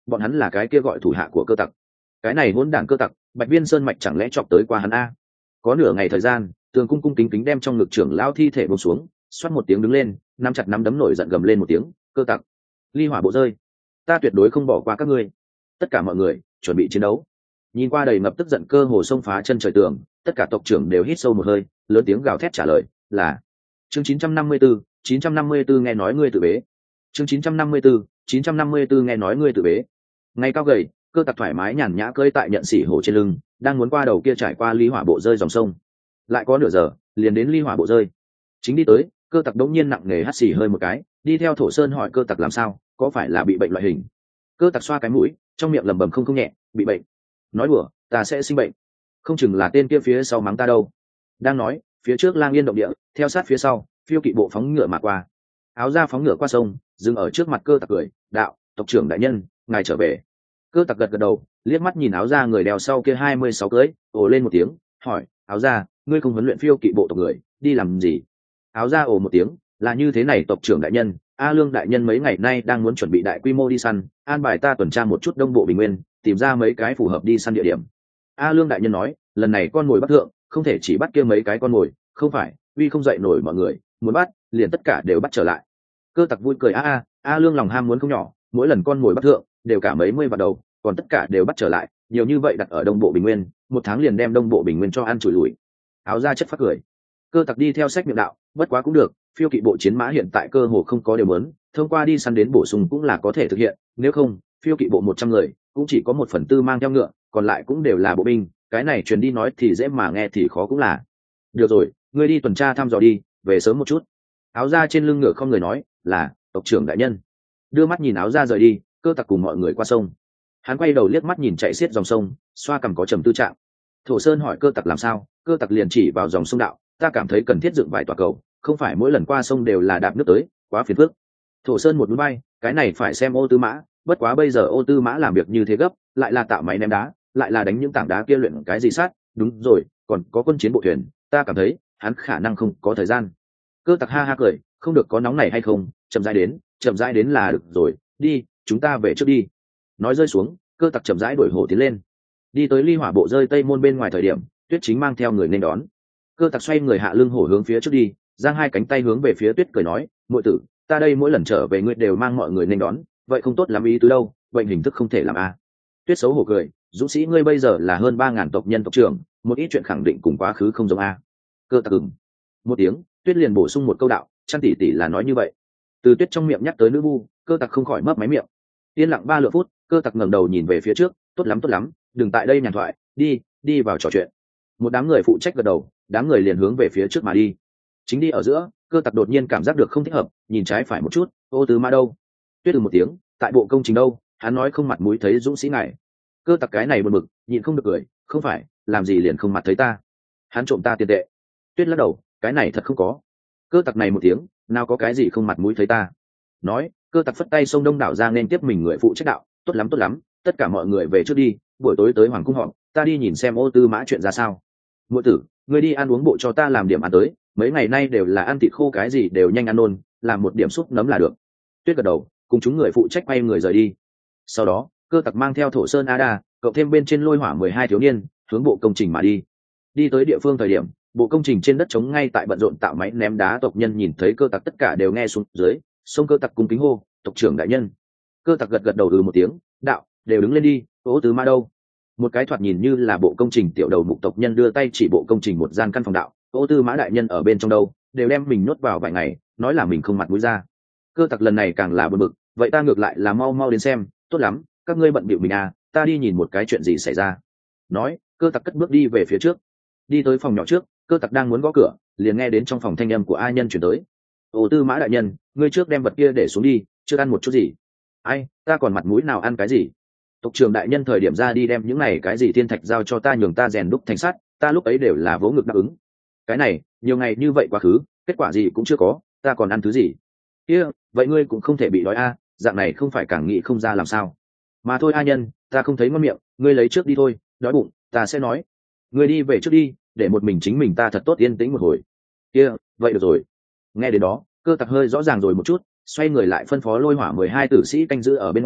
bọn hắn là cái kia gọi thủ hạ của cơ tặc. Cái này hỗn đản cơ tặc, Bạch Viên Sơn mạch chẳng lẽ chọc tới qua hắn a? Có nửa ngày thời gian, Tường Cung cung kính kính đem trong ngực trưởng lão thi thể buông xuống, xoát một tiếng đứng lên, nắm chặt nắm đấm nổi giận gầm lên một tiếng, cơ tặc, ly hỏa bộ rơi, ta tuyệt đối không bỏ qua các ngươi. Tất cả mọi người chuẩn bị chiến đấu. Nhìn qua đầy ngập tức giận cơ hồ xông phá chân trời tường, tất cả tộc trưởng đều hít sâu một hơi, lớn tiếng gào thét trả lời là chương chín trăm năm mươi tư, chín trăm năm mươi tư nghe nói ngươi tự bế. Chương chín trăm năm mươi tư, chín trăm năm mươi tư nghe nói ngươi tự bế. Ngày cao gầy, cơ tặc thoải mái nhàn nhã cơi tại nhận xỉ hổ trên lưng, đang muốn qua đầu kia trải qua ly hỏa bộ rơi dòng sông. Lại có nửa giờ, liền đến ly hỏa bộ rơi. Chính đi tới, cơ tặc đống nhiên nặng nề hắt xì hơi một cái, đi theo Thổ Sơn hỏi cơ tặc làm sao, có phải là bị bệnh loại hình. Cơ tặc xoa cái mũi, trong miệng lẩm bẩm không không nhẹ, bị bệnh. Nói đùa, ta sẽ sinh bệnh, không chừng là tên kia phía sau mắng ta đâu. Đang nói, phía trước lang yên động địa, theo sát phía sau, phiêu kỵ bộ phóng ngựa mà qua. Áo ra phóng ngựa qua sông, dừng ở trước mặt cơ tặc cười, đạo, tộc trưởng đại nhân, ngài trở về. Cơ tặc gật gật đầu, liếc mắt nhìn áo ra người đèo sau kia hai mươi sáu cưới, ồ lên một tiếng, hỏi, áo ra, ngươi không huấn luyện phiêu kỵ bộ tộc người, đi làm gì? Áo ra ồ một tiếng, là như thế này tộc trưởng đại nhân, A Lương đại nhân mấy ngày nay đang muốn chuẩn bị đại quy mô đi săn, an bài ta tuần tra một chút đông bộ bình nguyên, tìm ra mấy cái phù hợp đi săn địa điểm. A Lương đại nhân nói, lần này con mồi bắt thượng, không thể chỉ bắt kia mấy cái con mồi, không phải, uy không dậy nổi mọi người, muốn bắt, liền tất cả đều bắt trở lại. Cơ tặc vui cười a a, A Lương lòng ham muốn không nhỏ, mỗi lần con mồi bắt thượng, đều cả mấy mươi vào đầu, còn tất cả đều bắt trở lại, nhiều như vậy đặt ở đông bộ bình nguyên, một tháng liền đem đông bộ bình nguyên cho ăn chùi lùi. Áo ra chất phát cười. Cơ tặc đi theo sách miệng đạo, bất quá cũng được, phiêu kỵ bộ chiến mã hiện tại cơ hồ không có điều muốn, thông qua đi săn đến bổ sung cũng là có thể thực hiện, nếu không, phiêu kỵ bộ một trăm người, cũng chỉ có một phần tư mang theo ngựa, còn lại cũng đều là bộ binh, cái này truyền đi nói thì dễ mà nghe thì khó cũng là. Được rồi, ngươi đi tuần tra thăm dò đi, về sớm một chút. Áo ra trên lưng ngựa không người nói, là tộc trưởng đại nhân. Đưa mắt nhìn áo ra rời đi, cơ tặc cùng mọi người qua sông. Hắn quay đầu liếc mắt nhìn chạy xiết dòng sông, xoa cằm có trầm tư trạng. Thổ Sơn hỏi cơ tặc làm sao, cơ tặc liền chỉ vào dòng sông đạo, ta cảm thấy cần thiết dựng vài tòa cầu, không phải mỗi lần qua sông đều là đạp nước tới, quá phiền phức. Thổ Sơn một núi bay, cái này phải xem Ô Tư Mã, bất quá bây giờ Ô Tư Mã làm việc như thế gấp, lại là tạo máy ném đá, lại là đánh những tảng đá kia luyện cái gì sát, đúng rồi, còn có quân chiến bộ thuyền, ta cảm thấy hắn khả năng không có thời gian. Cơ tặc ha ha cười, không được có nóng này hay không, chậm rãi đến, chậm rãi đến là được rồi, đi, chúng ta về trước đi. Nói rơi xuống, cơ tặc chậm rãi đuổi hổ tiến lên. Đi tới ly hỏa bộ rơi tây môn bên ngoài thời điểm, Tuyết Chính mang theo người nên đón. Cơ tặc xoay người hạ lưng hổ hướng phía trước đi, giang hai cánh tay hướng về phía Tuyết cười nói, muội tử, ta đây mỗi lần trở về ngươi đều mang mọi người nên đón, vậy không tốt lắm ý tứ đâu, bệnh hình thức không thể làm a. Tuyết xấu hổ cười, dũng sĩ ngươi bây giờ là hơn ba ngàn tộc nhân tộc trưởng, một ít chuyện khẳng định cùng quá khứ không giống a. Cơ tặc ừng một tiếng, Tuyết liền bổ sung một câu đạo, chăn tỷ tỷ là nói như vậy. Từ Tuyết trong miệng nhắc tới nữ vu, cơ tặc không khỏi mấp máy miệng. Yên lặng ba lượt phút, cơ tặc ngẩng đầu nhìn về phía trước, tốt lắm tốt lắm, đừng tại đây nhàn thoại, đi, đi vào trò chuyện. Một đám người phụ trách gật đầu, đám người liền hướng về phía trước mà đi. Chính đi ở giữa, cơ tặc đột nhiên cảm giác được không thích hợp, nhìn trái phải một chút, Ô Tư Mã đâu? Tuyết từ một tiếng, tại bộ công trình đâu? Hắn nói không mặt mũi thấy dũng sĩ này. Cơ tặc cái này buồn bực, nhịn không được cười, không phải, làm gì liền không mặt thấy ta? Hắn trộm ta tiền tệ. Tuyết lắc đầu, cái này thật không có. Cơ tặc này một tiếng, nào có cái gì không mặt mũi thấy ta? Nói, cơ tặc phất tay xông đông đảo ra nên tiếp mình người phụ trách đạo, tốt lắm tốt lắm, tất cả mọi người về trước đi, buổi tối tới hoàng cung họp, ta đi nhìn xem Ô Tư Mã chuyện ra sao. Muội tử, ngươi đi ăn uống bộ cho ta làm điểm ăn tới, mấy ngày nay đều là ăn thịt khô cái gì đều nhanh ăn nôn, làm một điểm súp nấm là được. Tuyết gật đầu, cùng chúng người phụ trách quay người rời đi. Sau đó, cơ tặc mang theo Thổ Sơn Ada, cậu thêm bên trên lôi hỏa mười hai thiếu niên, hướng bộ công trình mà đi. Đi tới địa phương thời điểm, bộ công trình trên đất trống ngay tại bận rộn tạo máy ném đá, tộc nhân nhìn thấy cơ tặc tất cả đều nghe xuống dưới, xông cơ tặc cung kính hô, tộc trưởng đại nhân. Cơ tặc gật gật đầu ừ một tiếng, đạo, đều đứng lên đi, Ô Tư Mã đâu? Một cái thoạt nhìn như là bộ công trình tiểu đầu mục tộc nhân đưa tay chỉ bộ công trình một gian căn phòng đạo, Ô Tư Mã đại nhân ở bên trong đâu, đều đem mình nhốt vào vài ngày, nói là mình không mặt mũi ra. Cơ tặc lần này càng là bực bực, vậy ta ngược lại là mau mau đến xem, tốt lắm, các ngươi bận bịu mình à, ta đi nhìn một cái chuyện gì xảy ra. Nói, cơ tặc cất bước đi về phía trước. Đi tới phòng nhỏ trước, cơ tặc đang muốn gõ cửa, liền nghe đến trong phòng thanh âm của A Nhân chuyển tới. Ô Tư Mã đại nhân, ngươi trước đem vật kia để xuống đi, chưa ăn một chút gì. Ai, ta còn mặt mũi nào ăn cái gì? Tộc trưởng đại nhân thời điểm ra đi đem những này cái gì thiên thạch giao cho ta nhường ta rèn đúc thành sắt, ta lúc ấy đều là vỗ ngực đáp ứng. Cái này, nhiều ngày như vậy quá khứ, kết quả gì cũng chưa có, ta còn ăn thứ gì? Kia, vậy ngươi cũng không thể bị đói a, dạng này không phải càng nghĩ không ra làm sao? Mà thôi A Nhân, ta không thấy ngon miệng, ngươi lấy trước đi thôi, đói bụng, ta sẽ nói. Ngươi đi về trước đi, để một mình chính mình ta thật tốt yên tĩnh một hồi. Kia, vậy được rồi. Nghe đến đó, cơ tặc hơi rõ ràng rồi một chút, xoay người lại phân phó lôi hỏa mười hai tử sĩ canh giữ ở bên ngoài,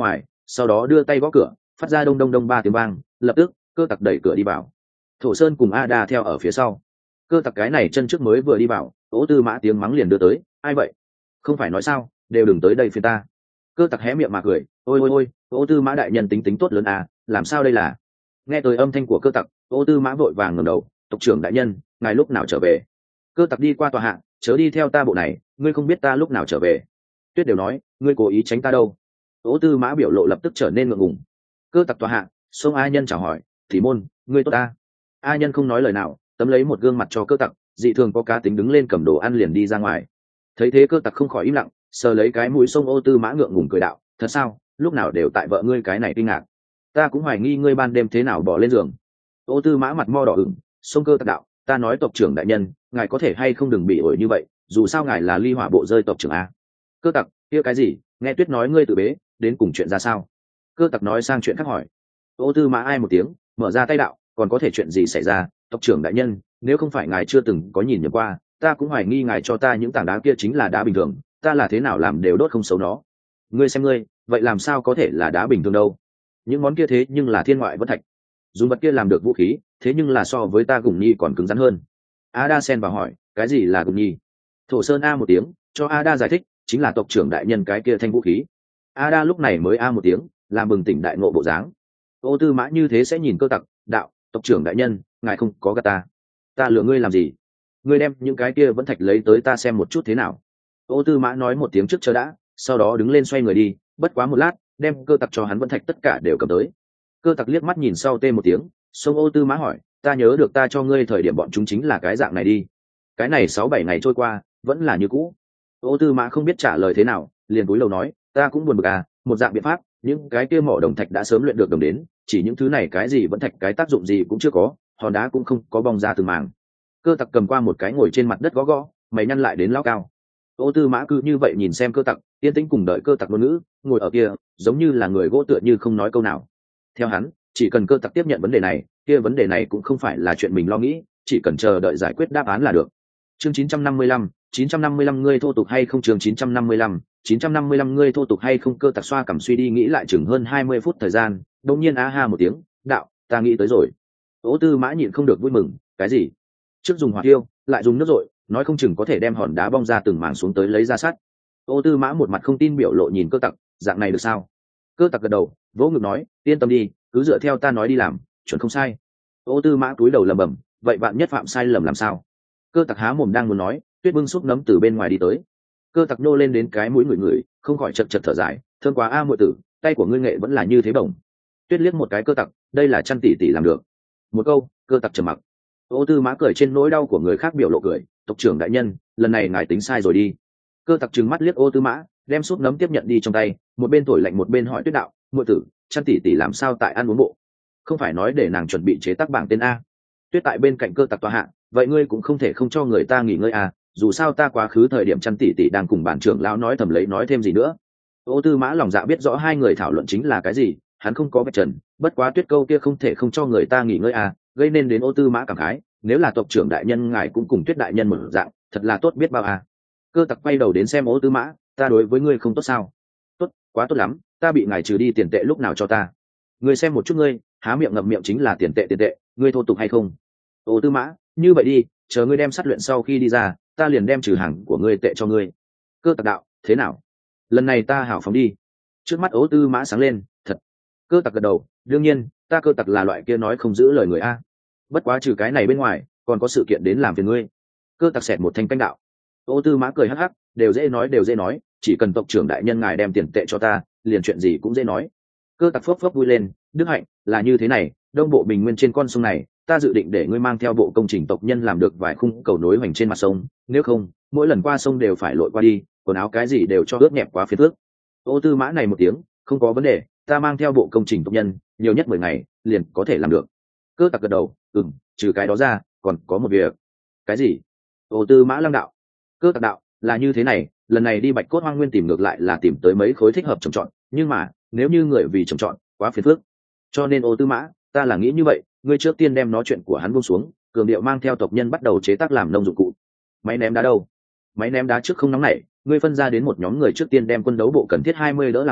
sau đó đưa tay gõ cửa, phát ra đông đông đông ba tiếng vang. Lập tức cơ tặc đẩy cửa đi vào. Thổ Sơn cùng Ada theo ở phía sau. Cơ tặc cái này chân trước mới vừa đi vào, Ô Tư Mã tiếng mắng liền đưa tới. Ai vậy? Không phải nói sao, đều đừng tới đây phiền ta. Cơ tặc hé miệng mà cười. Ôi ôi ôi, Ô Tư Mã đại nhân tính tính tốt lớn à, làm sao đây là? Nghe tới âm thanh của cơ tặc, Ô Tư Mã vội vàng ngẩng đầu. Tộc trưởng đại nhân, ngài lúc nào trở về? Cơ tặc đi qua tòa hạ, chớ đi theo ta bộ này, ngươi không biết ta lúc nào trở về. Tuyết đều nói, ngươi cố ý tránh ta đâu? Ô Tư Mã biểu lộ lập tức trở nên ngượng ngùng. Cơ tặc tòa hạ, xông A Nhân chào hỏi, thì môn, ngươi tốt ta. A Nhân không nói lời nào, tấm lấy một gương mặt cho cơ tặc, dị thường có cá tính đứng lên cầm đồ ăn liền đi ra ngoài. Thấy thế cơ tặc không khỏi im lặng, sờ lấy cái mũi xông Ô Tư Mã ngượng ngùng cười đạo, thật sao, lúc nào đều tại vợ ngươi cái này kinh ngạc. Ta cũng hoài nghi ngươi ban đêm thế nào bỏ lên giường. Ô Tư Mã mặt mo đỏ ửng, xông cơ tặc đạo, ta nói tộc trưởng đại nhân, ngài có thể hay không đừng bị ổi như vậy, dù sao ngài là ly hỏa bộ rơi tộc trưởng a. Cơ tặc, kia cái gì, nghe Tuyết nói ngươi tự bế, đến cùng chuyện ra sao? Cơ tặc nói sang chuyện khác hỏi. Ô Tư Mã ai một tiếng, mở ra tay đạo, còn có thể chuyện gì xảy ra, tộc trưởng đại nhân, nếu không phải ngài chưa từng có nhìn nhầm qua, ta cũng hoài nghi ngài cho ta những tảng đá kia chính là đá bình thường, ta là thế nào làm đều đốt không xấu nó. Ngươi xem ngươi, vậy làm sao có thể là đá bình thường đâu? Những món kia thế nhưng là thiên ngoại vân thạch, dùng vật kia làm được vũ khí, thế nhưng là so với ta gùng nhi còn cứng rắn hơn. Ada sen vào hỏi, cái gì là gùng nhi? Thổ Sơn a một tiếng, cho Ada giải thích, chính là tộc trưởng đại nhân cái kia thanh vũ khí. Ada lúc này mới a một tiếng, làm bừng tỉnh đại ngộ bộ dáng. Ô Tư Mã như thế sẽ nhìn cơ tặc, đạo, tộc trưởng đại nhân, ngài không có gạt ta. Ta lừa ngươi làm gì? Ngươi đem những cái kia vẫn thạch lấy tới ta xem một chút thế nào. Ô Tư Mã nói một tiếng trước chờ đã, sau đó đứng lên xoay người đi, bất quá một lát, đem cơ tặc cho hắn vẫn thạch tất cả đều cầm tới. Cơ tặc liếc mắt nhìn sau tê một tiếng, xong Ô Tư Mã hỏi, ta nhớ được ta cho ngươi thời điểm bọn chúng chính là cái dạng này đi. Cái này sáu bảy ngày trôi qua, vẫn là như cũ. Ô Tư Mã không biết trả lời thế nào, liền cúi đầu nói, ta cũng buồn bực à, một dạng biện pháp, những cái kia mỏ đồng thạch đã sớm luyện được đồng đến, chỉ những thứ này cái gì vẫn thạch cái tác dụng gì cũng chưa có, hòn đá cũng không có bong ra từng màng. Cơ tặc cầm qua một cái ngồi trên mặt đất gõ gõ, mày nhăn lại đến lao cao. Ô Tư Mã cứ như vậy nhìn xem cơ tặc, yên tĩnh cùng đợi cơ tặc ngôn ngữ, ngồi ở kia, giống như là người gỗ tựa như không nói câu nào. Theo hắn, chỉ cần cơ tặc tiếp nhận vấn đề này, kia vấn đề này cũng không phải là chuyện mình lo nghĩ, chỉ cần chờ đợi giải quyết đáp án là được. Chương chín trăm năm mươi lăm, chín trăm năm mươi lăm ngươi thô tục hay không? Chương chín trăm năm mươi lăm, chín trăm năm mươi lăm ngươi thô tục hay không? Cơ tặc xoa cằm suy đi nghĩ lại chừng hơn hai mươi phút thời gian, đột nhiên á ha một tiếng, đạo, ta nghĩ tới rồi. Ô Tư Mã nhịn không được vui mừng, cái gì? Trước dùng hỏa tiêu, lại dùng nước rội, nói không chừng có thể đem hòn đá bong ra từng mảng xuống tới lấy ra sắt. Ô Tư Mã một mặt không tin biểu lộ nhìn cơ tặc, dạng này được sao? Cơ tặc gật đầu, vỗ ngực nói, yên tâm đi, cứ dựa theo ta nói đi làm, chuẩn không sai. Ô Tư Mã cúi đầu lẩm bẩm, vậy bạn nhất phạm sai lầm làm sao? Cơ tặc há mồm đang muốn nói, Tuyết bưng xúc nấm từ bên ngoài đi tới. Cơ tặc nô lên đến cái mũi người người, không khỏi chật chật thở dài, thương quá a muội tử, tay của ngươi nghệ vẫn là như thế bổng. Tuyết liếc một cái cơ tặc, đây là chăn tỷ tỷ làm được. Một câu, cơ tặc trầm mặc. Ô Tư Mã cười trên nỗi đau của người khác biểu lộ cười, tộc trưởng đại nhân, lần này ngài tính sai rồi đi. Cơ tặc trừng mắt liếc Ô Tư Mã, đem xúc nấm tiếp nhận đi trong tay, một bên thổi lạnh một bên hỏi Tuyết đạo, muội tử, chăn tỷ tỷ làm sao tại ăn uống bộ? Không phải nói để nàng chuẩn bị chế tác bảng tên a? Tuyết tại bên cạnh cơ tặc tòa hạ, vậy ngươi cũng không thể không cho người ta nghỉ ngơi à, dù sao ta quá khứ thời điểm chăn tỷ tỷ đang cùng bản trưởng lão nói thầm lấy nói thêm gì nữa. Ô Tư Mã lòng dạ biết rõ hai người thảo luận chính là cái gì, hắn không có vạch trần, bất quá Tuyết câu kia không thể không cho người ta nghỉ ngơi à, gây nên đến Ô Tư Mã cảm khái, nếu là tộc trưởng đại nhân ngài cũng cùng Tuyết đại nhân một dạng, thật là tốt biết bao à. Cơ tặc quay đầu đến xem Ô Tư Mã, ta đối với ngươi không tốt sao? Tốt, quá tốt lắm, ta bị ngài trừ đi tiền tệ lúc nào cho ta? Ngươi xem một chút ngươi, há miệng ngậm miệng chính là tiền tệ tiền tệ, ngươi thô tục hay không? Ô Tư Mã, như vậy đi, chờ ngươi đem sát luyện sau khi đi ra, ta liền đem trừ hàng của ngươi tệ cho ngươi. Cơ tặc đạo, thế nào? Lần này ta hảo phóng đi. Trước mắt Ô Tư Mã sáng lên, thật. Cơ tặc gật đầu, đương nhiên, ta cơ tặc là loại kia nói không giữ lời người a. Bất quá trừ cái này bên ngoài, còn có sự kiện đến làm phiền ngươi. Cơ tặc xẹt một thanh canh đạo. Ô Tư Mã cười hắc hắc, đều dễ nói đều dễ nói, chỉ cần tộc trưởng đại nhân ngài đem tiền tệ cho ta, liền chuyện gì cũng dễ nói. Cơ tặc phốc phốc vui lên, đức hạnh là như thế này, đông bộ bình nguyên trên con sông này, ta dự định để ngươi mang theo bộ công trình tộc nhân làm được vài khung cầu nối hoành trên mặt sông, nếu không mỗi lần qua sông đều phải lội qua đi, quần áo cái gì đều cho ướt nhẹp quá phiền phức. Ô Tư Mã này một tiếng, không có vấn đề, ta mang theo bộ công trình tộc nhân, nhiều nhất mười ngày liền có thể làm được. Cơ tặc gật đầu, ừm, trừ cái đó ra còn có một việc. Cái gì? Ô Tư Mã lăng đạo. Cơ tặc đạo, là như thế này, lần này đi Bạch Cốt Hoang Nguyên tìm ngược lại là tìm tới mấy khối thích hợp trồng trọt, nhưng mà nếu như người vì trồng trọt quá phiền phức, cho nên Ô Tư Mã, ta là nghĩ như vậy, ngươi trước tiên đem nó chuyện của hắn buông xuống, cường điệu mang theo tộc nhân bắt đầu chế tác làm nông dụng cụ. Máy ném đá đâu? Máy ném đá trước không nóng nảy, ngươi phân ra đến một nhóm người trước tiên đem quân đấu bộ cần thiết hai mươi đỡ làm được,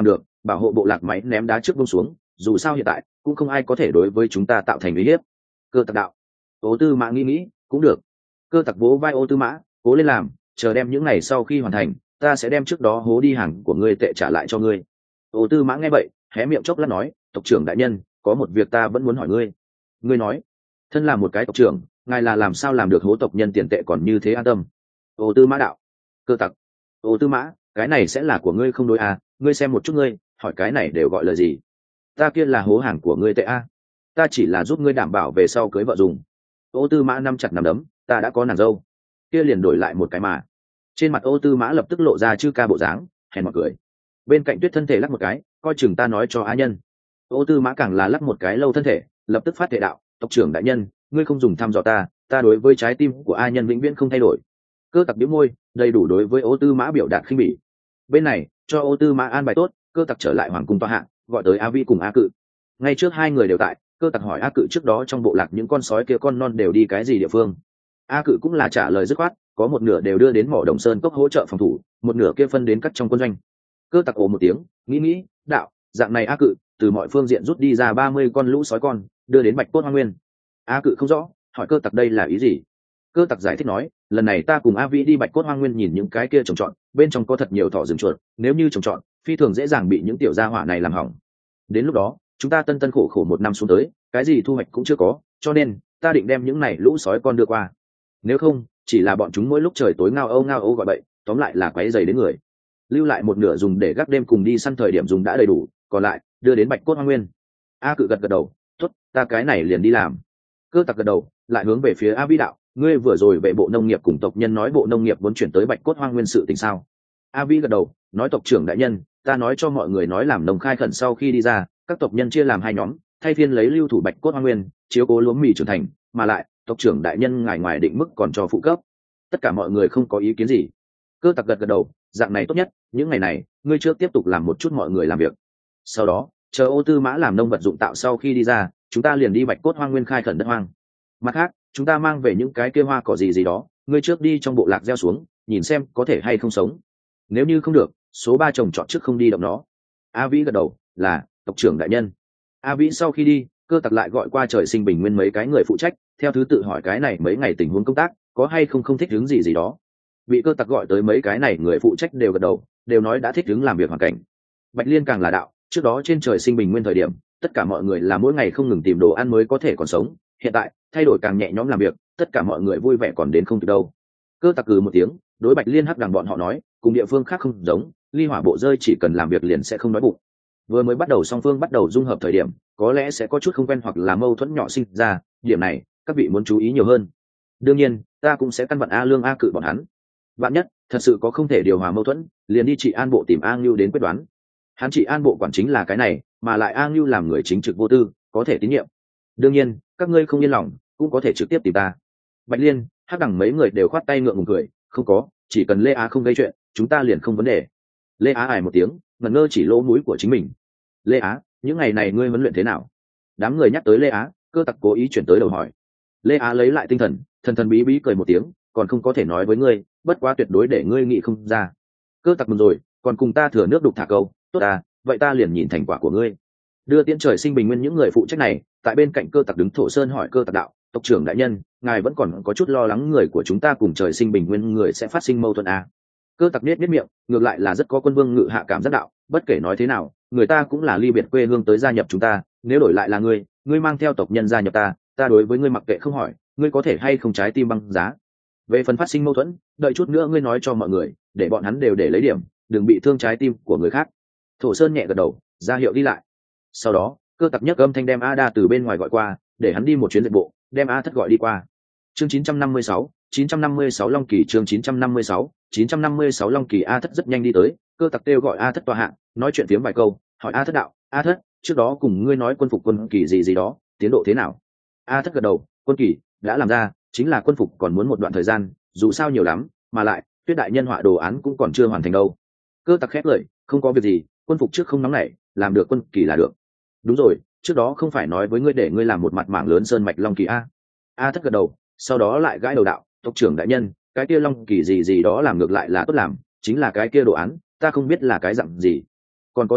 bảo hộ bộ lạc máy ném đá trước buông xuống, dù sao hiện tại cũng không ai có thể đối với chúng ta tạo thành uy hiếp. Cơ tặc đạo. Ô Tư Mã nghĩ nghĩ, cũng được. Cơ tặc vỗ vai Ô Tư Mã, cố lên làm, chờ đem những ngày sau khi hoàn thành, ta sẽ đem trước đó hố đi hàng của ngươi tệ trả lại cho ngươi. Ô Tư Mã nghe vậy, hé miệng chốc lát nói, tộc trưởng đại nhân, có một việc ta vẫn muốn hỏi ngươi. Ngươi nói, thân là một cái tộc trưởng, ngài là làm sao làm được hố tộc nhân tiền tệ còn như thế an tâm? Ô Tư Mã đạo. Cơ tặc. Ô Tư Mã, cái này sẽ là của ngươi không đối à, ngươi xem một chút ngươi, hỏi cái này đều gọi là gì? Ta kia là hố hàng của ngươi tệ à? Ta chỉ là giúp ngươi đảm bảo về sau cưới vợ dùng. Ô Tư Mã nắm chặt nắm đấm, ta đã có nàng dâu, kia liền đổi lại một cái mà. Trên mặt Ô Tư Mã lập tức lộ ra chư ca bộ dáng, hèn mọt cười. Bên cạnh Tuyết thân thể lắc một cái, coi chừng ta nói cho á nhân. Ô Tư Mã càng là lắc một cái lâu thân thể, lập tức phát thể đạo, tộc trưởng đại nhân, ngươi không dùng thăm dò ta, ta đối với trái tim của a nhân vĩnh viễn không thay đổi. Cơ tặc bĩu môi, đầy đủ đối với Ô Tư Mã biểu đạt khinh bỉ. Bên này cho Ô Tư Mã an bài tốt, cơ tặc trở lại hoàng cung tọa hạ, gọi tới A Vi cùng A Cự. Ngay trước hai người đều tại, cơ tặc hỏi A Cự trước đó trong bộ lạc những con sói kia con non đều đi cái gì địa phương. A Cự cũng là trả lời dứt khoát, có một nửa đều đưa đến mỏ Đồng Sơn cốc hỗ trợ phòng thủ, một nửa kia phân đến cắt trong quân doanh. Cơ tặc ồ một tiếng, nghĩ nghĩ, đạo, dạng này A Cự từ mọi phương diện rút đi ra ba mươi con lũ sói con, đưa đến Bạch Cốt Hoang Nguyên. A Cự không rõ, hỏi cơ tặc đây là ý gì. Cơ tặc giải thích nói, lần này ta cùng A Vĩ đi Bạch Cốt Hoang Nguyên nhìn những cái kia trồng trọt, bên trong có thật nhiều thỏ rừng chuột, nếu như trồng trọt, phi thường dễ dàng bị những tiểu gia hỏa này làm hỏng. Đến lúc đó, chúng ta tân tân khổ khổ một năm xuống tới, cái gì thu hoạch cũng chưa có, cho nên ta định đem những này lũ sói con đưa qua. Nếu không, chỉ là bọn chúng mỗi lúc trời tối ngao âu ngao âu gọi bậy, tóm lại là quấy rầy đến người. Lưu lại một nửa dùng để gác đêm cùng đi săn thời điểm dùng đã đầy đủ, còn lại đưa đến Bạch Cốt Hoang Nguyên. A Cự gật gật đầu, tốt, ta cái này liền đi làm. Cơ tặc gật đầu, lại hướng về phía A Vĩ đạo, ngươi vừa rồi về bộ nông nghiệp cùng tộc nhân nói bộ nông nghiệp muốn chuyển tới Bạch Cốt Hoang Nguyên sự tình sao? A Vĩ gật đầu, nói tộc trưởng đại nhân, ta nói cho mọi người nói làm nông khai khẩn sau khi đi ra, các tộc nhân chia làm hai nhóm, thay phiên lấy lưu thủ Bạch Cốt Hoang Nguyên, chiếu cố lúa mì trưởng thành, mà lại tộc trưởng đại nhân ngài ngoài định mức còn cho phụ cấp. Tất cả mọi người không có ý kiến gì. Cơ tặc gật gật đầu, dạng này tốt nhất, những ngày này ngươi chưa tiếp tục làm một chút mọi người làm việc. Sau đó chờ Ô Tư Mã làm nông vật dụng tạo sau khi đi ra, chúng ta liền đi Bạch Cốt Hoang Nguyên khai khẩn đất hoang. Mặt khác, chúng ta mang về những cái kia hoa cỏ gì gì đó, ngươi trước đi trong bộ lạc gieo xuống, nhìn xem có thể hay không sống. Nếu như không được, số ba trồng trọt trước không đi động nó. A Vĩ gật đầu, là tộc trưởng đại nhân. A Vĩ sau khi đi, cơ tặc lại gọi qua Trời Sinh Bình Nguyên mấy cái người phụ trách, theo thứ tự hỏi cái này mấy ngày tình huống công tác có hay không không thích ứng gì gì đó. Bị cơ tặc gọi tới mấy cái này người phụ trách đều gật đầu, đều nói đã thích ứng làm việc hoàn cảnh. Bạch Liên càng là đạo, trước đó trên Trời Sinh Bình Nguyên thời điểm, tất cả mọi người là mỗi ngày không ngừng tìm đồ ăn mới có thể còn sống, hiện tại thay đổi càng nhẹ nhõm làm việc, tất cả mọi người vui vẻ còn đến không kịp đâu. Cơ tặc cừ một tiếng, đối Bạch Liên hắc đằng bọn họ nói, cùng địa phương khác không giống, ly hỏa bộ rơi chỉ cần làm việc liền sẽ không đói bụng. Vừa mới bắt đầu song phương bắt đầu dung hợp thời điểm, có lẽ sẽ có chút không quen hoặc là mâu thuẫn nhỏ sinh ra, điểm này các vị muốn chú ý nhiều hơn. Đương nhiên ta cũng sẽ căn vận A Lương A Cự bọn hắn, vạn nhất thật sự có không thể điều hòa mâu thuẫn, liền đi trị an bộ tìm A Ngưu đến quyết đoán. Hắn trị an bộ quản chính là cái này, mà lại A Ngưu làm người chính trực vô tư, có thể tín nhiệm. Đương nhiên các ngươi không yên lòng cũng có thể trực tiếp tìm ta. Bạch Liên, hắc đẳng mấy người đều khoát tay ngượng ngùng cười, không có, chỉ cần Lê Á không gây chuyện, chúng ta liền không vấn đề. Lê Á ải một tiếng, ngẩn ngơ chỉ lỗ mũi của chính mình. Lê Á, những ngày này ngươi huấn luyện thế nào? Đám người nhắc tới Lê Á, cơ tặc cố ý chuyển tới đầu hỏi. Lê Á lấy lại tinh thần, thần thần bí bí cười một tiếng, còn không có thể nói với ngươi, bất quá tuyệt đối để ngươi nghĩ không ra. Cơ tặc mừng rồi, còn cùng ta thừa nước đục thả câu, tốt à, vậy ta liền nhìn thành quả của ngươi. Đưa Tiễn Trời Sinh Bình Nguyên những người phụ trách này, tại bên cạnh cơ tặc đứng thổ sơn hỏi cơ tặc đạo, tộc trưởng đại nhân, ngài vẫn còn có chút lo lắng người của chúng ta cùng Trời Sinh Bình Nguyên người sẽ phát sinh mâu thuẫn à? Cơ tặc nết nết miệng, ngược lại là rất có quân vương ngự hạ cảm giác đạo, bất kể nói thế nào, người ta cũng là ly biệt quê hương tới gia nhập chúng ta, nếu đổi lại là ngươi, ngươi mang theo tộc nhân gia nhập ta, ta đối với ngươi mặc kệ không hỏi, ngươi có thể hay không trái tim băng giá. Về phần phát sinh mâu thuẫn, đợi chút nữa ngươi nói cho mọi người, để bọn hắn đều để lấy điểm, đừng bị thương trái tim của người khác. Thổ sơn nhẹ gật đầu, ra hiệu đi lại. Sau đó cơ tặc nhấc âm thanh đem A Đa từ bên ngoài gọi qua, để hắn đi một chuyến dệt bộ, đem A Thất gọi đi qua. Chương chín trăm năm mươi sáu, chín trăm năm mươi sáu Long Kỳ chương chín trăm năm mươi sáu, chín trăm năm mươi sáu Long Kỳ. A Thất rất nhanh đi tới, cơ tặc kêu gọi A Thất tòa hạng, nói chuyện phiếm vài câu, hỏi A Thất đạo, A Thất, trước đó cùng ngươi nói quân phục quân kỳ gì gì đó, tiến độ thế nào? A Thất gật đầu, quân kỳ đã làm ra, chính là quân phục còn muốn một đoạn thời gian, dù sao nhiều lắm, mà lại Tuyết đại nhân họa đồ án cũng còn chưa hoàn thành đâu. Cơ tặc khép lời, không có việc gì, quân phục trước không nóng nảy, làm được quân kỳ là được. Đúng rồi, trước đó không phải nói với ngươi để ngươi làm một mặt mảng lớn sơn mạch Long Kỳ a? A Thất gật đầu, sau đó lại gãi đầu đạo, tộc trưởng đại nhân, cái kia Long Kỳ gì gì đó làm ngược lại là tốt làm, chính là cái kia đồ án ta không biết là cái dạng gì. Còn có rồng,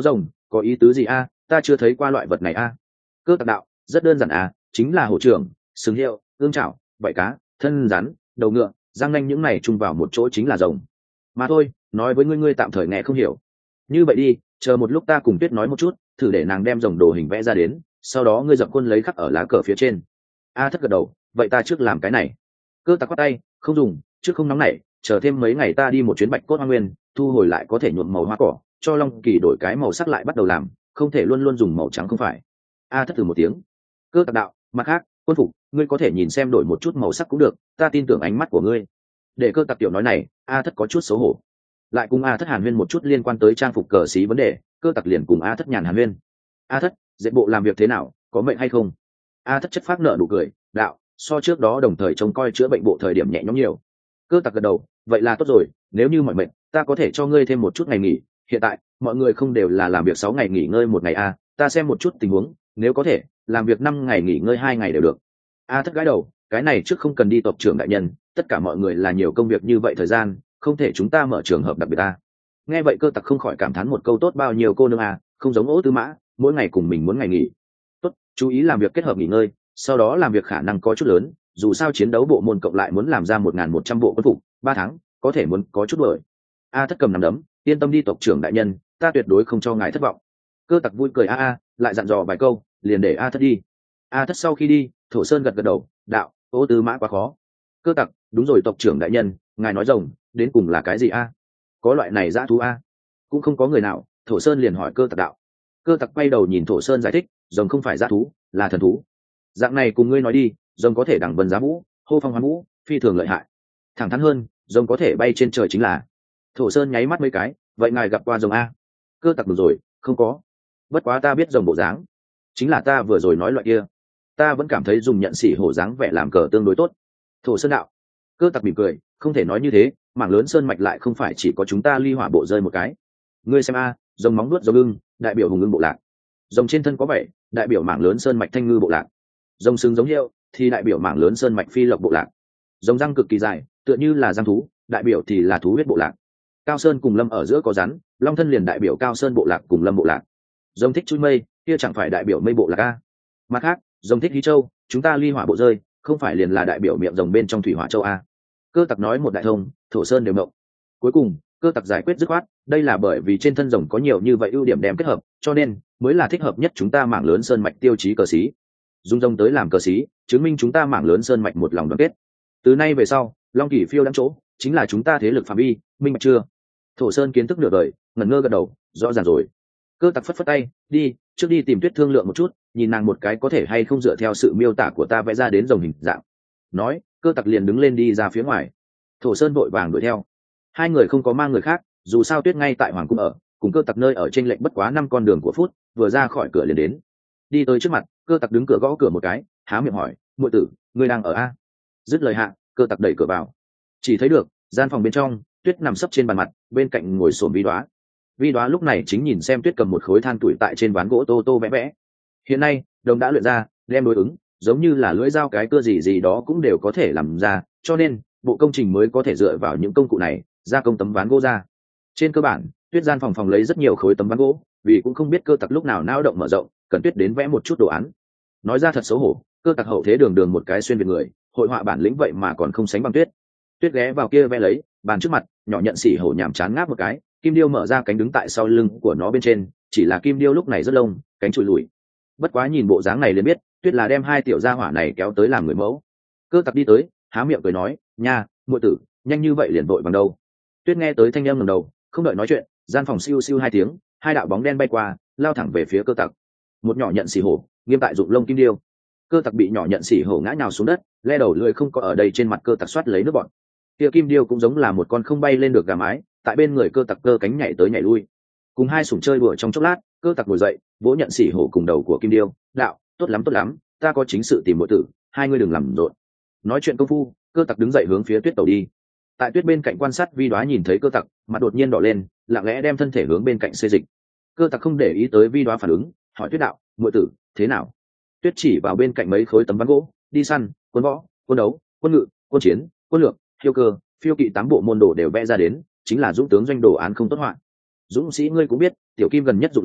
có ý tứ gì a? Ta chưa thấy qua loại vật này a. Cơ tặc đạo, rất đơn giản a, chính là hổ trưởng, sừng hiệu, ương chảo, vảy cá, thân rắn, đầu ngựa, răng nanh những này chung vào một chỗ chính là rồng mà thôi. Nói với ngươi ngươi tạm thời nghe không hiểu, như vậy đi, chờ một lúc ta cùng Tuyết nói một chút, thử để nàng đem rồng đồ hình vẽ ra đến, sau đó ngươi dập khuôn lấy khắc ở lá cờ phía trên. A Thất gật đầu, vậy ta trước làm cái này. Cơ tặc quát tay, không dùng, trước không nóng nảy, chờ thêm mấy ngày ta đi một chuyến Bạch Cốt Hoa Nguyên, thu hồi lại có thể nhuộm màu hoa cỏ, cho Long Kỳ đổi cái màu sắc lại bắt đầu làm, không thể luôn luôn dùng màu trắng không phải. A Thất thử một tiếng. Cơ tặc đạo, mặt khác, quân phục, ngươi có thể nhìn xem đổi một chút màu sắc cũng được, ta tin tưởng ánh mắt của ngươi. Để Cơ tặc tiểu nói này, A Thất có chút xấu hổ. Lại cùng A Thất hàn huyên một chút liên quan tới trang phục cờ xí vấn đề, Cơ tặc liền cùng A Thất nhàn hàn huyên. A Thất, dệt bộ làm việc thế nào, có mệnh hay không? A Thất chất phác nợ nụ cười, đạo, so trước đó đồng thời trông coi chữa bệnh bộ thời điểm nhẹ nhõm nhiều. Cơ tặc gật đầu, vậy là tốt rồi, nếu như mọi mệnh, ta có thể cho ngươi thêm một chút ngày nghỉ. Hiện tại mọi người không đều là làm việc sáu ngày nghỉ ngơi một ngày a, ta xem một chút tình huống, nếu có thể làm việc năm ngày nghỉ ngơi hai ngày đều được. A Thất gãi đầu, cái này trước không cần đi tộc trưởng đại nhân, tất cả mọi người là nhiều công việc như vậy thời gian, không thể chúng ta mở trường hợp đặc biệt ta. Nghe vậy Cơ tặc không khỏi cảm thán một câu tốt bao nhiêu cô nương a, không giống Ỗ Tư Mã, mỗi ngày cùng mình muốn ngày nghỉ. Tốt, chú ý làm việc kết hợp nghỉ ngơi, sau đó làm việc khả năng có chút lớn, dù sao chiến đấu bộ môn cộng lại muốn làm ra một nghìn một trăm bộ quân phục, ba tháng có thể muốn có chút bởi. A Thất cầm nắm đấm, yên tâm đi tộc trưởng đại nhân, ta tuyệt đối không cho ngài thất vọng. Cơ tặc vui cười a a, lại dặn dò vài câu, liền để A Thất đi. A Thất sau khi đi, Thổ Sơn gật gật đầu, đạo, Ô Tư Mã quá khó. Cơ tặc, đúng rồi tộc trưởng đại nhân, ngài nói rồng đến cùng là cái gì a? Có loại này dã thú a? Cũng không có người nào. Thổ Sơn liền hỏi Cơ tặc đạo. Cơ tặc quay đầu nhìn Thổ Sơn giải thích, rồng không phải dã thú, là thần thú. Dạng này cùng ngươi nói đi, rồng có thể đẳng vân giá vũ, hô phong hoán vũ, phi thường lợi hại. Thẳng thắn hơn, rồng có thể bay trên trời chính là. Thổ Sơn nháy mắt mấy cái, vậy ngài gặp qua rồng a? Cơ tặc đủ rồi, không có. Bất quá ta biết rồng bộ dáng, chính là ta vừa rồi nói loại kia. Ta vẫn cảm thấy dùng nhận xỉ hổ dáng vẻ làm cờ tương đối tốt. Thổ Sơn đạo. Cơ tặc mỉm cười, không thể nói như thế, mảng lớn sơn mạch lại không phải chỉ có chúng ta ly hỏa bộ rơi một cái. Ngươi xem a, rồng móng nuốt rồng ưng, đại biểu hùng ưng bộ lạc. Rồng trên thân có bảy, đại biểu mảng lớn sơn mạch thanh ngư bộ lạc. Rồng sừng giống hiệu thì đại biểu mảng lớn sơn mạch phi lộc bộ lạc. Rồng răng cực kỳ dài, tựa như là răng thú, đại biểu thì là thú huyết bộ lạc. Cao sơn cùng lâm ở giữa có rắn, long thân liền đại biểu cao sơn bộ lạc cùng lâm bộ lạc. Rồng thích chui mây, kia chẳng phải đại biểu mây bộ lạc a. Mặt khác, rồng thích hí châu, chúng ta ly hỏa bộ rơi, không phải liền là đại biểu miệng rồng bên trong thủy hỏa châu a. Cơ tặc nói một đại thông, Thổ Sơn đều mộng. Cuối cùng Cơ tặc giải quyết dứt khoát, đây là bởi vì trên thân rồng có nhiều như vậy ưu điểm đem kết hợp, cho nên mới là thích hợp nhất chúng ta mảng lớn sơn mạch tiêu chí cờ xí. Dùng rồng tới làm cờ xí, chứng minh chúng ta mảng lớn sơn mạch một lòng đoàn kết. Từ nay về sau, Long Kỳ phiêu đắm chỗ chính là chúng ta thế lực phạm vi, minh bạch chưa? Thổ Sơn kiến thức nửa đời, ngẩn ngơ gật đầu, rõ ràng rồi. Cơ tặc phất phất tay, đi, trước đi tìm Tuyết thương lượng một chút, nhìn nàng một cái có thể hay không dựa theo sự miêu tả của ta vẽ ra đến rồng hình dạng. Nói, Cơ tặc liền đứng lên đi ra phía ngoài. Thổ Sơn vội vàng đuổi theo. Hai người không có mang người khác, dù sao Tuyết ngay tại hoàng cung ở, cùng Cơ tặc nơi ở trên lệnh bất quá năm con đường của phút, vừa ra khỏi cửa liền đến. Đi tới trước mặt, Cơ tặc đứng cửa gõ cửa một cái, há miệng hỏi, muội tử, ngươi đang ở a? Dứt lời hạ, Cơ tặc đẩy cửa vào, chỉ thấy được gian phòng bên trong, Tuyết nằm sấp trên bàn mặt, bên cạnh ngồi xổm Vi Đoá. Vi Đoá lúc này chính nhìn xem Tuyết cầm một khối than tuổi tại trên ván gỗ tô tô vẽ vẽ. Hiện nay đồng đã luyện ra, đem đối ứng, giống như là lưỡi dao cái cưa gì gì đó cũng đều có thể làm ra, cho nên bộ công trình mới có thể dựa vào những công cụ này gia công tấm ván gỗ ra. Trên cơ bản, Tuyết gian phòng phòng lấy rất nhiều khối tấm ván gỗ, vì cũng không biết Cơ tặc lúc nào não động mở rộng, cần Tuyết đến vẽ một chút đồ án. Nói ra thật xấu hổ, Cơ tặc hậu thế đường đường một cái xuyên việt người, hội họa bản lĩnh vậy mà còn không sánh bằng Tuyết. Tuyết ghé vào kia vẽ lấy, bàn trước mặt, nhỏ nhận xỉ hổ nhảm chán ngáp một cái, kim điêu mở ra cánh đứng tại sau lưng của nó bên trên, chỉ là kim điêu lúc này rất lông, cánh trụi lùi. Bất quá nhìn bộ dáng này liền biết, Tuyết là đem hai tiểu gia hỏa này kéo tới làm người mẫu. Cơ tặc đi tới, há miệng cười nói, nha, muội tử, nhanh như vậy liền vội bằng đâu? Tuyết nghe tới thanh âm ngẩng đầu, không đợi nói chuyện, gian phòng siêu siêu hai tiếng, hai đạo bóng đen bay qua, lao thẳng về phía Cơ tặc. Một nhỏ nhận xỉ hổ, nghiêm tại dụng lông kim điêu. Cơ tặc bị nhỏ nhận xỉ hổ ngã nhào xuống đất, le đầu lưỡi không có ở đây trên mặt Cơ tặc xoát lấy nước bọt. Kia kim điêu cũng giống là một con không bay lên được gà mái, tại bên người Cơ tặc cơ cánh nhảy tới nhảy lui. Cùng hai sủng chơi đùa trong chốc lát, Cơ tặc ngồi dậy, vỗ nhận xỉ hổ cùng đầu của kim điêu, đạo, tốt lắm tốt lắm, ta có chính sự tìm muội tử, hai ngươi đừng làm rộn. Nói chuyện công phu, Cơ tặc đứng dậy hướng phía Tuyết tàu đi. Tại Tuyết bên cạnh quan sát Vi Đoá nhìn thấy Cơ tặc, mặt đột nhiên đỏ lên, lặng lẽ đem thân thể hướng bên cạnh xê dịch. Cơ tặc không để ý tới Vi Đoá phản ứng, hỏi Tuyết đạo, muội tử, thế nào? Tuyết chỉ vào bên cạnh mấy khối tấm ván gỗ, đi săn, quân võ, quân đấu, quân ngự, quân chiến, quân lược, phiêu cơ, phiêu kỵ tám bộ môn đồ đều vẽ ra đến, chính là dũng tướng doanh đồ án không tốt họa. Dũng sĩ ngươi cũng biết, tiểu kim gần nhất dụng lông,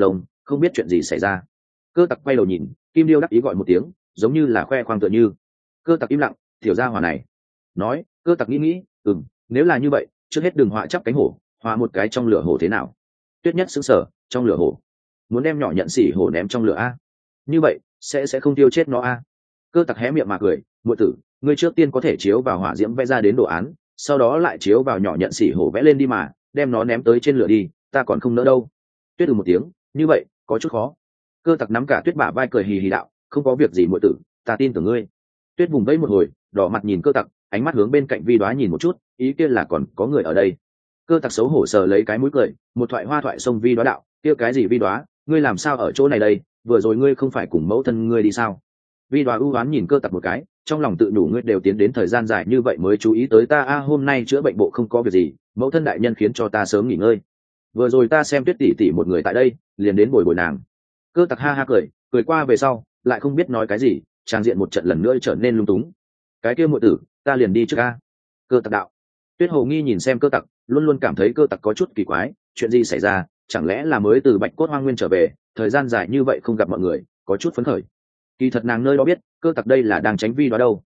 không biết chuyện gì xảy ra. Cơ tặc quay đầu nhìn, kim điêu đắc ý gọi một tiếng, giống như là khoe khoang tựa như. Cơ tặc im lặng, tiểu gia hỏa này nói. Cơ tặc nghĩ nghĩ, ừm, nếu là như vậy trước hết đừng họa chắp cánh hổ, họa một cái trong lửa hổ thế nào? Tuyết Nhất sững sờ, trong lửa hổ, muốn đem nhỏ nhận xỉ hổ ném trong lửa a? Như vậy sẽ sẽ không tiêu chết nó a? Cơ tặc hé miệng mà cười, muội tử, ngươi trước tiên có thể chiếu vào hỏa diễm vẽ ra đến đồ án, sau đó lại chiếu vào nhỏ nhận xỉ hổ vẽ lên đi mà, đem nó ném tới trên lửa đi, ta còn không nỡ đâu. Tuyết ừ một tiếng, như vậy có chút khó. Cơ tặc nắm cả Tuyết bả vai cười hì hì đạo, không có việc gì muội tử, ta tin tưởng ngươi. Tuyết vùng vẫy một hồi, đỏ mặt nhìn cơ tặc, ánh mắt hướng bên cạnh Vi Đoá nhìn một chút, ý kia là còn có người ở đây. Cơ tặc xấu hổ sờ lấy cái mũi cười, một thoại hoa thoại xông Vi Đoá đạo, kia cái gì Vi Đoá, ngươi làm sao ở chỗ này đây, vừa rồi ngươi không phải cùng mẫu thân ngươi đi sao? Vi Đoá ưu oán nhìn cơ tặc một cái, trong lòng tự đủ ngươi đều tiến đến thời gian dài như vậy mới chú ý tới ta a, hôm nay chữa bệnh bộ không có việc gì, mẫu thân đại nhân khiến cho ta sớm nghỉ ngơi. Vừa rồi ta xem Tuyết tỷ tỷ một người tại đây, liền đến bồi bồi nàng. Cơ tặc ha ha cười, cười qua về sau, lại không biết nói cái gì, trang diện một trận lần nữa trở nên lung túng. Cái kia muội tử, ta liền đi trước a. Cơ tặc đạo. Tuyết Hồ nghi nhìn xem cơ tặc, luôn luôn cảm thấy cơ tặc có chút kỳ quái, chuyện gì xảy ra, chẳng lẽ là mới từ Bạch Cốt Hoang Nguyên trở về, thời gian dài như vậy không gặp mọi người, có chút phấn khởi. Kỳ thật nàng nơi đó biết, cơ tặc đây là đang tránh Vi Đoá đâu,